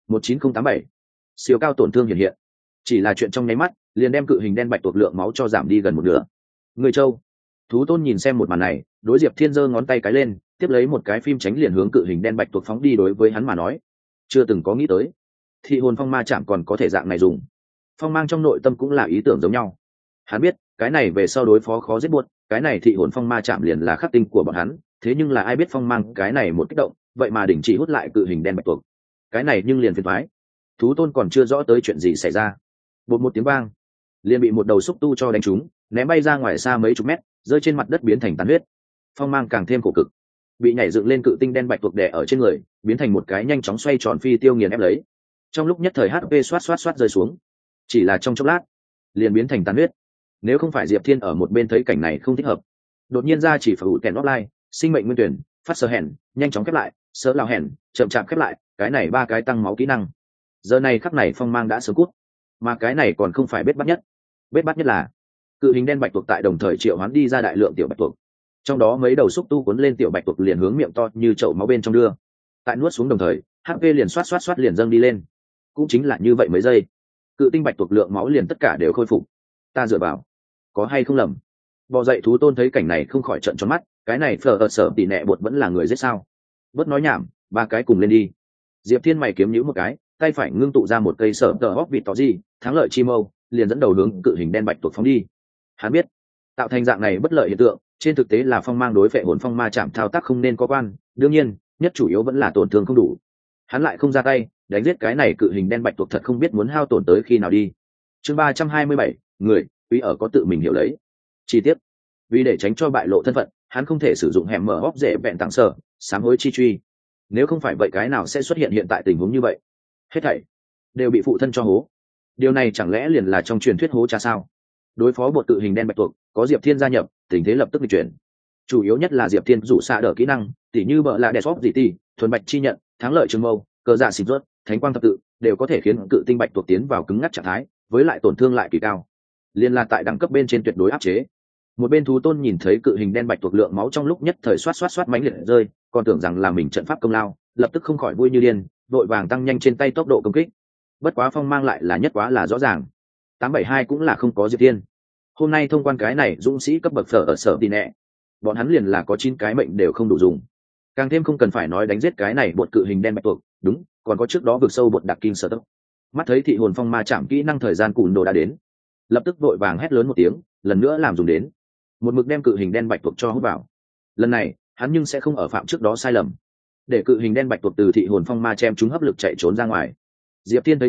19087. Siêu cao tổn thương hiện. Chỉ là chuyện trong nháy mắt, liền đem cự hình đen bạch tuộc lượng máu cho giảm đi gần một nửa. Người châu. Thú tôn nhìn xem một màn này, đối Diệp Thiên giơ ngón tay cái lên, tiếp lấy một cái phim tránh liền hướng cự hình đen bạch tuộc phóng đi. Đối với hắn mà nói, chưa từng có nghĩ tới thị hồn phong ma chạm còn có thể dạng này dùng. Phong mang trong nội tâm cũng là ý tưởng giống nhau. Hắn biết cái này về sau đối phó khó giết buốt, cái này thị hồn phong ma chạm liền là khắc tinh của bọn hắn. Thế nhưng là ai biết phong mang cái này một kích động, vậy mà đình chỉ hút lại cự hình đen bạch tuộc. Cái này nhưng liền phiền toái. Thú tôn còn chưa rõ tới chuyện gì xảy ra, bột một tiếng vang, liền bị một đầu xúc tu cho đánh trúng, ném bay ra ngoài xa mấy chục mét, rơi trên mặt đất biến thành tàn huyết. Phong mang càng thêm khổ cực, bị nhảy dựng lên cự tinh đen bạch tuộc đè ở trên người, biến thành một cái nhanh chóng xoay tròn phi tiêu nghiền ép lấy. Trong lúc nhất thời HP xoát rơi xuống, chỉ là trong chốc lát liền biến thành tàn huyết. Nếu không phải Diệp Thiên ở một bên thấy cảnh này không thích hợp, đột nhiên ra chỉ phải ủ kèn offline, sinh mệnh nguyên tuyển, phát sơ hèn, nhanh chóng khép lại, sỡ lao hèn, chậm chạp khép lại, cái này ba cái tăng máu kỹ năng. Giờ này khắc này phong mang đã sớm cút, mà cái này còn không phải bết bắt nhất. Bết bắt nhất là cự hình đen bạch tuộc tại đồng thời triệu hoán đi ra đại lượng tiểu bạch tuộc, trong đó mấy đầu xúc tu cuốn lên tiểu bạch tuộc liền hướng miệng to như chậu máu bên trong đưa. Tại nuốt xuống đồng thời, HP liền xoát liền dâng đi lên. Cũng chính là như vậy mấy giây, cự tinh bạch tuộc lượng máu liền tất cả đều khôi phục. Ta dựa vào, có hay không lầm? Bò dậy thú tôn thấy cảnh này không khỏi trợn tròn mắt, cái này phở ở sở tỷ nẹ bột vẫn là người giết sao? Bớt nói nhảm, ba cái cùng lên đi. Diệp Thiên mày kiếm nhíu một cái, tay phải ngưng tụ ra một cây sở tờ hóc vịt tỏ gì, thắng lợi chi mâu, liền dẫn đầu hướng cự hình đen bạch tuộc phóng đi. Hắn biết, tạo thành dạng này bất lợi hiện tượng, trên thực tế là phong mang đối phệ hồn phong ma chạm thao tác không nên có quan, đương nhiên, nhất chủ yếu vẫn là tổn thương không đủ. Hắn lại không ra tay, đánh giết cái này cự hình đen bạch tuộc thật không biết muốn hao tổn tới khi nào đi. Chương 327, người, quý ở có tự mình hiểu lấy. Chi tiết, vì để tránh cho bại lộ thân phận, hắn không thể sử dụng hẻm mở hóc dễ vẹn tặng sở, sám hối chi truy. Nếu không phải vậy cái nào sẽ xuất hiện hiện tại tình huống như vậy? Hết thảy đều bị phụ thân cho hố. Điều này chẳng lẽ liền là trong truyền thuyết hố cha sao? Đối phó bột tự hình đen bạch tuộc, có Diệp Thiên gia nhập, tình thế lập tức bị chuyển. Chủ yếu nhất là Diệp Thiên rủ xạ đỡ kỹ năng, tỉ như bợ lạ đẹp sóc dị tỷ, thuần bạch chi nhận, thắng lợi trường mâu, cờ dạ xịt rớt, thánh quang thập tự, đều có thể khiến cự tinh bạch tuộc tiến vào cứng ngắc trạng thái, với lại tổn thương lại kỳ cao. Liên là tại đẳng cấp bên trên tuyệt đối áp chế. Một bên thú tôn nhìn thấy cự hình đen bạch tuộc lượng máu trong lúc nhất thời xoát mãnh liệt rơi, còn tưởng rằng là mình trận pháp công lao, lập tức không khỏi vui như điên, vội vàng tăng nhanh trên tay tốc độ công kích. Bất quá phong mang lại là nhất quá là rõ ràng. 872 cũng là không có Diệp Thiên. Hôm nay thông quan cái này dũng sĩ cấp bậc phở ở sở tỷ nẹ, bọn hắn liền là có 9 cái mệnh đều không đủ dùng. Càng thêm không cần phải nói đánh giết cái này bột cự hình đen bạch tuộc, đúng, còn có trước đó vực sâu bột đặc kim sở tốc. Mắt thấy thị hồn phong ma chạm kỹ năng thời gian cùn đồ đã đến, lập tức vội vàng hét lớn một tiếng, lần nữa làm dùng đến. Một mực đem cự hình đen bạch tuộc cho hút vào. Lần này, hắn nhưng sẽ không ở phạm trước đó sai lầm, để cự hình đen bạch tuộc từ thị hồn phong ma chém chúng hấp lực chạy trốn ra ngoài. Diệp Thiên thấy thế,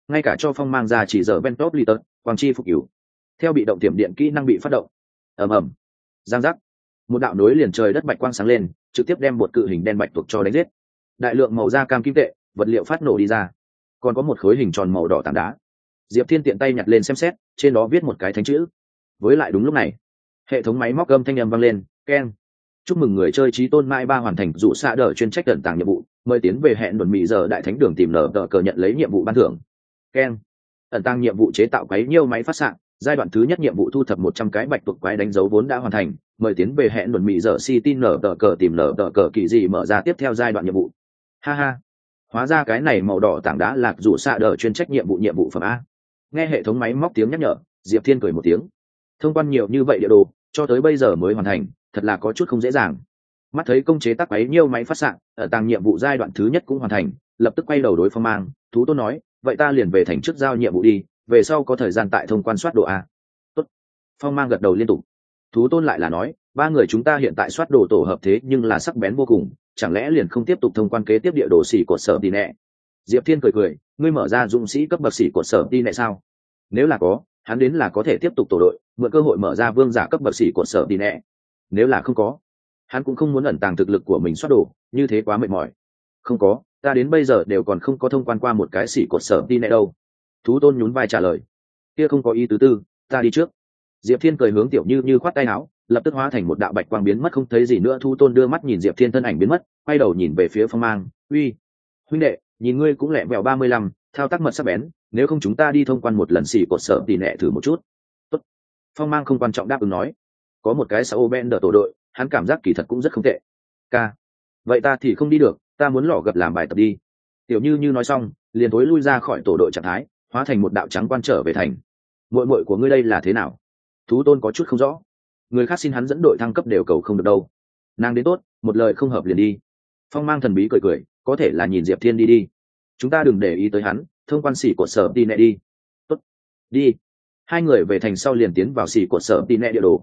ngay cả cho phong mang ra chỉ giờ ven top litter quang chi phục cửu theo bị động tiềm điện kỹ năng bị phát động. ầm ầm, giang giác, một đạo nối liền trời đất bạch quang sáng lên, trực tiếp đem một cự hình đen bạch tuộc cho đánh giết. Đại lượng màu da cam kim tệ vật liệu phát nổ đi ra, còn có một khối hình tròn màu đỏ tảng đá. Diệp Thiên tiện tay nhặt lên xem xét, trên đó viết một cái thánh chữ. Với lại đúng lúc này, hệ thống máy móc âm thanh âm vang lên, keng. Chúc mừng người chơi trí tôn mai ba hoàn thành dụ xạ đỡ chuyên trách tận tàng nhiệm vụ, mời tiến về hẹn đồn mỹ giờ đại thánh đường tìm nở tờ cờ nhận lấy nhiệm vụ ban thưởng. Keng. Ẩn tăng nhiệm vụ chế tạo quái nhiêu máy phát xạ, giai đoạn thứ nhất nhiệm vụ thu thập 100 cái bạch tuộc quái đánh dấu vốn đã hoàn thành, mời tiến về hẹn đồn mỹ giờ city nở tờ cờ tìm nở tờ cờ kỳ gì mở ra tiếp theo giai đoạn nhiệm vụ. Ha ha, hóa ra cái này màu đỏ tảng đá lạc dụ xạ đỡ chuyên trách nhiệm vụ phẩm A. Nghe hệ thống máy móc tiếng nhắc nhở, Diệp Thiên cười một tiếng. Thông quan nhiều như vậy địa đồ, cho tới bây giờ mới hoàn thành, thật là có chút không dễ dàng. Mắt thấy công chế tác quái nhiêu máy phát xạ, ở tàng nhiệm vụ giai đoạn thứ nhất cũng hoàn thành, lập tức quay đầu đối Phong Mang, Thú Tôn nói, vậy ta liền về thành trước giao nhiệm vụ đi, về sau có thời gian tại thông quan soát đồ A. Tốt. Phong Mang gật đầu liên tục. Thú Tôn lại là nói, ba người chúng ta hiện tại soát đồ tổ hợp thế nhưng là sắc bén vô cùng, chẳng lẽ liền không tiếp tục thông quan kế tiếp địa đồ xỉ của sở đi nẹ. Diệp Thiên cười cười, ngươi mở ra dũng sĩ cấp bậc sĩ của sở đi nẹ sao? Nếu là có, hắn đến là có thể tiếp tục tổ đội, mượn cơ hội mở ra vương giả cấp bậc sĩ của sở đi nẹ. Nếu là không có, hắn cũng không muốn ẩn tàng thực lực của mình soát đồ, như thế quá mệt mỏi. Không có, ta đến bây giờ đều còn không có thông quan qua một cái sĩ của sở đi nẹ đâu. Thú Tôn nhún vai trả lời, kia không có ý tứ tư, ta đi trước. Diệp Thiên cười hướng Tiểu Như khoát tay áo, lập tức hóa thành một đạo bạch quang biến mất không thấy gì nữa. Thú Tôn đưa mắt nhìn Diệp Thiên thân ảnh biến mất, quay đầu nhìn về phía Phong Mang, uy, huynh đệ, nhìn ngươi cũng lẹ vẹo 35, thao tác mật sắc bén, nếu không chúng ta đi thông quan một lần xỉ cột sở tỉ nẹ thử một chút. Tốt. Phong Mang không quan trọng đáp ứng nói, có một cái Sao Bender tổ đội, hắn cảm giác kỳ thật cũng rất không tệ. Ca, vậy ta thì không đi được, ta muốn lỏ gập làm bài tập đi. Tiểu Như nói xong, liền thối lui ra khỏi tổ đội trạng thái, hóa thành một đạo trắng quan trở về thành. Muội muội của ngươi đây là thế nào? Thú Tôn có chút không rõ. Người khác xin hắn dẫn đội thăng cấp đều cầu không được đâu. Nàng đến tốt, một lời không hợp liền đi. Phong Mang thần bí cười, có thể là nhìn Diệp Thiên đi. Chúng ta đừng để ý tới hắn, thông quan xỉ của sở đi nẹ đi. Tốt, đi. Hai người về thành sau liền tiến vào xỉ của sở đi nẹ địa đồ.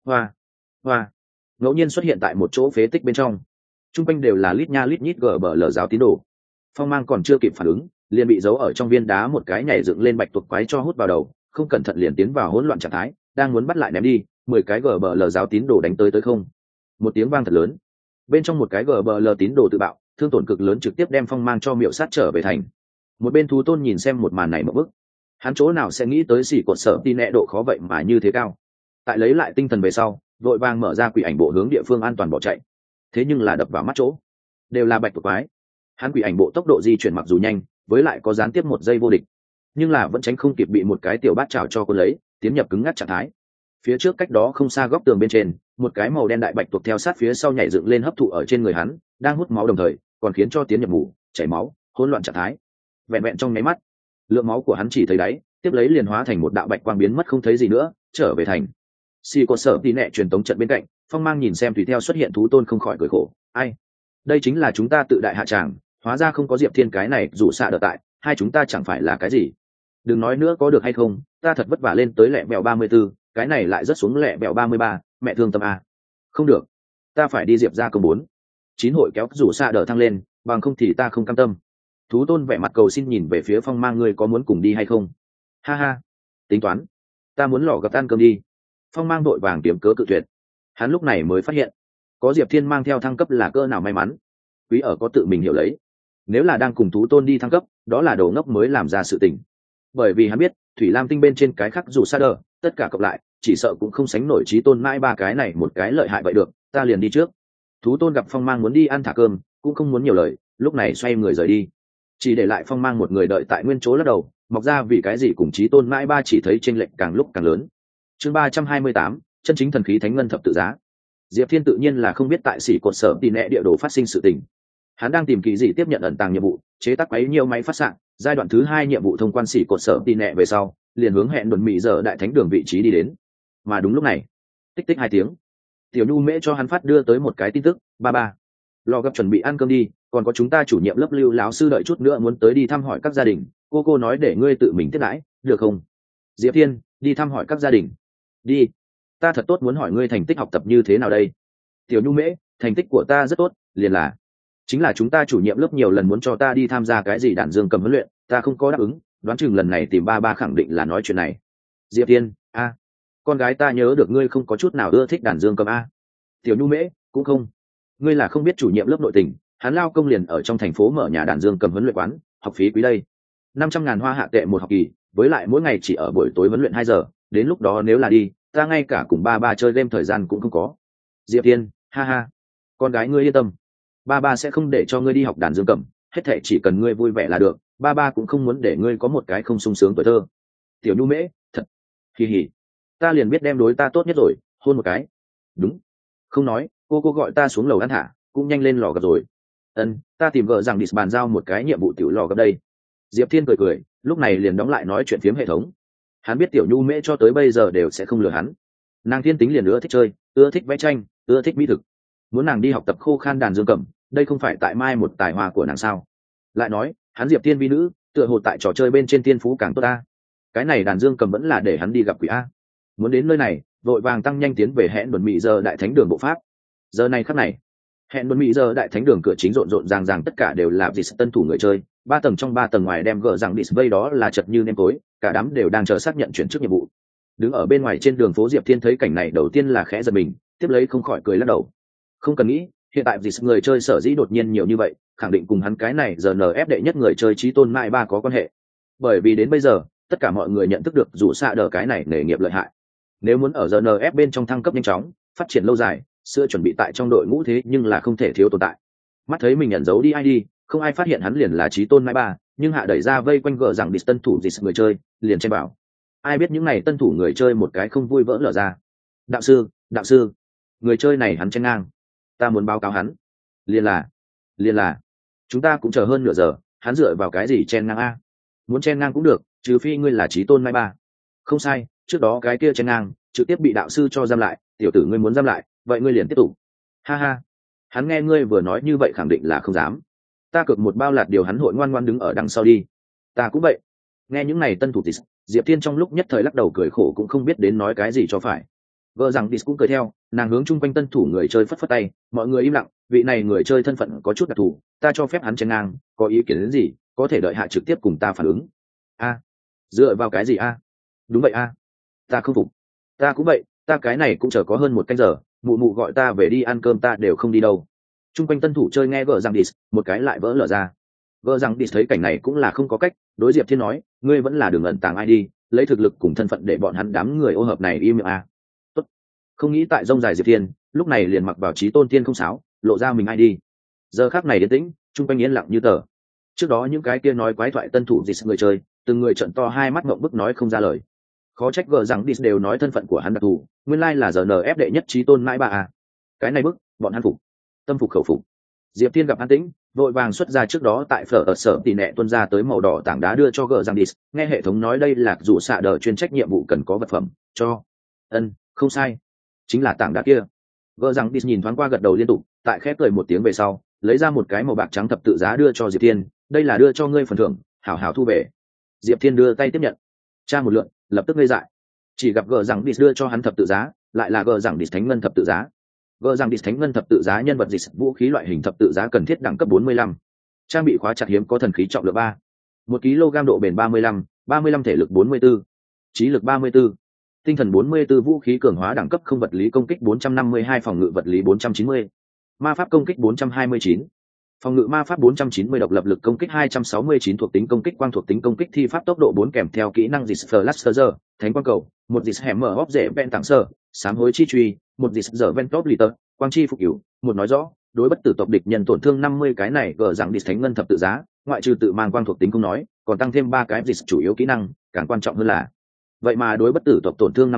Hoa, ngẫu nhiên xuất hiện tại một chỗ phế tích bên trong. Trung quanh đều là lít nha lít nhít gờ bờ lờ giáo tín đồ. Phong Mang còn chưa kịp phản ứng, liền bị giấu ở trong viên đá một cái nhảy dựng lên bạch tuộc quái cho hút vào đầu, không cẩn thận liền tiến vào hỗn loạn trạng thái, đang muốn bắt lại ném đi, 10 cái gờ bờ lờ giáo tín đồ đánh tới không. Một tiếng vang thật lớn, bên trong một cái gờ bờ lờ tín đồ tự bạo, thương tổn cực lớn trực tiếp đem Phong Mang cho miệu sát trở về thành. Một bên Thú Tôn nhìn xem một màn này một bức, hắn chỗ nào sẽ nghĩ tới xỉ cột sở tin nẹ độ khó vậy mà như thế cao. Tại lấy lại tinh thần về sau, vội vàng mở ra quỷ ảnh bộ hướng địa phương an toàn bỏ chạy. Thế nhưng là đập vào mắt chỗ đều là bạch tuộc quái. Hắn quỷ ảnh bộ tốc độ di chuyển mặc dù nhanh, với lại có gián tiếp 1 giây vô địch, nhưng là vẫn tránh không kịp bị một cái tiểu bát chảo cho cuốn lấy, tiến nhập cứng ngắc trạng thái. Phía trước cách đó không xa góc tường bên trên, một cái màu đen đại bạch tuộc theo sát phía sau nhảy dựng lên hấp thụ ở trên người hắn, đang hút máu đồng thời còn khiến cho tiến nhập ngủ, chảy máu, hỗn loạn trạng thái. Vẹn trong nháy mắt, lượng máu của hắn chỉ thấy đáy, tiếp lấy liền hóa thành một đạo bạch quang biến mất không thấy gì nữa, trở về thành. Si có sợ tí nẹ truyền tống trận bên cạnh, Phong Mang nhìn xem tùy theo xuất hiện Thú Tôn không khỏi cười khổ, ai, đây chính là chúng ta tự đại hạ tràng, hóa ra không có Diệp Thiên cái này rủ xạ đợt tại, hai chúng ta chẳng phải là cái gì. Đừng nói nữa có được hay không, ta thật vất vả lên tới lẹ bèo 34, cái này lại rất xuống lẹ bèo 33, mẹ thương tâm a. Không được, ta phải đi Diệp ra công 4. 9 hội kéo rủ xạ đỡ thăng lên, bằng không thì ta không cam tâm. Thú Tôn vẻ mặt cầu xin nhìn về phía Phong Mang, ngươi có muốn cùng đi hay không? Ha ha, tính toán, ta muốn lò gặp ăn cơm đi. Phong Mang đội vàng kiếm cớ cự tuyệt. Hắn lúc này mới phát hiện, có Diệp Thiên mang theo thăng cấp là cỡ nào may mắn. Quý ở có tự mình hiểu lấy, nếu là đang cùng Thú Tôn đi thăng cấp, đó là đồ ngốc mới làm ra sự tình. Bởi vì hắn biết, Thủy Lam tinh bên trên cái khác dù xa đờ, tất cả cộng lại, chỉ sợ cũng không sánh nổi Chí Tôn mãi ba cái này một cái lợi hại vậy được, ta liền đi trước. Thú Tôn gặp Phong Mang muốn đi ăn thả cơm, cũng không muốn nhiều lời, lúc này xoay người rời đi. Chỉ để lại Phong Mang một người đợi tại nguyên chỗ lắc đầu, mọc ra vì cái gì cùng Chí Tôn mãi ba chỉ thấy chênh lệch càng lúc càng lớn. Chương 328, chân chính thần khí thánh ngân thập tự giá. Diệp Thiên tự nhiên là không biết tại sĩ cột sở tỉ nẹ địa đồ phát sinh sự tình. Hắn đang tìm kỳ gì tiếp nhận ẩn tàng nhiệm vụ, chế tác bấy nhiêu máy phát xạ, giai đoạn thứ 2 nhiệm vụ thông quan sĩ cột sở tỉ nẹ về sau, liền hướng hẹn đồn mỹ giờ đại thánh đường vị trí đi đến. Mà đúng lúc này, tích tích 2 tiếng, Tiểu Nhu Mễ cho hắn phát đưa tới một cái tin tức, ba, lò gấp chuẩn bị ăn cơm đi, còn có chúng ta chủ nhiệm lớp Lưu lão sư đợi chút nữa muốn tới đi thăm hỏi các gia đình, cô nói để ngươi tự mình tiếp đãi, được không? Diệp Thiên, đi thăm hỏi các gia đình. Đi. Ta thật tốt muốn hỏi ngươi thành tích học tập như thế nào đây? Tiểu Nhu Mễ, thành tích của ta rất tốt, liền là chính là chúng ta chủ nhiệm lớp nhiều lần muốn cho ta đi tham gia cái gì đàn dương cầm huấn luyện, ta không có đáp ứng, đoán chừng lần này tìm ba ba khẳng định là nói chuyện này. Diệp Thiên, a, con gái ta nhớ được ngươi không có chút nào ưa thích đàn dương cầm a. Tiểu Nhu Mễ, cũng không. Ngươi là không biết chủ nhiệm lớp nội tình, hắn lao công liền ở trong thành phố mở nhà đàn dương cầm huấn luyện quán, học phí quý đây. 500.000 hoa hạ tệ một học kỳ, với lại mỗi ngày chỉ ở buổi tối huấn luyện 2 giờ, đến lúc đó nếu là đi, ta ngay cả cùng ba ba chơi game thời gian cũng không có. Diệp Thiên, ha ha, con gái ngươi yên tâm, ba ba sẽ không để cho ngươi đi học đàn dương cầm, hết thảy chỉ cần ngươi vui vẻ là được, ba ba cũng không muốn để ngươi có một cái không sung sướng tuổi thơ. Tiểu Nhu Mễ, thật, kỳ hỉ, ta liền biết đem đối ta tốt nhất rồi, hôn một cái. Đúng, không nói, cô gọi ta xuống lầu ăn hả, cũng nhanh lên lò gặp rồi. Ta tìm vợ rằng đi bàn giao một cái nhiệm vụ tiểu lò gặp đây. Diệp Thiên cười, lúc này liền đóng lại nói chuyện phiếm hệ thống. Hắn biết Tiểu Nhu Mễ cho tới bây giờ đều sẽ không lừa hắn. Nàng thiên tính liền ưa thích chơi, ưa thích vẽ tranh, ưa thích mỹ thực. Muốn nàng đi học tập khô khan đàn dương cầm, đây không phải tại mai một tài hoa của nàng sao? Lại nói, hắn Diệp Thiên vi nữ, tựa hồ tại trò chơi bên trên tiên phú càng tốt ta. Cái này đàn dương cầm vẫn là để hắn đi gặp quỷ a. Muốn đến nơi này, vội vàng tăng nhanh tiến về hẹn Đồn Mỹ giờ đại thánh đường bộ pháp. Giờ này khắc này, hẹn Đồn Mỹ giờ đại thánh đường cửa chính rộn ràng tất cả đều là dịch tân thủ người chơi, 3 tầng trong 3 tầng ngoài đem gỡ rằng display đó là chật như nêm tối, cả đám đều đang chờ xác nhận chuyển chức nhiệm vụ. Đứng ở bên ngoài trên đường phố Diệp Thiên thấy cảnh này đầu tiên là khẽ giật mình, tiếp lấy không khỏi cười lắc đầu. Không cần nghĩ, hiện tại dịch người chơi sở dĩ đột nhiên nhiều như vậy, khẳng định cùng hắn cái này giờ NF đệ nhất người chơi chí tôn mãi ba có quan hệ. Bởi vì đến bây giờ, tất cả mọi người nhận thức được rủ xạ đờ cái này nghề nghiệp lợi hại. Nếu muốn ở giờ NF bên trong thăng cấp nhanh chóng, phát triển lâu dài, xưa chuẩn bị tại trong đội ngũ thế nhưng là không thể thiếu tồn tại. Mắt thấy mình nhận dấu đi ID, không ai phát hiện hắn liền là chí tôn mãi ba, nhưng hạ đẩy ra vây quanh gờ rằng đi tân thủ dịch người chơi, liền chen bảo. Ai biết những này tân thủ người chơi một cái không vui vỡ lở ra. Đạo sư, người chơi này hắn chen ngang, ta muốn báo cáo hắn. Liền là, chúng ta cũng chờ hơn nửa giờ, hắn dựa vào cái gì chen ngang a? Muốn chen ngang cũng được, trừ phi ngươi là chí tôn mãi ba. Không sai, trước đó cái kia chen ngang, trực tiếp bị đạo sư cho giam lại, tiểu tử ngươi muốn giam lại, vậy ngươi liền tiếp tục. Ha ha, hắn nghe ngươi vừa nói như vậy khẳng định là không dám. Ta cược một bao lạt điều hắn hội ngoan ngoan đứng ở đằng sau đi. Ta cũng vậy. Nghe những này tân thủ tỷ, Diệp Thiên trong lúc nhất thời lắc đầu cười khổ cũng không biết đến nói cái gì cho phải. Vợ rằng Dis cũng cười theo, nàng hướng chung quanh tân thủ người chơi phất phất tay, mọi người im lặng, vị này người chơi thân phận có chút đặc thù, ta cho phép hắn chen ngang, có ý kiến đến gì, có thể đợi hạ trực tiếp cùng ta phản ứng. A, dựa vào cái gì a? Đúng vậy a. Ta không phục. Ta cũng vậy, ta cái này cũng chờ có hơn 1 canh giờ, mụ mụ gọi ta về đi ăn cơm ta đều không đi đâu. Trung quanh tân thủ chơi nghe vợ rằng Dis, một cái lại vỡ lở ra. Vợ rằng Dis thấy cảnh này cũng là không có cách, đối Diệp Thiên nói, ngươi vẫn là đường ẩn tàng ID, lấy thực lực cùng thân phận để bọn hắn đám người ô hợp này im miệng a. Tốt. Không nghĩ tại rông dài Diệp Thiên, lúc này liền mặc vào chí tôn tiên không sáo, lộ ra mình ID. Giờ khắc này yên tĩnh, trung quanh yên lặng như tờ. Trước đó những cái kia nói quái thoại tân thủ Dis người chơi, từng người trợn to hai mắt ngậm bức nói không ra lời. Khó trách vợ rằng Dis đều nói thân phận của hắn đặc thù, nguyên lai là giờ NF đệ nhất chí tôn mãi ba a. Cái này bức, bọn hắn phục. Tâm phục khẩu phục. Diệp Thiên gặp an tĩnh, vội vàng xuất ra trước đó tại phở ở sở tỷ nệ tuân ra tới màu đỏ tảng đá đưa cho gờ giang dis, nghe hệ thống nói đây là dù xạ đờ chuyên trách nhiệm vụ cần có vật phẩm cho. Không sai, chính là tảng đá kia. Gờ giang dis nhìn thoáng qua gật đầu liên tục, tại khép cười một tiếng về sau, lấy ra một cái màu bạc trắng thập tự giá đưa cho Diệp Thiên, đây là đưa cho ngươi phần thưởng, hảo hảo thu về. Diệp Thiên đưa tay tiếp nhận, tra một lượt, lập tức ngây dại, chỉ gặp gờ giang dis đưa cho hắn thập tự giá, lại là gờ giang dis thánh ngân thập tự giá. Gỡ rằng Dis thánh ngân thập tự giá nhân vật dịch vũ khí loại hình thập tự giá cần thiết đẳng cấp 45. Trang bị khóa chặt hiếm có thần khí trọng lượng 3. 1 kg độ bền 35 thể lực 44. Trí lực 34. Tinh thần 44 vũ khí cường hóa đẳng cấp không vật lý công kích 452 phòng ngự vật lý 490. Ma pháp công kích 429. Phòng ngự ma pháp 490 độc lập lực công kích 269 thuộc tính công kích quang thuộc tính công kích thi pháp tốc độ 4 kèm theo kỹ năng dịch Flash thánh quang cầu, một dịch hẻm mở hốc rễ ven tảng sơ, sám hối chi truy, một dịch dở ven top liter, quang chi phục cửu, một nói rõ, đối bất tử tộc địch nhân tổn thương 50 cái này gỡ rằng dịch thánh ngân thập tự giá, ngoại trừ tự mang quang thuộc tính không nói, còn tăng thêm 3 cái dịch chủ yếu kỹ năng, càng quan trọng hơn là vậy mà đối bất tử tộc tổn thương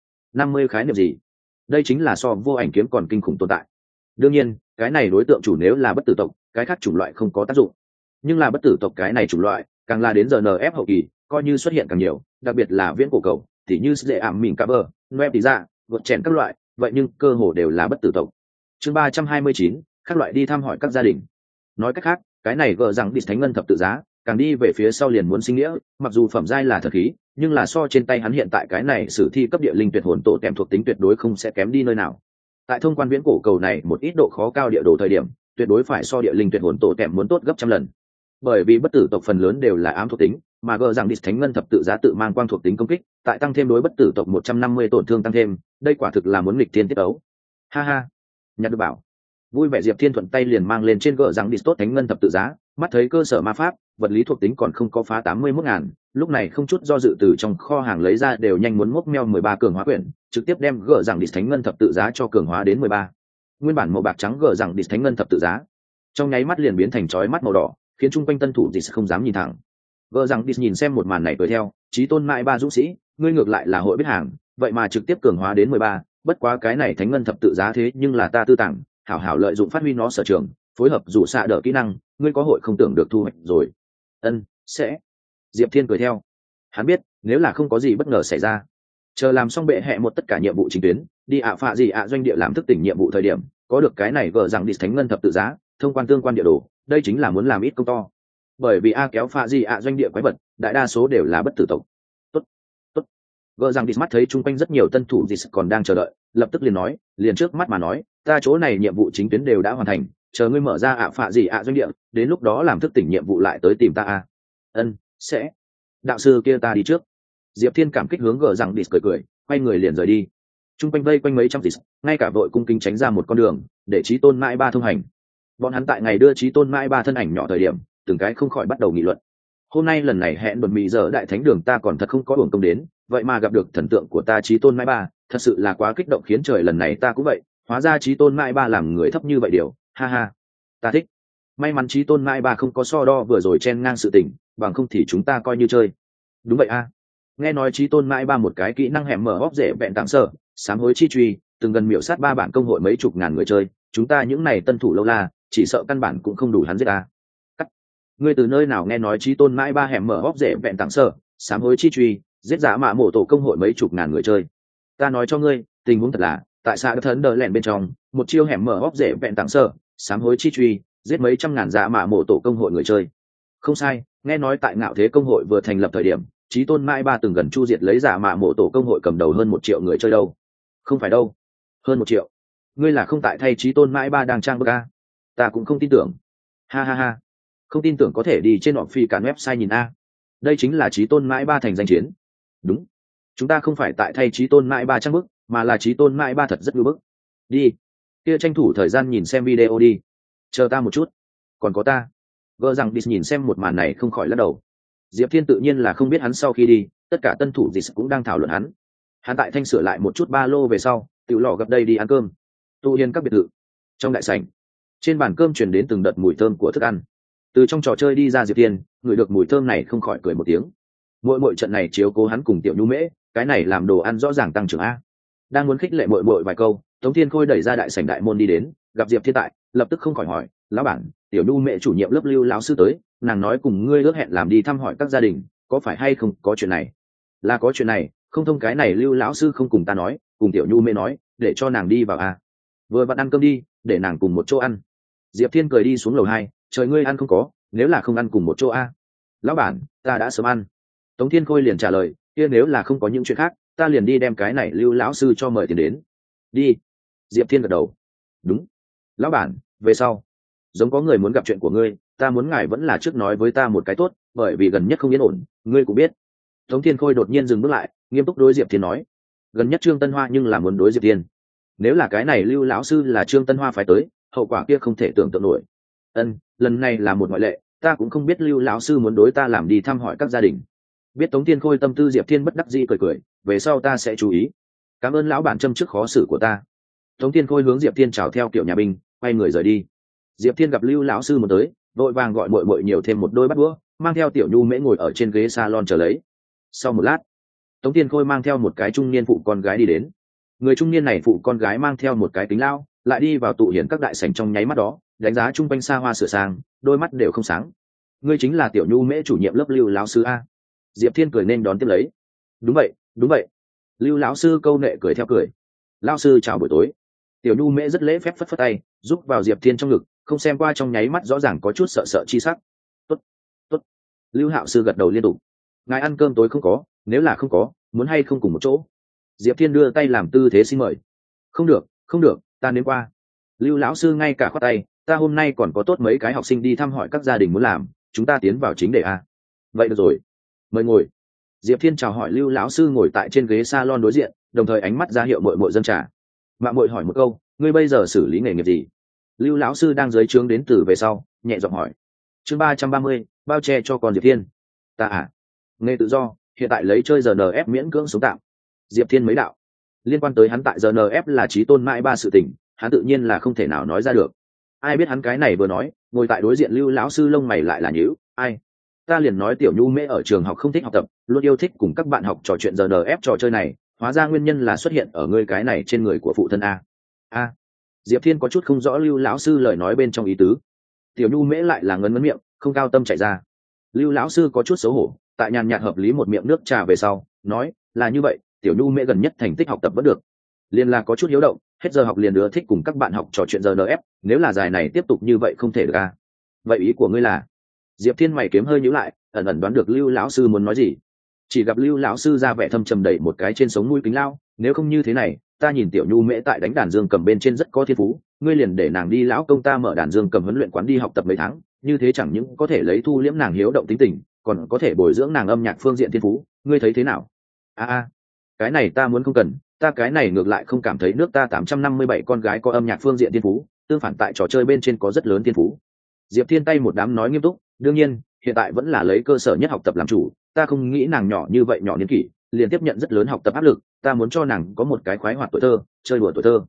50 khái niệm gì? Đây chính là so vô ảnh kiếm còn kinh khủng tồn tại. Đương nhiên, cái này đối tượng chủ nếu là bất tử tộc, cái khác chủng loại không có tác dụng. Nhưng là bất tử tộc cái này chủng loại, càng là đến giờ NF hậu kỳ, coi như xuất hiện càng nhiều, đặc biệt là viễn cổ cầu, thì như dễ ảm mỉn cover, web tí ra, vượt chèn các loại, vậy nhưng cơ hồ đều là bất tử tộc. Chương 329, các loại đi thăm hỏi các gia đình. Nói cách khác, cái này gỡ rằng đi thánh ngân thập tự giá, càng đi về phía sau liền muốn sinh nghĩa, mặc dù phẩm giai là thật khí, nhưng là so trên tay hắn hiện tại cái này sử thi cấp địa linh tuyệt hồn tổ kèm thuộc tính tuyệt đối không sẽ kém đi nơi nào. Tại thông quan viễn cổ cầu này một ít độ khó cao địa đồ thời điểm, tuyệt đối phải so địa linh tuyệt hồn tổ kèm muốn tốt gấp trăm lần. Bởi vì bất tử tộc phần lớn đều là ám thuộc tính, mà gờ rằng đít thánh ngân thập tự giá tự mang quang thuộc tính công kích tại tăng thêm đối bất tử tộc 150 tổn thương tăng thêm, đây quả thực là muốn nghịch thiên tiết ấu. Ha ha, nhặt được bảo. Vui vẻ Diệp Thiên thuận tay liền mang lên trên gờ rằng đít tốt thánh ngân thập tự giá, mắt thấy cơ sở ma pháp vật lý thuộc tính còn không có phá 81.000, lúc này không chút do dự từ trong kho hàng lấy ra đều nhanh muốn mốc meo 13 cường hóa quyển, trực tiếp đem gờ rằng đít thánh ngân thập tự giá cho cường hóa đến 13. Nguyên bản màu bạc trắng gờ rằng đít thánh ngân thập tự giá trong nháy mắt liền biến thành chói mắt màu đỏ, khiến chung quanh tân thủ gì không dám nhìn thẳng. Gờ rằng đít nhìn xem một màn này cười theo, chí tôn mãi ba dũng sĩ, ngươi ngược lại là hội biết hàng, vậy mà trực tiếp cường hóa đến 13, bất quá cái này thánh ngân thập tự giá thế nhưng là ta tư tàng, hảo hảo lợi dụng phát huy nó sở trường, phối hợp rủ xạ đỡ kỹ năng, ngươi có hội không tưởng được thu hoạch rồi. Sẽ. Diệp Thiên cười theo. Hắn biết, nếu là không có gì bất ngờ xảy ra, chờ làm xong bệ hệ một tất cả nhiệm vụ chính tuyến, đi phạ gì doanh địa làm thức tỉnh nhiệm vụ thời điểm, có được cái này gờ rằng đi thánh ngân thập tự giá, thông quan tương quan địa đồ, đây chính là muốn làm ít công to. Bởi vì kéo phạ gì doanh địa quái vật, đại đa số đều là bất tử tộc. Tốt. Gờ rằng đi mắt thấy chung quanh rất nhiều tân thủ gì còn đang chờ đợi, lập tức liền nói, liền trước mắt mà nói, ta chỗ này nhiệm vụ chính tuyến đều đã hoàn thành, chờ ngươi mở ra phạ gì doanh địa, đến lúc đó làm thức tỉnh nhiệm vụ lại tới tìm ta sẽ. Đạo sư kia ta đi trước. Diệp Thiên cảm kích hướng gờ rằng đi cười, quay người liền rời đi. Trung quanh vây quanh mấy trăm tỷ, ngay cả vội cung kính tránh ra một con đường, để Chí Tôn Mãi Ba thông hành. Bọn hắn tại ngày đưa Chí Tôn Mãi Ba thân ảnh nhỏ thời điểm, từng cái không khỏi bắt đầu nghị luận. Hôm nay lần này hẹn đột mị giờ đại thánh đường ta còn thật không có uổng công đến, vậy mà gặp được thần tượng của ta Chí Tôn Mãi Ba, thật sự là quá kích động khiến trời lần này ta cũng vậy, hóa ra Chí Tôn Mãi Ba làm người thấp như vậy điều, ha ha. Ta thích. May mắn Chí Tôn Mãi Ba không có so đo vừa rồi chen ngang sự tình, bằng không thì chúng ta coi như chơi. Đúng vậy a. Nghe nói Chí Tôn Mãi Ba một cái kỹ năng hẻm mở hốc rễ vẹn tặng sở, sám hối chi truy, từng gần miểu sát 3 bản công hội mấy chục ngàn người chơi, chúng ta những này tân thủ lâu la, chỉ sợ căn bản cũng không đủ hắn giết ta. Ngươi từ nơi nào nghe nói Chí Tôn Mãi Ba hẻm mở hốc rễ vẹn tặng sở, sám hối chi truy, giết giả mạ mổ tổ công hội mấy chục ngàn người chơi. Ta nói cho ngươi, tình huống thật là, tại xã Thấn Đờ lẹn bên trong, một chiêu hẻm mở hốc rễ vẹn tặng sở, sám hối chi truy, giết mấy trăm ngàn giả mạ mổ tổ công hội người chơi. Không sai, nghe nói tại Ngạo Thế công hội vừa thành lập thời điểm, Chí Tôn Mãi Ba từng gần chu diệt lấy giả mạ mộ tổ công hội cầm đầu hơn 1 triệu người chơi đâu. Không phải đâu, hơn 1 triệu. Ngươi là không tại thay Chí Tôn Mãi Ba đang trang bức a? Ta cũng không tin tưởng. Ha ha ha, không tin tưởng có thể đi trên họ phi cản website nhìn a. Đây chính là Chí Tôn Mãi Ba thành danh chiến. Đúng, chúng ta không phải tại thay Chí Tôn Mãi Ba trang bức, mà là Chí Tôn Mãi Ba thật rất ngưỡng bức. Đi, kia tranh thủ thời gian nhìn xem video đi. Chờ ta một chút, còn có ta. Gỡ rằng đi nhìn xem một màn này không khỏi lắc đầu. Diệp Thiên tự nhiên là không biết hắn sau khi đi, tất cả tân thủ gì cũng đang thảo luận hắn. Hắn tại thanh sửa lại một chút ba lô về sau, tiểu lọ gặp đây đi ăn cơm. Tu hiền các biệt thự. Trong đại sảnh, trên bàn cơm truyền đến từng đợt mùi thơm của thức ăn. Từ trong trò chơi đi ra Diệp Thiên, ngửi được mùi thơm này không khỏi cười một tiếng. Mỗi trận này chiếu cố hắn cùng Tiểu Nhu Mễ, cái này làm đồ ăn rõ ràng tăng trưởng a. Đang muốn khích lệ mỗi vài câu, Tống Thiên Khôi đẩy ra đại sảnh đại môn đi đến, gặp Diệp Thiên tại, lập tức không khỏi hỏi, lão bản, Tiểu Nhu Mễ chủ nhiệm lớp Lưu lão sư tới, nàng nói cùng ngươi ước hẹn làm đi thăm hỏi các gia đình, có phải hay không có chuyện này? Là có chuyện này, không thông cái này Lưu lão sư không cùng ta nói, cùng Tiểu Nhu Mễ nói, để cho nàng đi vào a. Vừa vặn ăn cơm đi, để nàng cùng một chỗ ăn. Diệp Thiên cười đi xuống lầu 2, trời ngươi ăn không có, nếu là không ăn cùng một chỗ a. Lão bản, ta đã sớm ăn. Tống Thiên Khôi liền trả lời, kia nếu là không có những chuyện khác, ta liền đi đem cái này Lưu lão sư cho mời tiền đến. Đi. Diệp Thiên gật đầu. Đúng. Lão bản, về sau, giống có người muốn gặp chuyện của ngươi, ta muốn ngài vẫn là trước nói với ta một cái tốt, bởi vì gần nhất không yên ổn, ngươi cũng biết. Tống Thiên Khôi đột nhiên dừng bước lại, nghiêm túc đối Diệp Thiên nói, gần nhất Trương Tân Hoa nhưng là muốn đối Diệp Thiên. Nếu là cái này Lưu lão sư là Trương Tân Hoa phải tới, hậu quả kia không thể tưởng tượng nổi. Lần này là một ngoại lệ, ta cũng không biết Lưu lão sư muốn đối ta làm đi thăm hỏi các gia đình. Biết Tống Thiên Khôi tâm tư, Diệp Thiên bất đắc dĩ cười, về sau ta sẽ chú ý. Cảm ơn lão bản châm trước khó xử của ta. Tống Thiên Khôi hướng Diệp Thiên chào theo kiểu nhà binh, quay người rời đi. Diệp Thiên gặp Lưu lão sư một tới, vội vàng gọi muội nhiều thêm một đôi bát đũa, mang theo Tiểu Nhu Mễ ngồi ở trên ghế salon chờ lấy. Sau một lát, Tống Thiên Khôi mang theo một cái trung niên phụ con gái đi đến. Người trung niên này phụ con gái mang theo một cái kính lao, lại đi vào tụ hiển các đại sảnh trong nháy mắt đó, đánh giá chung quanh xa hoa sửa sang, đôi mắt đều không sáng. Ngươi chính là Tiểu Nhu Mễ chủ nhiệm lớp Lưu lão sư a? Diệp Thiên cười nên đón tiếp lấy. Đúng vậy. Lưu lão sư câu nệ cười theo cười. Lão sư chào buổi tối. Tiểu Nhu Mễ rất lễ phép phất phất tay, giúp vào Diệp Thiên trong ngực, không xem qua trong nháy mắt rõ ràng có chút sợ chi sắc. Tốt. Lưu Hạo sư gật đầu liên tục. Ngài ăn cơm tối không có, nếu là không có, muốn hay không cùng một chỗ? Diệp Thiên đưa tay làm tư thế xin mời. Không được, ta đến qua. Lưu lão sư ngay cả khoát tay, ta hôm nay còn có tốt mấy cái học sinh đi thăm hỏi các gia đình muốn làm, chúng ta tiến vào chính đề a. Vậy được rồi. mời ngồi. Diệp Thiên chào hỏi Lưu lão sư ngồi tại trên ghế salon đối diện, đồng thời ánh mắt ra hiệu muội muội dâng trà. Mạng muội hỏi một câu, ngươi bây giờ xử lý nghề nghiệp gì? Lưu lão sư đang dưới trướng đến từ về sau, nhẹ giọng hỏi. Chương 330, bao che cho con Diệp Thiên. Ta à? Nghề tự do, hiện tại lấy chơi RNF miễn cưỡng sống tạm. Diệp Thiên mấy đạo. Liên quan tới hắn tại RNF là chí tôn mãi ba sự tình, hắn tự nhiên là không thể nào nói ra được. Ai biết hắn cái này vừa nói, ngồi tại đối diện Lưu lão sư lông mày lại là nhíu, ai? Ta liền nói tiểu Nhu Mễ ở trường học không thích học tập, luôn yêu thích cùng các bạn học trò chuyện RNF trò chơi này, hóa ra nguyên nhân là xuất hiện ở ngươi cái này trên người của phụ thân a. A. Diệp Thiên có chút không rõ Lưu lão sư lời nói bên trong ý tứ. Tiểu Nhu Mễ lại là ngấn ngấn miệng, không cao tâm chạy ra. Lưu lão sư có chút xấu hổ, tại nhàn nhạt hợp lý một miệng nước trà về sau, nói, là như vậy, tiểu Nhu Mễ gần nhất thành tích học tập vẫn được. Liên là có chút hiếu động, hết giờ học liền ưa thích cùng các bạn học trò chuyện RNF, nếu là dài này tiếp tục như vậy không thể được a. Vậy ý của ngươi là? Diệp Thiên mày kiếm hơi nhíu lại, ẩn ẩn đoán được Lưu lão sư muốn nói gì. Chỉ gặp Lưu lão sư ra vẻ thâm trầm đẩy một cái trên sống mũi kính lao, nếu không như thế này, ta nhìn tiểu Nhu Mễ tại đánh đàn dương cầm bên trên rất có thiên phú, ngươi liền để nàng đi lão công ta mở đàn dương cầm huấn luyện quán đi học tập mấy tháng, như thế chẳng những có thể lấy thu liễm nàng hiếu động tính tình, còn có thể bồi dưỡng nàng âm nhạc phương diện thiên phú, ngươi thấy thế nào? Cái này ta muốn không cần, ta cái này ngược lại không cảm thấy nước ta 857 con gái có âm nhạc phương diện thiên phú, tương phản tại trò chơi bên trên có rất lớn thiên phú. Diệp Thiên tay một đám nói nghiêm túc, đương nhiên, hiện tại vẫn là lấy cơ sở nhất học tập làm chủ, ta không nghĩ nàng nhỏ như vậy nhỏ niên kỷ, liền tiếp nhận rất lớn học tập áp lực, ta muốn cho nàng có một cái khoái hoạt tuổi thơ, chơi đùa tuổi thơ.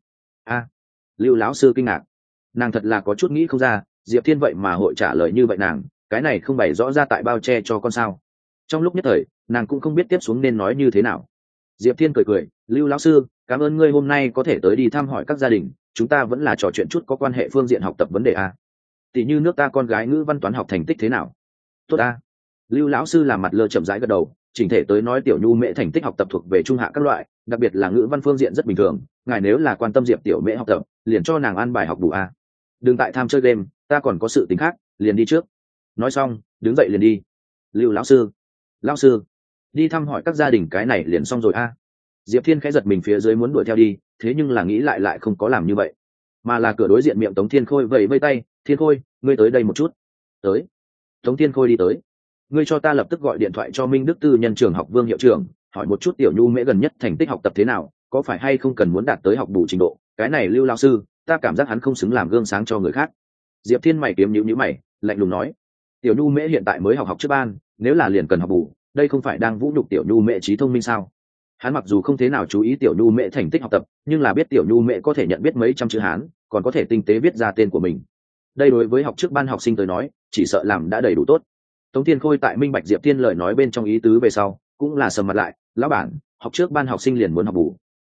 Lưu lão sư kinh ngạc, nàng thật là có chút nghĩ không ra, Diệp Thiên vậy mà hội trả lời như vậy nàng, cái này không bày rõ ra tại bao che cho con sao? Trong lúc nhất thời, nàng cũng không biết tiếp xuống nên nói như thế nào. Diệp Thiên cười cười, Lưu lão sư, cảm ơn ngươi hôm nay có thể tới đi thăm hỏi các gia đình, chúng ta vẫn là trò chuyện chút có quan hệ phương diện học tập vấn đề a. Tỷ như nước ta con gái ngữ văn toán học thành tích thế nào? Tốt a. Lưu lão sư làm mặt lơ chậm rãi gật đầu, chỉnh thể tới nói tiểu Nhu Mễ thành tích học tập thuộc về trung hạ các loại, đặc biệt là ngữ văn phương diện rất bình thường, ngài nếu là quan tâm Diệp tiểu Mễ học tập, liền cho nàng ăn bài học đủ a. Đừng tại tham chơi game, ta còn có sự tình khác, liền đi trước. Nói xong, đứng dậy liền đi. Lưu lão sư, đi thăm hỏi các gia đình cái này liền xong rồi a. Diệp Thiên khẽ giật mình phía dưới muốn đuổi theo đi, thế nhưng là nghĩ lại không có làm như vậy, mà là cửa đối diện miệng Tống Thiên Khôi vẫy vây tay, Thiên Khôi, ngươi tới đây một chút. Tới. Tống Thiên Khôi đi tới. Ngươi cho ta lập tức gọi điện thoại cho Minh Đức Tư nhân trường học Vương hiệu trưởng, hỏi một chút tiểu Nhu Mễ gần nhất thành tích học tập thế nào, có phải hay không cần muốn đạt tới học bù trình độ, cái này Lưu lão sư, ta cảm giác hắn không xứng làm gương sáng cho người khác. Diệp Thiên mày kiếm nhíu mày, lạnh lùng nói, tiểu Nhu Mễ hiện tại mới học trước ban, nếu là liền cần học bù, đây không phải đang vũ nhục tiểu Nhu Mễ trí thông minh sao? Hắn mặc dù không thế nào chú ý tiểu Nhu Mễ thành tích học tập, nhưng là biết tiểu Nhu Mễ có thể nhận biết mấy trăm chữ Hán, còn có thể tinh tế viết ra tên của mình. Đây đối với học trước ban học sinh tới nói, chỉ sợ làm đã đầy đủ tốt. Tống Thiên Khôi tại minh bạch Diệp Thiên lời nói bên trong ý tứ về sau, cũng là sầm mặt lại, lão bản, học trước ban học sinh liền muốn học bù.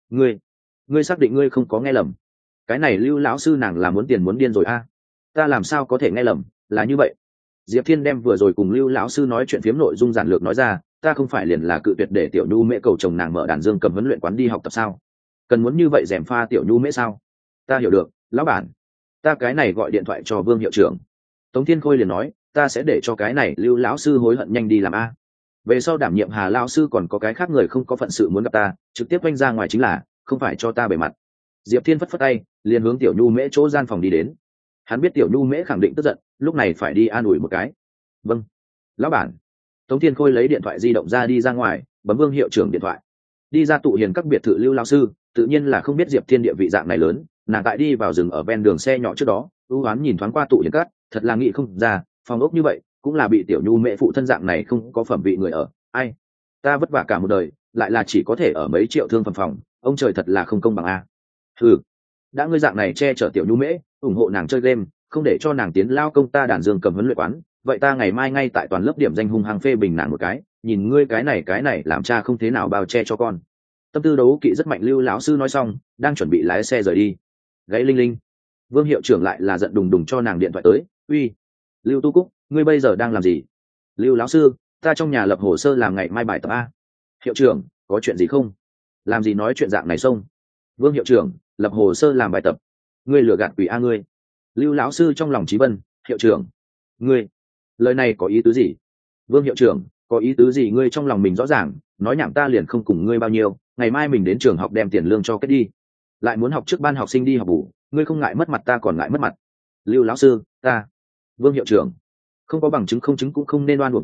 Ngươi xác định ngươi không có nghe lầm? Cái này Lưu lão sư nàng là muốn tiền muốn điên rồi a. Ta làm sao có thể nghe lầm, là như vậy. Diệp Thiên đem vừa rồi cùng Lưu lão sư nói chuyện phiếm nội dung giản lược nói ra, ta không phải liền là cự tuyệt để tiểu Nhu Mễ cầu chồng nàng mở đàn dương cầm huấn luyện quán đi học tập sao? Cần muốn như vậy rèm pha tiểu Nhu Mễ sao? Ta hiểu được, lão bản. Ta cái này gọi điện thoại cho Vương hiệu trưởng. Tống Thiên Khôi liền nói, ta sẽ để cho cái này Lưu lão sư hối hận nhanh đi làm a. Về sau đảm nhiệm Hà lão sư còn có cái khác người không có phận sự muốn gặp ta, trực tiếp quanh ra ngoài chính là, không phải cho ta bề mặt. Diệp Thiên phất phất tay, liền hướng tiểu Nhu Mễ chỗ gian phòng đi đến. Hắn biết tiểu Nhu Mễ khẳng định tức giận, lúc này phải đi an ủi một cái. Vâng, lão bản. Tống Thiên Khôi lấy điện thoại di động ra đi ra ngoài, bấm Vương hiệu trưởng điện thoại. Đi ra tụ hiền các biệt thự Lưu lão sư, tự nhiên là không biết Diệp Thiên địa vị dạng này lớn, nàng tại đi vào rừng ở ven đường xe nhỏ trước đó, ưu ám nhìn thoáng qua tụ hiền các, thật là nghĩ không ra, phòng ốc như vậy, cũng là bị tiểu Nhu Mễ phụ thân dạng này không có phẩm vị người ở. Ai, ta vất vả cả một đời, lại là chỉ có thể ở mấy triệu thương phẩm phòng, ông trời thật là không công bằng a. Đã ngươi dạng này che chở tiểu Nhu Mễ, ủng hộ nàng chơi game, không để cho nàng tiến lao công ta đàn dương cầm huấn luyện quán, vậy ta ngày mai ngay tại toàn lớp điểm danh hung hăng phê bình nàng một cái, nhìn ngươi cái này làm cha không thế nào bao che cho con. Tâm tư đấu kỵ rất mạnh. Lưu lão sư nói xong, đang chuẩn bị lái xe rời đi. Gãy linh linh. Vương hiệu trưởng lại là giận đùng đùng cho nàng điện thoại tới, uy, Lưu Tu Cúc, ngươi bây giờ đang làm gì? Lưu lão sư, ta trong nhà lập hồ sơ làm ngày mai bài tập a. Hiệu trưởng, có chuyện gì không? Làm gì nói chuyện dạng này xông? Vương hiệu trưởng, lập hồ sơ làm bài tập. Ngươi lừa gạt quỷ a ngươi. Lưu lão sư trong lòng chí vân, hiệu trưởng, ngươi, lời này có ý tứ gì? Vương hiệu trưởng, có ý tứ gì ngươi trong lòng mình rõ ràng, nói nhảm ta liền không cùng ngươi bao nhiêu, ngày mai mình đến trường học đem tiền lương cho kết đi. Lại muốn học trước ban học sinh đi học bù, ngươi không ngại mất mặt ta còn ngại mất mặt. Lưu lão sư, ta. Vương hiệu trưởng, không có bằng chứng không chứng cũng không nên oan uổng ta,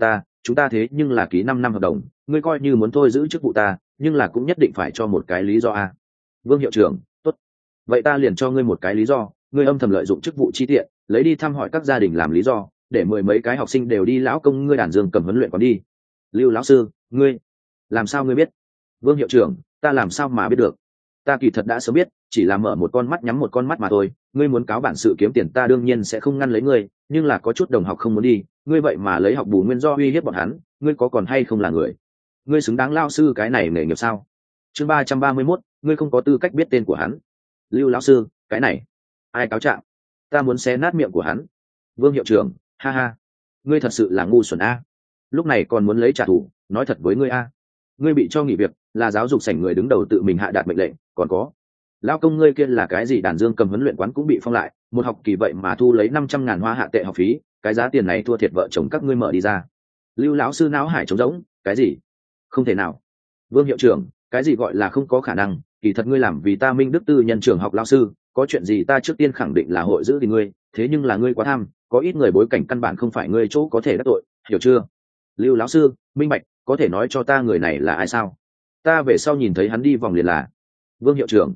chúng ta thế nhưng là ký 5 năm hợp đồng, ngươi coi như muốn thôi giữ chức vụ ta, nhưng là cũng nhất định phải cho một cái lý do a. Vương hiệu trưởng, tốt, vậy ta liền cho ngươi một cái lý do, ngươi âm thầm lợi dụng chức vụ chi tiện, lấy đi thăm hỏi các gia đình làm lý do, để 10 mấy cái học sinh đều đi lão công ngươi đàn dương cầm huấn luyện còn đi. Lưu lão sư, ngươi làm sao ngươi biết? Vương hiệu trưởng, ta làm sao mà biết được? Ta kỳ thật đã sớm biết, chỉ là mở một con mắt nhắm một con mắt mà thôi. Ngươi muốn cáo bản sự kiếm tiền ta đương nhiên sẽ không ngăn lấy ngươi, nhưng là có chút đồng học không muốn đi, ngươi vậy mà lấy học bù nguyên do uy hiếp bọn hắn, ngươi có còn hay không là người? Ngươi xứng đáng lao sư cái này nghề nghiệp sao? Chương 331, ngươi không có tư cách biết tên của hắn. Lưu lão sư, cái này ai cáo trạng? Ta muốn xé nát miệng của hắn. Vương hiệu trưởng, ha ha, ngươi thật sự là ngu xuẩn a. Lúc này còn muốn lấy trả thù, nói thật với ngươi a. Ngươi bị cho nghỉ việc, là giáo dục sảnh người đứng đầu tự mình hạ đạt mệnh lệnh, còn có lao công ngươi kia là cái gì đàn dương cầm huấn luyện quán cũng bị phong lại, một học kỳ vậy mà thu lấy 500.000 hoa hạ tệ học phí, cái giá tiền này thua thiệt vợ chồng các ngươi mở đi ra. Lưu lão sư não hải trống rỗng, cái gì? Không thể nào. Vương hiệu trưởng, cái gì gọi là không có khả năng, kỳ thật ngươi làm vì ta Minh Đức Tư nhân trường học lao sư, có chuyện gì ta trước tiên khẳng định là hội giữ thì ngươi, thế nhưng là ngươi quá tham, có ít người bối cảnh căn bản không phải ngươi chỗ có thể đắc tội, hiểu chưa? Lưu lão sư, minh bạch, có thể nói cho ta người này là ai sao? Ta về sau nhìn thấy hắn đi vòng liền là. Vương hiệu trưởng,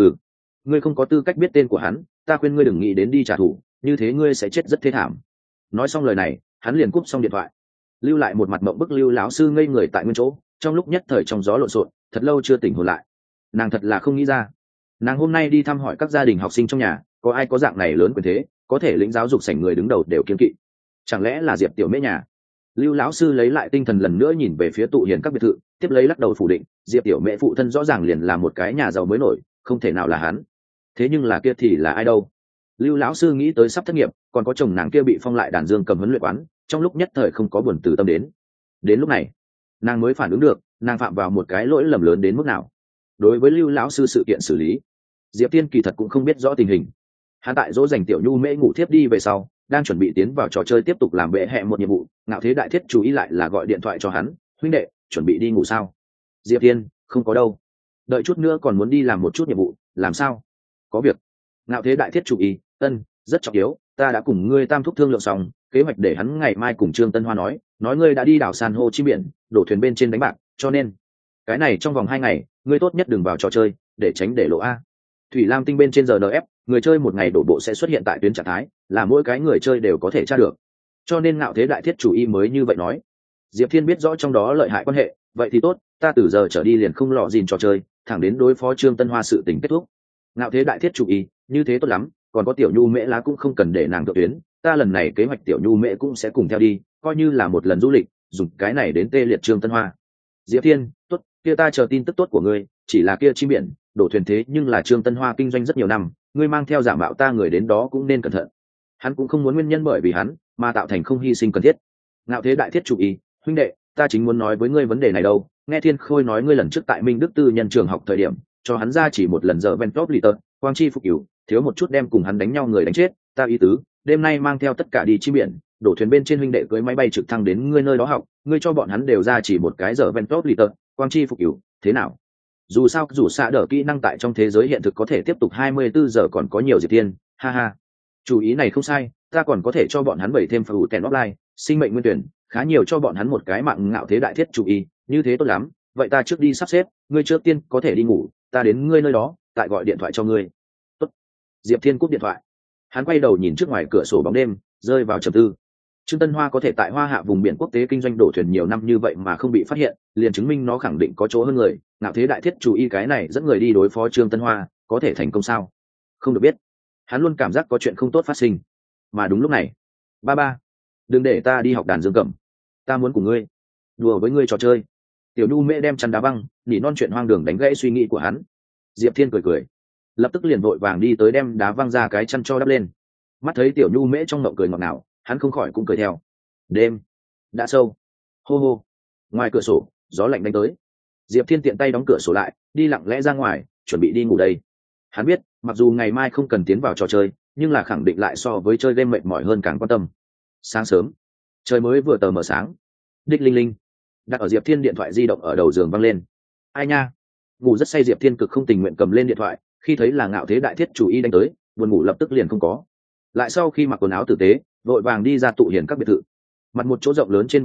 ngươi không có tư cách biết tên của hắn, ta khuyên ngươi đừng nghĩ đến đi trả thù, như thế ngươi sẽ chết rất thê thảm. Nói xong lời này, hắn liền cúp xong điện thoại, lưu lại một mặt mộng bức. Lưu lão sư ngây người tại nguyên chỗ, trong lúc nhất thời trong gió lộn xộn, thật lâu chưa tỉnh hồn lại. Nàng thật là không nghĩ ra, nàng hôm nay đi thăm hỏi các gia đình học sinh trong nhà, có ai có dạng này lớn quyền thế, có thể lĩnh giáo dục sảnh người đứng đầu đều kiêng kỵ. Chẳng lẽ là Diệp Tiểu Mễ nhà? Lưu lão sư lấy lại tinh thần lần nữa nhìn về phía tụ hiền các biệt thự, tiếp lấy lắc đầu phủ định, Diệp Tiểu Mễ phụ thân rõ ràng liền là một cái nhà giàu mới nổi, không thể nào là hắn. Thế nhưng là kia thì là ai đâu? Lưu lão sư nghĩ tới sắp thất nghiệp, còn có chồng nàng kia bị phong lại đàn dương cầm huấn luyện quán, trong lúc nhất thời không có buồn từ tâm đến. Đến lúc này, nàng mới phản ứng được, nàng phạm vào một cái lỗi lầm lớn đến mức nào. Đối với Lưu lão sư sự kiện xử lý, Diệp Tiên kỳ thật cũng không biết rõ tình hình. Hắn tại dỗ dành Tiểu Nhu Mễ ngủ thiếp đi về sau, đang chuẩn bị tiến vào trò chơi tiếp tục làm bệ hệ một nhiệm vụ, Ngạo Thế Đại Thiết chú ý lại là gọi điện thoại cho hắn, huynh đệ, chuẩn bị đi ngủ sao? Diệp Tiên, không có đâu, đợi chút nữa còn muốn đi làm một chút nhiệm vụ. Làm sao? Có việc. Ngạo Thế Đại Thiết chú ý, rất trọng yếu, ta đã cùng ngươi tam thúc thương lượng xong, kế hoạch để hắn ngày mai cùng Trương Tân Hoa nói ngươi đã đi đảo san hô chi biển, đổ thuyền bên trên đánh bạc, cho nên cái này trong vòng 2 ngày, ngươi tốt nhất đừng vào trò chơi, để tránh để lộ a. Thủy Lam tinh bên trên RNF, người chơi một ngày đổ bộ sẽ xuất hiện tại tuyến trạng thái, là mỗi cái người chơi đều có thể tra được. Cho nên Ngạo Thế Đại Thiết chủ y mới như vậy nói. Diệp Thiên biết rõ trong đó lợi hại quan hệ, vậy thì tốt, ta từ giờ trở đi liền không lọ gìn trò chơi, thẳng đến đối phó Trương Tân Hoa sự tình kết thúc. Ngạo Thế Đại Thiết chủ y, như thế tốt lắm, còn có Tiểu Nhu Mễ lá cũng không cần để nàng thượng tuyến, ta lần này kế hoạch Tiểu Nhu Mễ cũng sẽ cùng theo đi, coi như là một lần du lịch, dùng cái này đến tê liệt Trương Tân Hoa. Diệp Thiên, tốt, kia ta chờ tin tức tốt của ngươi, chỉ là kia chi biển đổ thuyền thế nhưng là Trương Tân Hoa kinh doanh rất nhiều năm, ngươi mang theo giả mạo ta người đến đó cũng nên cẩn thận. Hắn cũng không muốn nguyên nhân bởi vì hắn mà tạo thành không hy sinh cần thiết. Ngạo Thế Đại Thiết chủ ý, huynh đệ, ta chính muốn nói với ngươi vấn đề này đâu. Nghe Thiên Khôi nói ngươi lần trước tại Minh Đức Tư nhân trường học thời điểm, cho hắn ra chỉ một lần giờ ven top liter, quang chi phục cửu, thiếu một chút đem cùng hắn đánh nhau người đánh chết, ta ý tứ, đêm nay mang theo tất cả đi chi biển, đổ thuyền bên trên huynh đệ cưới máy bay trực thăng đến ngươi nơi đó học, ngươi cho bọn hắn đều ra chỉ một cái giờ ven top liter, quang chi phục cửu, thế nào? Dù sao dù xạ đỡ kỹ năng tại trong thế giới hiện thực có thể tiếp tục 24 giờ còn có nhiều Diệp Thiên, ha ha. Chủ ý này không sai, ta còn có thể cho bọn hắn bày thêm phụ kèn offline, sinh mệnh nguyên tuyển, khá nhiều cho bọn hắn một cái mạng Ngạo Thế Đại Thiết chủ ý, như thế tốt lắm, vậy ta trước đi sắp xếp, ngươi trước tiên có thể đi ngủ, ta đến ngươi nơi đó, tại gọi điện thoại cho ngươi. Tốt. Diệp Thiên cúp điện thoại. Hắn quay đầu nhìn trước ngoài cửa sổ bóng đêm, rơi vào trầm tư. Trương Tân Hoa có thể tại Hoa Hạ vùng biển quốc tế kinh doanh đổ thuyền nhiều năm như vậy mà không bị phát hiện, liền chứng minh nó khẳng định có chỗ hơn người. Ngạo Thế Đại Thiết chủ ý cái này dẫn người đi đối phó Trương Tân Hoa, có thể thành công sao? Không được biết. Hắn luôn cảm giác có chuyện không tốt phát sinh. Mà đúng lúc này, ba, đừng để ta đi học đàn dương cầm, ta muốn cùng ngươi đùa với ngươi trò chơi. Tiểu Nhu Mễ đem chăn đá băng, nỉ non chuyện hoang đường đánh gãy suy nghĩ của hắn. Diệp Thiên cười, lập tức liền vội vàng đi tới đem đá văng ra cái chăn cho đắp lên. Mắt thấy Tiểu Nhu Mễ trong ngậm cười ngọt ngào, hắn không khỏi cũng cười theo. Đêm đã sâu, hô hô. Ngoài cửa sổ gió lạnh đánh tới. Diệp Thiên tiện tay đóng cửa sổ lại, đi lặng lẽ ra ngoài, chuẩn bị đi ngủ đây. Hắn biết, mặc dù ngày mai không cần tiến vào trò chơi, nhưng là khẳng định lại so với chơi game mệt mỏi hơn càng quan tâm. Sáng sớm, trời mới vừa tờ mờ sáng. Đích linh linh, đặt ở Diệp Thiên điện thoại di động ở đầu giường văng lên. Ai nha? Ngủ rất say Diệp Thiên cực không tình nguyện cầm lên điện thoại, khi thấy là Ngạo Thế Đại Thiết chủ ý đánh tới, buồn ngủ lập tức liền không có. Lại sau khi mặc quần áo tử tế, vội vàng đi ra tụ hiền các biệt thự. Mặt một chỗ rộng lớn trên bãi cỏ,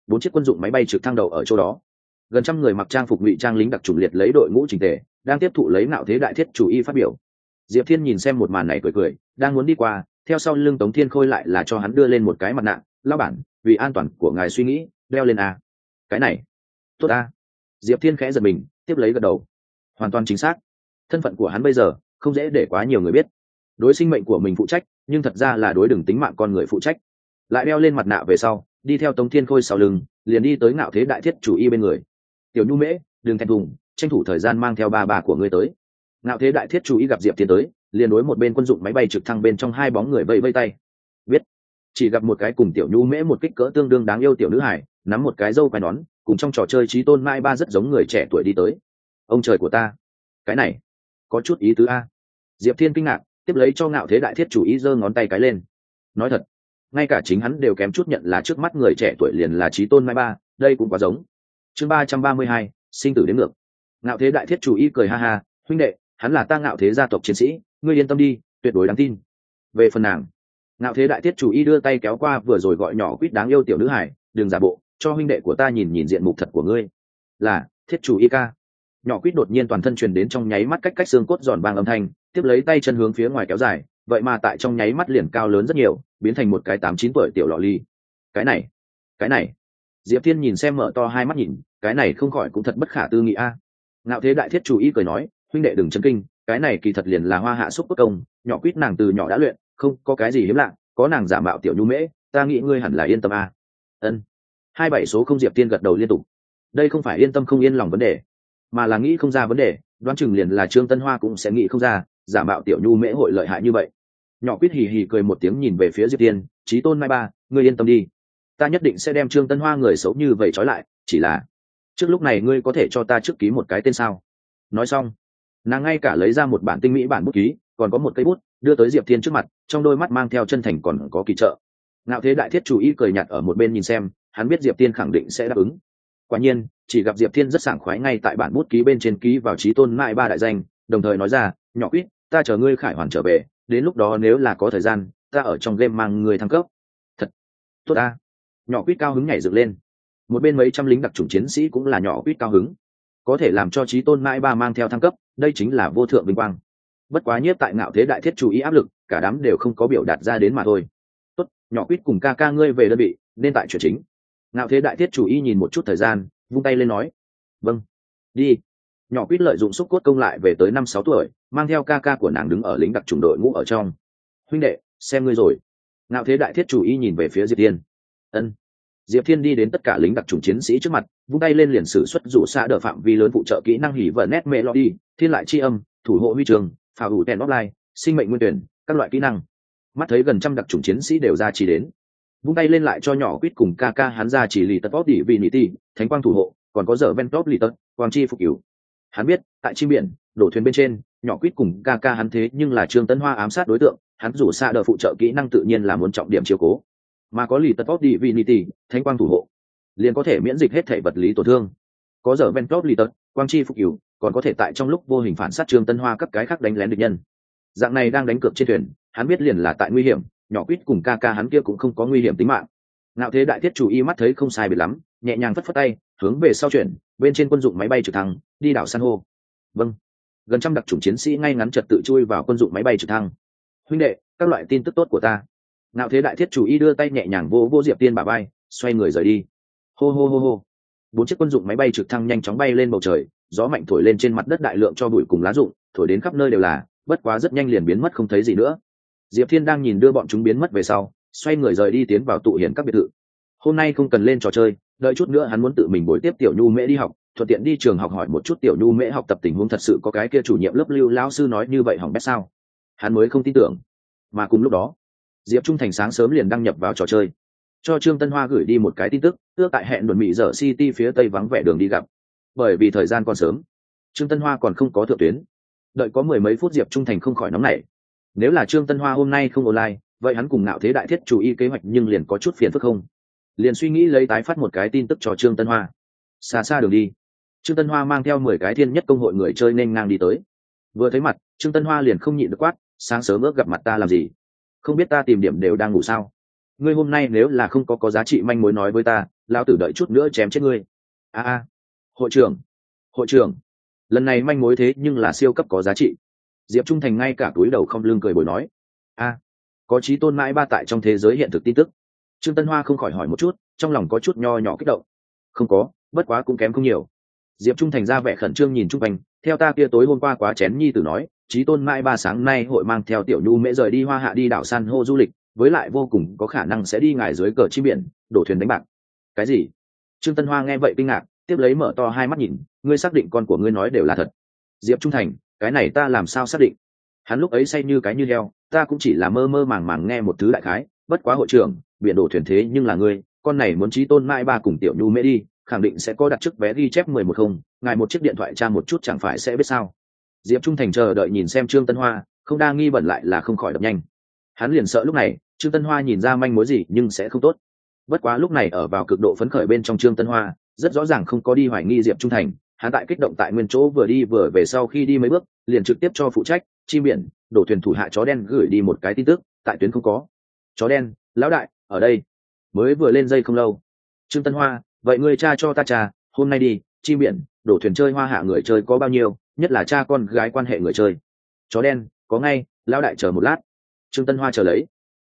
4 chiếc quân dụng máy bay trực thăng đậu ở chỗ đó. Gần trăm người mặc trang phục ngụy trang lính đặc trùng liệt lấy đội ngũ chỉnh tề, đang tiếp thụ lấy Ngạo Thế Đại Thiết chủ y phát biểu. Diệp Thiên nhìn xem một màn này cười cười, đang muốn đi qua, theo sau lưng Tống Thiên Khôi lại là cho hắn đưa lên một cái mặt nạ. Lão bản, vì an toàn của ngài suy nghĩ, đeo lên a. Cái này, tốt a. Diệp Thiên khẽ giật mình, tiếp lấy gật đầu. Hoàn toàn chính xác. Thân phận của hắn bây giờ không dễ để quá nhiều người biết. Đối sinh mệnh của mình phụ trách, nhưng thật ra là đối đừng tính mạng con người phụ trách. Lại đeo lên mặt nạ về sau, đi theo Tống Thiên Khôi sau lưng, liền đi tới Ngạo Thế Đại Thiết chủ y bên người. Tiểu Nhu Mễ, đừng thẹn thùng, tranh thủ thời gian mang theo bà của ngươi tới. Ngạo Thế Đại Thiết chủ y gặp Diệp Thiên tới, liền đối một bên quân dụng máy bay trực thăng bên trong hai bóng người vẫy vẫy tay. Biết. Chỉ gặp một cái cùng Tiểu Nhu Mễ một kích cỡ tương đương đáng yêu tiểu nữ hải, nắm một cái râu quai nón, cùng trong trò chơi Chí Tôn Mai Ba rất giống người trẻ tuổi đi tới. Ông trời của ta, cái này có chút ý tứ a. Diệp Thiên kinh ngạc, tiếp lấy cho Ngạo Thế Đại Thiết chủ ý giơ ngón tay cái lên. Nói thật, ngay cả chính hắn đều kém chút nhận là trước mắt người trẻ tuổi liền là Chí Tôn Mai Ba, đây cũng quá giống. Chương 332, sinh tử đến ngược. Ngạo Thế Đại Thiết chủ ý cười ha ha, huynh đệ, hắn là ta Ngạo Thế gia tộc chiến sĩ, ngươi yên tâm đi, tuyệt đối đáng tin. Về phần nàng, Ngạo Thế Đại Thiết chủ ý đưa tay kéo qua vừa rồi gọi nhỏ quýt đáng yêu tiểu nữ hải, đừng giả bộ, cho huynh đệ của ta nhìn nhìn diện mục thật của ngươi. Là, Thiết chủ ý ca. Nhỏ quýt đột nhiên toàn thân truyền đến trong nháy mắt cách xương cốt giòn vang âm thanh, tiếp lấy tay chân hướng phía ngoài kéo dài, vậy mà tại trong nháy mắt liền cao lớn rất nhiều, biến thành một cái 8-9 tuổi tiểu lọ ly. Cái này. Diệp Thiên nhìn xem mở to hai mắt nhìn, cái này không khỏi cũng thật bất khả tư nghị a. Ngạo Thế Đại Thiết chủ ý cười nói, huynh đệ đừng chấn kinh, cái này kỳ thật liền là Hoa Hạ xúc bất công, nhỏ quýt nàng từ nhỏ đã luyện, không có cái gì hiếm lạ, có nàng giả mạo tiểu Nhu Mễ, ta nghĩ ngươi hẳn là yên tâm a. Ân. 27 số không. Diệp Thiên gật đầu liên tục. Đây không phải yên tâm không yên lòng vấn đề, mà là nghĩ không ra vấn đề, đoán chừng liền là Trương Tân Hoa cũng sẽ nghĩ không ra, giả mạo tiểu Nhu Mễ hội lợi hại như vậy. Nhỏ quýt hì hì cười một tiếng nhìn về phía Diệp Thiên, Chí Tôn Mai Ba, ngươi yên tâm đi, ta nhất định sẽ đem Trương Tân Hoa người xấu như vậy trói lại, chỉ là trước lúc này ngươi có thể cho ta trước ký một cái tên sao? Nói xong, nàng ngay cả lấy ra một bản tinh mỹ bản bút ký, còn có một cây bút, đưa tới Diệp Thiên trước mặt, trong đôi mắt mang theo chân thành còn có kỳ trợ. Ngạo Thế Đại Thiết chủ ý cười nhạt ở một bên nhìn xem, hắn biết Diệp Thiên khẳng định sẽ đáp ứng. Quả nhiên, chỉ gặp Diệp Thiên rất sảng khoái ngay tại bản bút ký bên trên ký vào Chí Tôn Mai Ba đại danh, đồng thời nói ra, nhỏ quýt, ta chờ ngươi khải hoàn trở về, đến lúc đó nếu là có thời gian, ta ở trong game mang ngươi thăng cấp. Thật tốt a. Nhỏ quýt cao hứng nhảy dựng lên. Một bên mấy trăm lính đặc chủng chiến sĩ cũng là nhỏ quýt cao hứng, có thể làm cho Chí Tôn Mai Ba mang theo thăng cấp, đây chính là vô thượng vinh quang. Bất quá nhiếp tại Ngạo Thế Đại Thiết chủ ý áp lực, cả đám đều không có biểu đạt ra đến mà thôi. Tốt, nhỏ quýt cùng ca ca ngươi về đơn vị, nên tại chuyện chính. Ngạo Thế Đại Thiết chủ ý nhìn một chút thời gian, vung tay lên nói, vâng, đi. Nhỏ quýt lợi dụng xúc cốt công lại về tới 5-6 tuổi, mang theo ca ca của nàng đứng ở lính đặc chủng đội ngũ ở trong. Huynh đệ, xem ngươi rồi. Ngạo Thế Đại Thiết chủ ý nhìn về phía Diệp Thiên. Ân. Diệp Thiên đi đến tất cả lính đặc chủng chiến sĩ trước mặt, vung tay lên liền sử xuất rủ xa đỡ phạm vi lớn phụ trợ kỹ năng hỉ vợ nét melody, thiên lại chi âm, thủ hộ huy trường, phá hủ tèn offline, sinh mệnh nguyên tuyển, các loại kỹ năng. Mắt thấy gần trăm đặc chủng chiến sĩ đều ra chỉ đến, vung tay lên lại cho nhỏ quýt cùng ca ca hắn ra chỉ lì tật tốt đỉ vì nỉ ti, thánh quang thủ hộ, còn có dở ven top lì tật, quang chi phục cứu. Hắn biết, tại chim biển, đổ thuyền bên trên, nhỏ quýt cùng ca ca hắn thế nhưng là Trương Tấn Hoa ám sát đối tượng, hắn rủ xa đỡ phụ trợ kỹ năng tự nhiên là muốn trọng điểm chiếu cố, mà có lì tật tốt đỉ vì nỉ ti, thánh quang thủ hộ, liền có thể miễn dịch hết thể vật lý tổn thương. Có dở ven top lì tật, quang chi phục cứu, còn có thể tại trong lúc vô hình phản sát Trương Tân Hoa các cái khác đánh lén địch nhân. Dạng này đang đánh cược trên thuyền, hắn biết liền là tại nguy hiểm, nhỏ quýt cùng ca ca hắn kia cũng không có nguy hiểm tính mạng. Ngạo Thế Đại Thiết chủ y mắt thấy không sai biệt lắm, nhẹ nhàng phất phất tay, hướng về sau chuyển, bên trên quân dụng máy bay trực thăng, đi đảo san hô. Vâng. Gần trăm đặc chủng chiến sĩ ngay ngắn trật tự chui vào quân dụng máy bay trực thăng. Huynh đệ, các loại tin tức tốt của ta. Ngạo Thế Đại Thiết chủ y đưa tay nhẹ nhàng vô Diệp Tiên bả vai, xoay người rời đi. Hô hô hô hô. 4 chiếc quân dụng máy bay trực thăng nhanh chóng bay lên bầu trời, gió mạnh thổi lên trên mặt đất đại lượng cho bụi cùng lá rụng, thổi đến khắp nơi đều là, bất quá rất nhanh liền biến mất không thấy gì nữa. Diệp Thiên đang nhìn đưa bọn chúng biến mất về sau, xoay người rời đi tiến vào tụ hiển các biệt thự. Hôm nay không cần lên trò chơi, đợi chút nữa hắn muốn tự mình bồi tiếp tiểu Nhu Mễ đi học, thuận tiện đi trường học hỏi một chút tiểu Nhu Mễ học tập tình huống thật sự có cái kia chủ nhiệm lớp Lưu lão sư nói như vậy hỏng bét sao? Hắn mới không tin tưởng. Mà cùng lúc đó, Diệp Trung Thành sáng sớm liền đăng nhập vào trò chơi, cho Trương Tân Hoa gửi đi một cái tin tức, ước tại hẹn đồn mỹ dở City phía tây vắng vẻ đường đi gặp. Bởi vì thời gian còn sớm, Trương Tân Hoa còn không có thượng tuyến. Đợi có mười mấy phút Diệp Trung Thành không khỏi nóng nảy. Nếu là Trương Tân Hoa hôm nay không online, vậy hắn cùng Ngạo Thế Đại Thiết chủ y kế hoạch nhưng liền có chút phiền phức không. Liền suy nghĩ lấy tái phát một cái tin tức cho Trương Tân Hoa. Xa xa đường đi, Trương Tân Hoa mang theo 10 cái thiên nhất công hội người chơi nên ngang đi tới. Vừa thấy mặt, Trương Tân Hoa liền không nhịn được quát, sáng sớm ước gặp mặt ta làm gì? Không biết ta tìm điểm đều đang ngủ sao? Ngươi hôm nay nếu là không có giá trị manh mối nói với ta, lao tử đợi chút nữa chém chết ngươi. Hội trưởng, hội trưởng, lần này manh mối thế nhưng là siêu cấp có giá trị. Diệp Trung Thành ngay cả túi đầu không lưng cười bồi nói. Có chí tôn mãi ba tại trong thế giới hiện thực tin tức. Trương Tân Hoa không khỏi hỏi một chút, trong lòng có chút nho nhỏ kích động. Không có, bất quá cũng kém không nhiều. Diệp Trung Thành ra vẻ khẩn trương nhìn chung quanh, theo ta kia tối hôm qua quá chén nhi tử nói, chí tôn mãi ba sáng nay hội mang theo tiểu nhu mễ rời đi Hoa Hạ đi đảo san hô du lịch, với lại vô cùng có khả năng sẽ đi ngài dưới cờ chim biển, đổ thuyền đánh bạc. Cái gì? Trương Tân Hoa nghe vậy kinh ngạc, tiếp lấy mở to hai mắt nhìn, ngươi xác định con của ngươi nói đều là thật? Diệp Trung Thành, cái này ta làm sao xác định? Hắn lúc ấy say như cái như heo, ta cũng chỉ là mơ mơ màng màng nghe một thứ đại khái, bất quá hội trưởng, biển đổ thuyền thế nhưng là ngươi, con này muốn chí tôn mãi ba cùng tiểu nhu mễ đi, khẳng định sẽ có đặt trước vé ghi chép 11 không, ngài một chiếc điện thoại tra một chút chẳng phải sẽ biết sao? Diệp Trung Thành chờ đợi nhìn xem Trương Tân Hoa, không đa nghi bẩn lại là không khỏi đập nhanh. Hắn liền sợ lúc này Trương Tân Hoa nhìn ra manh mối gì nhưng sẽ không tốt. Bất quá lúc này ở vào cực độ phấn khởi bên trong Trương Tân Hoa rất rõ ràng không có đi hoài nghi Diệp Trung Thành, hắn tại kích động tại nguyên chỗ vừa đi vừa về, sau khi đi mấy bước liền trực tiếp cho phụ trách chim biển đổ thuyền thủ hạ chó đen gửi đi một cái tin tức, tại tuyến không có. Chó đen, lão đại ở đây, mới vừa lên dây không lâu. Trương Tân Hoa, vậy ngươi cha cho ta trà, hôm nay đi chim biển đổ thuyền chơi Hoa Hạ người chơi có bao nhiêu, nhất là cha con gái quan hệ người chơi. Chó đen, có ngay, lão đại chờ một lát. Trương Tân Hoa chờ lấy.